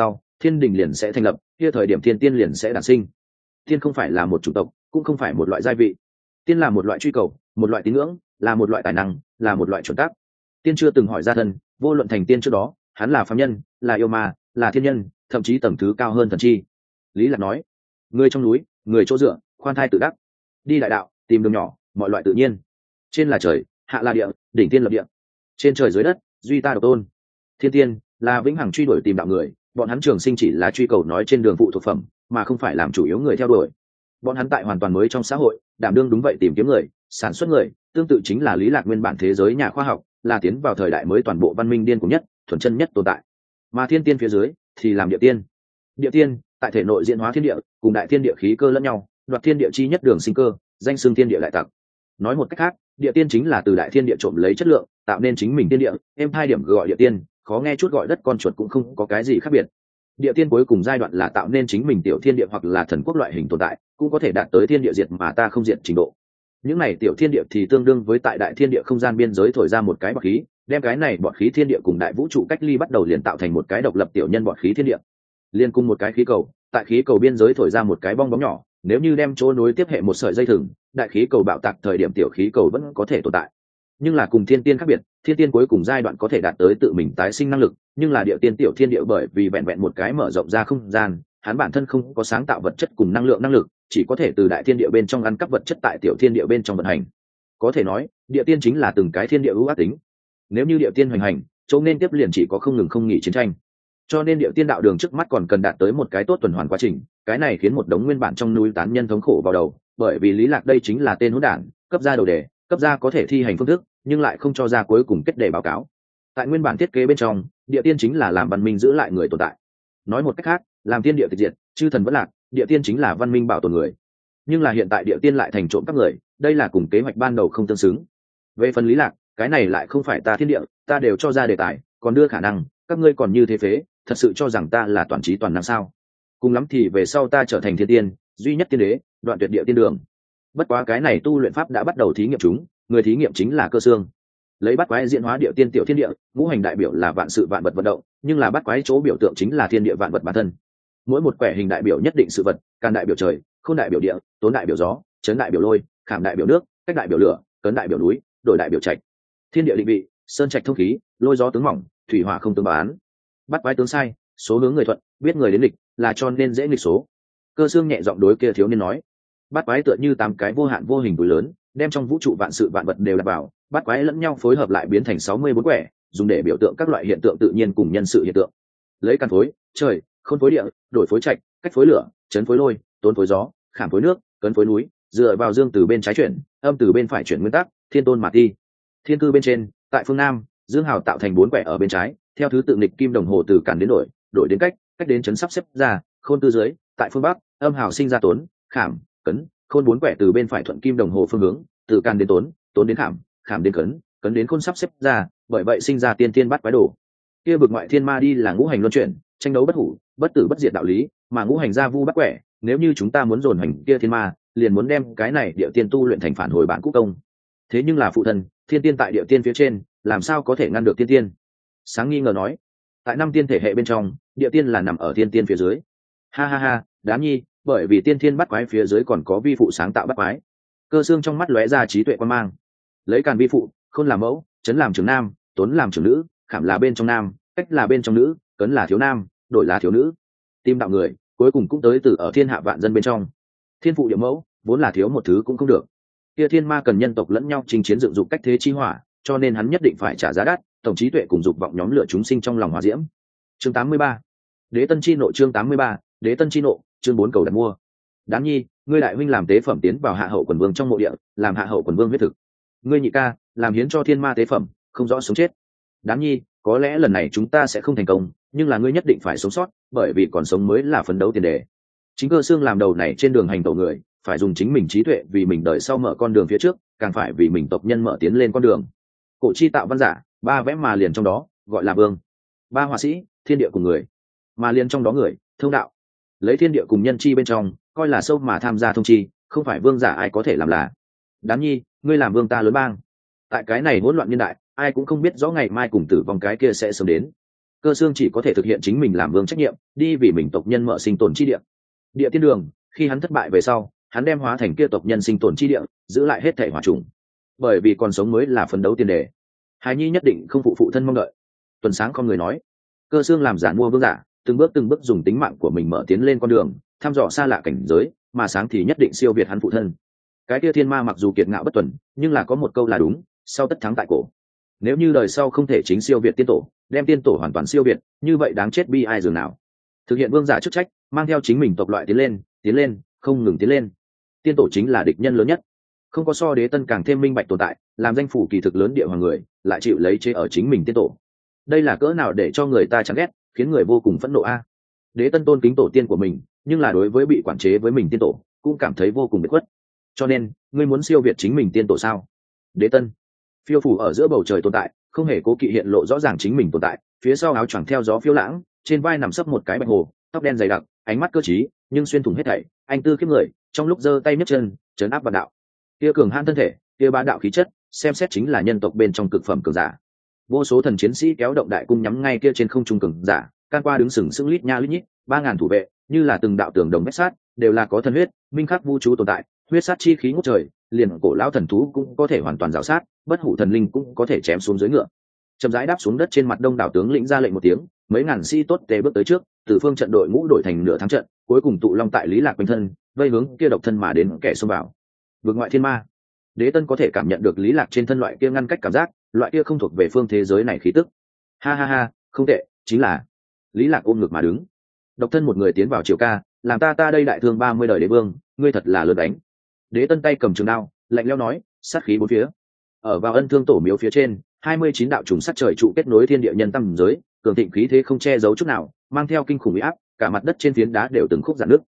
thiên đình liền sẽ thành lập, kia thời điểm thiên tiên liền sẽ đản sinh. Tiên không phải là một chủng tộc, cũng không phải một loại giai vị. Tiên là một loại truy cầu, một loại tín ngưỡng, là một loại tài năng, là một loại chuẩn tắc. Tiên chưa từng hỏi ra thân, vô luận thành tiên trước đó, hắn là phàm nhân, là yêu ma, là thiên nhân, thậm chí tầng thứ cao hơn thần chi. Lý Lạc nói, người trong núi, người chỗ dựa, khoan thai tự đắc, đi đại đạo, tìm đường nhỏ, mọi loại tự nhiên. Trên là trời, hạ là địa, đỉnh tiên lập địa. Trên trời dưới đất, duy ta độc tôn. Thiên tiên là vĩnh hằng truy đuổi tìm đạo người, bọn hắn trường sinh chỉ là truy cầu nói trên đường phụ thuộc phẩm, mà không phải làm chủ yếu người theo đuổi. Bọn hắn tại hoàn toàn mới trong xã hội, đảm đương đúng vậy tìm kiếm người, sản xuất người, tương tự chính là Lý Lạc nguyên bản thế giới nhà khoa học, là tiến vào thời đại mới toàn bộ văn minh điên cuồng nhất, thuần chân nhất tồn tại. Mà thiên tiên phía dưới thì làm địa tiên. Địa tiên tại thể nội diễn hóa thiên địa, cùng đại thiên địa khí cơ lẫn nhau, đoạt thiên địa chi nhất đường sinh cơ, danh xưng thiên địa đại tặc. Nói một cách khác, địa tiên chính là từ đại thiên địa trộm lấy chất lượng, tạo nên chính mình thiên địa, em hai điểm gọi địa tiên, khó nghe chút gọi đất con chuột cũng không có cái gì khác biệt. Địa tiên cuối cùng giai đoạn là tạo nên chính mình tiểu thiên địa hoặc là thần quốc loại hình tồn tại, cũng có thể đạt tới thiên địa diệt mà ta không diệt trình độ. Những này tiểu thiên địa thì tương đương với tại đại thiên địa không gian biên giới thổi ra một cái bọt khí, đem cái này bọt khí thiên địa cùng đại vũ trụ cách ly bắt đầu liền tạo thành một cái độc lập tiểu nhân bọt khí thiên địa. Liên cùng một cái khí cầu, tại khí cầu biên giới thổi ra một cái bong bóng nhỏ, nếu như đem chỗ nối tiếp hệ một sợi dây thừng, đại khí cầu bạo tạc thời điểm tiểu khí cầu vẫn có thể tồn tại. Nhưng là cùng thiên tiên khác biệt, thiên tiên cuối cùng giai đoạn có thể đạt tới tự mình tái sinh năng lực, nhưng là địa tiên tiểu thiên địa bởi vì vẹn vẹn một cái mở rộng ra không gian, hắn bản thân không có sáng tạo vật chất cùng năng lực, chỉ có thể từ đại thiên địa bên trong ăn cắp vật chất tại tiểu thiên địa bên trong vận hành. Có thể nói, địa tiên chính là từng cái thiên địa ưu ác tính. Nếu như địa tiên hoành hành, chỗ nên tiếp liền chỉ có không ngừng không nghỉ chiến tranh. Cho nên địa tiên đạo đường trước mắt còn cần đạt tới một cái tốt tuần hoàn quá trình, cái này khiến một đống nguyên bản trong núi tán nhân thống khổ vào đầu, bởi vì Lý Lạc đây chính là tên hỗn đản, cấp ra đầu đề, cấp ra có thể thi hành phương thức, nhưng lại không cho ra cuối cùng kết đề báo cáo. Tại nguyên bản thiết kế bên trong, địa tiên chính là làm văn minh giữ lại người tồn tại. Nói một cách khác, làm tiên địa tịch diệt, chư thần vẫn lạc, địa tiên chính là văn minh bảo tồn người. Nhưng là hiện tại địa tiên lại thành trộm cắp người, đây là cùng kế hoạch ban đầu không tương xứng. Về phần Lý Lạc, cái này lại không phải ta thiên địa, ta đều cho ra đề tài, còn đưa khả năng, các ngươi còn như thế phế, thật sự cho rằng ta là toàn trí toàn năng sao? Cùng lắm thì về sau ta trở thành thiên tiên, duy nhất tiên đế, đoạn tuyệt địa tiên đường. Bất quá cái này tu luyện pháp đã bắt đầu thí nghiệm chúng, người thí nghiệm chính là Cơ Xương. Lấy bắt quái diễn hóa địa tiên tiểu thiên địa, ngũ hành đại biểu là vạn sự vạn vật vận động, nhưng là bắt quái chỗ biểu tượng chính là thiên địa vạn vật bản thân. Mỗi một quẻ hình đại biểu nhất định sự vật, can đại biểu trời, khôn đại biểu địa, tốn đại biểu gió, chấn đại biểu lôi, khảm đại biểu nước, cách đại biểu lửa, cấn đại biểu núi, đổi đại biểu trạch. Thiên địa định vị, sơn trạch thông khí, lôi gió tướng mỏng, thủy hỏa không tương bán. Bắt quái tướng sai, số hướng người thuận, biết người đến địch, là cho nên dễ nghịch số. Cơ Xương nhẹ giọng đối kia thiếu niên nói, bắt quái tựa như 8 cái vô hạn vô hình túi lớn, đem trong vũ trụ vạn sự vạn vật đều đặt vào, bắt quái lẫn nhau phối hợp lại biến thành 64 quẻ, dùng để biểu tượng các loại hiện tượng tự nhiên cùng nhân sự hiện tượng. Lấy căn phối trời, khôn phối địa, đổi phối trạch, cách phối lửa, chấn phối lôi, tốn phối gió, khảm phối nước, cấn phối núi, dựa vào dương từ bên trái chuyển, âm từ bên phải chuyển nguyên tắc, thiên tôn mà ti. Thiên cư bên trên, tại phương nam, dương hào tạo thành 4 quẻ ở bên trái, theo thứ tự nghịch kim đồng hồ từ cản đến đổi đến cách đến chấn sắp xếp ra, khôn cư dưới, tại phương bắc, âm hào sinh ra tốn, khảm, cấn, khôn 4 quẻ từ bên phải thuận kim đồng hồ phương hướng, từ càn đến tốn đến khảm đến cấn đến khôn sắp xếp ra, bởi vậy sinh ra tiên tiên bắt quái đồ. Kia vực ngoại thiên ma đi là ngũ hành luân chuyển, tranh đấu bất hủ, bất tử bất diệt đạo lý, mà ngũ hành gia vu bắt quẻ, nếu như chúng ta muốn dồn hành kia thiên ma, liền muốn đem cái này địa tiên tu luyện thành phản hồi bản cũ công. Thế nhưng là phụ thân, thiên tiên tại địa tiên phía trên, làm sao có thể ngăn được tiên tiên? Sáng nghi ngờ nói, tại 5 tiên thể hệ bên trong, địa tiên là nằm ở tiên tiên phía dưới. Ha ha ha, Đám nhi, bởi vì tiên thiên bắt quái phía dưới còn có vi phụ sáng tạo bắt quái. Cơ Xương trong mắt lóe ra trí tuệ quan mang. Lấy càn vi phụ, khôn làm mẫu, chấn làm trưởng nam, tốn làm trưởng nữ, khảm là bên trong nam, cách là bên trong nữ, cấn là thiếu nam, đổi là thiếu nữ. Tim đạo người, cuối cùng cũng tới từ ở thiên hạ vạn dân bên trong. Thiên phụ địa mẫu, vốn là thiếu một thứ cũng không được. Kia thiên ma cần nhân tộc lẫn nhau chinh chiến dựng dục cách thế chi hỏa, cho nên hắn nhất định phải trả giá đắt, tổng trí tuệ cùng dục vọng nhóm lửa chúng sinh trong lòng hỏa diễm. Chương 83. Đế Tân chi nộ. Chương 83. Đế Tân chi nộ. Chương 4 cầu đặt mua. Đám nhi, ngươi đại huynh làm tế phẩm tiến vào hạ hậu quần vương trong mộ địa, làm hạ hậu quần vương huyết thực. Ngươi nhị ca làm hiến cho thiên ma tế phẩm, không rõ sống chết. Đám nhi, có lẽ lần này chúng ta sẽ không thành công, nhưng là ngươi nhất định phải sống sót, bởi vì còn sống mới là phấn đấu tiền đề. Chính Cơ Xương làm đầu này trên đường hành tẩu người, phải dùng chính mình trí tuệ vì mình đời sau mở con đường phía trước, càng phải vì mình tộc nhân mở tiến lên con đường. Cổ chi tạo văn giả, 3 vẽ mà liền trong đó, gọi là vương. 3 họa sĩ, thiên địa cùng người, mà liền trong đó người, thông đạo. Lấy thiên địa cùng nhân chi bên trong, coi là sâu mà tham gia thông chi, không phải vương giả ai có thể làm là. Đám nhi, ngươi làm vương ta lớn bang. Tại cái này hỗn loạn niên đại, ai cũng không biết rõ ngày mai cùng tử vong cái kia sẽ sớm đến. Cơ xương chỉ có thể thực hiện chính mình làm vương trách nhiệm, đi vì mình tộc nhân mở sinh tồn chi địa. Địa tiên đường, khi hắn thất bại về sau, hắn đem hóa thành kia tộc nhân sinh tồn chi địa, giữ lại hết thể hỏa trùng. Bởi vì còn sống mới là phấn đấu tiền đề. Hài nhi nhất định không phụ phụ thân mong đợi. Tuần sáng con người nói. Cơ xương làm giản mua vương giả, từng bước dùng tính mạng của mình mở tiến lên con đường, thăm dò xa lạ cảnh giới, mà sáng thì nhất định siêu việt hắn phụ thân. Cái kia thiên ma mặc dù kiệt ngạo bất tuần, nhưng là có một câu là đúng, sau tất thắng tại cổ. Nếu như đời sau không thể chính siêu việt tiên tổ, đem tiên tổ hoàn toàn siêu việt, như vậy đáng chết bi ai dường nào. Thực hiện vương giả chức trách, mang theo chính mình tộc loại tiến lên, không ngừng tiến lên. Tiên tổ chính là địch nhân lớn nhất. Không có so Đế Tân càng thêm minh bạch tồn tại, làm danh phủ kỳ thực lớn địa hoàng người, lại chịu lấy chế ở chính mình tiên tổ. Đây là cỡ nào để cho người ta chán ghét, khiến người vô cùng phẫn nộ a. Đế Tân tôn kính tổ tiên của mình, nhưng là đối với bị quản chế với mình tiên tổ, cũng cảm thấy vô cùng biệt khuất. Cho nên, ngươi muốn siêu việt chính mình tiên tổ sao? Đế Tân phiêu phủ ở giữa bầu trời tồn tại, không hề cố kỵ hiện lộ rõ ràng chính mình tồn tại, phía sau áo choàng theo gió phiêu lãng, trên vai nằm sấp một cái bạch hồ, tóc đen dày đặc, ánh mắt cơ trí, nhưng xuyên thủng hết thảy, anh tư khiếp người, trong lúc giơ tay nhấc chân, trấn áp vạn đạo. Kia cường hãn thân thể, kia bá đạo khí chất, xem xét chính là nhân tộc bên trong cực phẩm cường giả. Vô số thần chiến sĩ kéo động đại cung nhắm ngay kia trên không trung cường giả, can qua đứng sừng sững lít nha lít nhít, 3000 thủ vệ, như là từng đạo tường đồng vách sát, đều là có thân huyết, minh khắc vu chú tồn tại, huyết sát chi khí ngút trời, liền cổ lão thần thú cũng có thể hoàn toàn rào sát, bất hủ thần linh cũng có thể chém xuống dưới ngựa. Chậm rãi đáp xuống đất trên mặt đông đảo tướng lĩnh ra lệnh một tiếng, mấy ngàn sĩ tốt tề bước tới trước, từ phương trận đội ngũ đổi thành nửa thắng trận, cuối cùng tụ long tại Lý Lạc quanh thân, vây hướng kia độc thân mà đến kẻ xông vào. Vượt ngoại thiên ma. Đế Tân có thể cảm nhận được Lý Lạc trên thân loại kia ngăn cách cảm giác, loại kia không thuộc về phương thế giới này khí tức. Ha ha ha, không tệ, chính là. Lý Lạc ôm ngực mà đứng. Độc thân một người tiến vào triều ca, làm ta đây đại thương 30 đời đế vương, ngươi thật là lớn đánh. Đế Tân tay cầm trường đao, lạnh lẽo nói, sát khí bốn phía. Ở vào Ân Thương tổ miếu phía trên, 29 đạo trùng sắt trời trụ kết nối thiên địa nhân tâm giới, cường thịnh khí thế không che giấu chút nào, mang theo kinh khủng uy áp, cả mặt đất trên phiến đá đều từng khúc rạn nứt.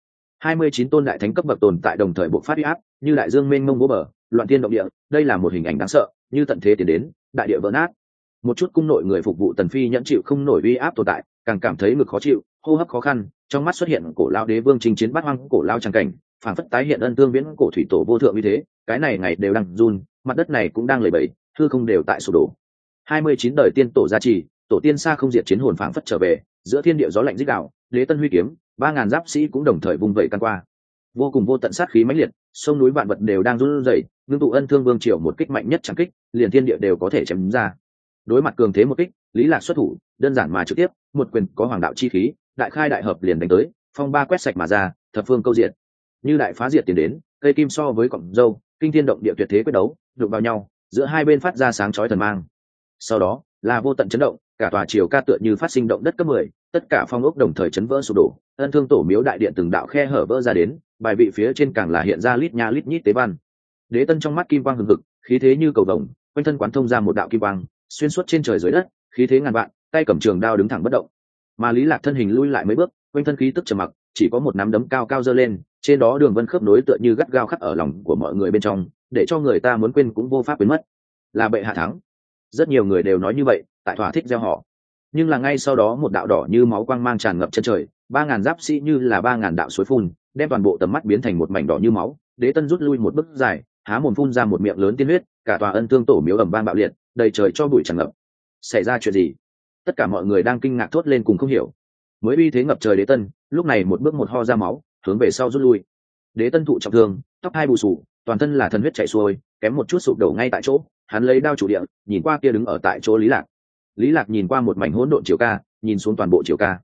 29 tôn đại thánh cấp bậc tồn tại đồng thời bộc phát uy áp, như đại dương mênh mông búa bờ, loạn thiên động địa, đây là một hình ảnh đáng sợ, như tận thế tiến đến, đại địa vỡ nát. Một chút cung nội người phục vụ Tần Phi nhẫn chịu không nổi uy áp tồn tại, càng cảm thấy ngực khó chịu, hô hấp khó khăn, trong mắt xuất hiện cổ lão đế vương chinh chiến bát hoang cổ lão tràng cảnh, phảng phất tái hiện Ân Thương viễn cổ thủy tổ vô thượng như thế, cái này ngày đều đang run, mặt đất này cũng đang lầy bẫy, hư không đều tại sụp đổ. 29 đời tiên tổ gia trì, tổ tiên xa không diệt chiến hồn phảng phất trở về, giữa thiên địa gió lạnh rít gào, Đế Tân huy kiếm, 3000 giáp sĩ cũng đồng thời vung vẩy căn qua. Vô cùng vô tận sát khí mãnh liệt, sông núi vạn vật đều đang run rẩy, ngưng tụ Ân Thương vương triều một kích mạnh nhất chẳng kích, liền thiên địa đều có thể chém ra. Đối mặt cường thế một kích, Lý Lạc xuất thủ, đơn giản mà trực tiếp, một quyền có hoàng đạo chi khí, đại khai đại hợp liền đánh tới, phong ba quét sạch mà ra, thập phương câu diện. Như đại phá diệt tiến đến, cây kim so với cọng dâu, kinh thiên động địa tuyệt thế quyết đấu, đụng vào nhau, giữa hai bên phát ra sáng chói thần mang. Sau đó, là vô tận chấn động, cả tòa triều ca tựa như phát sinh động đất cấp 10, tất cả phong ốc đồng thời chấn vỡ sụp đổ, Ân Thương tổ miếu đại điện từng đạo khe hở vỡ ra đến, bài vị phía trên càng là hiện ra lít nha lít nhít tế văn. Đế Tân trong mắt kim quang hừng hực, khí thế như cầu vồng, quanh thân quán thông ra một đạo kim quang, xuyên suốt trên trời dưới đất, khí thế ngàn vạn, tay cầm trường đao đứng thẳng bất động. Mà Lý Lạc thân hình lui lại mấy bước, quanh thân khí tức trầm mặc, chỉ có một nắm đấm cao cao giơ lên, trên đó đường vân khớp nối tựa như gắt gao khắc ở lòng của mọi người bên trong, để cho người ta muốn quên cũng vô pháp quên mất. Là bệ hạ thắng. Rất nhiều người đều nói như vậy, tại thỏa thích gieo họ. Nhưng là ngay sau đó một đạo đỏ như máu quang mang tràn ngập chân trời, 3000 giáp sĩ như là 3000 đạo suối phun, đem toàn bộ tầm mắt biến thành một mảnh đỏ như máu. Đế Tân rút lui một bước dài, há mồm phun ra một miệng lớn tiên huyết, cả tòa Ân Thương tổ miếu ầm vang bạo liệt, đầy trời cho bụi tràn ngập. Xảy ra chuyện gì? Tất cả mọi người đang kinh ngạc thốt lên cùng không hiểu. Mới uy thế ngập trời Đế Tân, lúc này một bước một ho ra máu, hướng về sau rút lui. Đế Tân thụ trọng thương, tóc hai bù xù, toàn thân là thần huyết chảy xuôi, kém một chút sụp đổ ngay tại chỗ. Hắn lấy đao chủ địa, nhìn qua kia đứng ở tại chỗ Lý Lạc. Lý Lạc nhìn qua một mảnh hỗn độn triều ca, nhìn xuống toàn bộ triều ca.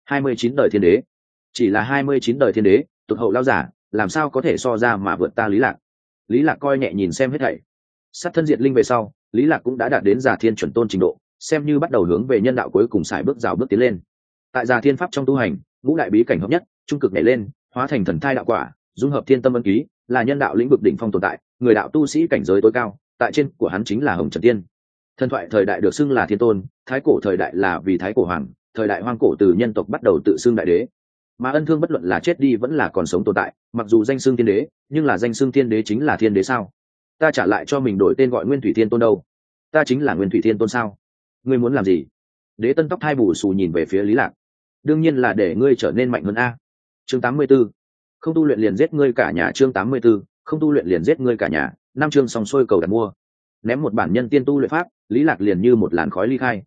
29 đời thiên đế, chỉ là 29 đời thiên đế, tụt hậu lao giả, làm sao có thể so ra mà vượt ta Lý Lạc. Lý Lạc coi nhẹ nhìn xem hết thảy. Sát thân diệt linh về sau, Lý Lạc cũng đã đạt đến Già Thiên chuẩn tôn trình độ, xem như bắt đầu hướng về nhân đạo cuối cùng sải bước rào bước tiến lên. Tại Già Thiên pháp trong tu hành, ngũ đại bí cảnh hợp nhất, trung cực nhảy lên, hóa thành thần thai đạo quả, dung hợp thiên tâm ân ký, là nhân đạo lĩnh vực đỉnh phong tồn tại, người đạo tu sĩ cảnh giới tối cao, tại trên của hắn chính là Hồng Trần Tiên. Thần thoại thời đại được xưng là thiên tôn, thái cổ thời đại là vì thái cổ hoàng, thời đại hoang cổ từ nhân tộc bắt đầu tự xưng đại đế. Mà Ân Thương bất luận là chết đi vẫn là còn sống tồn tại, mặc dù danh xưng thiên đế, nhưng là danh xưng thiên đế chính là thiên đế sao? Ta trả lại cho mình đổi tên gọi Nguyên Thủy Thiên Tôn đâu? Ta chính là Nguyên Thủy Thiên Tôn sao? Ngươi muốn làm gì? Đế Tân tóc hai bù xù nhìn về phía Lý Lạc. Đương nhiên là để ngươi trở nên mạnh hơn a. Chương 84. Không tu luyện liền giết ngươi cả nhà. Chương 84. Không tu luyện liền giết ngươi cả nhà. Năm chương xong xuôi cầu đặt mua. Ném một bản nhân tiên tu luyện pháp, Lý Lạc liền như một làn khói ly khai.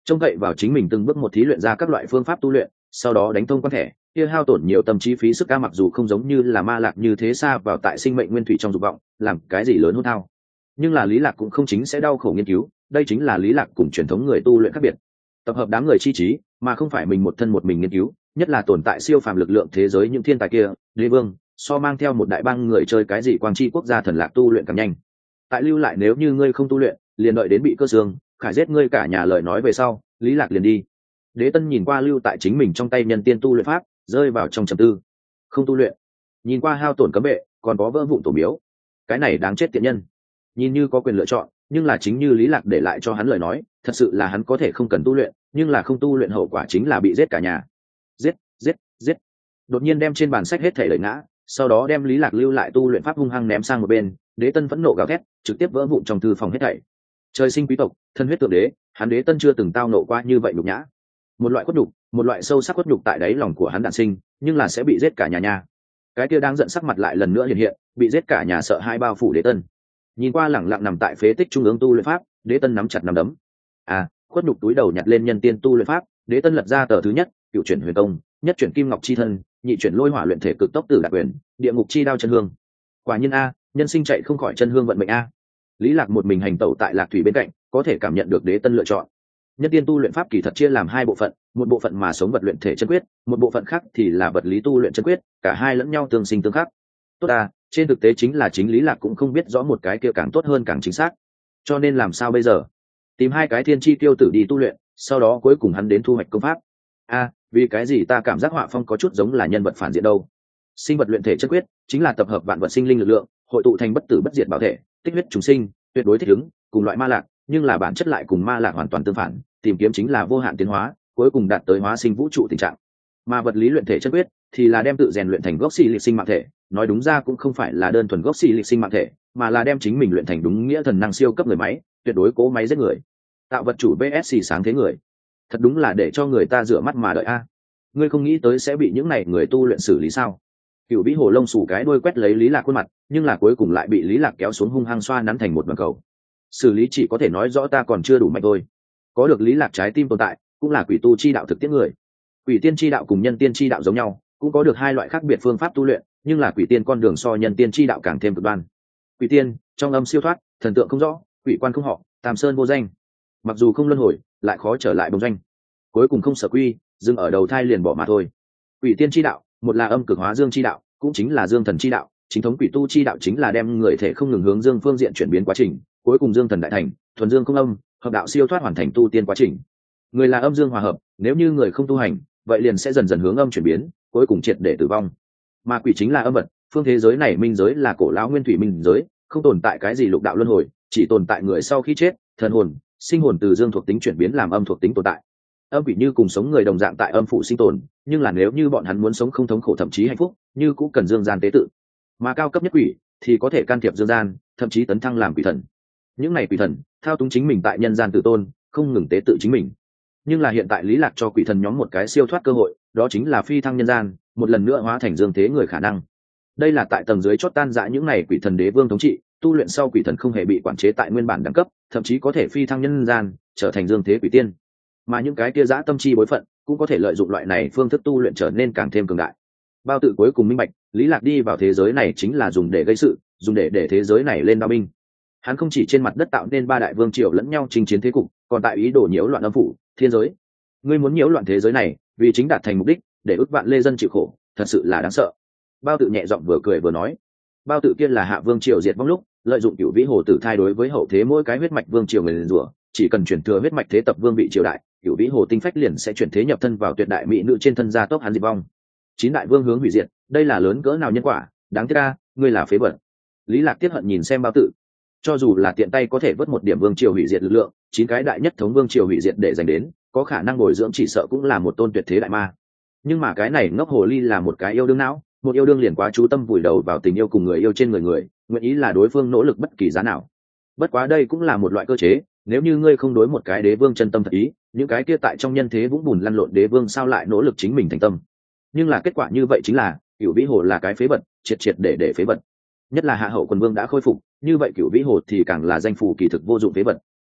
trông cậy vào chính mình từng bước một thí luyện ra các loại phương pháp tu luyện, sau đó đánh thông quan thẻ, kia hao tổn nhiều tâm trí phí sức ca, mặc dù không giống như là ma lạc như thế xa vào tại sinh mệnh nguyên thủy trong dục vọng làm cái gì lớn hôn thao, nhưng là lý lạc cũng không chính sẽ đau khổ nghiên cứu. Đây chính là lý lạc cùng truyền thống người tu luyện khác biệt, tập hợp đám người chi trí mà không phải mình một thân một mình nghiên cứu. Nhất là tồn tại siêu phàm lực lượng thế giới những thiên tài kia, đế vương so mang theo một đại bang người chơi cái gì quang chi quốc gia thần lạc tu luyện càng nhanh. Tại lưu lại nếu như ngươi không tu luyện liền đợi đến bị cơ xương khải giết ngươi cả nhà lời nói về sau, lý lạc liền đi. Đế tân nhìn qua lưu tại chính mình trong tay nhân tiên tu luyện pháp, rơi vào trong trầm tư. Không tu luyện, nhìn qua hao tổn cấm bệ, còn có vỡ vụn tổ miếu, cái này đáng chết tiện nhân. Nhìn như có quyền lựa chọn, nhưng là chính như lý lạc để lại cho hắn lời nói, thật sự là hắn có thể không cần tu luyện, nhưng là không tu luyện hậu quả chính là bị giết cả nhà. Giết, giết, giết. Đột nhiên đem trên bàn sách hết thảy lời ngã, sau đó đem lý lạc lưu lại tu luyện pháp hung hăng ném sang một bên. Đế tân phẫn nộ gào thét, trực tiếp vỡ vụn trong thư phòng hết thảy. Trời sinh quý tộc, thân huyết thượng đế, hắn đế tân chưa từng tao nộ qua như vậy nhục nhã. Một loại khuất nhục, một loại sâu sắc khuất nhục tại đáy lòng của hắn đản sinh, nhưng là sẽ bị giết cả nhà nha. Cái kia đang giận sắc mặt lại lần nữa hiện hiện, bị giết cả nhà sợ hai bao phủ đế tân. Nhìn qua lẳng lặng nằm tại phế tích trung ương tu luyện pháp, đế tân nắm chặt nắm đấm. Khuất nhục túi đầu nhặt lên nhân tiên tu luyện pháp, đế tân lật ra tờ thứ nhất, cựu chuyển huyền công, nhất chuyển kim ngọc chi thân, nhị chuyển lôi hỏa luyện thể cực tốc tử đạt quyền, địa ngục chi đao chân hương. Quả nhiên nhân sinh chạy không khỏi chân hương vận mệnh Lý lạc một mình hành tẩu tại lạc thủy bên cạnh, có thể cảm nhận được đế tân lựa chọn. Nhân tiên tu luyện pháp kỳ thật chia làm hai bộ phận, một bộ phận mà sống vật luyện thể chân quyết, một bộ phận khác thì là vật lý tu luyện chân quyết, cả hai lẫn nhau tương sinh tương khắc. Tốt trên thực tế chính là chính lý lạc cũng không biết rõ một cái kia càng tốt hơn càng chính xác. Cho nên làm sao bây giờ? Tìm hai cái thiên chi tiêu tử đi tu luyện, sau đó cuối cùng hắn đến thu hoạch công pháp. Vì cái gì ta cảm giác họa phong có chút giống là nhân vật phản diện đâu? Sinh vật luyện thể chân quyết chính là tập hợp vạn vật sinh linh lực lượng, hội tụ thành bất tử bất diệt bảo thể, tích huyết chúng sinh, tuyệt đối thích ứng cùng loại ma lạc, nhưng là bản chất lại cùng ma lạc hoàn toàn tương phản, tìm kiếm chính là vô hạn tiến hóa, cuối cùng đạt tới hóa sinh vũ trụ tình trạng. Mà vật lý luyện thể chân quyết thì là đem tự rèn luyện thành gốc xì lịch sinh mạng thể, nói đúng ra cũng không phải là đơn thuần gốc xì lịch sinh mạng thể, mà là đem chính mình luyện thành đúng nghĩa thần năng siêu cấp người máy, tuyệt đối cố máy giết người, tạo vật chủ vs sáng thế người. Thật đúng là để cho người ta rửa mắt mà đợi ngươi không nghĩ tới sẽ bị những này người tu luyện xử lý sao? Cửu vĩ hồ lông xù cái đuôi quét lấy lý lạc khuôn mặt, nhưng là cuối cùng lại bị lý lạc kéo xuống hung hăng xoa nắn thành một đoàn cầu. Xử lý chỉ có thể nói rõ ta còn chưa đủ mạnh thôi. Có được lý lạc trái tim tồn tại, cũng là quỷ tu chi đạo thực tiễn người. Quỷ tiên chi đạo cùng nhân tiên chi đạo giống nhau, cũng có được hai loại khác biệt phương pháp tu luyện, nhưng là quỷ tiên con đường so nhân tiên chi đạo càng thêm cực đoan. Quỷ tiên trong âm siêu thoát, thần tượng không rõ, quỷ quan không họ, tam sơn vô danh. Mặc dù không luân hồi, lại khó trở lại bồng doanh. Cuối cùng không sở quy, dừng ở đầu thai liền bỏ mà thôi. Quỷ tiên chi đạo, một là âm cực hóa dương chi đạo, cũng chính là dương thần chi đạo. Chính thống quỷ tu chi đạo chính là đem người thể không ngừng hướng dương phương diện chuyển biến quá trình, cuối cùng dương thần đại thành, thuần dương không âm, hợp đạo siêu thoát hoàn thành tu tiên quá trình. Người là âm dương hòa hợp, nếu như người không tu hành, vậy liền sẽ dần dần hướng âm chuyển biến, cuối cùng triệt để tử vong. Mà quỷ chính là âm vật, phương thế giới này minh giới là cổ lão nguyên thủy minh giới, không tồn tại cái gì lục đạo luân hồi, chỉ tồn tại người sau khi chết, thần hồn, sinh hồn từ dương thuộc tính chuyển biến làm âm thuộc tính tồn tại. Âm quỷ như cùng sống người đồng dạng tại âm phụ sinh tồn, nhưng là nếu như bọn hắn muốn sống không thống khổ thậm chí hạnh phúc, như cũng cần dương gian tế tự. Mà cao cấp nhất quỷ thì có thể can thiệp dương gian, thậm chí tấn thăng làm quỷ thần. Những này quỷ thần thao túng chính mình tại nhân gian tự tôn, không ngừng tế tự chính mình. Nhưng là hiện tại lý lạc cho quỷ thần nhóm một cái siêu thoát cơ hội, đó chính là phi thăng nhân gian, một lần nữa hóa thành dương thế người khả năng. Đây là tại tầng dưới chót tan rã những này quỷ thần đế vương thống trị, tu luyện sau quỷ thần không hề bị quản chế tại nguyên bản đẳng cấp, thậm chí có thể phi thăng nhân gian, trở thành dương thế quỷ tiên. Mà những cái kia dã tâm chi bối phận cũng có thể lợi dụng loại này phương thức tu luyện trở nên càng thêm cường đại. Bao Tự cuối cùng minh bạch, lý lạc đi vào thế giới này chính là dùng để gây sự, dùng để thế giới này lên đao binh. Hắn không chỉ trên mặt đất tạo nên ba đại vương triều lẫn nhau chinh chiến thế cục, còn tại ý đồ nhiễu loạn âm phủ thiên giới. Ngươi muốn nhiễu loạn thế giới này vì chính đạt thành mục đích, để ức vạn lê dân chịu khổ, thật sự là đáng sợ. Bao Tự nhẹ giọng vừa cười vừa nói. Bao Tự kia là hạ vương triều diệt vong lúc lợi dụng cửu vĩ hồ tử thai đối với hậu thế mỗi cái huyết mạch vương triều người liền rủa, chỉ cần chuyển thừa huyết mạch thế tập vương vị triều đại, cửu vĩ hồ tinh phách liền sẽ chuyển thế nhập thân vào tuyệt đại mỹ nữ trên thân gia tốc hắn diệt vong. Chín đại vương hướng hủy diệt, đây là lớn cỡ nào nhân quả, đáng tiếc ngươi là phế vật. Lý Lạc tiếc hận nhìn xem Bao Tự, cho dù là tiện tay có thể vớt một điểm vương triều hủy diệt lực lượng, chín cái đại nhất thống vương triều hủy diệt để dành đến, có khả năng bồi dưỡng chỉ sợ cũng là một tôn tuyệt thế đại ma. Nhưng mà cái này ngốc hồ ly là một cái yêu đương não, một yêu đương liền quá chú tâm vùi đầu vào tình yêu cùng người yêu trên người, nguyện ý là đối phương nỗ lực bất kỳ giá nào. Bất quá đây cũng là một loại cơ chế, nếu như ngươi không đối một cái đế vương chân tâm thật ý, những cái kia tại trong nhân thế vũng bùn lăn lộn đế vương sao lại nỗ lực chính mình thành tâm. Nhưng là kết quả như vậy chính là cửu vĩ hồ là cái phế vật, triệt để phế vật. Nhất là hạ hậu quần vương đã khôi phục, như vậy cửu vĩ hồ thì càng là danh phủ kỳ thực vô dụng phế vật.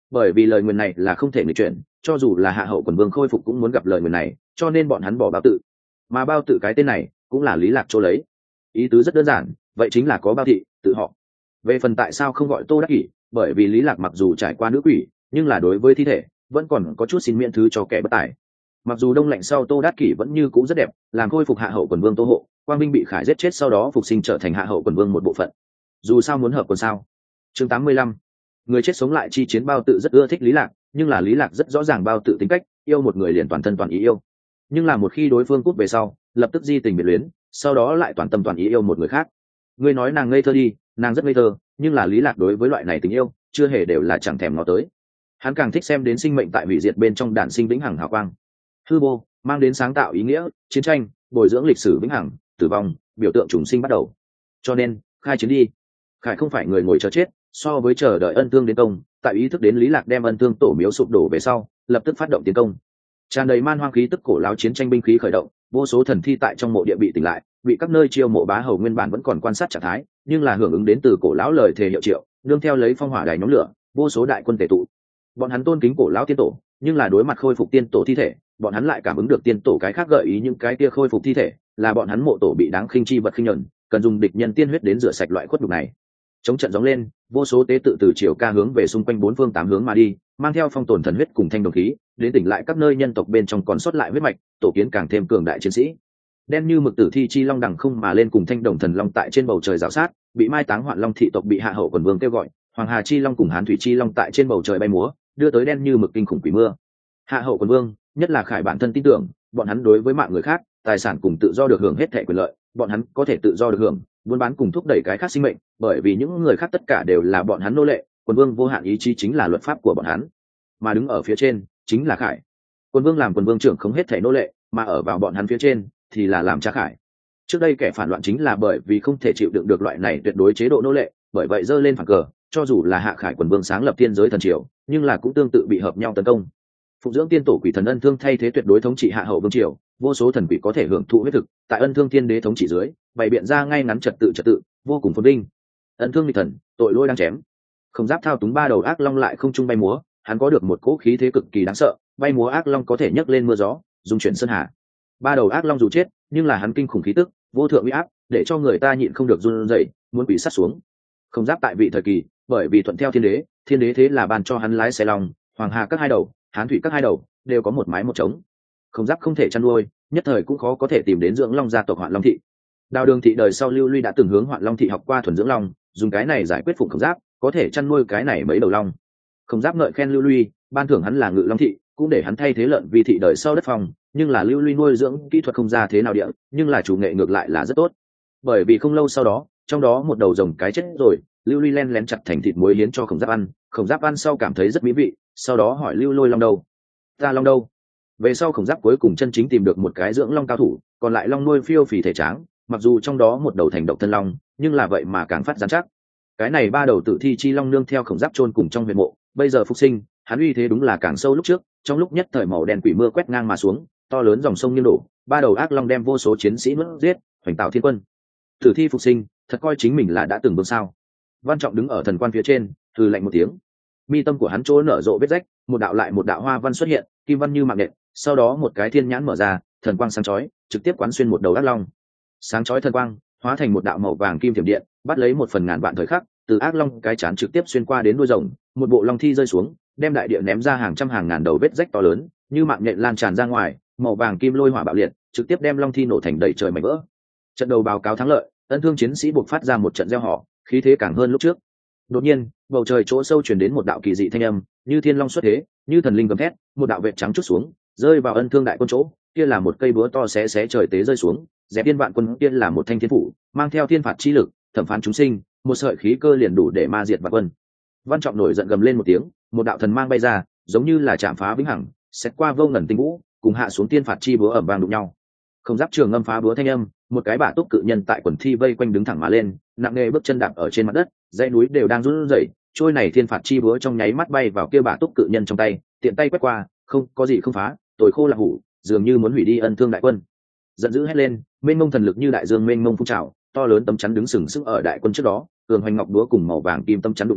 bởi vì lời nguyền này là không thể nghịch chuyển, cho dù là hạ hậu quần vương khôi phục cũng muốn gặp lời nguyền này, cho nên bọn hắn bỏ bao tự. Mà bao tự cái tên này cũng là Lý Lạc chỗ lấy, ý tứ rất đơn giản, vậy chính là có bao thị tự họ. Về phần tại sao không gọi Tô Đắc Kỷ, bởi vì Lý Lạc mặc dù trải qua nữ quỷ, nhưng là đối với thi thể vẫn còn có chút xin miễn thứ cho kẻ bất tài. Mặc dù đông lạnh sau Tô Đắc Kỷ vẫn như cũ rất đẹp, làm khôi phục hạ hậu quần vương Tô Hộ, Quang Minh bị Khải giết chết sau đó phục sinh trở thành hạ hậu quần vương một bộ phận. Dù sao muốn hợp quần sao. Chương 85. Người chết sống lại chi chiến bao tự rất ưa thích Lý Lạc, nhưng là Lý Lạc rất rõ ràng bao tự tính cách, yêu một người liền toàn thân toàn ý yêu. Nhưng là một khi đối phương cút về sau, lập tức di tình biệt luyến, sau đó lại toàn tâm toàn ý yêu một người khác. Ngươi nói nàng ngây thơ đi, nàng rất ngây thơ, nhưng là Lý Lạc đối với loại này tình yêu, chưa hề đều là chẳng thèm ngó tới. Hắn càng thích xem đến sinh mệnh tại hủy diệt bên trong đản sinh vĩnh hằng hào quang. Hư vô mang đến sáng tạo ý nghĩa, chiến tranh, bồi dưỡng lịch sử vĩnh hằng, tử vong, biểu tượng trùng sinh bắt đầu. Cho nên, khai chiến đi. Khải không phải người ngồi chờ chết, so với chờ đợi ân thương đến công, tại ý thức đến Lý Lạc đem ân thương tổ miếu sụp đổ về sau, lập tức phát động tiến công. Tràn đầy man hoang khí tức cổ lão chiến tranh binh khí khởi động, vô số thần thi tại trong mộ địa bị tỉnh lại, bị các nơi chiêu mộ bá hầu nguyên bản vẫn còn quan sát trạng thái, nhưng là hưởng ứng đến từ cổ lão lời thề hiệu triệu, nương theo lấy phong hỏa đài nhóm lửa, vô số đại quân tề tụ. Bọn hắn tôn kính cổ lão tiên tổ, nhưng là đối mặt khôi phục tiên tổ thi thể, bọn hắn lại cảm ứng được tiên tổ cái khác gợi ý những cái kia khôi phục thi thể, là bọn hắn mộ tổ bị đáng khinh chi vật khinh nhẫn, cần dùng địch nhân tiên huyết đến rửa sạch loại khuất nhục này. Chống trận gióng lên, vô số tế tự từ chiều ca hướng về xung quanh bốn phương tám hướng mà đi, mang theo phong tồn thần huyết cùng thanh đồng khí, đến tỉnh lại các nơi nhân tộc bên trong còn sót lại huyết mạch, tổ kiến càng thêm cường đại chiến sĩ. Đen như mực tử thi chi long đằng không mà lên cùng thanh đồng thần long tại trên bầu trời rào sát, bị mai táng hoạn long thị tộc bị hạ hậu quần vương kêu gọi, hoàng hà chi long cùng hán thủy chi long tại trên bầu trời bay múa, đưa tới đen như mực kinh khủng quỷ mưa. Hạ hậu quần vương, nhất là Khải bản thân tin tưởng, bọn hắn đối với mạng người khác, tài sản cùng tự do được hưởng hết thảy quyền lợi, bọn hắn có thể tự do được hưởng, buôn bán cùng thúc đẩy cái khác sinh mệnh, bởi vì những người khác tất cả đều là bọn hắn nô lệ, quần vương vô hạn ý chí chính là luật pháp của bọn hắn, mà đứng ở phía trên chính là Khải. Quần vương làm quần vương trưởng không hết thảy nô lệ, mà ở vào bọn hắn phía trên thì là làm cha Khải. Trước đây kẻ phản loạn chính là bởi vì không thể chịu đựng được loại này tuyệt đối chế độ nô lệ, bởi vậy giơ lên phản cờ, cho dù là hạ Khải quần vương sáng lập thiên giới thần triều, nhưng là cũng tương tự bị hợp nhau tấn công. Phụng dưỡng tiên tổ quỷ thần ân thương thay thế tuyệt đối thống trị hạ hậu vương triều, vô số thần quỷ có thể hưởng thụ huyết thực, tại ân thương tiên đế thống trị dưới, bày biện ra ngay ngắn trật tự, vô cùng phồn vinh. Ân thương nghịch thần, tội lỗi đang chém. Không giáp thao túng ba đầu ác long lại không trung bay múa, hắn có được một cỗ khí thế cực kỳ đáng sợ, bay múa ác long có thể nhấc lên mưa gió, dung chuyển sơn hà. Ba đầu ác long dù chết, nhưng là hắn kinh khủng khí tức, vô thượng uy áp, để cho người ta nhịn không được run rẩy, muốn quỷ sát xuống. Không giáp tại vị thời kỳ, bởi vì thuận theo thiên đế thế là ban cho hắn lái xe long, hoàng hà các hai đầu, hán thủy các hai đầu, đều có một mái một trống. Không giáp không thể chăn nuôi, nhất thời cũng khó có thể tìm đến dưỡng long gia tộc Hoạn Long thị. Đào Đường thị đời sau Lưu Ly đã từng hướng Hoạn Long thị học qua thuần dưỡng long, dùng cái này giải quyết Phụng Không giáp, có thể chăn nuôi cái này mấy đầu long. Không giáp ngợi khen Lưu Ly, ban thưởng hắn là Ngự Long thị, cũng để hắn thay thế Lợn Vi thị đời sau đất phòng, nhưng là Lưu Ly nuôi dưỡng kỹ thuật không ra thế nào địa, nhưng là chủ nghệ ngược lại là rất tốt. Bởi vì không lâu sau đó, trong đó một đầu rồng cái chết rồi, Lưu Ly len lén chặt thành thịt muối hiến cho Không giáp ăn, Không giáp ăn sau cảm thấy rất mỹ vị, sau đó hỏi Lưu Lôi long đâu? Ta long đâu? Về sau Khổng Giáp cuối cùng chân chính tìm được một cái dưỡng long cao thủ, còn lại long nuôi phiêu phì thể tráng, mặc dù trong đó một đầu thành độc thân long, nhưng là vậy mà càng phát rắn chắc. Cái này ba đầu tử thi chi long nương theo Khổng Giáp chôn cùng trong huyệt mộ, bây giờ phục sinh, hắn uy thế đúng là càng sâu lúc trước, trong lúc nhất thời màu đen quỷ mưa quét ngang mà xuống, to lớn dòng sông nghiêng đổ, ba đầu ác long đem vô số chiến sĩ nuốt giết, hoành tạo thiên quân. Tử thi phục sinh, thật coi chính mình là đã từng vương sao? Văn Trọng đứng ở thần quan phía trên, hừ lạnh một tiếng. Mi tâm của hắn chỗ nở rộ vết rách, một đạo lại một đạo hoa văn xuất hiện, kim văn như mạng nện, sau đó một cái thiên nhãn mở ra, thần quang sáng chói, trực tiếp quán xuyên một đầu ác long. Sáng chói thần quang, hóa thành một đạo màu vàng kim thiểm điện, bắt lấy một phần ngàn vạn thời khắc, từ ác long cái chán trực tiếp xuyên qua đến đuôi rồng, một bộ long thi rơi xuống, đem đại địa ném ra hàng trăm hàng ngàn đầu vết rách to lớn, như mạng nhện lan tràn ra ngoài, màu vàng kim lôi hỏa bạo liệt, trực tiếp đem long thi nổ thành đầy trời mảnh vỡ. Trận đầu báo cáo thắng lợi, ân thương chiến sĩ buộc phát ra một trận reo hò, khí thế càng hơn lúc trước. Đột nhiên, bầu trời chỗ sâu truyền đến một đạo kỳ dị thanh âm, như thiên long xuất thế, như thần linh gầm thét, một đạo vệt trắng chút xuống, rơi vào ân thương đại quân chỗ, kia là một cây búa to xé xé trời tế rơi xuống, dẹp tiên vạn quân, kia là một thanh thiên phủ, mang theo thiên phạt chi lực, thẩm phán chúng sinh, một sợi khí cơ liền đủ để ma diệt vạn quân. Văn Trọng nổi giận gầm lên một tiếng, một đạo thần mang bay ra, giống như là chạm phá vĩnh hằng, xét qua vô ngần tinh vũ, cùng hạ xuống tiên phạt chi búa ầm vang đụng nhau. Không giáp trường ngâm phá búa thanh âm, một cái bả túc cự nhân tại quần thi vây quanh đứng thẳng mà lên, nặng nề bước chân đạp ở trên mặt đất, dãy núi đều đang run rẩy, trôi này thiên phạt chi búa trong nháy mắt bay vào kia bả túc cự nhân trong tay, tiện tay quét qua, không có gì không phá, tồi khô là hủ, dường như muốn hủy đi ân thương đại quân. Giận dữ hét lên, mênh mông thần lực như đại dương mênh mông phun trào, to lớn tấm chắn đứng sừng sững ở đại quân trước đó, cường hoành ngọc búa cùng màu vàng kim tấm chắn đụng nhau,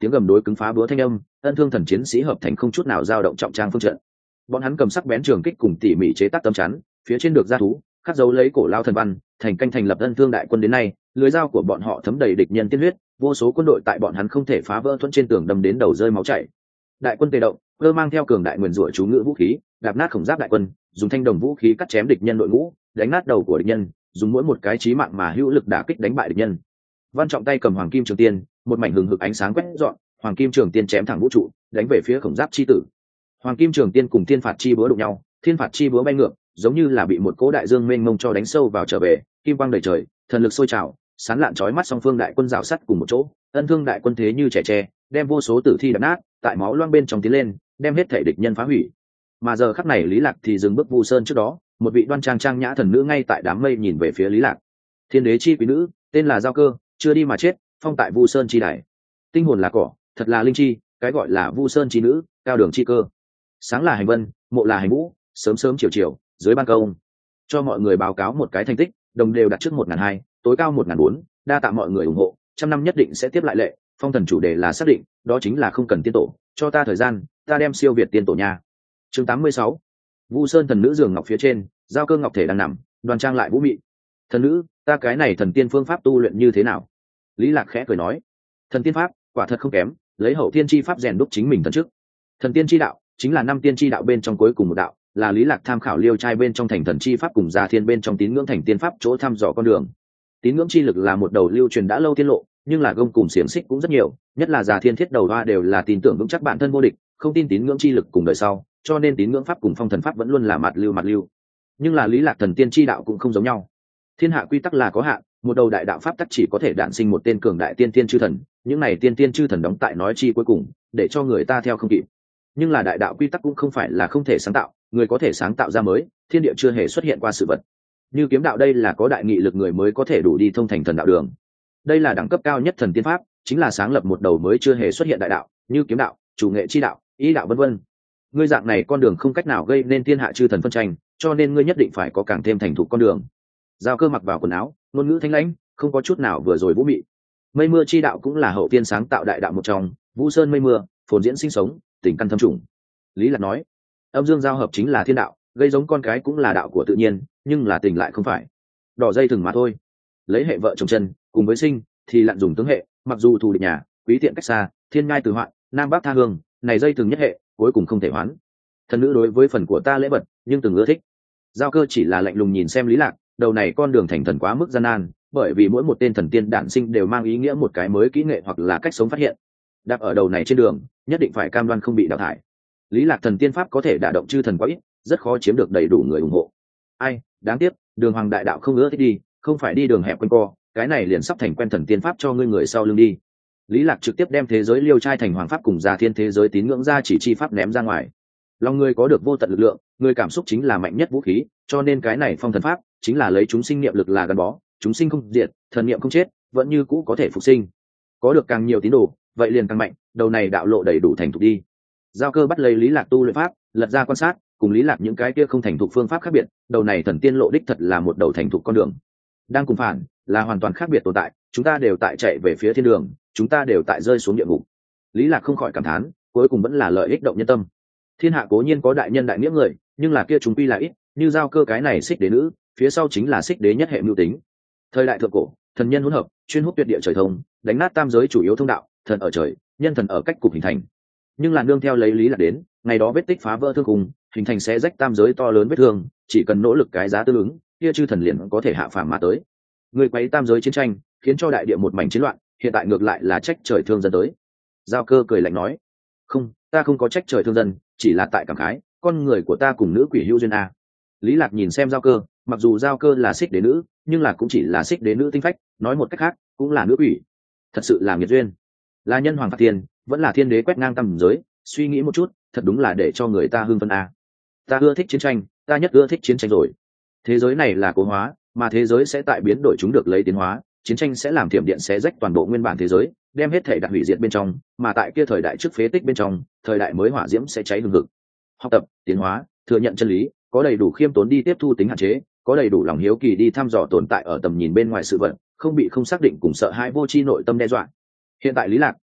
tiếng gầm đối cứng phá búa thanh âm, ân thương thần chiến sĩ hợp thành không chút nào dao động trọng trang phương trận. Bọn hắn cầm sắc bén trường kích cùng tỉ mỉ chế tác tấm chắn, phía trên được gia thú khắc dấu lấy cổ lao thần văn, thành canh thành lập ân thương đại quân đến nay, lưới dao của bọn họ thấm đầy địch nhân tiên huyết, vô số quân đội tại bọn hắn không thể phá vỡ thuẫn trên tường đâm đến đầu rơi máu chảy. Đại quân tề động, cơ mang theo cường đại nguyên rủa chú ngữ vũ khí, đạp nát khổng giáp đại quân, dùng thanh đồng vũ khí cắt chém địch nhân đội ngũ, đánh nát đầu của địch nhân, dùng mỗi một cái chí mạng mà hữu lực đả kích đánh bại địch nhân. Văn Trọng tay cầm hoàng kim trường tiên, một mảnh hừng hực ánh sáng quét dọn, hoàng kim trường tiên chém thẳng vũ trụ, đánh về phía khổng giáp chi tử. Hoàng kim trường tiên cùng thiên phạt chi búa đụng nhau, thiên phạt chi búa bay ngược, giống như là bị một cỗ đại dương mênh mông cho đánh sâu vào trở về, kim quang đầy trời, thần lực sôi trào, sán lạn chói mắt song phương đại quân rào sắt cùng một chỗ, ân thương đại quân thế như trẻ tre, đem vô số tử thi đập nát, tại máu loang bên trong tiến lên, đem hết thể địch nhân phá hủy. Mà giờ khắc này Lý Lạc thì dừng bước Vu Sơn trước đó, một vị đoan trang trang nhã thần nữ ngay tại đám mây nhìn về phía Lý Lạc. Thiên đế chi quý nữ, tên là Giao Cơ, chưa đi mà chết, phong tại Vu Sơn chi đài. Tinh hồn là cỏ, thật là linh chi, cái gọi là Vu Sơn chi nữ, cao đường chi cơ. Sáng là hành vân, mộ là hành vũ, sớm sớm chiều chiều, dưới ban công. Cho mọi người báo cáo một cái thành tích, đồng đều đặt trước 1.200, tối cao 1.400, đa tạ mọi người ủng hộ, trăm năm nhất định sẽ tiếp lại lệ. Phong thần chủ đề là xác định, đó chính là không cần tiên tổ, cho ta thời gian, ta đem siêu việt tiên tổ nha. Chương 86. Vu Sơn thần nữ giường ngọc phía trên, Giao Cơ ngọc thể đang nằm, đoan trang lại vũ mị. Thần nữ, ta cái này thần tiên phương pháp tu luyện như thế nào? Lý Lạc khẽ cười nói, thần tiên pháp quả thật không kém, lấy hậu tiên chi pháp rèn đúc chính mình thần trước. Thần tiên chi đạo chính là 5 tiên chi đạo bên trong cuối cùng một đạo, là Lý Lạc tham khảo Liêu trai bên trong thành thần chi pháp cùng Già Thiên bên trong tín ngưỡng thành tiên pháp chỗ thăm dò con đường. Tín ngưỡng chi lực là một đầu lưu truyền đã lâu tiên lộ, nhưng là gông cùng xiềng xích cũng rất nhiều, nhất là Già Thiên thiết đầu hoa đều là tin tưởng vững chắc bản thân vô địch, không tin tín ngưỡng chi lực cùng đời sau, cho nên tín ngưỡng pháp cùng phong thần pháp vẫn luôn là mặt lưu. Nhưng là Lý Lạc thần tiên chi đạo cũng không giống nhau. Thiên hạ quy tắc là có hạn, một đầu đại đạo pháp tắc chỉ có thể đản sinh một tên cường đại tiên tiên chư thần, những này tiên tiên chư thần đóng tại nói chi cuối cùng, để cho người ta theo không kịp. Nhưng là đại đạo quy tắc cũng không phải là không thể sáng tạo, người có thể sáng tạo ra mới, thiên địa chưa hề xuất hiện qua sự vật. Như kiếm đạo đây là có đại nghị lực người mới có thể đủ đi thông thành thần đạo đường. Đây là đẳng cấp cao nhất thần tiên pháp, chính là sáng lập một đầu mới chưa hề xuất hiện đại đạo, như kiếm đạo, chủ nghệ chi đạo, ý đạo vân vân. Ngươi dạng này con đường không cách nào gây nên thiên hạ chư thần phân tranh, cho nên ngươi nhất định phải có càng thêm thành thục con đường. Giao Cơ mặc vào quần áo, ngôn ngữ thanh lãnh, không có chút nào vừa rồi vũ mị. Mây mưa chi đạo cũng là hậu tiên sáng tạo đại đạo một trong, Vu Sơn mây mưa, phồn diễn sinh sống, tình căn thâm trùng. Lý Lạc nói, âm dương giao hợp chính là thiên đạo, gây giống con cái cũng là đạo của tự nhiên, nhưng là tình lại không phải. Đỏ dây thừng mà thôi. Lấy hệ vợ chồng chân, cùng với sinh thì lặn dùng tướng hệ, mặc dù thù địch nhà, quý tiện cách xa, thiên ngai từ hoạn, nam bắc tha hương, này dây thừng nhất hệ, cuối cùng không thể hoán. Thần nữ đối với phần của ta lễ vật, nhưng từng ưa thích. Giao Cơ chỉ là lạnh lùng nhìn xem Lý Lạc, đầu này con đường thành thần quá mức gian nan, bởi vì mỗi một tên thần tiên đản sinh đều mang ý nghĩa một cái mới kỹ nghệ hoặc là cách sống phát hiện. Đạp ở đầu này trên đường, nhất định phải cam đoan không bị đào thải. Lý Lạc thần tiên pháp có thể đả động chư thần quá ít, rất khó chiếm được đầy đủ người ủng hộ. Ai, đáng tiếc, đường hoàng đại đạo không ưa thích đi, không phải đi đường hẹp quanh co, cái này liền sắp thành quen thần tiên pháp cho ngươi người sau lưng đi. Lý Lạc trực tiếp đem thế giới Liêu trai thành hoàng pháp cùng Già Thiên thế giới tín ngưỡng ra chỉ chi pháp ném ra ngoài. Lòng người có được vô tận lực lượng, người cảm xúc chính là mạnh nhất vũ khí, cho nên cái này phong thần pháp chính là lấy chúng sinh niệm lực là gắn bó, chúng sinh không diệt, thần niệm không chết, vẫn như cũ có thể phục sinh. Có được càng nhiều tín đồ, vậy liền càng mạnh, đầu này đạo lộ đầy đủ thành thục đi. Giao Cơ bắt lấy Lý Lạc tu luyện pháp, lật ra quan sát, cùng Lý Lạc những cái kia không thành thục phương pháp khác biệt, đầu này thần tiên lộ đích thật là một đầu thành thục con đường. Đang cùng phản, là hoàn toàn khác biệt tồn tại, chúng ta đều tại chạy về phía thiên đường, chúng ta đều tại rơi xuống địa ngục. Lý Lạc không khỏi cảm thán, cuối cùng vẫn là lợi ích động nhân tâm. Thiên hạ cố nhiên có đại nhân đại nghĩa người, nhưng là kia chúng quy là ít, như Giao Cơ cái này xích đế nữ, phía sau chính là xích đế nhất hệ mưu tính. Thời đại thượng cổ, thần nhân hỗn hợp, chuyên hút tuyệt địa trời thông, đánh nát tam giới chủ yếu thông đạo, thần ở trời, nhân thần ở cách cục hình thành. Nhưng là nương theo lấy Lý Lạc đến, ngày đó vết tích phá vỡ thương cùng, hình thành xé rách tam giới to lớn vết thương, chỉ cần nỗ lực cái giá tương ứng, kia chư thần liền có thể hạ phàm mà tới. Người quấy tam giới chiến tranh, khiến cho đại địa một mảnh chiến loạn, hiện tại ngược lại là trách trời thương dân tới. Giao Cơ cười lạnh nói, không, ta không có trách trời thương dân, chỉ là tại cảm khái, con người của ta cùng nữ quỷ hữu duyên a. Lý Lạc nhìn xem Giao Cơ, mặc dù Giao Cơ là xích đế nữ, nhưng là cũng chỉ là xích đế nữ tinh phách, nói một cách khác, cũng là nữ quỷ. Thật sự là nghiệt duyên. Là nhân hoàng phạt tiền, vẫn là thiên đế quét ngang tam giới, suy nghĩ một chút, thật đúng là để cho người ta hưng phấn a. Ta ưa thích chiến tranh, ta nhất ưa thích chiến tranh rồi. Thế giới này là cố hóa, mà thế giới sẽ tại biến đổi chúng được lấy tiến hóa, chiến tranh sẽ làm thiểm điện xé rách toàn bộ nguyên bản thế giới, đem hết thể đặt hủy diệt bên trong, mà tại kia thời đại trước phế tích bên trong, thời đại mới hỏa diễm sẽ cháy hừng hực. Học tập, tiến hóa, thừa nhận chân lý, có đầy đủ khiêm tốn đi tiếp thu tính hạn chế, có đầy đủ lòng hiếu kỳ đi thăm dò tồn tại ở tầm nhìn bên ngoài sự vật, không bị không xác định cùng sợ hãi vô tri nội tâm đe dọa. Hiện tại Lý Lạc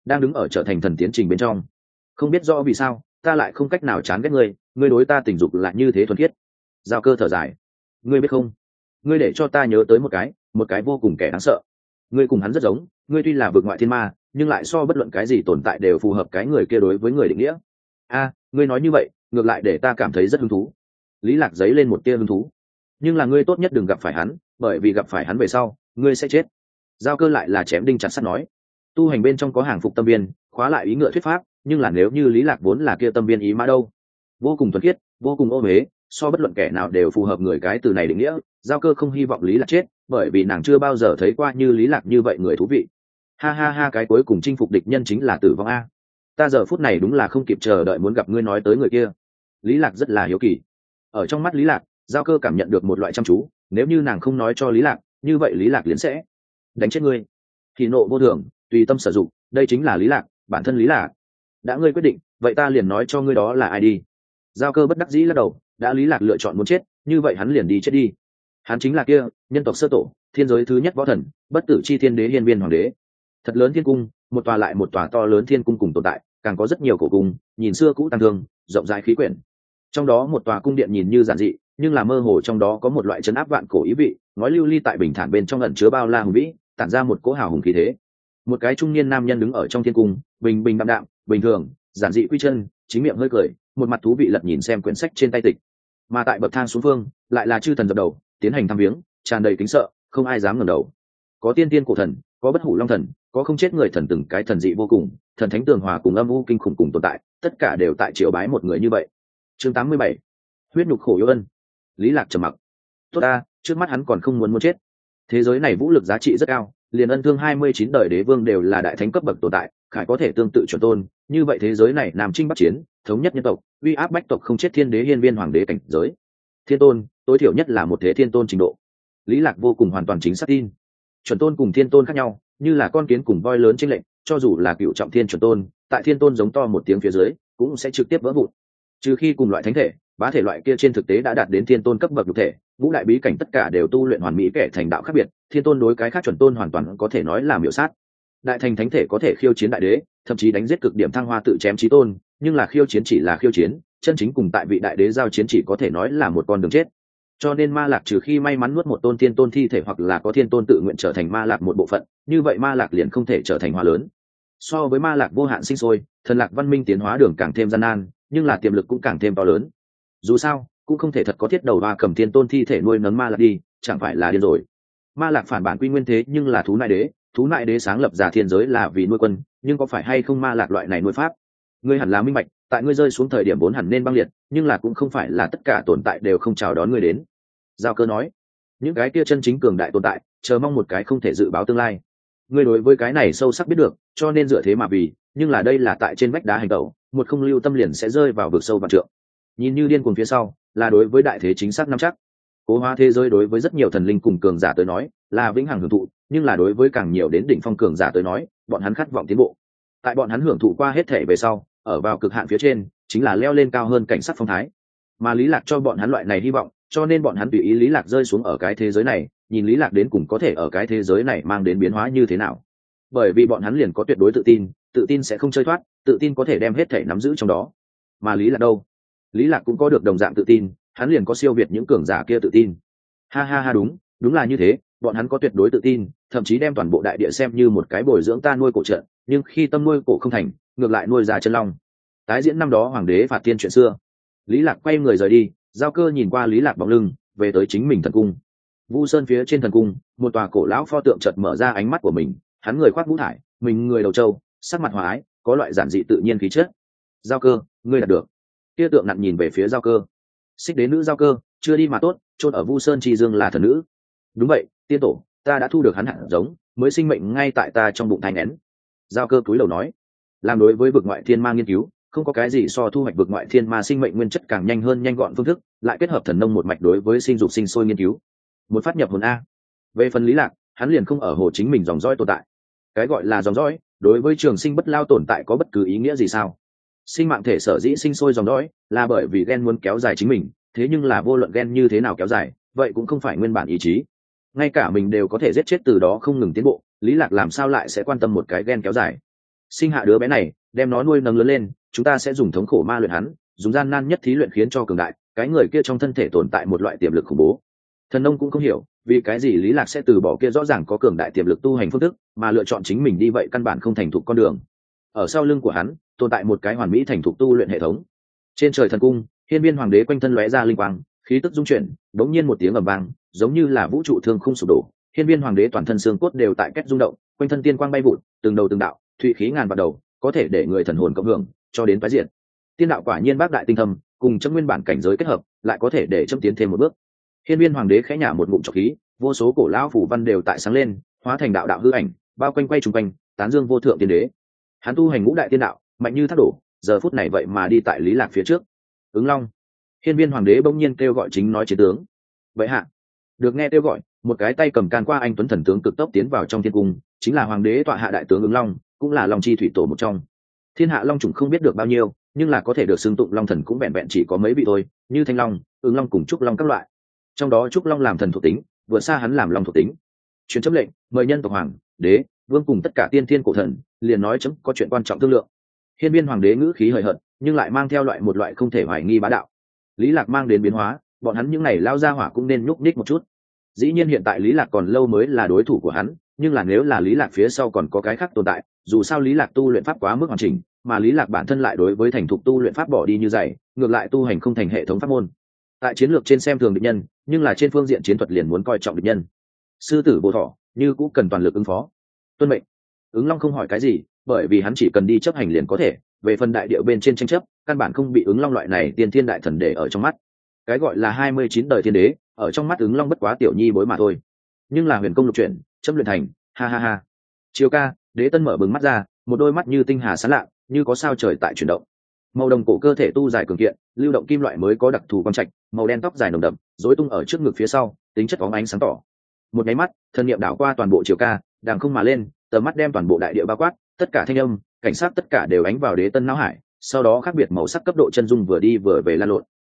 đang đứng ở trở thành thần tiến trình bên trong. Không biết rõ vì sao ta lại không cách nào chán ghét ngươi, ngươi đối ta tình dục là như thế thuần khiết. Giao Cơ thở dài. Ngươi biết không, ngươi để cho ta nhớ tới một cái vô cùng kẻ đáng sợ. Ngươi cùng hắn rất giống, ngươi tuy là vượt ngoại thiên ma, nhưng lại so bất luận cái gì tồn tại đều phù hợp cái người kia đối với người định nghĩa. Ngươi nói như vậy ngược lại để ta cảm thấy rất hứng thú. Lý Lạc giấy lên một tia hứng thú. Nhưng là ngươi tốt nhất đừng gặp phải hắn, bởi vì gặp phải hắn về sau ngươi sẽ chết. Giao Cơ lại là chém đinh chặt sắt nói. Tu hành bên trong có hàng phục tâm viên, khóa lại ý ngựa thuyết pháp, nhưng là nếu như Lý Lạc vốn là kia tâm viên ý mã đâu, vô cùng thuần khiết, vô cùng ô huế, so bất luận kẻ nào đều phù hợp người cái từ này định nghĩa. Giao Cơ không hy vọng Lý Lạc chết, bởi vì nàng chưa bao giờ thấy qua như Lý Lạc như vậy người thú vị. Ha ha ha, cái cuối cùng chinh phục địch nhân chính là tử vong a. Ta giờ phút này đúng là không kịp chờ đợi muốn gặp ngươi nói tới người kia. Lý Lạc rất là hiếu kỳ. Ở trong mắt Lý Lạc, Giao Cơ cảm nhận được một loại chăm chú, nếu như nàng không nói cho Lý Lạc, như vậy Lý Lạc liền sẽ đánh chết ngươi. Thì nộ vô thường, tùy tâm sử dụng, đây chính là Lý Lạc, bản thân Lý Lạc. Đã ngươi quyết định, vậy ta liền nói cho ngươi đó là ai đi. Giao Cơ bất đắc dĩ lắc đầu, đã Lý Lạc lựa chọn muốn chết, như vậy hắn liền đi chết đi. Hắn chính là kia nhân tộc sơ tổ, thiên giới thứ nhất võ thần, bất tử chi thiên đế hiên viên hoàng đế. Thật lớn thiên cung, một tòa lại một tòa to lớn thiên cung cùng tồn tại, càng có rất nhiều cổ cung, nhìn xưa cũ tăng thương, rộng rãi khí quyển. Trong đó một tòa cung điện nhìn như giản dị, nhưng là mơ hồ trong đó có một loại trấn áp vạn cổ ý vị, ngói lưu ly tại bình thản bên trong ẩn chứa bao la hùng vĩ, tản ra một cỗ hào hùng khí thế. Một cái trung niên nam nhân đứng ở trong thiên cung, bình bình đạm đạm, bình thường, giản dị quy chân, chính miệng hơi cười, một mặt thú vị lật nhìn xem quyển sách trên tay tịch. Mà tại bậc thang xuống phương, lại là chư thần dập đầu, tiến hành thăm viếng, tràn đầy kính sợ, không ai dám ngẩng đầu. Có tiên tiên cổ thần, có bất hủ long thần, có không chết người thần, từng cái thần dị vô cùng, thần thánh tường hòa cùng âm u kinh khủng cùng tồn tại, tất cả đều tại triều bái một người như vậy. Chương 87. Huyết nhục khổ yêu ân. Lý Lạc trầm mặc. Tốt ta, trước mắt hắn còn không muốn chết. Thế giới này vũ lực giá trị rất cao, liền ân thương 29 đời đế vương đều là đại thánh cấp bậc tồn tại, khải có thể tương tự chuẩn tôn, như vậy thế giới này nam chinh bắc chiến, thống nhất nhân tộc, uy áp bách tộc không chết thiên đế hiên viên hoàng đế cảnh giới. Thiên tôn, tối thiểu nhất là một thế thiên tôn trình độ. Lý Lạc vô cùng hoàn toàn chính xác tin. Chuẩn tôn cùng thiên tôn khác nhau, như là con kiến cùng voi lớn chênh lệnh, cho dù là cựu trọng thiên chuẩn tôn, tại thiên tôn giống to một tiếng phía dưới, cũng sẽ trực tiếp vỡ vụn. Trừ khi cùng loại thánh thể, bá thể loại kia trên thực tế đã đạt đến thiên tôn cấp bậc nhục thể, ngũ đại bí cảnh tất cả đều tu luyện hoàn mỹ kẻ thành đạo khác biệt, thiên tôn đối cái khác chuẩn tôn hoàn toàn có thể nói là miểu sát. Đại thành thánh thể có thể khiêu chiến đại đế, thậm chí đánh giết cực điểm thăng hoa tự chém chí tôn, nhưng là khiêu chiến chỉ là khiêu chiến, chân chính cùng tại vị đại đế giao chiến chỉ có thể nói là một con đường chết. Cho nên ma lạc trừ khi may mắn nuốt một tôn thiên tôn thi thể hoặc là có thiên tôn tự nguyện trở thành ma lạc một bộ phận, như vậy ma lạc liền không thể trở thành hóa lớn. So với ma lạc vô hạn sinh sôi, thần lạc văn minh tiến hóa đường càng thêm gian nan, nhưng là tiềm lực cũng càng thêm to lớn. Dù sao cũng không thể thật có thiết đầu và cầm thiên tôn thi thể nuôi nấng ma lạc đi, chẳng phải là điên rồi. Ma lạc phản bản quy nguyên thế nhưng là thú nại đế sáng lập giả thiên giới là vì nuôi quân, nhưng có phải hay không ma lạc loại này nuôi pháp? Ngươi hẳn là minh bạch, tại ngươi rơi xuống thời điểm vốn hẳn nên băng liệt, nhưng là cũng không phải là tất cả tồn tại đều không chào đón ngươi đến. Giao Cơ nói, những cái kia chân chính cường đại tồn tại, chờ mong một cái không thể dự báo tương lai. Ngươi đối với cái này sâu sắc biết được, cho nên dựa thế mà vì, nhưng là đây là tại trên vách đá hành tẩu, một không lưu tâm liền sẽ rơi vào vực sâu vạn trượng. Nhìn như điên cuồng phía sau, là đối với đại thế chính xác nắm chắc. Cố hóa thế giới đối với rất nhiều thần linh cùng cường giả tới nói, là vĩnh hằng hưởng thụ, nhưng là đối với càng nhiều đến đỉnh phong cường giả tới nói, bọn hắn khát vọng tiến bộ. Tại bọn hắn hưởng thụ qua hết thể về sau, ở vào cực hạn phía trên, chính là leo lên cao hơn cảnh sắc phong thái. Mà Lý Lạc cho bọn hắn loại này hy vọng, cho nên bọn hắn tùy ý Lý Lạc rơi xuống ở cái thế giới này, nhìn Lý Lạc đến cùng có thể ở cái thế giới này mang đến biến hóa như thế nào. Bởi vì bọn hắn liền có tuyệt đối tự tin sẽ không chơi thoát, tự tin có thể đem hết thể nắm giữ trong đó. Mà Lý Lạc đâu? Lý Lạc cũng có được đồng dạng tự tin, hắn liền có siêu việt những cường giả kia tự tin. Ha ha ha, đúng là như thế, bọn hắn có tuyệt đối tự tin, thậm chí đem toàn bộ đại địa xem như một cái bồi dưỡng ta nuôi cổ trận, nhưng khi tâm nuôi cổ không thành, ngược lại nuôi ra chân long. Tái diễn năm đó hoàng đế phạt tiên chuyện xưa. Lý Lạc quay người rời đi, Giao Cơ nhìn qua Lý Lạc bóng lưng, về tới chính mình thần cung. Vu Sơn phía trên thần cung, một tòa cổ lão pho tượng chợt mở ra ánh mắt của mình, hắn người khoác vũ thải, mình người đầu trâu, sắc mặt hòa ái, có loại giản dị tự nhiên khí chất. Giao Cơ, ngươi đạt được. Kia tượng nặng nhìn về phía Giao Cơ. Xích đế nữ Giao Cơ, chưa đi mà tốt, chôn ở Vu Sơn Chi Dương là thần nữ. Đúng vậy, tiên tổ, ta đã thu được hắn hạt giống, mới sinh mệnh ngay tại ta trong bụng thai nghén. Giao Cơ cúi đầu nói, làm đối với vực ngoại thiên ma nghiên cứu, không có cái gì so thu hoạch vực ngoại thiên ma sinh mệnh nguyên chất càng nhanh hơn nhanh gọn phương thức, lại kết hợp thần nông một mạch đối với sinh dục sinh sôi nghiên cứu. Một phát nhập hồn a. Về phần Lý Lạc, hắn liền không ở hồ chính mình dòng dõi tồn tại. Cái gọi là dòng dõi, đối với trường sinh bất lao tồn tại có bất cứ ý nghĩa gì sao? Sinh mạng thể sở dĩ sinh sôi dòng dõi, là bởi vì gen muốn kéo dài chính mình, thế nhưng là vô luận gen như thế nào kéo dài, vậy cũng không phải nguyên bản ý chí. Ngay cả mình đều có thể giết chết từ đó không ngừng tiến bộ, Lý Lạc làm sao lại sẽ quan tâm một cái gen kéo dài? sinh hạ đứa bé này, đem nó nuôi nấng lớn lên, chúng ta sẽ dùng thống khổ ma luyện hắn, dùng gian nan nhất thí luyện khiến cho cường đại, cái người kia trong thân thể tồn tại một loại tiềm lực khủng bố. Thần nông cũng không hiểu vì cái gì Lý Lạc sẽ từ bỏ kia rõ ràng có cường đại tiềm lực tu hành phương thức, mà lựa chọn chính mình đi vậy căn bản không thành thục con đường. Ở sau lưng của hắn tồn tại một cái hoàn mỹ thành thục tu luyện hệ thống. Trên trời thần cung, hiên viên hoàng đế quanh thân lóe ra linh quang, khí tức dung chuyển, đống nhiên một tiếng ầm vang, giống như là vũ trụ thương khung sụp đổ. Hiên viên hoàng đế toàn thân xương cốt đều tại cách rung động, quanh thân tiên quang bay vụt, từng đầu từng đạo, thụy khí ngàn vạn đầu, có thể để người thần hồn cộng hưởng, cho đến phá diện. Tiên đạo quả nhiên bác đại tinh thâm, cùng chấm nguyên bản cảnh giới kết hợp, lại có thể để chấm tiến thêm một bước. Hiên viên hoàng đế khẽ nhả một ngụm trọc khí, vô số cổ lão phủ văn đều tại sáng lên, hóa thành đạo đạo hư ảnh, bao quanh quay trùng quanh, tán dương vô thượng tiên đế. Hắn tu hành ngũ đại tiên đạo, mạnh như thác đổ, giờ phút này vậy mà đi tại Lý Lạc phía trước. Ứng Long. Hiên viên hoàng đế bỗng nhiên kêu gọi chính nói chiến tướng. Vậy hạ. Được nghe kêu gọi, một cái tay cầm can qua anh tuấn thần tướng cực tốc tiến vào trong thiên cung, chính là hoàng đế tọa hạ đại tướng Ứng Long, cũng là Long chi thủy tổ một trong. Thiên hạ long chủng không biết được bao nhiêu, nhưng là có thể được xưng tụng long thần cũng vẹn vẹn chỉ có mấy vị thôi, như Thanh Long, Ứng Long cùng Trúc Long các loại. Trong đó Trúc Long làm thần thuộc tính, vượt xa hắn làm long thuộc tính. Truyền chấm lệnh, mời nhân tộc hoàng, đế, vương cùng tất cả tiên thiên cổ thần, liền nói chấm có chuyện quan trọng thương lượng. Hiên viên hoàng đế ngữ khí hời hợt, nhưng lại mang theo một loại không thể hoài nghi bá đạo. Lý Lạc mang đến biến hóa, bọn hắn những này lao ra hỏa cũng nên nhúc nhích một chút. Dĩ nhiên hiện tại Lý Lạc còn lâu mới là đối thủ của hắn, nhưng là nếu là Lý Lạc phía sau còn có cái khác tồn tại, dù sao Lý Lạc tu luyện pháp quá mức hoàn chỉnh, mà Lý Lạc bản thân lại đối với thành thục tu luyện pháp bỏ đi như dày, ngược lại tu hành không thành hệ thống pháp môn. Tại chiến lược trên xem thường địch nhân, nhưng là trên phương diện chiến thuật liền muốn coi trọng địch nhân. Sư tử Vô Thọ, như cũng cần toàn lực ứng phó. Tuân mệnh. Ứng Long không hỏi cái gì, bởi vì hắn chỉ cần đi chấp hành liền có thể, về phần đại địa bên trên tranh chấp, căn bản không bị Ứng Long loại này tiên thiên đại thần để ở trong mắt. Cái gọi là 29 đời thiên đế, ở trong mắt Ứng Long bất quá tiểu nhi bối mà thôi. Nhưng là huyền công lục chuyển, chấm luyện thành, ha ha ha. Chiều ca, Đế Tân mở bừng mắt ra, một đôi mắt như tinh hà sáng lạ, như có sao trời tại chuyển động. Màu đồng cổ cơ thể tu dài cường kiện, lưu động kim loại mới có đặc thù quang trạch, màu đen tóc dài nồng đậm, rối tung ở trước ngực phía sau, tính chất bóng ánh sáng tỏ. Một cái mắt, thần niệm đảo qua toàn bộ Chiều ca, đàng không mà lên, tầm mắt đem toàn bộ đại địa bao quát, tất cả thanh âm, cảnh sát tất cả đều ánh vào Đế Tân não hải, sau đó khác biệt màu sắc cấp độ chân dung vừa đi vừa về lan lộn.